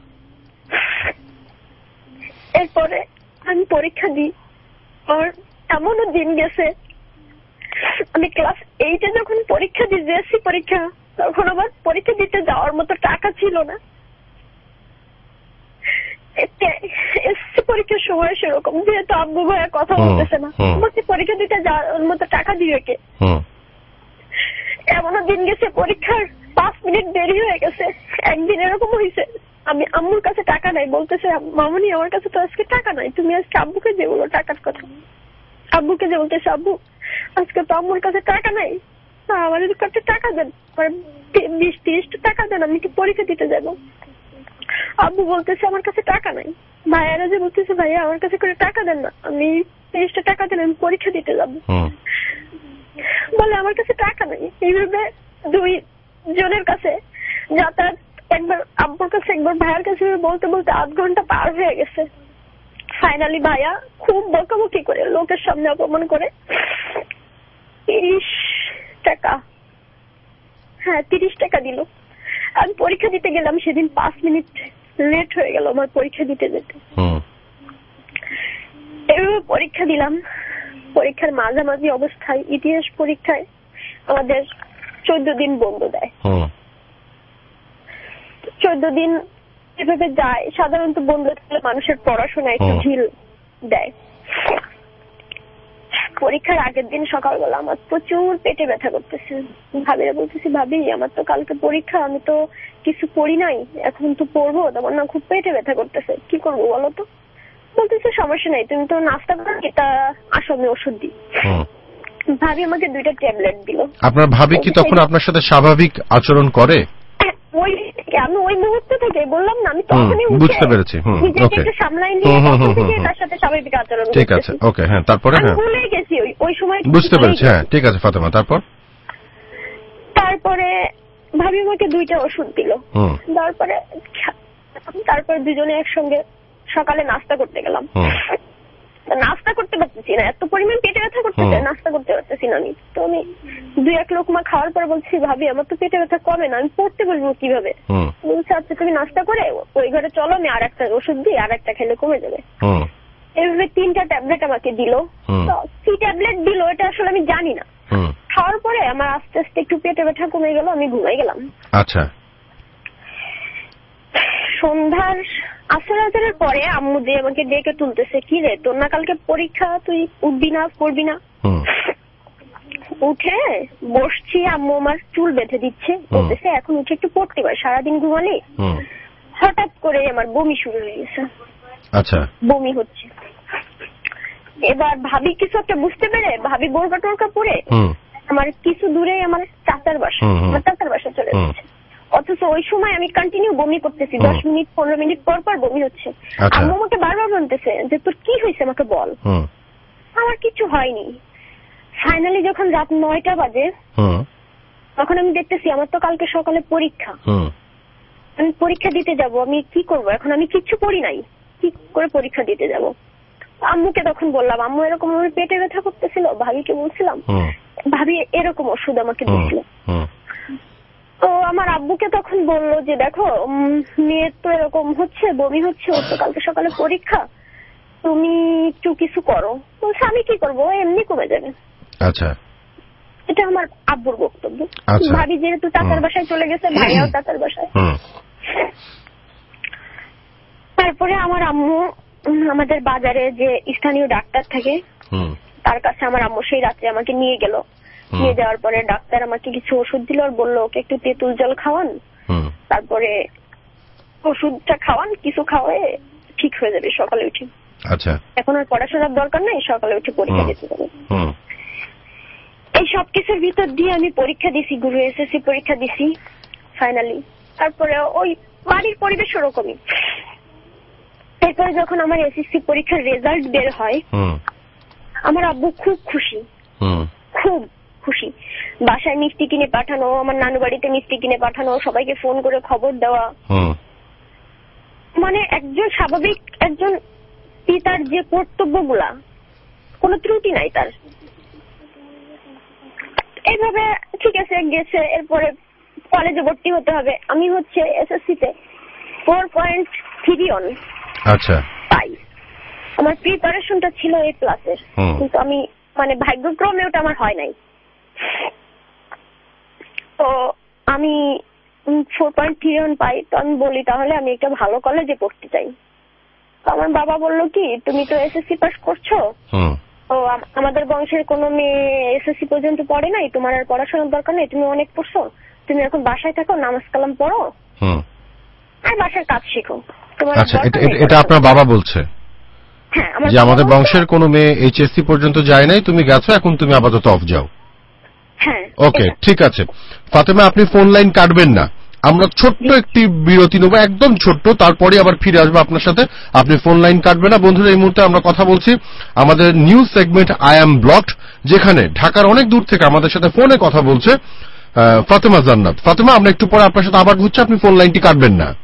এরপরে আমি পরীক্ষা দিই, আর এমনও দিন গেছে আমি ক্লাস 8-এ যখন পরীক্ষা দিই, জিএসসি পরীক্ষা, তখন আমার পরীক্ষা দিতে যাওয়ার মতো টাকা ছিল না। এসসি পরীক্ষার সময় সেরকম, যেহেতু আব্বু ভাইয়া কথা বলতেছে না, আমাকে পরীক্ষা দিতে যাওয়ার মতো টাকা দিবে কে? এমনও দিন গেছে পরীক্ষার 5 মিনিট দেরি হয়ে গেছে। একদিন এরকম হয়েছে আমি আম্মুর কাছে টাকা নাই, বলতেছে মামনি আমার কাছে তো আজকে টাকা নাই, তুমি আজকে আব্বুকে যে বলো টাকার কথা। আব্বুকে যে বলতেছে আব্বু আজকে তো আম্মুর কাছে টাকা নাই, আমার কাছে টাকা দেন, 20-30 টাকা দেন, আমি কি পরীক্ষা দিতে যাবো। আব্বু বলতেছে আমার কাছে টাকা নাই। ভাইয়ারা যে বলতেছে ভাইয়া আমার কাছে করে টাকা দেন না, আমি 30 টাকা দেন, আমি পরীক্ষা দিতে যাবো। বলে আমার কাছে টাকা নেই। এইভাবে 2 জনের কাছে যাতায়াত, একবার আব্বুর কাছে একবার ভাইয়ার কাছে বলতে বলতে 8 ঘন্টা পার হয়ে গেছে। ফাইনালি ভাইয়া খুব বকাবকি করে, লোকের সামনে অপমান করে 30 টাকা, হ্যাঁ 30 টাকা দিল। আমি পরীক্ষা দিতে গেলাম, সেদিন 5 মিনিট লেট হয়ে গেল আমার পরীক্ষা দিতে যেতে। এভাবে পরীক্ষা দিলাম। পরীক্ষার মাঝামাঝি অবস্থায় ইতিহাস পরীক্ষায় আমাদের 14 দিন বন্ধ দেয়। 14 দিন এভাবে যায়। সাধারণত বন্ধ থাকলে মানুষের পড়াশোনা একটু ঢিল দেয়। পরীক্ষার আগের দিন সকালবেলা আমার প্রচুর পেটে ব্যথা করতেছে। ভাবিরা বলতেছি ভাবি আমার তো কালকে পরীক্ষা, আমি তো কিছু পড়ি নাই, এখন তো পড়বো, তোমার না খুব পেটে ব্যথা করতেছে, কি করবো বলো তো। বলতেছে সমস্যা নাই, তুমি তো নাস্তা করো, এটা আসো আমি ওষুধ দিই। ভাবি আমাকে 2টা ট্যাবলেট দিল। আপনার ভাবি কি তখন আপনার সাথে স্বাভাবিক আচরণ করে? আমি ওই মুহূর্তে থেকে বললাম না, আমি তখনই বুঝতে পেরেছি। ওকে, সামলাই নিয়ে তার সাথে স্বাভাবিক আচরণ। ঠিক আছে, ওকে, হ্যাঁ তারপরে? হ্যাঁ ভুলে গেছি ওই সময়, বুঝতে পেরেছি। হ্যাঁ ঠিক আছে ফাতেমা, তারপরে ভাবি আমাকে 2টা ওষুধ দিল। তারপরে দুজনে একসঙ্গে সকালে নাস্তা করতে গেলাম। নাস্তা করতে পারতেছি না, এত পরিমাণ পেটে ব্যথা করতেছে, নাস্তা করতে পারতেছি না আমি। তো আমি 2-1 লোকমা খাওয়ার পর বলছি ভাবি আমার তো পেটে ব্যথা কমে না, আমি পড়তে বলবো কিভাবে। বলছে আচ্ছা তুমি নাস্তা করে ওই ঘরে চলো, আমি আর একটা ওষুধ দিই, আর একটা খেলে কমে যাবে। এইভাবে 3টা ট্যাবলেট আমাকে দিল। কি ট্যাবলেট দিল এটা আসলে আমি জানি না। খাওয়ার পরে আমার আস্তে আস্তে একটু পেটে ব্যথা কমে গেল, আমি ঘুমাই গেলাম। আচ্ছা। সন্ধ্যার আসরের পরে আম্মু দিয়ে আমাকে ডেকে তুলতেছে, কি রে তোর না কালকে পরীক্ষা, তুই উঠবি না, পড়বি না। উঠে বসছি, আম্মু আমার চুল বেঁধে দিচ্ছে, বলতেছে এখন উঠে একটু পড়তে পার, সারাদিন ঘুমালি। হঠাৎ করে আমার বমি শুরু হয়ে গেছে। আচ্ছা। বমি হচ্ছে। এবার ভাবি কিছু একটা বুঝতে পেরে ভাবি বোরকা টোরকা পরে আমার কিছু দূরে আমার চাচার বাসা, আমার চাচার বাসা চলে যাচ্ছে। অথচ ওই সময় আমি কন্টিনিউ বমি করতেছি, 10 মিনিট 15 মিনিট পর পর বমি হচ্ছে। আম্মু আমাকে বারবার বলতেছে যে তোর কি হয়েছে আমাকে বল। আমার কিছু হয়নি। ফাইনালি যখন রাত 9টা বাজে তখন আমি দেখতেছি আমার তো কালকে সকালে পরীক্ষা, আমি পরীক্ষা দিতে যাব, আমি কি করব এখন, আমি কিচ্ছু পড়ি নাই, কি করে পরীক্ষা দিতে যাব। আম্মুকে তখন বললাম, আম্মু এরকম আমার পেটে ব্যথা করতেছিল, ভাবিকে বলছিলাম, ভাবি এরকম ওষুধ আমাকে দিয়েছিল। তো আমার আব্বুকে তখন বললো যে দেখো মেয়ের তো এরকম হচ্ছে, বমি হচ্ছে, ওর তো কালকে সকালে পরীক্ষা, তুমি একটু কিছু করো। বলছে আমি কি করবো, এমনি কমে যাবে। আচ্ছা, এটা আমার আব্বুর বক্তব্য। ভাবি যেহেতু টাকার বাসায় চলে গেছে, ভাইয়াও টাকার বাসায়। তারপরে আমার আম্মু আমাদের বাজারে যে স্থানীয় ডাক্তার থাকে তার কাছে আমার আম্মু সেই রাত্রে আমাকে নিয়ে গেল। নিয়ে যাওয়ার পরে ডাক্তার আমাকে কিছু ওষুধ দিল আর বললো ওকে একটু তেঁতুল জল খাওয়ান, তারপরে ওষুধটা খাওয়ান, কিছু খাওয়ায় ঠিক হয়ে যাবে সকালে উঠে। আচ্ছা, এখন আর পড়াশোনার দরকার নাই, সকালে উঠে পরীক্ষা দিতে যাবে। এই সবকিছুর ভিতর দিয়ে আমি পরীক্ষা দিছি, গুরু এসএসসি পরীক্ষা দিছি ফাইনালি। তারপরে ওই বাড়ির পরিবেশ ওরকমই। এরপরে যখন আমার এসএসসি পরীক্ষার রেজাল্ট বের হয় আমার আব্বু খুব খুশি, খুব খুশি। বাসায় মিষ্টি কিনে পাঠানো, আমার নানু বাড়িতে মিষ্টি কিনে পাঠানো, সবাইকে ফোন করে খবর দেওয়া, মানে একজন স্বাভাবিক একজন পিতার যে কর্তব্যগুলা কোনো ত্রুটি নাই তার। এইভাবে ঠিক আছে গেছে। এরপরে কলেজে ভর্তি হতে হবে। আমি হচ্ছে এসএসসি তে 4.31 আচ্ছা পাই। আমার প্রিপারেশনটা ছিল A+, কিন্তু আমি মানে ভাগ্যক্রমে ওটা আমার হয় নাই। তো আমি 4.31 পাই। তো আমি বলি তাহলে আমি একটা ভালো কলেজে পড়তে চাই। তো আমার বাবা বললো কি তুমি তো এসএসসি পাস করছো, তো আমাদের বংশের কোনো মেয়ে এসএসসি পর্যন্ত পড়ে নাই, তোমার আর পড়াশোনার দরকার নেই, তুমি অনেক পড়ছো, তুমি এখন বাসায় থাকো, নামাজ কালাম পড়ো আর বাসার কাজ শিখো। আচ্ছা, এটা আপনার বাবা বলছে যে আমাদের বংশের কোনো মেয়ে এইচএসসি পর্যন্ত যায় নাই, তুমি গেছো, এখন তুমি আপাতত অফ যাও। ওকে, ঠিক আছে ফাতেমা, আপনি ফোন লাইন কাটবেন না, আমরা ছোট্ট একটি বিরতি নেব, একদম ছোট্ট, তারপরে আবার ফিরে আসবো আপনার সাথে। আপনি ফোন লাইন কাটবেন না। বন্ধুরা, এই মুহূর্তে আমরা কথা বলছি আমাদের news segment I am blocked, যেখানে ঢাকার অনেক দূর থেকে আমাদের সাথে ফোনে কথা বলছে ফাতেমা জান্নাত। ফাতেমা, আমরা একটু পরে আপনার সাথে আবার হচ্ছে, আপনি ফোন লাইনটি কাটবেন না।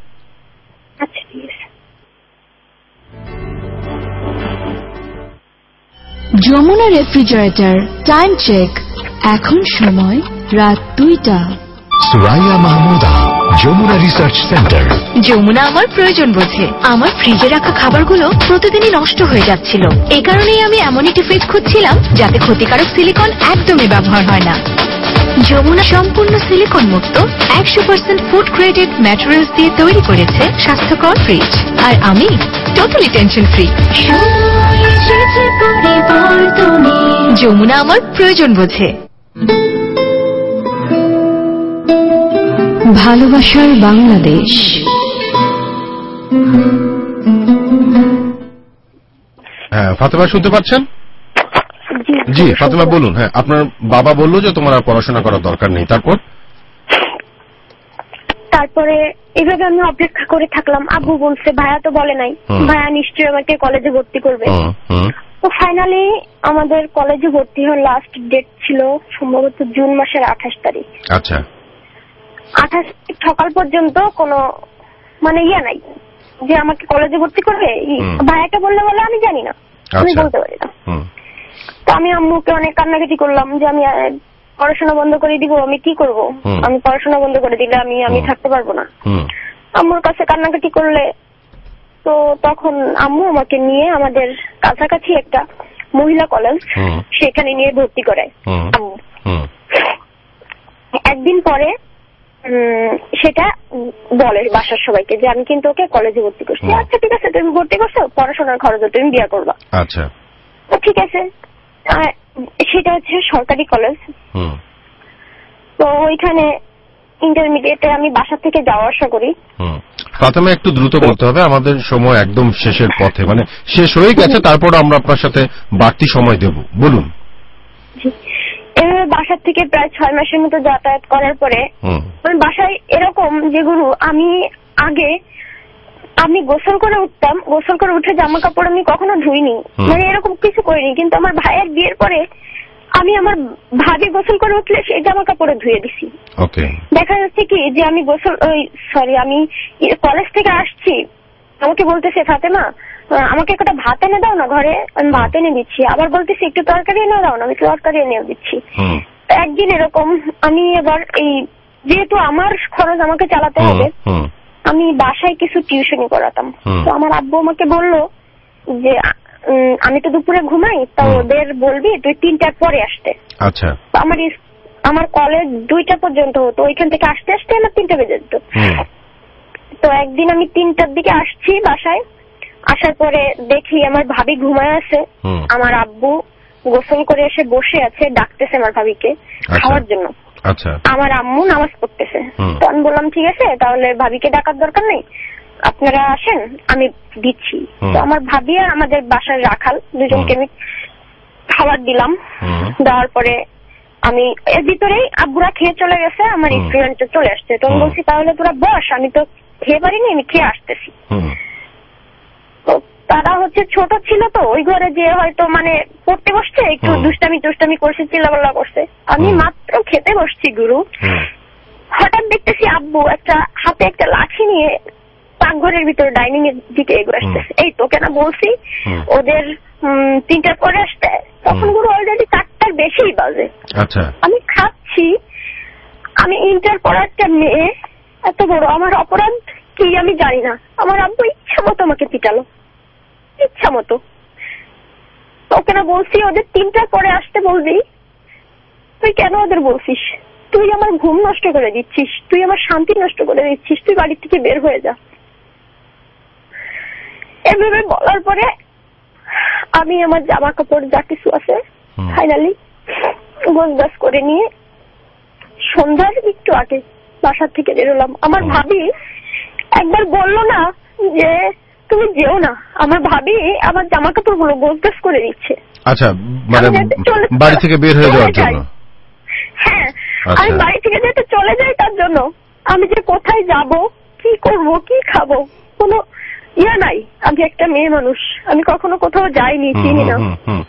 যমুনা রেফ্রিজারেটর টাইম চেক, এখন সময় রাত 2টা। Suraiya Mahmuda, Jamuna research centre. যমুনা আমার প্রয়োজন বোঝে। আমার ফ্রিজে রাখা খাবারগুলো প্রতিদিনই নষ্ট হয়ে যাচ্ছিল। এই কারণেই আমি এমন একটি ফ্রিজ খুঁজছিলাম যাতে ক্ষতিকারক সিলিকন একদমই ব্যবহার হয় না। যমুনা সম্পূর্ণ সিলিকন মুক্ত 100% ফুড গ্রেডেড ম্যাটেরিয়ালস দিয়ে তৈরি করেছে স্বাস্থ্যকর ফ্রিজ। আর আমি টোটালি টেনশন ফ্রি। যমুনা আমার প্রয়োজন বোঝে। ভালোবাসার বাংলাদেশ। হ্যাঁ ফাতেমা, শুনতে পাচ্ছেন? জি ফাতেমা বলুন। হ্যাঁ, আপনার বাবা বললো যে তোমার আর পড়াশোনা করার দরকার নেই, তারপরে এইভাবে আমি অপেক্ষা করে থাকলাম। আব্বু বলছে ভাইয়া তো বলে নাই, ভাইয়া নিশ্চয়ই আমাকে কলেজে ভর্তি করবে। তো ফাইনালি আমাদের কলেজে ভর্তি হওয়ার লাস্ট ডেট ছিল সম্ভবত জুন মাসের 28 তারিখ। আচ্ছা, 28 সকাল পর্যন্ত কোনো মানে নাই যে আমাকে কলেজে ভর্তি করবে। ভাইয়াকে বললে বলে আমি জানি না, আমি বলতে পারি না। তো আমি আম্মুকে অনেক কান্নাকাটি করলাম যে আমি পড়াশোনা বন্ধ করে দিব, আমি কি করব, আমি পড়াশোনা বন্ধ করে দিলে আমি থাকতে পারবো না। আম্মুর কাছে কান্নাকাটি করলে তো তখন আম্মু আমাকে নিয়ে আমাদের কাছাকাছি একটা মহিলা কলেজ, সেখানে নিয়ে ভর্তি করায় আম্মু। একদিন পরে সেটা বলে বাসার সবাইকে যে আমি কিন্তু ওকে কলেজে ভর্তি করছি। আচ্ছা ঠিক আছে, তুমি ভর্তি করছো, পড়াশোনার খরচ তুমি বিয়ে করবা। আচ্ছা ঠিক আছে। সেটা হচ্ছে সরকারি কলেজ। তো ওইখানে ইন্টারমিডিয়েটে আমি বাসা থেকে যাওয়া আসা করি। ফাতেমা, একটু দ্রুত বলতে হবে, আমাদের সময় একদম শেষের পথে, মানে শেষ হয়ে গেছে, তারপর আমরা আপনার সাথে বাড়তি সময় দেব। বলুন। এভাবে বাসার থেকে প্রায় 6 মাসের মতো যাতায়াত করার পরে বাসায় এরকম যে গুরু আমি আগে আমি গোসল করে উঠতাম, গোসল করে উঠে জামা কাপড় আমি কখনো ধুইনি, মানে এরকম কিছু করিনি। কিন্তু আমার ভাইয়ের বিয়ের পরে আমি আমার ভাবি গোসল করে উঠলে সেই জামা কাপড়ে ধুয়ে দিছি। দেখা যাচ্ছে কি যে আমি আমি কলেজ থেকে আসছি, আমাকে বলতেছে ফাতেমা আমাকে একটা ভাত এনে দাও না ঘরে, আমি ভাত এনে দিচ্ছি। আবার বলতেছি একটু তরকারি এনে দাও না, আমি তরকারি এনে দিচ্ছি। একদিন এরকম আমি এবার যেহেতু আমার খরচ আমাকে চালাতে হবে, আমি বাসায় কিছু টিউশনি করাতাম। তো আমার আব্বু আমাকে বললো যে আমি তো দুপুরে ঘুমাই, তা ওদের বলবি তুই 3টার পরে আসতে। আচ্ছা। আমার কলেজ 2টা পর্যন্ত হতো, ওইখান থেকে আসতে আসতে আমার 3টা বেজে যেত। তো একদিন আমি 3টার দিকে আসছি বাসায়, আসার পরে দেখি আমার ভাবি ঘুমায় আছে, আমার আব্বু গোসল করে এসে বসে আছে, ডাকতেছে আমার ভাবিকে খাওয়ার জন্য। আমার আম্মু নামাজ পড়তেছে। তো আমি বললাম ঠিক আছে, তাহলে ভাবিকে ডাকার দরকার নেই, আপনারা আসেন আমি দিচ্ছি। তো আমার ভাবি আর আমাদের বাসার রাখাল দুজনকে আমি খাবার দিলাম। দেওয়ার পরে আমি এর ভিতরেই আব্বুরা খেয়ে চলে গেছে, আমার স্টুডেন্ট চলে আসছে। তো আমি বলছি তাহলে তোরা বস, আমি তো খেয়ে পারিনি, আমি খেয়ে আসতেছি। তো তারা ছোট ছিল, তো ওই ঘরে যে হয়তো মানে পড়তে বসছে, একটু দুষ্টামি করছে, চিল্লাপাল্লা করছে। আমি মাত্র খেতে বসছি গুরু, হঠাৎ দেখতেছি আব্বু হাতে একটা লাঠি নিয়ে পাকঘরের ভিতরে ডাইনিং এর দিকে এগিয়ে আসতেছে। এই তোকে না বলছি ওদের 3টার পরে আসতে, তখন গুরু অলরেডি 4টার বেশি বাজে। আমি খাচ্ছি, আমি ইন্টার পড়ার একটা মেয়ে, এত বড় আমার অপরাধ কি আমি জানি না। আমার আব্বু ইচ্ছা মতো আমাকে পিটালো, ইচ্ছা মতো। তোকে না বলছি ওদের 3টার পরে আসতে বলবি, তুই কেন ওদের বলছিস? তুই আমার ঘুম নষ্ট করে দিচ্ছিস, তুই আমার শান্তি নষ্ট করে দিচ্ছিস, তুই বাড়ি থেকে বের হয়ে যা। এভাবে বলার পরে আমি আমার জামা কাপড় যা কিছু আছে ফাইনালি গোছগাছ করে নিয়ে সন্ধ্যার একটু আগে বাসার থেকে বেরোলাম। আমার ভাবি একবার বললো না যে তুমি যেও না, আমার ভাবি আমার জামা কাপড় গুলো গোছগাছ করে দিচ্ছে। আচ্ছা, মানে বাড়ি থেকে বের হয়ে যাওয়ার জন্য? হ্যাঁ, আমি বাড়ি থেকে যেতে চলে যাই তার জন্য। আমি যে কোথায় যাব, কি করব, কি খাবো, কোনো ইয়া নাই। আমি একটা মেয়ে মানুষ, আমি কখনো কোথাও যাইনি, চিনি না।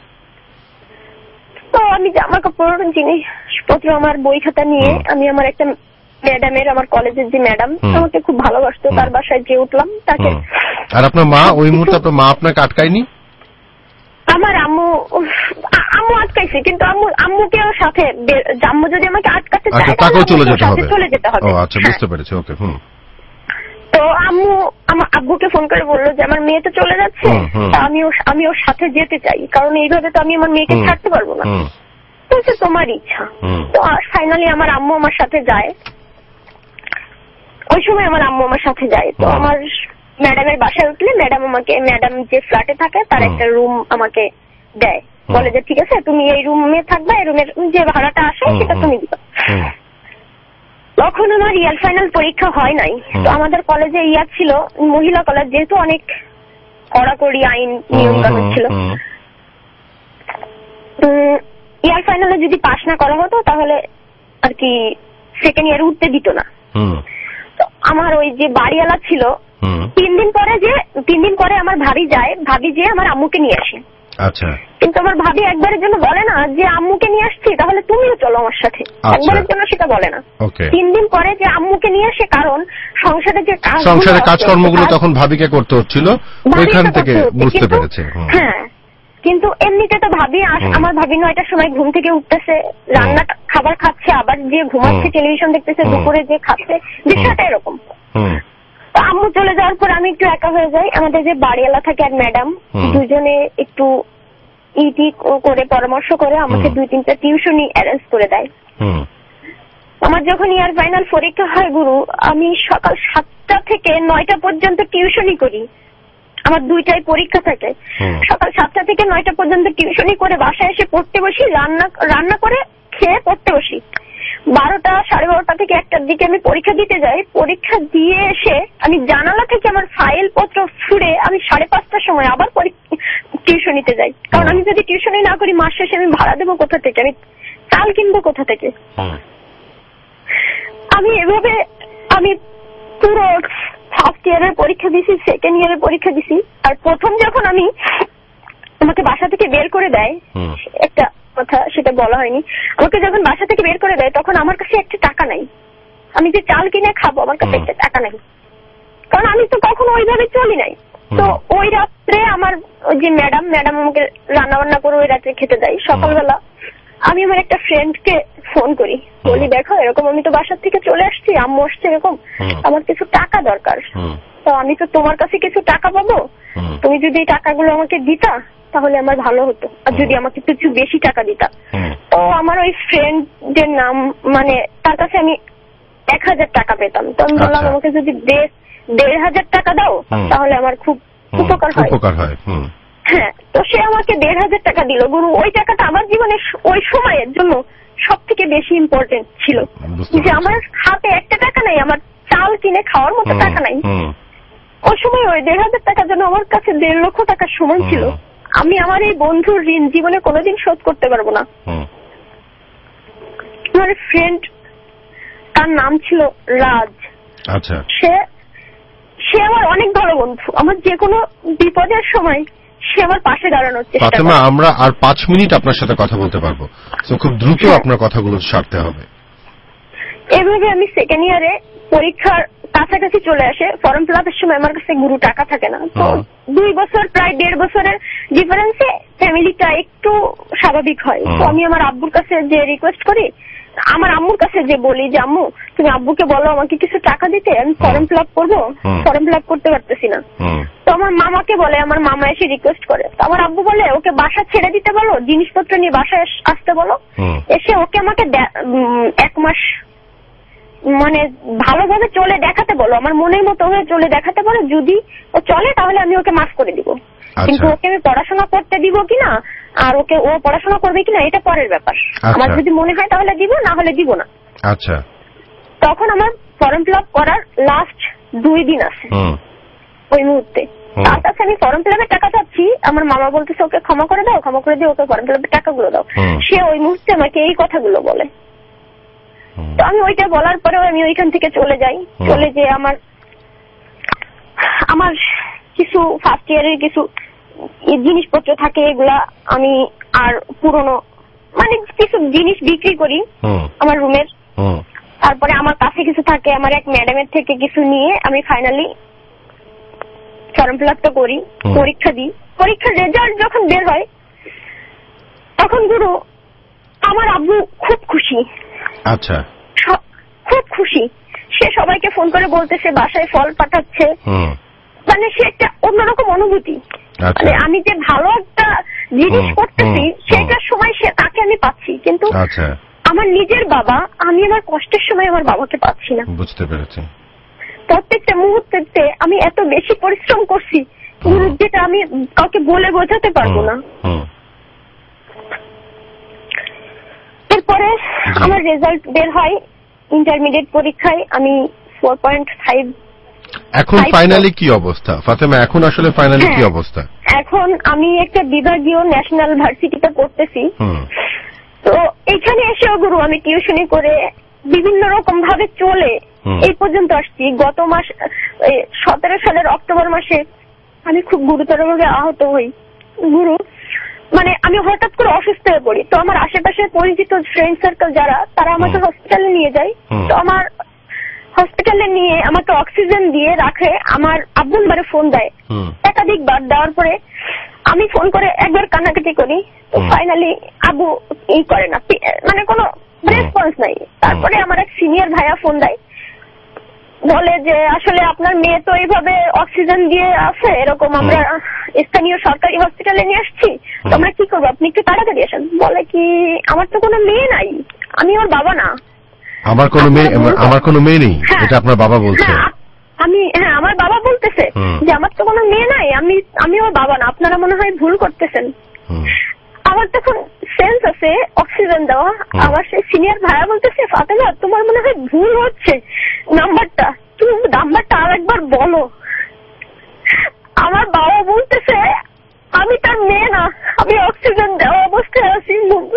তো আমি জামা কাপড় জিনিসপত্র আমার বই খাতা নিয়ে আমি আমার একটা ম্যাডামের, আমার কলেজের যে ম্যাডাম আমাকে খুব ভালোবাসতো, তার বাসায় যেয়ে উঠলাম। তাকে আর আপনার মা ওই মুহূর্তে আপনার মা আপনাকে আটকায়নি? আমার আম্মু আটকাইছে, কিন্তু আম্মুকেও সাথে, আম্মু যদি আমাকে আটকাতে চায় তাকেও চলে যেতে হবে। আচ্ছা, বুঝতে পেরেছি। ওকে। তো আম্মু আমার আব্বুকে ফোন করে বললো যে আমার মেয়ে তো চলে যাচ্ছে, আমি ওর সাথে যেতে চাই, কারণ এইভাবে তো আমি আমার মেয়েকে ছাড়তে পারবো না। বলছে তোমার ইচ্ছা। তো ফাইনালি আমার আম্মু আমার সাথে যায়। ওই সময় আমার আম্মু আমার সাথে যায়। তো আমার ম্যাডামের বাসায় উঠলে ম্যাডাম যে ফ্ল্যাটে থাকে তার একটা রুম আমাকে দেয়, বলে যে ঠিক আছে তুমি এই রুমে থাকবা, এই রুমের যে ভাড়াটা আসে সেটা তুমি দিবা। তখন আমার ইয়ার ফাইনাল পরীক্ষা হয় নাই। তো আমাদের কলেজে ইয়ার ছিল, মহিলা কলেজ, যেহেতু অনেক কড়াকড়ি আইন নিয়ম কানুন ছিল। ইয়ার ফাইনালে যদি পাশ না করা হতো তাহলে আর কি সেকেন্ড ইয়ারে উঠতে দিত না। তো আমার ওই যে বাড়িওয়ালা ছিল, 3 দিন পরে আমার ভাবি যে আমার আম্মুকে নিয়ে আসে। আচ্ছা। কিন্তু আমার ভাবি একবারের জন্য বলে না যে আম্মুকে নিয়ে আসছি তাহলে তুমিও চলো আমার সাথে, একবারের জন্য সেটা বলে না। 3 দিন পরে যে আম্মুকে নিয়ে আসে, কারণ সংসারে কাজকর্মগুলো তখন ভাবিকে করতে হচ্ছিল, ওইখান থেকে বুঝতে পেরেছে। হ্যাঁ, কিন্তু এমনিতে তো ভাবি আমার ভাবি 9টার সময় ঘুম থেকে উঠতেছে, রান্না খাবার খাচ্ছে, আবার যে ঘুমাচ্ছে, টেলিভিশন দেখতেছে, দুপুরে যে খাচ্ছে, বিষয়টা এরকম। তো আম্মু চলে যাওয়ার পর আমি একটু একা হয়ে যাই। আমাদের যে বাড়িওয়ালা থাকে আর ম্যাডাম দুজনে একটু করে পরামর্শ করে আমাকে 2-3টা টিউশনি অ্যারেঞ্জ করে দেয়। আমার যখন ইয়ার ফাইনাল পরীক্ষা হয় গুরু, আমি সকাল 7টা থেকে 9টা পর্যন্ত টিউশনি করি। আমার 2টায় পরীক্ষা থাকে। সকাল 7টা থেকে 9টা পর্যন্ত টিউশনি করে বাসায় এসে পড়তে বসি, রান্না করে খেয়ে পড়তে বসি। 12টা, 12:30 থেকে 1টার দিকে আমি পরীক্ষা দিতে যাই। পরীক্ষা দিয়ে এসে আমি জানালা থেকে আমার ফাইল পত্র ছুড়ে আমি 5:30টার সময় আবার টিউশনিতে যাই। কারণ আমি যদি টিউশনি না করি মাস শেষে আমি ভাড়া দেবো কোথা থেকে, আমি চাল কিনবো কোথা থেকে। আমি এভাবে পুরো ফার্স্ট ইয়ারের পরীক্ষা দিছি, সেকেন্ড ইয়ারের পরীক্ষা দিছি, আর প্রথম যখন আমি আমাকে বাসা থেকে বের করে দেয়, একটা কথা সেটা বলা হয়নি, আমাকে যখন বাসা থেকে বের করে দেয় তখন আমার কাছে একটা টাকা নাই। আমি যে চাল কিনে খাবো আমার কাছে একটা টাকা নাই, কারণ আমি তো কখনো ওইভাবে চলি নাই। তো ওই রাত্রে আমার যে ম্যাডাম আমাকে রান্না বান্না করে ওই রাত্রে খেতে দেয়। সকালবেলা আমি আমার একটা ফ্রেন্ডকে ফোন করি, বলি দেখো এরকম আমি তো বাসার থেকে চলে আসছি, আম্মু আসছে এরকম, আমার কিছু টাকা দরকার, তো আমি তো তোমার কাছে কিছু টাকা পাবো, তুমি যদি এই টাকাগুলো আমাকে দিতা তাহলে আমার ভালো হতো, আর যদি আমাকে কিছু বেশি টাকা দিতা। তো আমার ওই ফ্রেন্ডের নাম মানে তার কাছে আমি 1000 টাকা পেতাম। তো আমি বললাম আমাকে যদি 1500 টাকা দাও তাহলে আমার খুব উপকার হয়। হ্যাঁ, তো সে আমাকে 1500 টাকা দিল। গুরু, ওই টাকাটা আমার জীবনে ওই সময়ের জন্য সব থেকে বেশি ইম্পর্টেন্ট ছিল, যে আমার হাতে একটা টাকা নাই, আমার চাল কিনে খাওয়ার মতো টাকা নাই। ওই সময় ওই 1500 টাকার জন্য আমার কাছে 1.5 লক্ষ টাকার সমান ছিল। আমি আমার এই বন্ধুর ঋণ জীবনে কোনোদিন শোধ করতে পারবো না। আমার ফ্রেন্ড, তার নাম ছিল রাজ। আচ্ছা, সে আমার অনেক ভালো বন্ধু। আমার যে কোনো বিপদের সময় সে আমার পাশে দাঁড়ানোর চেষ্টা করে। ফাতেমা, আমরা আর 5 মিনিট আপনার সাথে কথা বলতে পারবো, তো খুব দ্রুত আপনার কথাগুলো সারতে হবে। এভাবে আমি সেকেন্ড ইয়ারে পরীক্ষার কাছাকাছি চলে আসে, ফর্ম ফিল আপের সময় আমার কাছে গুরু টাকা থাকে না। তো 2 বছর, প্রায় 1.5 বছরের ডিফারেন্সে ফ্যামিলিটা একটু স্বাভাবিক হয়। তো আমি আমার আব্বুর কাছে যে রিকোয়েস্ট করি, আমার আম্মুর কাছে যে বলি যে আম্মু তুমি আব্বুকে বলো আমাকে কিছু টাকা দিতে, আমি ফর্ম ফিল আপ করবো, ফর্ম ফিল আপ করতে পারতেছি না। তো আমার মামাকে বলে, আমার মামা এসে রিকোয়েস্ট করে। তো আমার আব্বু বলে ওকে বাসা ছেড়ে দিতে বলো, জিনিসপত্র নিয়ে বাসায় আসতে বলো, এসে ওকে আমাকে 1 মাস মানে ভালোভাবে চলে দেখাতে বলো, আমার মনের মতো হয়ে চলে দেখাতে বলো। যদি ও চলে তাহলে আমি ওকে মাফ করে দিব, কিন্তু ওকে আমি পড়াশোনা করতে দিব কিনা আর ও পড়াশোনা করবে কিনা এটা পরের ব্যাপার। আমার যদি মনে হয় তাহলে দিব, না হলে দিব না। আচ্ছা, তখন আমার ফর্ম ফিল আপ করার লাস্ট 2 দিন আছে। ওই মুহূর্তে তার কাছে আমি ফর্ম ফিল আপের টাকা চাচ্ছি, আমার মামা বলতেছে ওকে ক্ষমা করে দাও, ক্ষমা করে দিয়ে ওকে ফর্ম ফিল আপের টাকাগুলো দাও। সে ওই মুহূর্তে আমাকে এই কথাগুলো বলে। তো আমি ওইটা বলার পরেও আমি ওইখান থেকে চলে যাই। চলে যে আমার কিছু ফার্স্ট ইয়ারের কিছু জিনিসপত্র থাকে, এগুলা আমি আর পুরনো মানে কিছু জিনিস বিক্রি করি আমার রুমের। তারপরে আমার কাছে কিছু থাকে, আমার এক ম্যাডামের থেকে কিছু নিয়ে আমি ফাইনালি ফর্ম ফিল আপটা করি, পরীক্ষা দিই। পরীক্ষার রেজাল্ট যখন বের হয় তখন গুরু আমার আব্বু খুব খুশি। আচ্ছা, খুব খুশি। সে সবাইকে ফোন করে বলতেছে বাসায় ফল পাঠাচ্ছে, মানে সে একটা অন্যরকম অনুভূতি। মানে আমি যে ভালো একটা জিনিস করতেছি সেটার সময় তাকে আমি পাচ্ছি, কিন্তু আমার নিজের বাবা, আমি আমার কষ্টের সময় আমার বাবাকে পাচ্ছি না। বুঝতে পেরেছি। প্রত্যেকটা মুহূর্তে আমি এত বেশি পরিশ্রম করছি গুরু, যেটা আমি কাউকে বলে বোঝাতে পারবো না। এরপরে আমার রেজাল্ট বের হয় ইন্টারমিডিয়েট পরীক্ষায়, আমি 4.5। এখন ফাইনালি কি অবস্থা ফাতেমা? এখন আসলে ফাইনালি কি অবস্থা? এখন আমি একটা বিভাগীয় ন্যাশনাল ভার্সিটিতে পড়তেছি। তো এখানে এসেও গুরু আমি টিউশনি করে বিভিন্ন রকম ভাবে চলে এই পর্যন্ত আসছি। গত মাস 17 সালের অক্টোবর মাসে আমি খুব গুরুতর ভাবে আহত হই গুরু। মানে আমি হঠাৎ করে অসুস্থ হয়ে পড়ি। তো আমার আশেপাশে পরিচিত ফ্রেন্ড সার্কেল যারা, তারা আমাকে হসপিটালে নিয়ে যায়। তো আমার হসপিটালে নিয়ে আমাকে অক্সিজেন দিয়ে রাখে। আমার আব্বু আমারে ফোন দেয়, একাধিকবার দেওয়ার পরে আমি ফোন করে একবার কান্নাকাটি করি। তো ফাইনালি আব্বু করে না, মানে কোনো রেসপন্স নাই। তারপরে আমার এক সিনিয়র ভাইয়া ফোন দেয়, বলে যে আসলে আপনার মেয়ে তো এইভাবে অক্সিজেন দিয়ে আছে, এরকম আমরা স্থানীয় সরকারি হসপিটালে নিয়ে আসছি, তো আমরা কি করবো, আপনি একটু তাড়াতাড়ি আসেন। বলে কি আমার তো কোনো মেয়ে নাই, আমি ওর বাবা না। আমার কোনো মেয়ে নেই, এটা আপনার বাবা বলছে? আমার বাবা বলতেছে যে আমার তো কোনো মেয়ে নাই, আমি ওর বাবা না, আপনারা মনে হয় ভুল করতেছেন। আমার তখন সেন্স আছে অক্সিজেন দেওয়া। আমার সেই সিনিয়র ভাইয়া বলতেছে ফাতেমা তোমার মনে হয় ভুল হচ্ছে নাম্বারটা, তুমি নাম্বারটা আরেকবার বলো। আমার বাবা বলতেছে আমি তার মেয়ে না, আমি অক্সিজেন দেওয়া অবস্থায় আছি।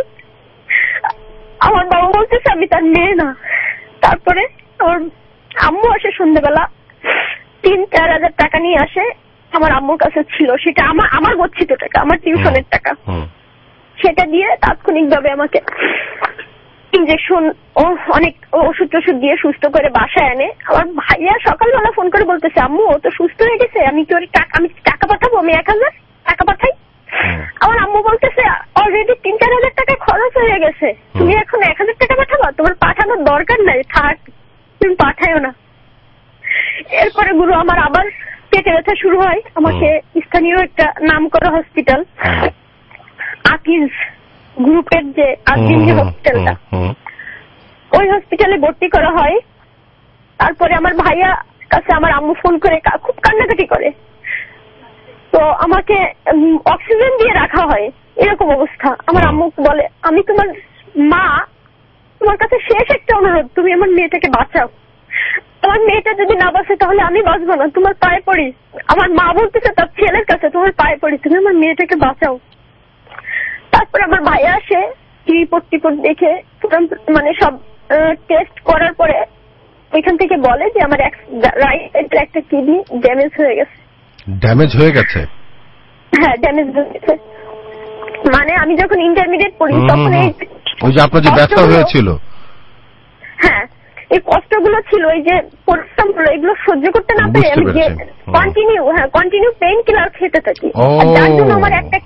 আমার বাবা বলতেছে আমি তার মেয়ে না। তারপরে আমার আম্মু আসে সন্ধ্যাবেলা, 3-4 হাজার টাকা নিয়ে আসে, আমার আম্মুর কাছে ছিল। সেটা আমার গচ্ছিত টাকা, আমার টিউশনের টাকা। সেটা দিয়ে তাৎক্ষণিকভাবে আমাকে ইনজেকশন ও অনেক ওষুধ টষুধ দিয়ে সুস্থ করে বাসায় আনে। আমার ভাইয়া সকালবেলা ফোন করে বলতেছে, আম্মু ও তো সুস্থ হয়ে গেছে, আমি টাকা পাঠাবো, আমি 1000 টাকা পাঠাই। আমার আম্মু বলতেছে অলরেডি 3-4 হাজার টাকা খরচ হয়ে গেছে, তুমি এখন 1000 টাকা পাঠাবা, তোমার পাঠানোর দরকার নাই, থাক, তুমি পাঠায়ও না। এরপরে গুরু আমার আবার পেটে ব্যথা শুরু হয়। আমাকে স্থানীয় একটা নামকরা হসপিটাল, আকিজ গ্রুপের যে আকিজ হসপিটালটা, ওই হসপিটালে ভর্তি করা হয়। তারপরে আমার ভাইয়া কাছে আমার আম্মু ফোন করে খুব কান্নাকাটি করে, তো আমাকে অক্সিজেন দিয়ে রাখা হয়। এরকম অবস্থা। আমার আম্মু বলে, আমি তোমার মা, তোমার কাছে শেষ একটা অনুরোধ, তুমি আমার মেয়েটাকে বাঁচাও, আমার মেয়েটা যদি না বাঁচে তাহলে আমি বাঁচবো না, তোমার পায়ে পড়ি। আমার মা বলতেছে তার ছেলের কাছে, তোমার পায়ে পড়ি, তুমি আমার মেয়েটাকে বাঁচাও। তারপরে আমার ভাইয়া আসে, রিপোর্ট দেখে মানে সব টেস্ট করার পরে ওইখান থেকে বলে যে আমার রাইট সাইডের একটা কিডনি ড্যামেজ হয়ে গেছে। ড্যামেজ হয়ে গেছে? হ্যাঁ, ড্যামেজ হয়ে গেছে। মানে আমি যখন ইন্টারমিডিয়েট পড়ি তখন ওই যে আপনার যে ব্যথা হয়েছিল, হ্যাঁ, এই কষ্টগুলো ছিল, এই যে পরিশ্রমগুলো, এগুলো সহ্য করতে না পেরে আমি যে কন্টিনিউ পেইন কিলার খেতে থাকি। যার জন্য আমার একটা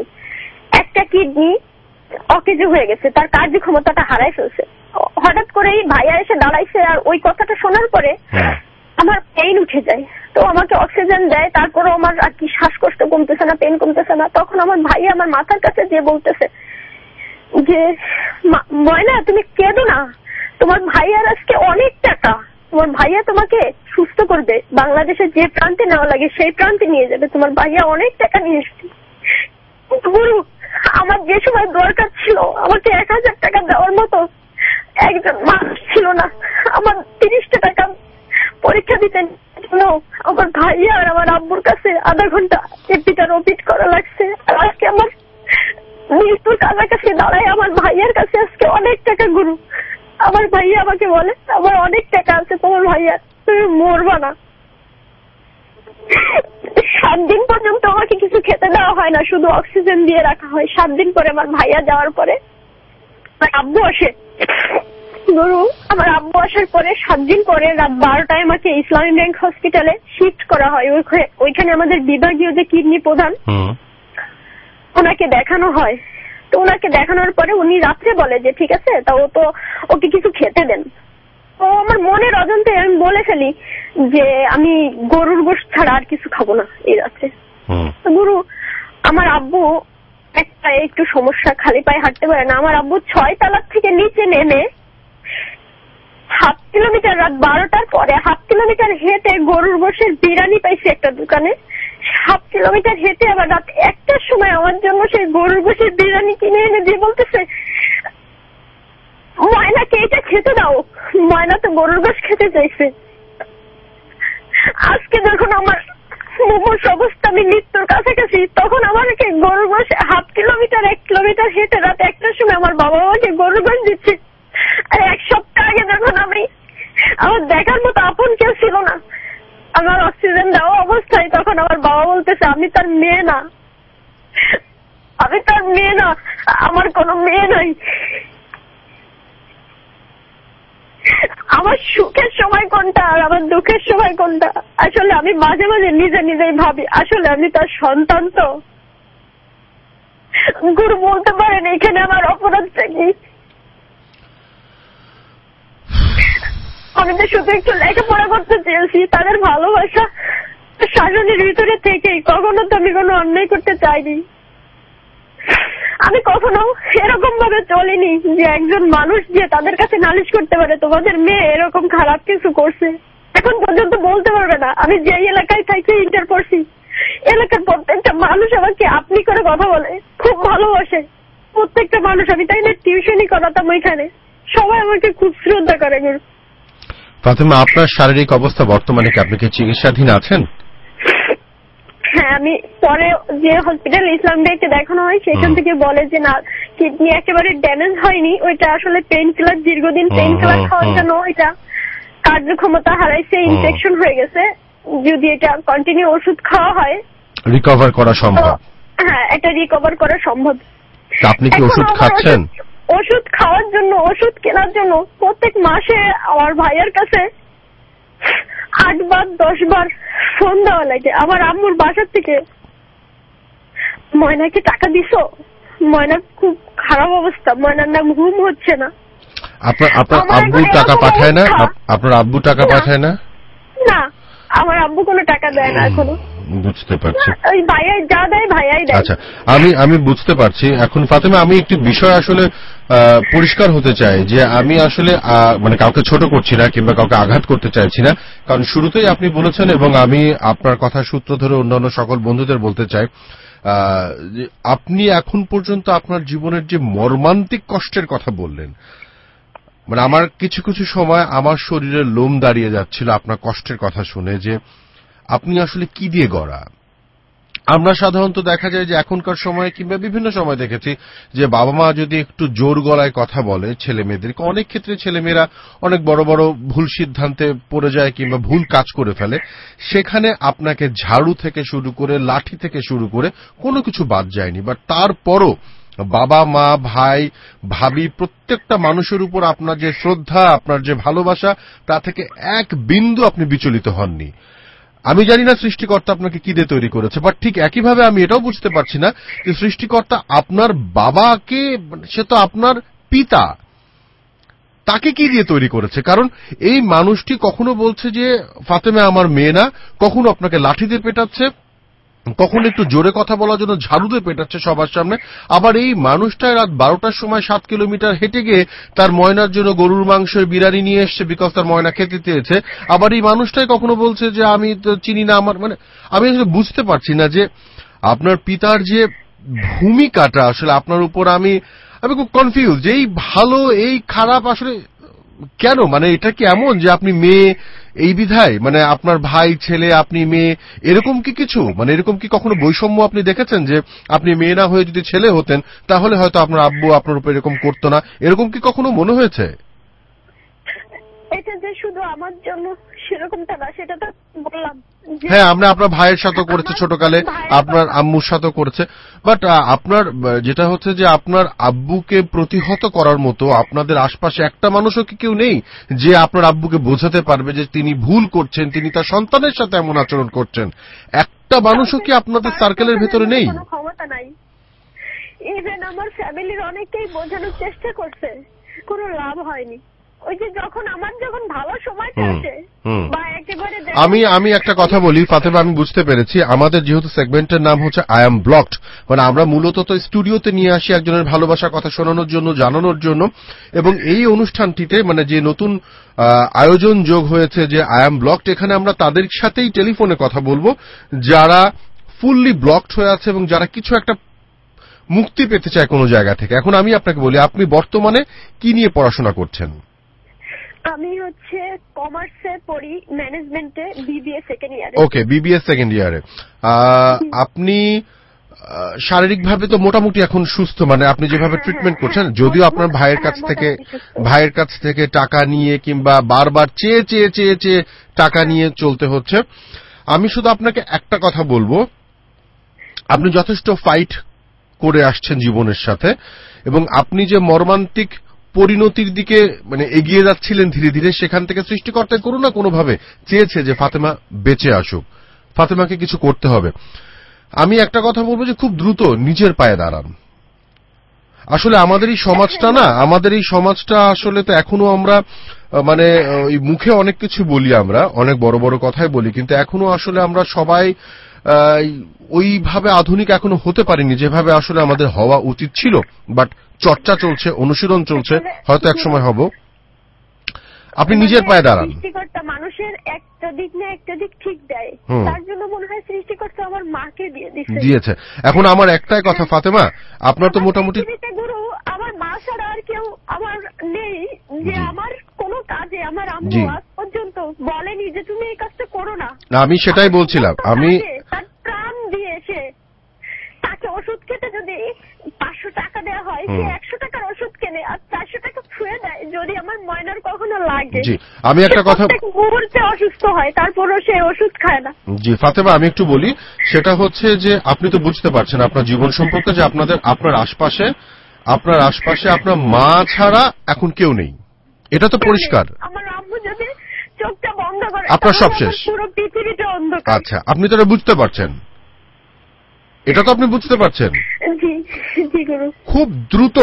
কিডনি অকেজো হয়ে গেছে, তার কার্যক্ষমতাটা হারাই ফেলছে। হঠাৎ করেই ভাইয়া এসে দাঁড়াইছে, আর ওই কথাটা শোনার পরে আমার পেইন উঠে যায়। তো আমাকে অক্সিজেন দেয়, তারপরে আমার আর কি শ্বাসকষ্ট কমতেছে না, পেইন কমতেছে না। তখন আমার ভাইয়া আমার মাথার কাছে যে বলতেছে যে, ময়না তুমি কেঁদো না, তোমার ভাইয়ার আজকে অনেক টাকা, তোমার ভাইয়া তোমাকে সুস্থ করবে, বাংলাদেশের যে প্রান্তে নেওয়া লাগে সেই প্রান্তে নিয়ে যাবে, তোমার ভাইয়া অনেক টাকা নিয়ে এসেছে। গুরু, আমার যে সময় দরকার ছিল আমাকে 1000 টাকা দেওয়ার মতো একজন মানুষ ছিল না। আমার 30টা টাকা পরীক্ষা দিতে আমার ভাইয়া আর আমার আব্বুর কাছে আধা ঘন্টা এপিটার ওপিট করা লাগছে। আজকে আমার মৃত্যুর কাছাকাছি দাঁড়ায় আমার ভাইয়ার কাছে আজকে অনেক টাকা। গুরু, আমার ভাইয়া আমাকে বলে আমার অনেক টাকা আছে, তোমার ভাইয়া, তুমি মরবা না। 7 দিন পর্যন্ত আমাকে কিছু খেতে দেওয়া হয় না, শুধু অক্সিজেন দিয়ে রাখা হয়। 7 দিন পরে আমার ভাইয়া যাওয়ার পরে আমার আব্বু আসে। গুরু, আমার আব্বু আসার পরে 7 দিন পরে রাত 12টায় আমাকে ইসলামী ব্যাংক হসপিটালে শিফট করা হয়। ওইখানে আমাদের বিভাগীয় যে কিডনি প্রধান, ওনাকে দেখানো হয়। তো ওনাকে দেখানোর পরে উনি রাত্রে বলে যে ঠিক আছে, তা ও তো ওকে কিছু খেতে দেন। তো আমার মনের অজান্তে আমি বলে ফেলি যে আমি গরুর গোশত ছাড়া আর কিছু খাবো না এই রাত্রে। গুরু, আমার আব্বু একটা একটু সমস্যা, খালি পায়ে হাঁটতে পারে না। আমার আব্বু 6 তলা থেকে নিচে নেমে 7 কিলোমিটার, রাত 12টার পরে 7 কিলোমিটার হেঁটে গরুর গোশতের বিরিয়ানি পাইছে একটা দোকানে। 7 কিলোমিটার হেঁটে আবার রাত 1টার সময় আমার জন্য সেই গরুর গোশতের বিরিয়ানি কিনে এনে দিয়ে বলতেছে, ময়নাকে এটা খেতে দাও, ময়না তো গরুর গোশত খেতে চাইছে। আজকে যখন আমার মুমূর্ষ অবস্থা, আমি মৃত্যুর কাছাকাছি, তখন আমাকে গরুর গোশত 1 কিলোমিটার হেঁটে রাত 1টার সময় আমার বাবা আমাকে গরুর গোশত দিচ্ছে। আর 1 সপ্তাহ আগে যখন আমার দেখার মতো আপন কেউ ছিল না, আমার অক্সিজেন দেওয়া অবস্থায়, তখন আমার বাবা বলতেছে আমি তার মেয়ে না, আমার কোনো মেয়ে নাই। আমার সুখের সময় কোনটা আর আমার দুঃখের সময় কোনটা, আসলে আমি মাঝে মাঝে নিজেই ভাবি, আসলে আমি তার সন্তান। তো গুরু, বলতে পারেন এখানে আমার অপরাধটা কি? আমি তো শুধু একটু লেখাপড়া করতে চেয়েছি, তাদের ভালোবাসা শাসনের ভিতরে থেকেই। কখনো তো আমি কোনো অন্যায় করতে চাইনি। আমি কখনো এরকম ভাবে চলিনি যে একজন মানুষ যে তাদের কাছে নালিশ করতে পারে তোমাদের মেয়ে এরকম খারাপ কিছু করছে। এখন পর্যন্ত বলতে পারবে না। আমি যে এলাকায় থাকি, ইন্টার পড়ছি, এলাকার প্রত্যেকটা মানুষ আমাকে আপনি করে কথা বলে, খুব ভালোবাসে প্রত্যেকটা মানুষ। আমি তাই না টিউশনই করাতাম ওইখানে, সবাই আমাকে খুব শ্রদ্ধা করে। গুরু ফাতেমা, আপনার শারীরিক অবস্থা বর্তমানে কি? আপনি কি চিকিৎসাধীন আছেন? হ্যাঁ, আমি পরে যে হসপিটাল ইসলাম ব্যাংকে দেখানো হয় সেখান থেকে বলে যে না, কিডনি একেবারে ড্যামেজ হয়নি, ওইটা আসলে পেইন কিলার, দীর্ঘদিন পেইন কিলার খাওয়ার জন্য ওইটা কার্যক্ষমতা হারাইছে, ইনফেকশন হয়ে গেছে। যদি এটা কন্টিনিউ ওষুধ খাওয়া হয় রিকভার করা সম্ভব। হ্যাঁ, এটা রিকভার করা সম্ভব। আপনি কি ওষুধ খাচ্ছেন? ওষুধ খাওয়ার জন্য, ওষুধ কেনার জন্য প্রত্যেক মাসে আমার ভাইয়ের কাছে 8 বার 10 বার ফোন দেওয়া লাগে। আমার আম্মুর বাসার থেকে, ময়নাকে টাকা দিছো, ময়নার খুব খারাপ অবস্থা, ময়নার নাম ঘুম হচ্ছে না। আপনার আব্বু টাকা পাঠায় না? আপনার আব্বু টাকা পাঠায় না? না, আমার আব্বু কোনো টাকা দেয় না এখনো। বুঝতে পারছি। ওই ভাইয়াই যা দেয় ভাইয়াই দেয়। আচ্ছা, আমি বুঝতে পারছি। এখন ফাতেমা, আমি একটি বিষয় আসলে পরিষ্কার হতে চাই যে আমি আসলে মানে কাউকে ছোট করছি না কিংবা কাউকে আঘাত করতে চাইছি না, কারণ শুরুতেই আপনি বলেছেন এবং আমি আপনার কথা সূত্র ধরে অন্যান্য সকল বন্ধুদের বলতে চাই, আপনি এখন পর্যন্ত আপনার জীবনের যে মর্মান্তিক কষ্টের কথা বললেন, মানে আমার কিছু কিছু সময় আমার শরীরে লোম দাঁড়িয়ে যাচ্ছিল আপনার কষ্টের কথা শুনে, যে আপনি আসলে কি দিয়ে গড়া। আমরা সাধারণত দেখা যায় যে এখনকার সময় কিংবা বিভিন্ন সময় দেখেছি যে বাবা মা যদি একটু জোর গলায় কথা বলে ছেলে মেয়েদেরকে, অনেক ক্ষেত্রে ছেলেমেয়েরা অনেক বড় বড় ভুল সিদ্ধান্তে পড়ে যায় কিংবা ভুল কাজ করে ফেলে। সেখানে আপনাকে ঝাড়ু থেকে শুরু করে লাঠি থেকে শুরু করে কোনো কিছু বাদ যায়নি, বাট তারপরও বাবা মা ভাই ভাবি প্রত্যেকটা মানুষের উপর আপনার যে শ্রদ্ধা, আপনার যে ভালোবাসা, তা থেকে এক বিন্দু আপনি বিচলিত হননি। আমি জানি না সৃষ্টিকর্তা আপনাকে কি দিয়ে তৈরি করেছে, বাট ঠিক একইভাবে আমি এটাও বুঝতে পারছি না যে সৃষ্টিকর্তা আপনার বাবাকে, সে তো আপনার পিতা, তাকে কি দিয়ে তৈরি করেছে। কারণ এই মানুষটি কখনো বলছে যে ফাতেমা আমার মেয়ে না, কখনো আপনাকে লাঠি দিয়ে পেটাচ্ছে, কখনো একটু জোরে কথা বলার জন্য ঝাড়ু দিয়ে পেটাচ্ছে সবার সামনে। আবার এই মানুষটা রাত 12টার সময় 7 কিলোমিটার হেঁটে গিয়ে তার ময়নার জন্য গরুর মাংসের বিরিয়ানি নিয়ে এসছে, বিকজ তার ময়না খেতে চেয়েছে। আবার এই মানুষটাই কখনো বলছে যে আমি তো চিনি না আমার, মানে আমি আসলে বুঝতে পারছি না যে আপনার পিতার যে ভূমিকাটা আসলে আপনার উপর, আমি খুব কনফিউজ। এই ভালো এই খারাপ আসলে কেন, মানে এটা কি এমন যে আপনি মেয়ে এই বিধায়, মানে আপনার ভাই ছেলে আপনি মেয়ে, এরকম কি কিছু, মানে এরকম কি কখনো বৈষম্য আপনি দেখেছেন যে আপনি মেয়ে না হয়ে যদি ছেলে হতেন তাহলে হয়তো আপনার আব্বু আপনার উপর এরকম করতো না, এরকম কি কখনো মনে হয়েছে? এটা যে শুধু আমার জন্য সেরকমটা না, সেটা তো বললাম। হ্যাঁ, আমরা আপনার ভাইয়ের সাথে করেছে ছোটকালে, আপনার আম্মুর সাথে করেছে, বাট আপনার যেটা হচ্ছে যে আপনার আব্বুকে প্রতিহত করার মতো আপনাদের আশপাশে একটা মানুষও কি কেউ নেই যে আপনার আব্বুকে বোঝাতে পারবে যে তিনি ভুল করছেন, তিনি তার সন্তানের সাথে এমন আচরণ করছেন? একটা মানুষও কি আপনাদের সার্কেলের ভেতরে নেই? কোনো ক্ষমতা নাই। ইভেন আমার ফ্যামিলির অনেকেই বোঝানোর চেষ্টা করছে, কোনো লাভ হয়নি। ওই যে যখন ভালো সময়টা আসে বা একেবারে, আমি একটা কথা বলি ফাতেমা, আমি বুঝতে পেরেছি আমাদের যেহেতু সেগমেন্টের নাম হচ্ছে আই এম ব্লকড, মানে আমরা মূলত তো স্টুডিওতে নিয়ে আসি একজনের ভালোবাসার কথা শোনানোর জন্য, জানানোর জন্য, এবং এই অনুষ্ঠানটিতে মানে যে নতুন আয়োজন যোগ হয়েছে যে আই এম ব্লকড, এখানে আমরা তাদের সাথেই টেলিফোনে কথা বলবো যারা ফুললি ব্লকড হয়ে আছে এবং যারা কিছু একটা মুক্তি পেতে চায় কোনো জায়গা থেকে। এখন আমি আপনাকে বলি, আপনি বর্তমানে কি নিয়ে পড়াশোনা করছেন? আমি হচ্ছে কমার্সে পড়ি, ম্যানেজমেন্টে, বিবিএ সেকেন্ড ইয়ারে। ওকে, বিবিএ সেকেন্ড ইয়ারে। আপনি শারীরিকভাবে তো মোটামুটি এখন সুস্থ, মানে আপনি যেভাবে ট্রিটমেন্ট করছেন, যদিও আপনার ভাইয়ের কাছ থেকে টাকা নিয়ে কিংবা বারবার চেয়ে চেয়ে চেয়ে চেয়ে টাকা নিয়ে চলতে হচ্ছে। আমি শুধু আপনাকে একটা কথা বলবো, আপনি যথেষ্ট ফাইট করে আসছেন জীবনের সাথে, এবং আপনি যে মর্মান্তিক পরিণতির দিকে মানে এগিয়ে যাচ্ছিলেন ধীরে ধীরে, সেখান থেকে সৃষ্টিকর্তা কোনো না কোনোভাবে চেয়েছে যে ফাতেমা বেঁচে আসুক, ফাতেমাকে কিছু করতে হবে। আমি একটা কথা বলবো যে খুব দ্রুত নিজের পায়ে দাঁড়ান। আসলে আমাদের এই সমাজটা আসলে তো এখনো আমরা মানে ওই মুখে অনেক কিছু বলি, আমরা অনেক বড় বড় কথাই বলি, কিন্তু এখনো আসলে আমরা সবাই ওইভাবে আধুনিক এখনো হতে পারিনি যেভাবে আসলে আমাদের হওয়া উচিত ছিল। বাট চর্চা চলছে, অনুশীলন চলছে, হয়তো একসময় হব। আপনি নিজের পায়ে দাঁড়ান। সৃষ্টিকর্তা মানুষের একটা দিক না একটা দিক ঠিক দেয়, তার জন্য মনে হয় সৃষ্টিকর্তা আমার মাকে দিয়েছে। এখন আমার একটাই কথা ফাতেমা, আপনার তো মোটামুটি গুরু আমার মা ছাড়া আর কেউ আমার নেই, যে আমার কোনো কাজে আমার আম্মু আজ পর্যন্ত বলেনি যে তুমি এই কাজটা করো না। আমি সেটাই বলছিলাম, আমি তার প্রাণ দিয়ে এসে তাকে ওষুধ খেতে যদি 500 টাকা দেওয়া হয়, সে 100 টাকার ওষুধ কেনে আর 400 টাকা ছুঁয়ে দেয়। যদি আমার ময়নার কখনো লাগে, জি আমি একটা কথা, মুহূর্তে অসুস্থ হয়, তারপরও সে ওষুধ খায় না। জি ফাতেমা, আমি একটু বলি, সেটা হচ্ছে যে আপনি তো বুঝতে পারছেন আপনার জীবন সম্পর্কে, যে আপনার আশপাশে আপনার মা ছাড়া এখন কেউ নেই, এটা তো পরিষ্কার। আমার আম্মু যদি চোখটা বন্ধ করে, আপনার সব শেষ, পুরো পৃথিবীটা অন্ধকার। আচ্ছা, আপনি তো এটা বুঝতে পারছেন, এটা তো আপনি বুঝতে পারছেন। জি জি গুরু। খুব দ্রুত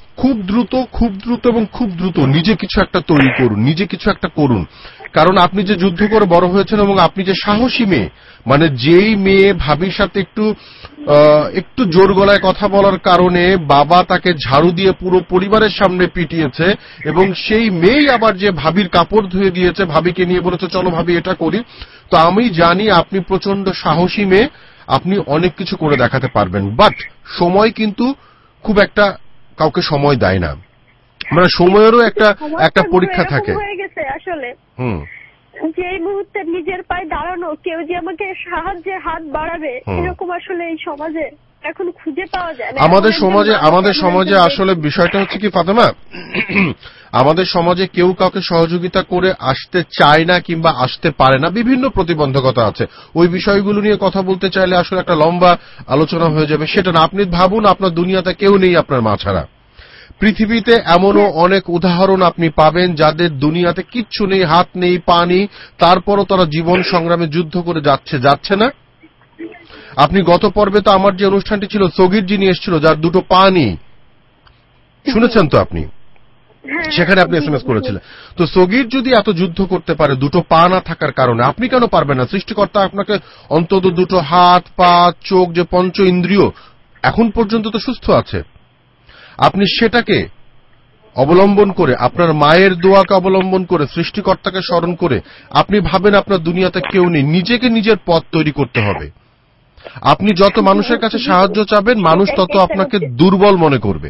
এবং খুব দ্রুত নিজে কিছু একটা তৈরি করুন, নিজে কিছু একটা করুন। কারণ আপনি যে যুদ্ধ করে বড় হয়েছেন এবং আপনি যে সাহসী মেয়ে, মানে যেই মেয়ে ভাবির সাথে একটু জোর গলায় কথা বলার কারণে বাবা তাকে ঝাড়ু দিয়ে পুরো পরিবারের সামনে পিটিয়েছে, এবং সেই মেয়েই আবার যে ভাবির কাপড় ধুয়ে দিয়েছে, ভাবিকে নিয়ে বলেছে চলো ভাবি এটা করি। তো আমি জানি আপনি প্রচন্ড সাহসী মেয়ে, আপনি অনেক কিছু করে দেখাতে পারবেন। বাট সময় কিন্তু খুব একটা কাউকে সময় দেয় না, মানে সময়েরও একটা পরীক্ষা থাকে। আসলে যে মুহূর্তে নিজের পায়ে দাঁড়ানো, কেউ যে আমাকে সাহায্যের হাত বাড়াবে, এরকম আসলে এই সমাজে এখন খুঁজে পাওয়া যায় না। আমাদের সমাজে আসলে বিষয়টা হচ্ছে কি ফাতেমা, আমাদের সমাজে কেউ কাউকে সহযোগিতা করে আসতে চায় না কিংবা আসতে পারে না, বিভিন্ন প্রতিবন্ধকতা আছে। ওই বিষয়গুলো নিয়ে কথা বলতে চাইলে আসলে একটা লম্বা আলোচনা হয়ে যাবে, সেটা না। আপনি ভাবুন আপনার দুনিয়াতে কেউ নেই আপনার মা ছাড়া। পৃথিবীতে এমনও অনেক উদাহরণ আপনি পাবেন যাদের দুনিয়াতে কিচ্ছু নেই, হাত নেই, পা নেই, তারপরও তারা জীবন সংগ্রামে যুদ্ধ করে যাচ্ছে না। আপনি গত পর্বে তো আমার যে অনুষ্ঠানটি ছিল, সগির যিনি এসেছিল, যার দুটো পা নেই, শুনেছেন তো আপনি, সেখানে আপনি এসএমএস করেছিলেন। তো সগির যদি এত যুদ্ধ করতে পারে দুটো পা না থাকার কারণে, আপনি কেন পারবেন না? সৃষ্টিকর্তা আপনাকে অন্তত দুটো হাত, পা, চোখ, যে পঞ্চ ইন্দ্রিয় এখন পর্যন্ত তো সুস্থ আছে। আপনি সেটাকে অবলম্বন করে, আপনার মায়ের দোয়াকে অবলম্বন করে, সৃষ্টিকর্তাকে স্মরণ করে আপনি ভাবেন আপনার দুনিয়াতে কেউ নেই। নিজেকে নিজের পথ তৈরি করতে হবে। আপনি যত মানুষের কাছে সাহায্য চাবেন, মানুষ তত আপনাকে দুর্বল মনে করবে।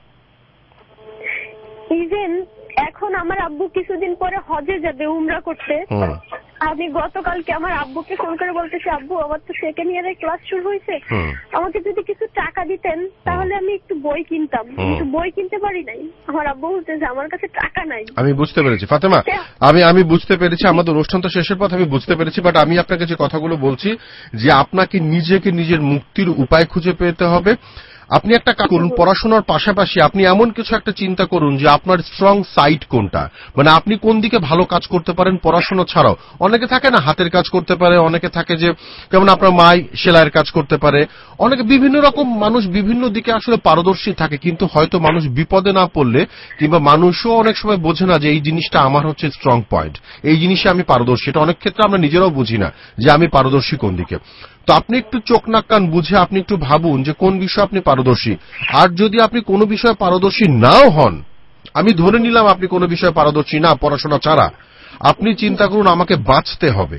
ইভেন এখন আমার আব্বু কিছুদিন পরে হজে যাবে উমরা করতে। আমি গতকালকে আমার আব্বুকে ফোন করে বলতেছি, আব্বু আমার তো সেকেন্ড ইয়ারের ক্লাস শুরু হয়েছে, আমাকে যদি কিছু টাকা দিতেন তাহলে আমি একটু বই কিনতাম, কিন্তু বই কিনতে পারি নাই। আমার আব্বু বলতেছে আমার কাছে টাকা নাই। আমি বুঝতে পেরেছি ফাতেমা, আমি বুঝতে পেরেছি, আমাদের অনুষ্ঠান তো শেষের পথে, আমি বুঝতে পেরেছি। বাট আমি আপনাকে যে কথাগুলো বলছি, যে আপনাকে নিজের মুক্তির উপায় খুঁজে পেতে হবে। আপনি একটা কাজ করুন, পড়াশোনার পাশাপাশি আপনি এমন কিছু একটা চিন্তা করুন যে আপনার স্ট্রং সাইড কোনটা, মানে আপনি কোন দিকে ভালো কাজ করতে পারেন পড়াশোনা ছাড়াও। অনেকে থাকে না হাতের কাজ করতে পারে, অনেকে থাকে যে যেমন আপনার মাই সেলাইয়ের কাজ করতে পারে, অনেকে বিভিন্ন রকম মানুষ বিভিন্ন দিকে আসলে পারদর্শী থাকে, কিন্তু হয়তো মানুষ বিপদে না পড়লে কিংবা মানুষও অনেক সময় বোঝে না যে এই জিনিসটা আমার হচ্ছে স্ট্রং পয়েন্ট, এই জিনিসে আমি পারদর্শী। এটা অনেক ক্ষেত্রে আমরা নিজেরাও বুঝি না যে আমি পারদর্শী কোন দিকে। তো আপনি একটু চোখ নাক কান বুঝে আপনি একটু ভাবুন যে কোন বিষয়ে আপনি পারদর্শী। আর যদি আপনি কোনো বিষয়ে পারদর্শী নাও হন, আমি ধরে নিলাম আপনি কোনো বিষয়ে পারদর্শী না পড়াশোনা ছাড়া, আপনি চিন্তা করুন আমাকে বাঁচতে হবে,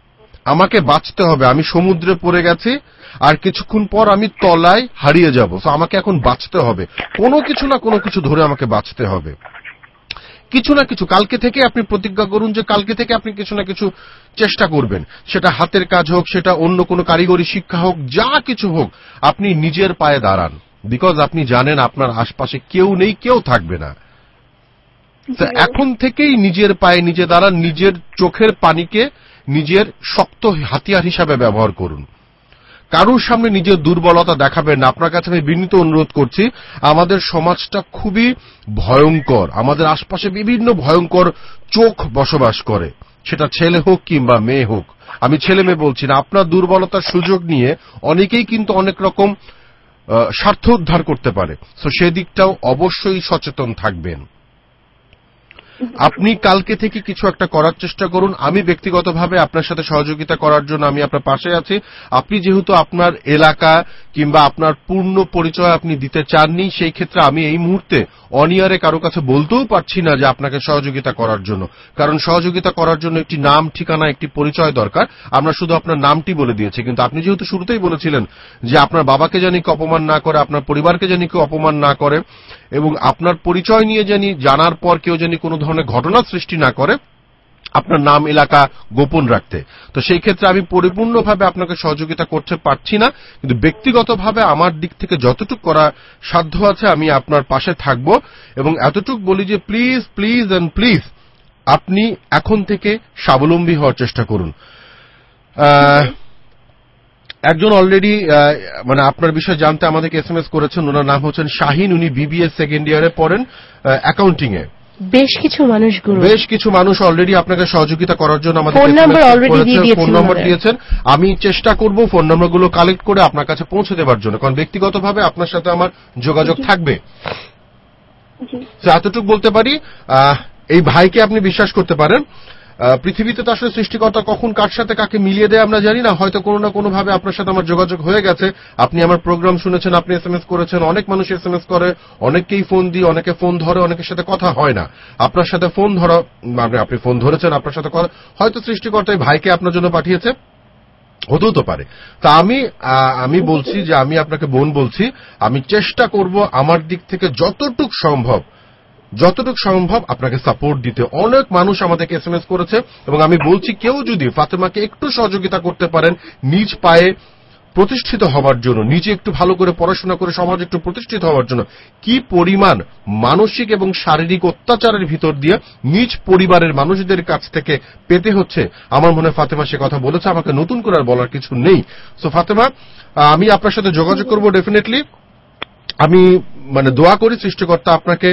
আমি সমুদ্রে পড়ে গেছি আর কিছুক্ষণ পর আমি তলায় হারিয়ে যাব। তো আমাকে এখন বাঁচতে হবে, কোনো কিছু না কোনো কিছু ধরে আমাকে বাঁচতে হবে, কিছু না কিছু। কালকে থেকে আপনি প্রতিজ্ঞা করুন যে কালকে থেকে আপনি কিছু না কিছু চেষ্টা করবেন, সেটা হাতের কাজ হোক, সেটা অন্য কোনো কারিগরি শিক্ষা হোক, যা কিছু হোক, আপনি নিজের পায়ে দাঁড়ান। বিকজ আপনি জানেন আপনার আশপাশে কেউ নেই, কেউ থাকবে না। এখন থেকেই নিজের পায়ে নিজে দাঁড়ান, নিজের চোখের পানিকে নিজের শক্ত হাতিয়ার হিসাবে ব্যবহার করুন। কারোর সামনে নিজের দুর্বলতা দেখাবেন না। আপনার কাছে আমি বিনীত অনুরোধ করছি, আমাদের সমাজটা খুবই ভয়ঙ্কর, আমাদের আশপাশে বিভিন্ন ভয়ঙ্কর চোখ বসবাস করে, সেটা ছেলে হোক কিংবা মেয়ে হোক। আমি ছেলে মেয়ে বলছি না, আপনার দুর্বলতার সুযোগ নিয়ে অনেকেই কিন্তু অনেক রকম স্বার্থ উদ্ধার করতে পারে। তো সেদিকটাও অবশ্যই সচেতন থাকবেন। আপনি কালকে থেকে কিছু একটা করার চেষ্টা করুন। আমি ব্যক্তিগতভাবে আপনার সাথে সহযোগিতা করার জন্য আমি আপনার পাশে আছি। আপনি যেহেতু আপনার এলাকা কিংবা আপনার পূর্ণ পরিচয় আপনি দিতে চাননি, সেই ক্ষেত্রে আমি এই মুহূর্তে অনিয়ারে কারো কাছে বলতেও পারছি না যে আপনাকে সহযোগিতা করার জন্য, কারণ সহযোগিতা করার জন্য একটি নাম, ঠিকানা, একটি পরিচয় দরকার। আমরা শুধু আপনার নামটি বলে দিয়েছি, কিন্তু আপনি যেহেতু শুরুতেই বলেছিলেন যে আপনার বাবাকে জানি কেউ অপমান না করে, আপনার পরিবারকে জানি কেউ অপমান না করে, এবং আপনার পরিচয় নিয়ে জানার পর কেউ জানি কোনো ধরনের ঘটনা সৃষ্টি না করে, আপনার নাম এলাকা গোপন রাখতে। তো সেই ক্ষেত্রে আমি পরিপূর্ণভাবে আপনাকে সহযোগিতা করতে পারছি না, কিন্তু ব্যক্তিগতভাবে আমার দিক থেকে যতটুকু করা সাধ্য আছে আমি আপনার পাশে থাকব এবং এতটুকু বলি যে প্লিজ প্লিজ এন্ড প্লিজ আপনি এখন থেকে স্বাবলম্বী হওয়ার চেষ্টা করুন। একজন অলরেডি মানে আপনার বিষয়ে জানতে আমাদেরকে এসএমএস করেছেন, ওনার নাম হচ্ছেন শাহিন, উনি বিবিএস সেকেন্ড ইয়ারে পড়েন অ্যাকাউন্টিং এ। বেশ কিছু মানুষ অলরেডি আপনাকে সহযোগিতা করার জন্য আমাদের ফোন নাম্বার দিয়েছেন। আমি চেষ্টা করব ফোন নাম্বারগুলো কালেক্ট করে আপনার কাছে পৌঁছে দেওয়ার জন্য, কারণ ব্যক্তিগতভাবে আপনার সাথে আমার যোগাযোগ থাকবে। এতটুকু বলতে পারি, এই ভাইকে আপনি বিশ্বাস করতে পারেন। পৃথিবীতে তো আসলে সৃষ্টিকর্তা কখন কার সাথে কাকে মিলিয়ে দেয় আমরা জানি না, হয়তো কোনো না কোনো ভাবে আপনার সাথে আমার যোগাযোগ হয়ে গেছে। আপনি আমার প্রোগ্রাম শুনেছেন, আপনি এসএমএস করেছেন, অনেক মানুষ এসএমএস করে, অনেককেই ফোন দিই, অনেকে ফোন ধরে, অনেকের সাথে কথা হয় না। আপনার সাথে ফোন ধরা মানে আপনি ফোন ধরেছেন, আপনার সাথে কথা, হয়তো সৃষ্টিকর্তা এই ভাইকে আপনার জন্য পাঠিয়েছে, হতেও তো পারে। তা আমি বলছি যে আমি আপনাকে বোন বলছি, আমি চেষ্টা করব আমার দিক থেকে যতটুক সম্ভব আপনাকে সাপোর্ট দিতে। অনেক মানুষ আমাদেরকে এসএমএস করেছে এবং আমি বলছি কেউ যদি ফাতেমাকে একটু সহযোগিতা করতে পারেন নিজ পায়ে প্রতিষ্ঠিত হওয়ার জন্য, নিজে একটু ভালো করে পড়াশোনা করে সমাজে একটু প্রতিষ্ঠিত হওয়ার জন্য, কি পরিমাণ মানসিক এবং শারীরিক অত্যাচারের ভিতর দিয়ে নিজ পরিবারের মানুষদের কাছ থেকে পেতে হচ্ছে, আমার মনে হয় ফাতেমা সে কথা বলেছে, আমাকে নতুন করে আর বলার কিছু নেই। সো ফাতেমা, আমি আপনার সাথে যোগাযোগ করব ডেফিনেটলি। আমি মানে দোয়া করি সৃষ্টিকর্তা আপনাকে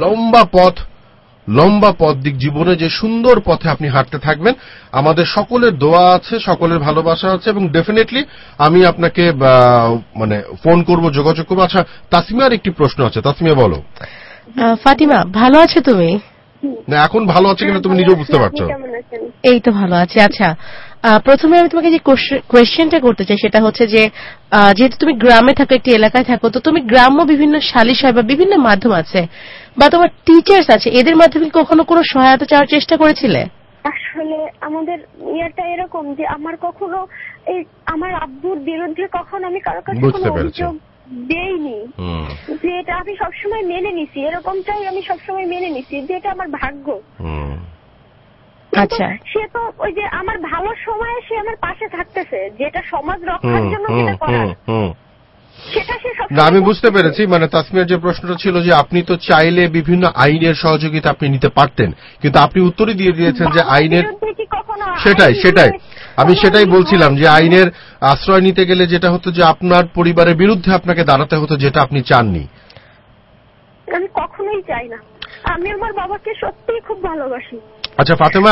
লম্বা পথ দিক, জীবনে যে সুন্দর পথে আপনি হাঁটতে থাকবেন। আমাদের সকলের দোয়া আছে, সকলের ভালোবাসা আছে এবং ডেফিনেটলি আমি আপনাকে মানে ফোন করব, যোগাযোগ করব। আচ্ছা, তাসমিয়ার একটি প্রশ্ন আছে। তাসমিয়া বলো। ফাতিমা, ভালো আছো তুমি? না, এখন ভালো আছে কিনা তুমি নিজেও বুঝতে পারছো। এই তো ভালো আছে। আচ্ছা, প্রথমে আমি তোমাকে যে কোয়েশ্চেনটা করতে চাই সেটা হচ্ছে যে যেহেতু তুমি গ্রামে থাকো, একটি এলাকায় থাকো, তো তুমি গ্রাম্য বিভিন্ন সালিশ হয় বা বিভিন্ন মাধ্যম আছে বা তোমার টিচার্স আছে, এদের মাধ্যমে কখনো কোনো সহায়তা চাওয়ার চেষ্টা করেছিলে? আসলে আমাদের ইয়েটা এরকম যে আমার কখনো এই আমার আব্বুর বিরুদ্ধে কখনো আমি কারো কাছে কোনো অভিযোগ দেইনি, যে এটা আমি সবসময় মেনে নিছি, এরকমটাই আমি সবসময় মেনে নিছি যে এটা আমার ভাগ্য। আচ্ছা, সে তো ওই যে আমার ভালো সময়ে সে আমার পাশে থাকতেছে, যেটা সমাজ রক্ষার জন্য যেটা করার সেটা সে সব। না, আমি বুঝতে পেরেছি। মানে তাসমিয়ার যে প্রশ্নটা ছিল যে আপনি তো চাইলে বিভিন্ন আইনের সহযোগিতা আপনি নিতে পারতেন, কিন্তু আপনি উত্তরই দিয়ে দিয়েছেন যে আইনের, সেটাই আমি সেটাই বলছিলাম যে আইনের আশ্রয় নিতে গেলে যেটা হতো যে আপনার পরিবারের বিরুদ্ধে আপনাকে দাঁড়াতে হতো, যেটা আপনি চাননি। আমি কখনোই চাই না, আমি আমার বাবাকে সত্যিই খুব ভালোবাসি। আচ্ছা ফাতেমা,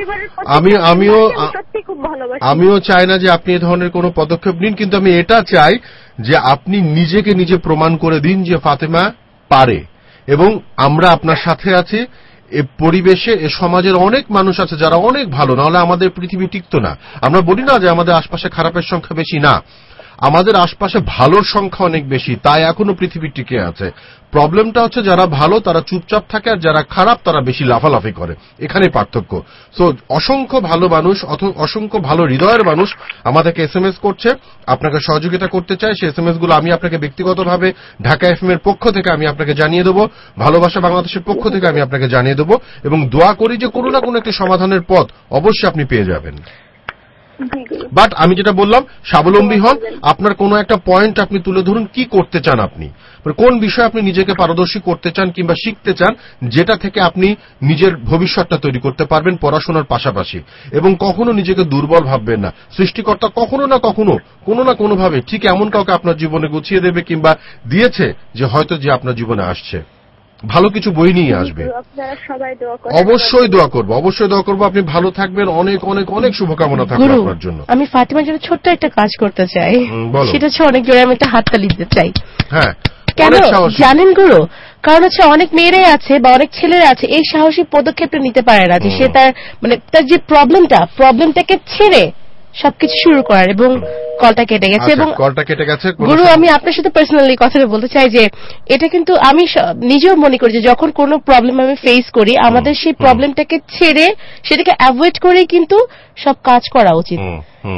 আমিও চাই না যে আপনি এ ধরনের কোনো পদক্ষেপ নিন, কিন্তু আমি এটা চাই যে আপনি নিজেকে নিজে প্রমাণ করে দিন যে ফাতেমা পারে এবং আমরা আপনার সাথে আছি। এ পরিবেশে এ সমাজের অনেক মানুষ আছে যারা অনেক ভালো, নাহলে আমাদের পৃথিবী টিকতো না। আমরা বলি না যে আমাদের আশপাশে খারাপের সংখ্যা বেশি, না, আমাদের আশপাশে ভালোর সংখ্যা অনেক বেশি, তাই এখনো পৃথিবী টিকে আছে। প্রবলেমটা হচ্ছে যারা ভালো তারা চুপচাপ থাকে আর যারা খারাপ তারা বেশি লাফালাফি করে, এখানে পার্থক্য। সো অসংখ্য ভালো মানুষ, অসংখ্য ভালো হৃদয়ের মানুষ আমাদেরকে এসএমএস করছে, আপনাকে সহযোগিতা করতে চায়। সেই এসএমএস গুলো আমি আপনাকে ব্যক্তিগতভাবে ঢাকা এফএম এর পক্ষ থেকে আমি আপনাকে জানিয়ে দেবো, ভালোবাসা বাংলাদেশের পক্ষ থেকে আমি আপনাকে জানিয়ে দেবো এবং দোয়া করি যে কোনো না কোনো একটি সমাধানের পথ অবশ্যই আপনি পেয়ে যাবেন। বাট আমি যেটা বললাম, স্বাবলম্বী হন, আপনার কোনো একটা পয়েন্ট আপনি তুলে ধরুন, কি করতে চান আপনি, কোন বিষয়ে আপনি নিজেকে পারদর্শী করতে চান কিংবা শিখতে চান, যেটা থেকে আপনি নিজের ভবিষ্যৎটা তৈরি করতে পারবেন পড়াশোনার পাশাপাশি। এবং কখনো নিজেকে দুর্বল ভাববেন না, সৃষ্টিকর্তা কখনো না কখনো কোনো না কোনো ভাবে ঠিক এমন কাউকে আপনার জীবনে গুছিয়ে দেবে কিংবা দিয়েছে যে হয়তো যে আপনার জীবনে আসছে, ভালো কিছু বই নিয়ে আসবে। অবশ্যই দোয়া করবো, আপনি ভালো থাকবেন। অনেক অনেক অনেক শুভকামনা থাকবে আপনার জন্য। আমি ফাতিমার জন্য ছোট্ট একটা কাজ করতে চাই, সেটা হচ্ছে অনেক জোরে আমি একটা হাততালি দিতে চাই। হ্যাঁ, কেন জানেন গুরু? কারণ হচ্ছে অনেক মেয়েরাই আছে বা অনেক ছেলেরা আছে এই সাহসী পদক্ষেপটা নিতে পারে না, যে সে তার যে প্রবলেমটাকে ছেড়ে সবকিছু শুরু করার। এবং কলটা কেটে গেছে গুরু, আমি আপনার সাথে পার্সোনালি কথাটা বলতে চাই যে এটা কিন্তু আমি নিজেও মনে করি যে যখন কোনো প্রবলেম আমি ফেস করি, আমাদের সেই প্রবলেমটাকে ছেড়ে সেটাকে অ্যাভয়েড করেই কিন্তু সব কাজ করা উচিত।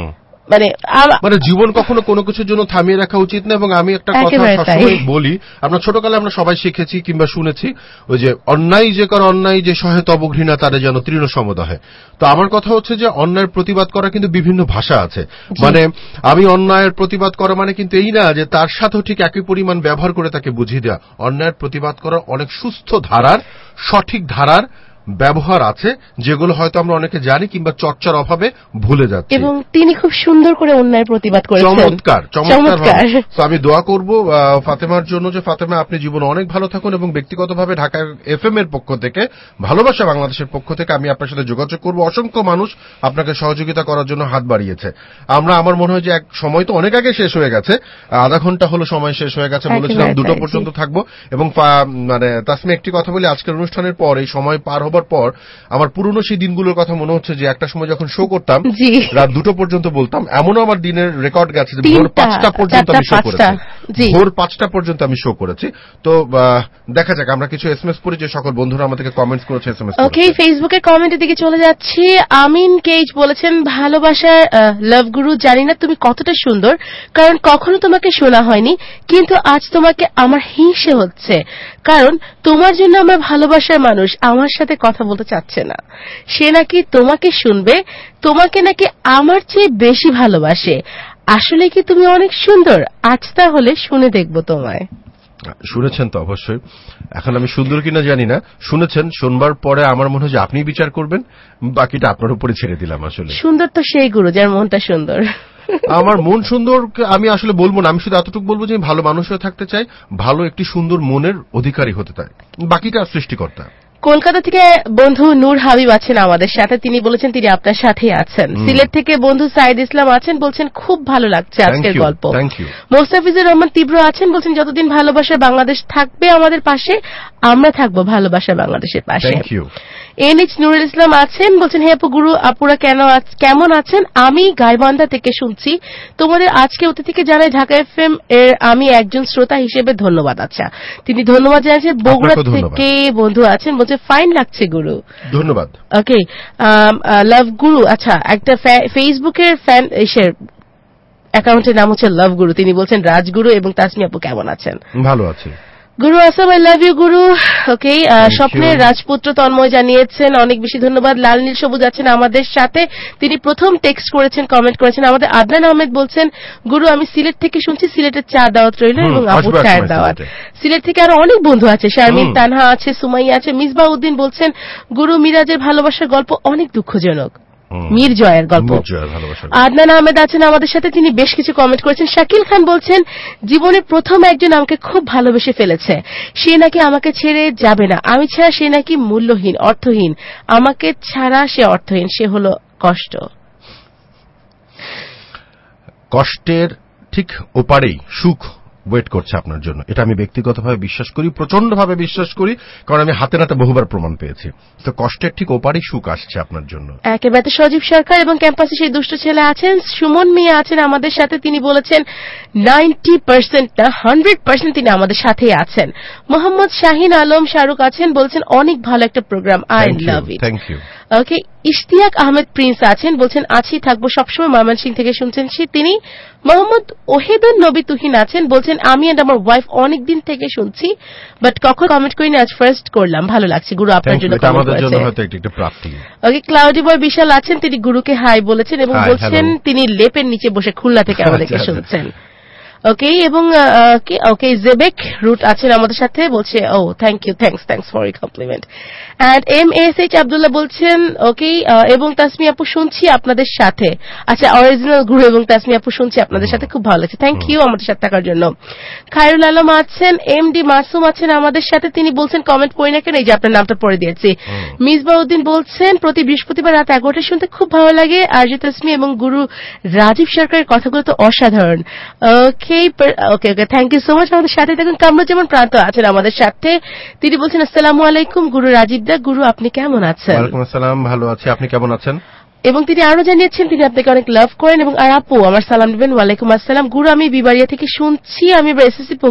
মানে জীবন কখনো কোনো কিছুর জন্য থামিয়ে রাখা উচিত না। এবং আমি একটা কথা সবসময় বলি, আমরা ছোটকালে আমরা সবাই শিখেছি কিংবা শুনেছি, ওই যে অন্যায় যে করে অন্যায় যে সহে তব ঘৃণা তারে যেন তৃণ সমদহে। তো আমার কথা হচ্ছে যে অন্যায়ের প্রতিবাদ করা কিন্তু বিভিন্ন ভাষা আছে। মানে আমি অন্যায়ের প্রতিবাদ করা মানে কিন্তু এই না যে তার সাথেও ঠিক একই পরিমাণ ব্যবহার করে তাকে বুঝিয়ে দেওয়া। অন্যায়ের প্রতিবাদ করার অনেক সুস্থ ধারার, সঠিক ধারার ব্যবহার আছে, যেগুলো হয়তো আমরা অনেকে জানি কিংবা চর্চার অভাবে ভুলে যাচ্ছি। এবং তিনি খুব সুন্দর করে অন্যায়ের প্রতিবাদ করেছেন। চমৎকার। তো আমি দোয়া করব ফাতেমার জন্য যে ফাতেমা আপনি জীবনে অনেক ভালো থাকুন, এবং ব্যক্তিগতভাবে ঢাকা এফএম এর পক্ষ থেকে, ভালোবাসা বাংলাদেশের পক্ষ থেকে আমি আপনার সাথে যোগাযোগ করব। অসংখ্য মানুষ আপনাকে সহযোগিতা করার জন্য হাত বাড়িয়েছে। আমার মনে হয় যে এক সময় তো অনেক আগে শেষ হয়ে গেছে, আধা ঘন্টা হলো সময় শেষ হয়ে গেছে। বলেছিলাম 2টা পর্যন্ত থাকবো। এবং মানে তাসমি একটি কথা বলি, আজকের অনুষ্ঠানের পর এই সময় পার হবার পর আমার পুরনো সেই দিনগুলোর কথা মনে হচ্ছে যে একটা সময় যখন শো করতাম রাত 2টা পর্যন্ত বলতাম, এমনও আমার দিনের রেকর্ড গেছে যে ভোর 5টা পর্যন্ত আমি শো করেছি। ভোর 5টা পর্যন্ত আমি শো করেছি। তো দেখা যাক, আমরা কিছু এসএমএস পড়ি যে সকল বন্ধুরা আমাদেরকে কমেন্টস করেছে। এসএমএস ওকে, ফেসবুকের কমেন্টের দিকে চলে যাচ্ছি। আমিন কেজ বলেছেন, ভালোবাসার লাভ গুরু, জানি না তুমি কতটা সুন্দর, কারণ কখনো তোমাকে শোনা হয়নি, কিন্তু আজ তোমাকে আমার হিংসে হচ্ছে, কারণ তোমার জন্য আমার ভালোবাসার মানুষ আমার সাথে কথা বলতে চাচ্ছে না। সে নাকি তোমাকে শুনবে, তোমাকে নাকি আমার চেয়ে বেশি ভালোবাসে। আসলে কি তুমি অনেক সুন্দর? আজ তাহলে শুনে দেখবো তোমায়। শুনেছেন তো অবশ্যই। এখন আমি সুন্দর কিনা জানি না, শুনেছেন। শুনবার পরে আমার মনে হয় যে আপনি বিচার করবেন, বাকিটা আপনার উপরে ছেড়ে দিলাম। আসলে সুন্দর তো সেই গুরু যার মনটা সুন্দর। আমার মন সুন্দর আমি আসলে বলবো না, আমি শুধু এতটুকু বলবো যে ভালো মানুষ হয়ে থাকতে চাই, ভালো একটি সুন্দর মনের অধিকারী হতে চাই, বাকিটা সৃষ্টিকর্তা। কলকাতা থেকে বন্ধু নূর হাবিব আছেন আমাদের সাথে, তিনি বলেছেন তিনি আপনার সাথেই আছেন। সিলেট থেকে বন্ধু সাইদ ইসলাম আছেন, বলছেন খুব ভালো লাগছে আজকের গল্প। মোস্তাফিজুর রহমান তীব্র আছেন, বলছেন যতদিন ভালোবাসা বাংলাদেশ থাকবে আমাদের পাশে, আমরা থাকবো ভালোবাসা বাংলাদেশের পাশে। এনএইচ নুরুল ইসলাম আছেন, বলছেন হে আপু গুরু, আপুরা কেমন আছেন? আমি গাইবান্ধা থেকে শুনছি, তোমাদের আজকে অতিথিকে জানাই ঢাকা এফএম এর আমি একজন শ্রোতা হিসেবে ধন্যবাদ। আচ্ছা, তিনি ধন্যবাদ জানাচ্ছেন। বগুড়া থেকে বন্ধু আছেন, বলছে ফাইন লাগছে গুরু, ধন্যবাদ। ওকে, লাভ গুরু। আচ্ছা, একটা ফেসবুকের ফ্যান এসে অ্যাকাউন্টের নাম হচ্ছে লাভ গুরু, তিনি বলছেন রাজগুরু এবং তাসমি আপু কেমন আছেন? ভালো আছি গুরু। আসাম, আই লাভ ইউ গুরু। ওকে, স্বপ্নের রাজপুত্র তন্ময় জানিয়েছেন অনেক বেশি ধন্যবাদ। লাল নীল সবুজ আছেন আমাদের সাথে, তিনি প্রথম টেক্সট করেছেন, কমেন্ট করেছেন। আমাদের আদনান আহমেদ বলছেন গুরু আমি সিলেট থেকে শুনছি, সিলেটের চা দাওয়াত রইল এবং আপুর চায়ের দাওয়াত। সিলেট থেকে আরো অনেক বন্ধু আছে, শারমিন, তানহা আছে, সুমাইয়া আছে। মিসবাহ উদ্দিন বলছেন গুরু মিরাজের ভালোবাসার গল্প অনেক দুঃখজনক, মীর জয়ের গল্প। আদনান আহমেদ আছেন আমাদের সাথে, তিনি বেশ কিছু কমেন্ট করেছেন। শাকিল খান বলছেন জীবনে প্রথম একজন আমাকে খুব ভালোবেসে ফেলেছে, সে নাকি আমাকে ছেড়ে যাবে না, আমি ছাড়া সে নাকি মূল্যহীন, অর্থহীন, আমাকে ছাড়া সে অর্থহীন, সে হলো কষ্ট। কষ্টের ঠিক ওপারেই সুখ ওয়েট করছে আপনার জন্য, এটা আমি ব্যক্তিগতভাবে বিশ্বাস করি, প্রচন্ডভাবে বিশ্বাস করি, কারণ আমি হাতে নাতে বহুবার প্রমাণ পেয়েছি। তো কষ্টের ঠিক ওপারেই সুখ আসছে আপনার জন্য। একেবারে সজীব সরকার এবং ক্যাম্পাসে সেই দুষ্ট ছেলে আছেন, সুমন মিয়া আছেন আমাদের সাথে, তিনি বলেছেন 90% না 100% তিনি আমাদের সাথেই আছেন। মোহাম্মদ শাহিন আলম শাহরুখ আছেন, বলছেন অনেক ভালো একটা programme, I love it. Thank you. Okay, Ishtiaq Ahmed Prince আছেন, বলছেন আছি থাকবো সবসময়, ময়মনসিং থেকে শুনছেন তিনি। মোহাম্মদ ওহিদুন নবী তুহিন আছেন, বলছেন আমি এন্ড আমার ওয়াইফ অনেকদিন থেকে শুনছি, বাট কখন কমেন্ট করিনি, আজ ফার্স্ট করলাম, ভালো লাগছে গুরু আপনার জন্য কমেন্ট করেছে। ওকে, ক্লাউডি বয় বিশাল আছেন, তিনি গুরুকে হাই বলেছেন এবং বলছেন তিনি লেপের নিচে বসে খুলনা থেকে আমাদেরকে শুনছেন। ওকে, এবং ওকে জেবেক রুট আছেন আমাদের সাথে, বলছে ও thank you, thanks for your compliment. And MSH Abdullah বলছেন ওকে, এবং তাসমি আপু শুনছি আপনাদের সাথে। আচ্ছা, অরিজিনাল গুরু এবং তাসমি আপু শুনছি আপনাদের সাথে, খুব ভালো লাগছে, থ্যাংক ইউ আমাদের সাথে থাকার জন্য। খায়রুল আলম আছেন, MD মাসুম আছেন আমাদের সাথে, তিনি বলছেন কমেন্ট করি না কেন, এই যে আপনার নামটা পড়ে দিয়েছি। মিসবাউদ্দিন বলছেন প্রতি বৃহস্পতিবার রাত 11টায় শুনতে খুব ভালো লাগে, আর যে তাসমি এবং গুরু রাজীব সরকারের কথাগুলো তো অসাধারণ। Okay okay, thank you so much, আমাদের সাথে দেখুন। কামরুজ্জামান প্রান্ত আছেন আমাদের সাথে, তিনি বলছেন আসসালামু আলাইকুম গুরু রাজীব দা, গুরু আপনি কেমন আছেন? ওয়ালাইকুম আসসালাম, ভালো আছি, আপনি কেমন আছেন? এবং তিনি আরো জানিয়েছেন তিনি আপনাকে অনেক লাভ করেন, এবং আর আপু আমার সালাম নেবেন। ওয়ালাইকুম আসসালাম গুরু, আমি বিবাড়িয়া থেকে শুনছি, আমি এবার SSC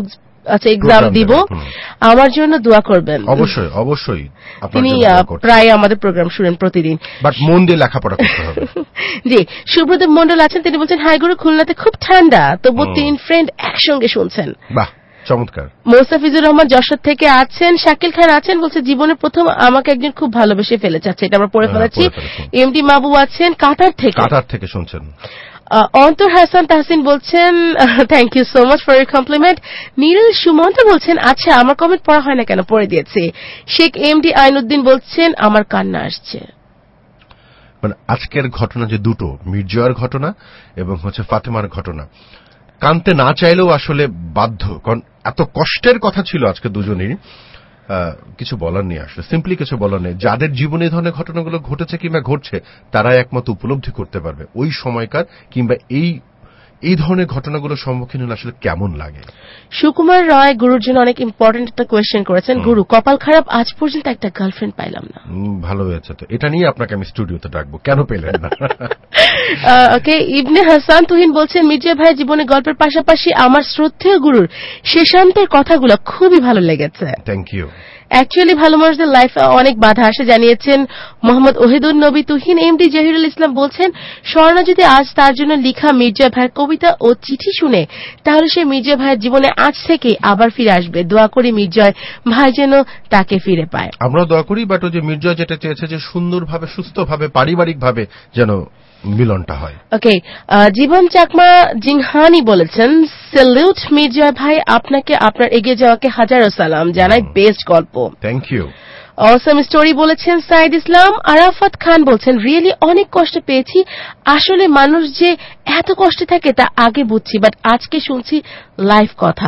আচ্ছা এক্সাম দিব, আমার জন্য দোয়া করবেন। অবশ্যই অবশ্যই। তিনি প্রায় আমাদের প্রোগ্রাম শুনেন প্রতিদিন, বাট মন দিয়ে লেখাপড়া করতে হবে। জি, সুব্রত মন্ডল আছেন, তিনি বলছেন হাই গুরু, খুলনাতে খুব ঠান্ডা, তবু 3 ফ্রেন্ড একসঙ্গে শুনছেন। বাহ, চমৎকার। মোস্তাফিজুর রহমান যশোর থেকে আছেন, শাকিল খান আছেন, বলছে জীবনে প্রথম আমাকে একজন খুব ভালোবেসে ফেলেছে। আচ্ছা, এটা আমরা পড়ে ফেলেছি। এমডি মাহবুব আছেন কাতার থেকে শুনছেন। অন্তর হাসান তাহসিন বলছেন thank you so much for your compliment. Niral Sumanta বলছেন আচ্ছা আমার কমেন্ট পড়া হয় না কেন, পড়ে দিয়েছি। শেখ এমডি আইনুদ্দিন বলছেন আমার কান্না আসছে। মানে আজকের ঘটনা যে দুটো, মির্জার ঘটনা এবং ফাতেমার ঘটনা, কানতে না চাইলেও আসলে বাধ্য, কারণ এত কষ্টের কথা ছিল আজকে দুজনেরই। কিছু বলার নেই, আসলে সিম্পলি কিছু বলার নেই। যাদের জীবনে এই ধরনের ঘটনাগুলো ঘটেছে কিংবা ঘটছে, তারাই একমাত্র উপলব্ধি করতে পারবে ওই সময়কার কিংবা এই ধরনের ঘটনাগুলোর সম্মুখীন হলে আসলে কেমন লাগে। সুকুমার রায় গুরুর জন্য অনেক ইম্পর্টেন্ট একটা কোয়েশ্চেন করেছেন। গুরু, কপাল খারাপ, আজ পর্যন্ত একটা গার্লফ্রেন্ড পাইলাম না। ভালো হয়েছে তো, এটা নিয়ে আপনাকে আমি স্টুডিওতে ডাকবো, কেন পেলেন না? ওকে, ইবনে হাসান তুহিন বলছেন মির্জা ভাইয়ের জীবনে গল্পের পাশাপাশি আমার শ্রদ্ধেয় গুরুর শেষান্তের কথাগুলো খুবই ভালো লেগেছে। Thank you. অ্যাকচুয়ালি ভালো মানুষদের লাইফে অনেক বাধা আসে জানিয়েছেন মোহাম্মদ ওহিদুল নবী তুহিন। এমডি জহিরুল ইসলাম বলছেন স্বর্ণা যদি আজ তার জন্য লিখা মির্জা ভাইয়ের কবিতা ও চিঠি শুনে, তাহলে সে মির্জা ভাইয়ের জীবনে আজ থেকে আবার ফিরে আসবে। দোয়া করি মির্জয় ভাই যেন তাকে ফিরে পায়। আমরা দোয়া করি, বাট ওই যে মির্জা যেটা চেয়েছে যে সুন্দরভাবে, সুস্থভাবে, পারিবারিকভাবে যেন মিলনটা হয়। ওকে, জীবন চাকমা জিংহানি বলেছেন স্যালুট মির্জা ভাই, আপনাকে আপনার এগিয়ে যাওয়াকে হাজারো সালাম জানাই, বেস্ট গল্প। Thank you. অসম স্টোরি বলেছেন সাইদ ইসলাম। আরাফাত খান বলছেন রিয়েলি অনেক কষ্ট পেয়েছি, আসলে মানুষ যে এত কষ্টে থাকে তা আগে বুঝছি, বাট আজকে শুনছি লাইভ কথা।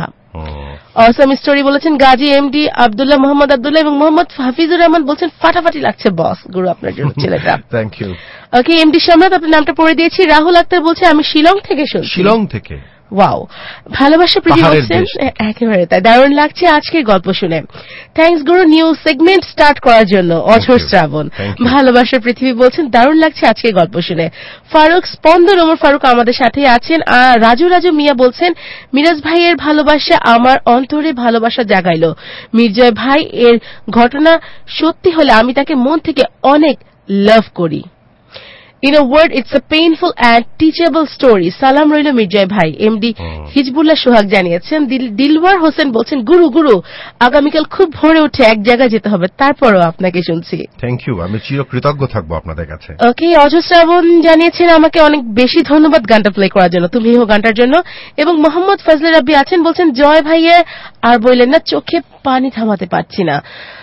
অসম স্টোরি বলেছেন গাজী এমডি আব্দুল্লাহ মোহাম্মদ আব্দুল্লাহ এবং মোহাম্মদ হাফিজুর রহমান বলছেন ফাটাফাটি লাগছে বস। গুরু আপনার জন্য ছেলেটা। Thank you. ওকে, এমডি সম্রাট আপনার নামটা পড়ে দিয়েছি। রাহুল আক্তার বলছে আমি শিলং থেকে শুনছি। শিলং থেকে? ওয়াও, ভালোবাসা প্রীতি বলছেন একেবারে তাই, দারুণ লাগছে আজকের গল্প শুনে। থ্যাঙ্কস গুরু নিউ সেগমেন্ট স্টার্ট করার জন্য। অঝর শ্রাবণ ভালোবাসার পৃথিবী বলছেন দারুণ লাগছে আজকের গল্প শুনে। ফারুক স্পন্দন ওমর ফারুক আমাদের সাথে আছেন। রাজু মিয়া বলছেন মিরাজ ভাইয়ের ভালোবাসা আমার অন্তরে ভালোবাসা জাগাইলো। মির্জা ভাই এর ঘটনা সত্যি হলে আমি তাকে মন থেকে অনেক লাভ করি। In a word, it's a painful and teachable story. সালাম রইল মির্জায় ভাই। এমডি হিজবুল্লাহ সোহাগ জানিয়েছেন। দিলওয়ার হোসেন বলছেন গুরু আগামীকাল খুব ভোরে উঠে এক জায়গায় যেতে হবে, তারপরও আপনাকে শুনছি। থ্যাংক ইউ, আমি চিরকৃতজ্ঞ থাকবো আপনাদের কাছে। ওকে, অজস্রাবণ জানিয়েছেন আমাকে অনেক বেশি ধন্যবাদ গানটা প্লে করার জন্য, তুমি হো গানটার জন্য। এবং মোহাম্মদ ফজলে রাব্বি আছেন, বলছেন জয় ভাইয়া আর বললেন না, চোখে পানি থামাতে পারছি না,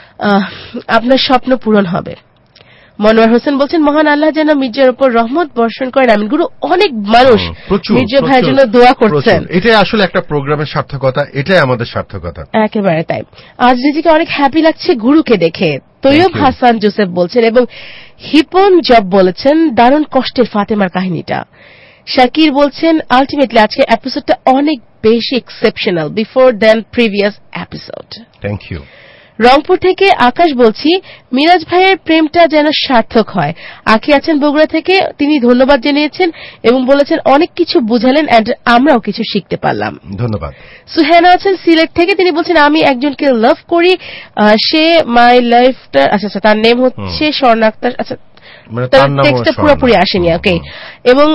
আপনার স্বপ্ন পূরণ হবে। মনোয়ার হোসেন বলছেন মহান আল্লাহ যেন মির্জার উপর রহমত বর্ষণ করেন, আমিন। গুরু অনেক মানুষ মির্জা ভাইয়ের জন্য দোয়া করছেন। এটাই আসলে একটা প্রোগ্রামের সার্থকতা, এটাই আমাদের সার্থকতা। একেবারে তাই। আজ নিজেকে অনেক হ্যাপি লাগছে গুরুকে দেখে। তৈয়ব হাসান জোসেফ বলছেন এবং হিপন জব বলেছেন দারুণ কষ্টের ফাতেমার কাহিনীটা। শাকির বলছেন আলটিমেটলি আজকের এপিসোডটা অনেক বেশি exceptional before than previous episode. Thank you. Rangpur থেকে আকাশ বলছি মিরাজ ভাইয়ের প্রেমটা যেন সার্থক হয়। আখি আছেন বগুড়া থেকে, তিনি ধন্যবাদ জানিয়েছেন এবং বলেছেন অনেক কিছু বুঝালেন এন্ড আমরাও কিছু শিখতে পারলাম। ধন্যবাদ। সুহেনা আছেন সিলেট থেকে, তিনি বলছেন আমি একজনকে লাভ করি, সে মাই লাইফটা, আচ্ছা তার নেম হচ্ছে স্বর্ণা আক্তার, আচ্ছা তার টেক্সটটা পুরোপুরি আসেনি। ওকে, এবং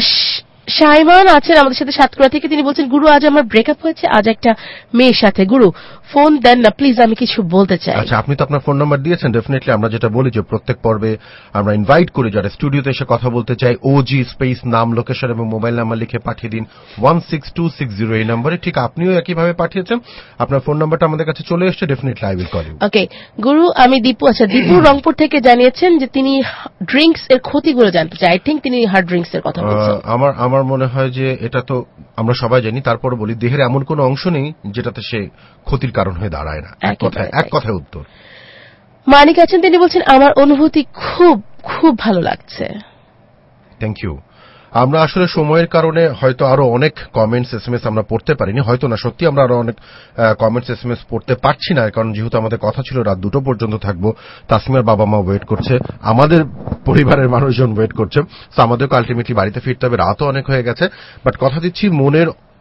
শাইমান আছেন আমাদের সাথে সাতক্ষীরা থেকে, তিনি বলছেন গুরু আজ আমার ব্রেকআপ হয়েছে আজ একটা মেয়ের সাথে, গুরু ফোন দেন না প্লিজ, আমি কিছু বলতে চাই। আচ্ছা, আপনি তো আপনার ফোন নাম্বার দিয়েছেন, ডেফিনেটলি আমরা যেটা বলি যে প্রত্যেক পর্বে আমরা ইনভাইট করি যারা স্টুডিওতে এসে কথা বলতে চাই, ওজি স্পেস নাম লোকেশন এবং মোবাইল নাম্বার লিখে পাঠিয়ে দিন 16260 এই নম্বরে। ঠিক আপনিও একইভাবে পাঠিয়েছেন, আপনার ফোন নাম্বারটা আমাদের কাছে চলে এসেছে, definitely I will call you. Okay Guru, আমি দীপু। আচ্ছা, দীপু রংপুর থেকে জানিয়েছেন যে তিনি ড্রিঙ্কস এর ক্ষতিগুলো জানতে চাই। আই থিঙ্ক তিনি হার্ড ড্রিঙ্কস এর কথা বলছেন। আমার মনে হয় যে এটা তো আমরা সবাই জানি, তারপর বলি দেহের এমন কোন অংশ নেই যেটাতে সে ক্ষতির কারণ হয়ে দাঁড়ায় না। এক কথায় উত্তর। মানিক আছেন, তিনি বলছেন আমার অনুভূতি খুব খুব ভালো লাগছে। Thank you. আমরা আসলে সময়ের কারণে হয়তো আরো অনেক কমেন্টস এসএমএস আমরা পড়তে পারিনি, হয়তো না, সত্যি আমরা আরো অনেক কমেন্টস এসএমএস পড়তে পারছি না, কারণ যেহেতু আমাদের কথা ছিল রাত 2টো পর্যন্ত থাকবো। তাসমিমার বাবা মা ওয়েট করছে, আমাদের পরিবারের মানুষজন ওয়েট করছে, তো আমাদেরকে আলটিমেটলি বাড়িতে ফিরতে হবে, রাতও অনেক হয়ে গেছে। বাট কথা দিচ্ছি মনের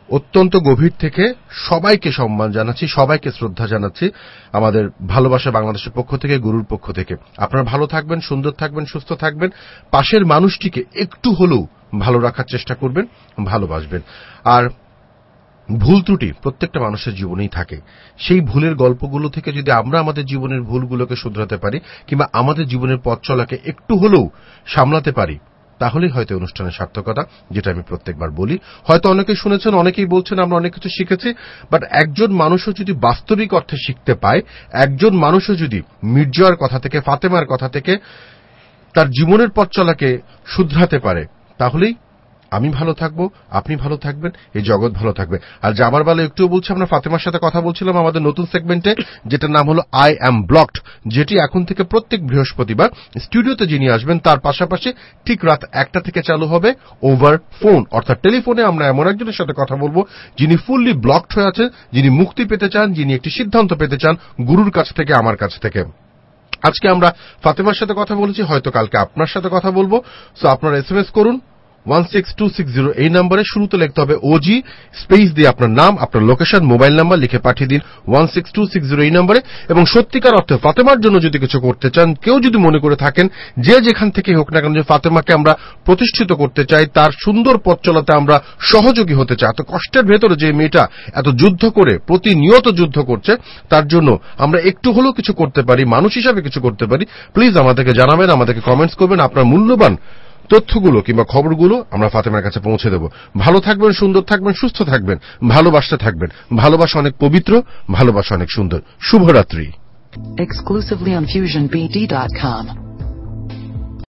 অত্যন্ত গভীর থেকে সবাইকে সম্মান জানাচ্ছি, সবাইকে শ্রদ্ধা জানাচ্ছি আমাদের ভালোবাসা বাংলাদেশের পক্ষ থেকে, গুরুর পক্ষ থেকে। আপনারা ভালো থাকবেন, সুন্দর থাকবেন, সুস্থ থাকবেন, পাশের মানুষটিকে একটু হলেও ভালো রাখার চেষ্টা করবেন, ভালোবাসবেন। আর ভুল ত্রুটি প্রত্যেকটা মানুষের জীবনেই থাকে। সেই ভুলের গল্পগুলো থেকে যদি আমরা আমাদের জীবনের ভুলগুলোকে শুধরাতে পারি কিংবা আমাদের জীবনের পথ চলাকে একটু হলেও সামলাতে পারি, তাহলেই হয়তো অনুষ্ঠানের সার্থকতা, যেটা আমি প্রত্যেকবার বলি। হয়তো অনেকেই শুনেছেন, অনেকেই বলছেন আমরা অনেক কিছু শিখেছি, বাট একজন মানুষও যদি বাস্তবিক অর্থে শিখতে পায়, একজন মানুষও যদি মির্জার কথা থেকে, ফাতেমার কথা থেকে তার জীবনের পথ চলাকে শুধরাতে পারে, তাহলেই আমি ভালো থাকবো, আপনি ভালো থাকবেন, এই জগৎ ভালো থাকবে। আর যাবার বেলা একটুও বলছি, আমরা ফাতেমার সাথে কথা বলছিলাম আমাদের নতুন সেগমেন্টে, যেটার নাম হলো আই অ্যাম ব্লকড, যেটি এখন থেকে প্রত্যেক বৃহস্পতিবার স্টুডিওতে যিনি আসবেন তার পাশাপাশি ঠিক রাত 1টা থেকে চালু হবে ওভার ফোন, অর্থাৎ টেলিফোনে আমরা এমন একজনের সাথে কথা বলবো যিনি ফুললি ব্লকড হয়ে আছেন, যিনি মুক্তি পেতে চান, যিনি একটি সিদ্ধান্ত পেতে চান গুরুর কাছ থেকে, আমার কাছ থেকে। আজকে আমরা ফাতেমার সাথে কথা বলেছি, হয়তো কালকে আপনার সাথে কথা বলবো। সো আপনারা এসএমএস করুন 16260, এই নম্বরে শুরুতে লিখতে হবে ওজি, স্পেস দিয়ে আপনার নাম, আপনার লোকেশন, মোবাইল নাম্বার লিখে পাঠিয়ে দিন 16260 এই নম্বরে। এবং সত্যিকার অর্থে ফাতেমার জন্য যদি কিছু করতে চান, কেউ যদি মনে করে থাকেন যে যেখান থেকে হোক না কেন যে ফাতেমাকে আমরা প্রতিষ্ঠিত করতে চাই, তার সুন্দর পথ চলাতে আমরা সহযোগী হতে চাই, এত কষ্টের ভেতরে যে মেয়েটা এত যুদ্ধ করে, প্রতিনিয়ত যুদ্ধ করছে, তার জন্য আমরা একটু হলেও কিছু করতে পারি, মানুষ হিসাবে কিছু করতে পারি, প্লিজ আমাদেরকে জানাবেন, আমাদেরকে কমেন্টস করবেন, আপনার মূল্যবান তথ্যগুলো কিংবা খবরগুলো আমরা ফাতেমার কাছে পৌঁছে দেব। ভালো থাকবেন, সুন্দর থাকবেন, সুস্থ থাকবেন, ভালোবাসতে থাকবেন। ভালোবাসা অনেক পবিত্র, ভালোবাসা অনেক সুন্দর। শুভরাত্রি। Exclusively on FusionBD.com.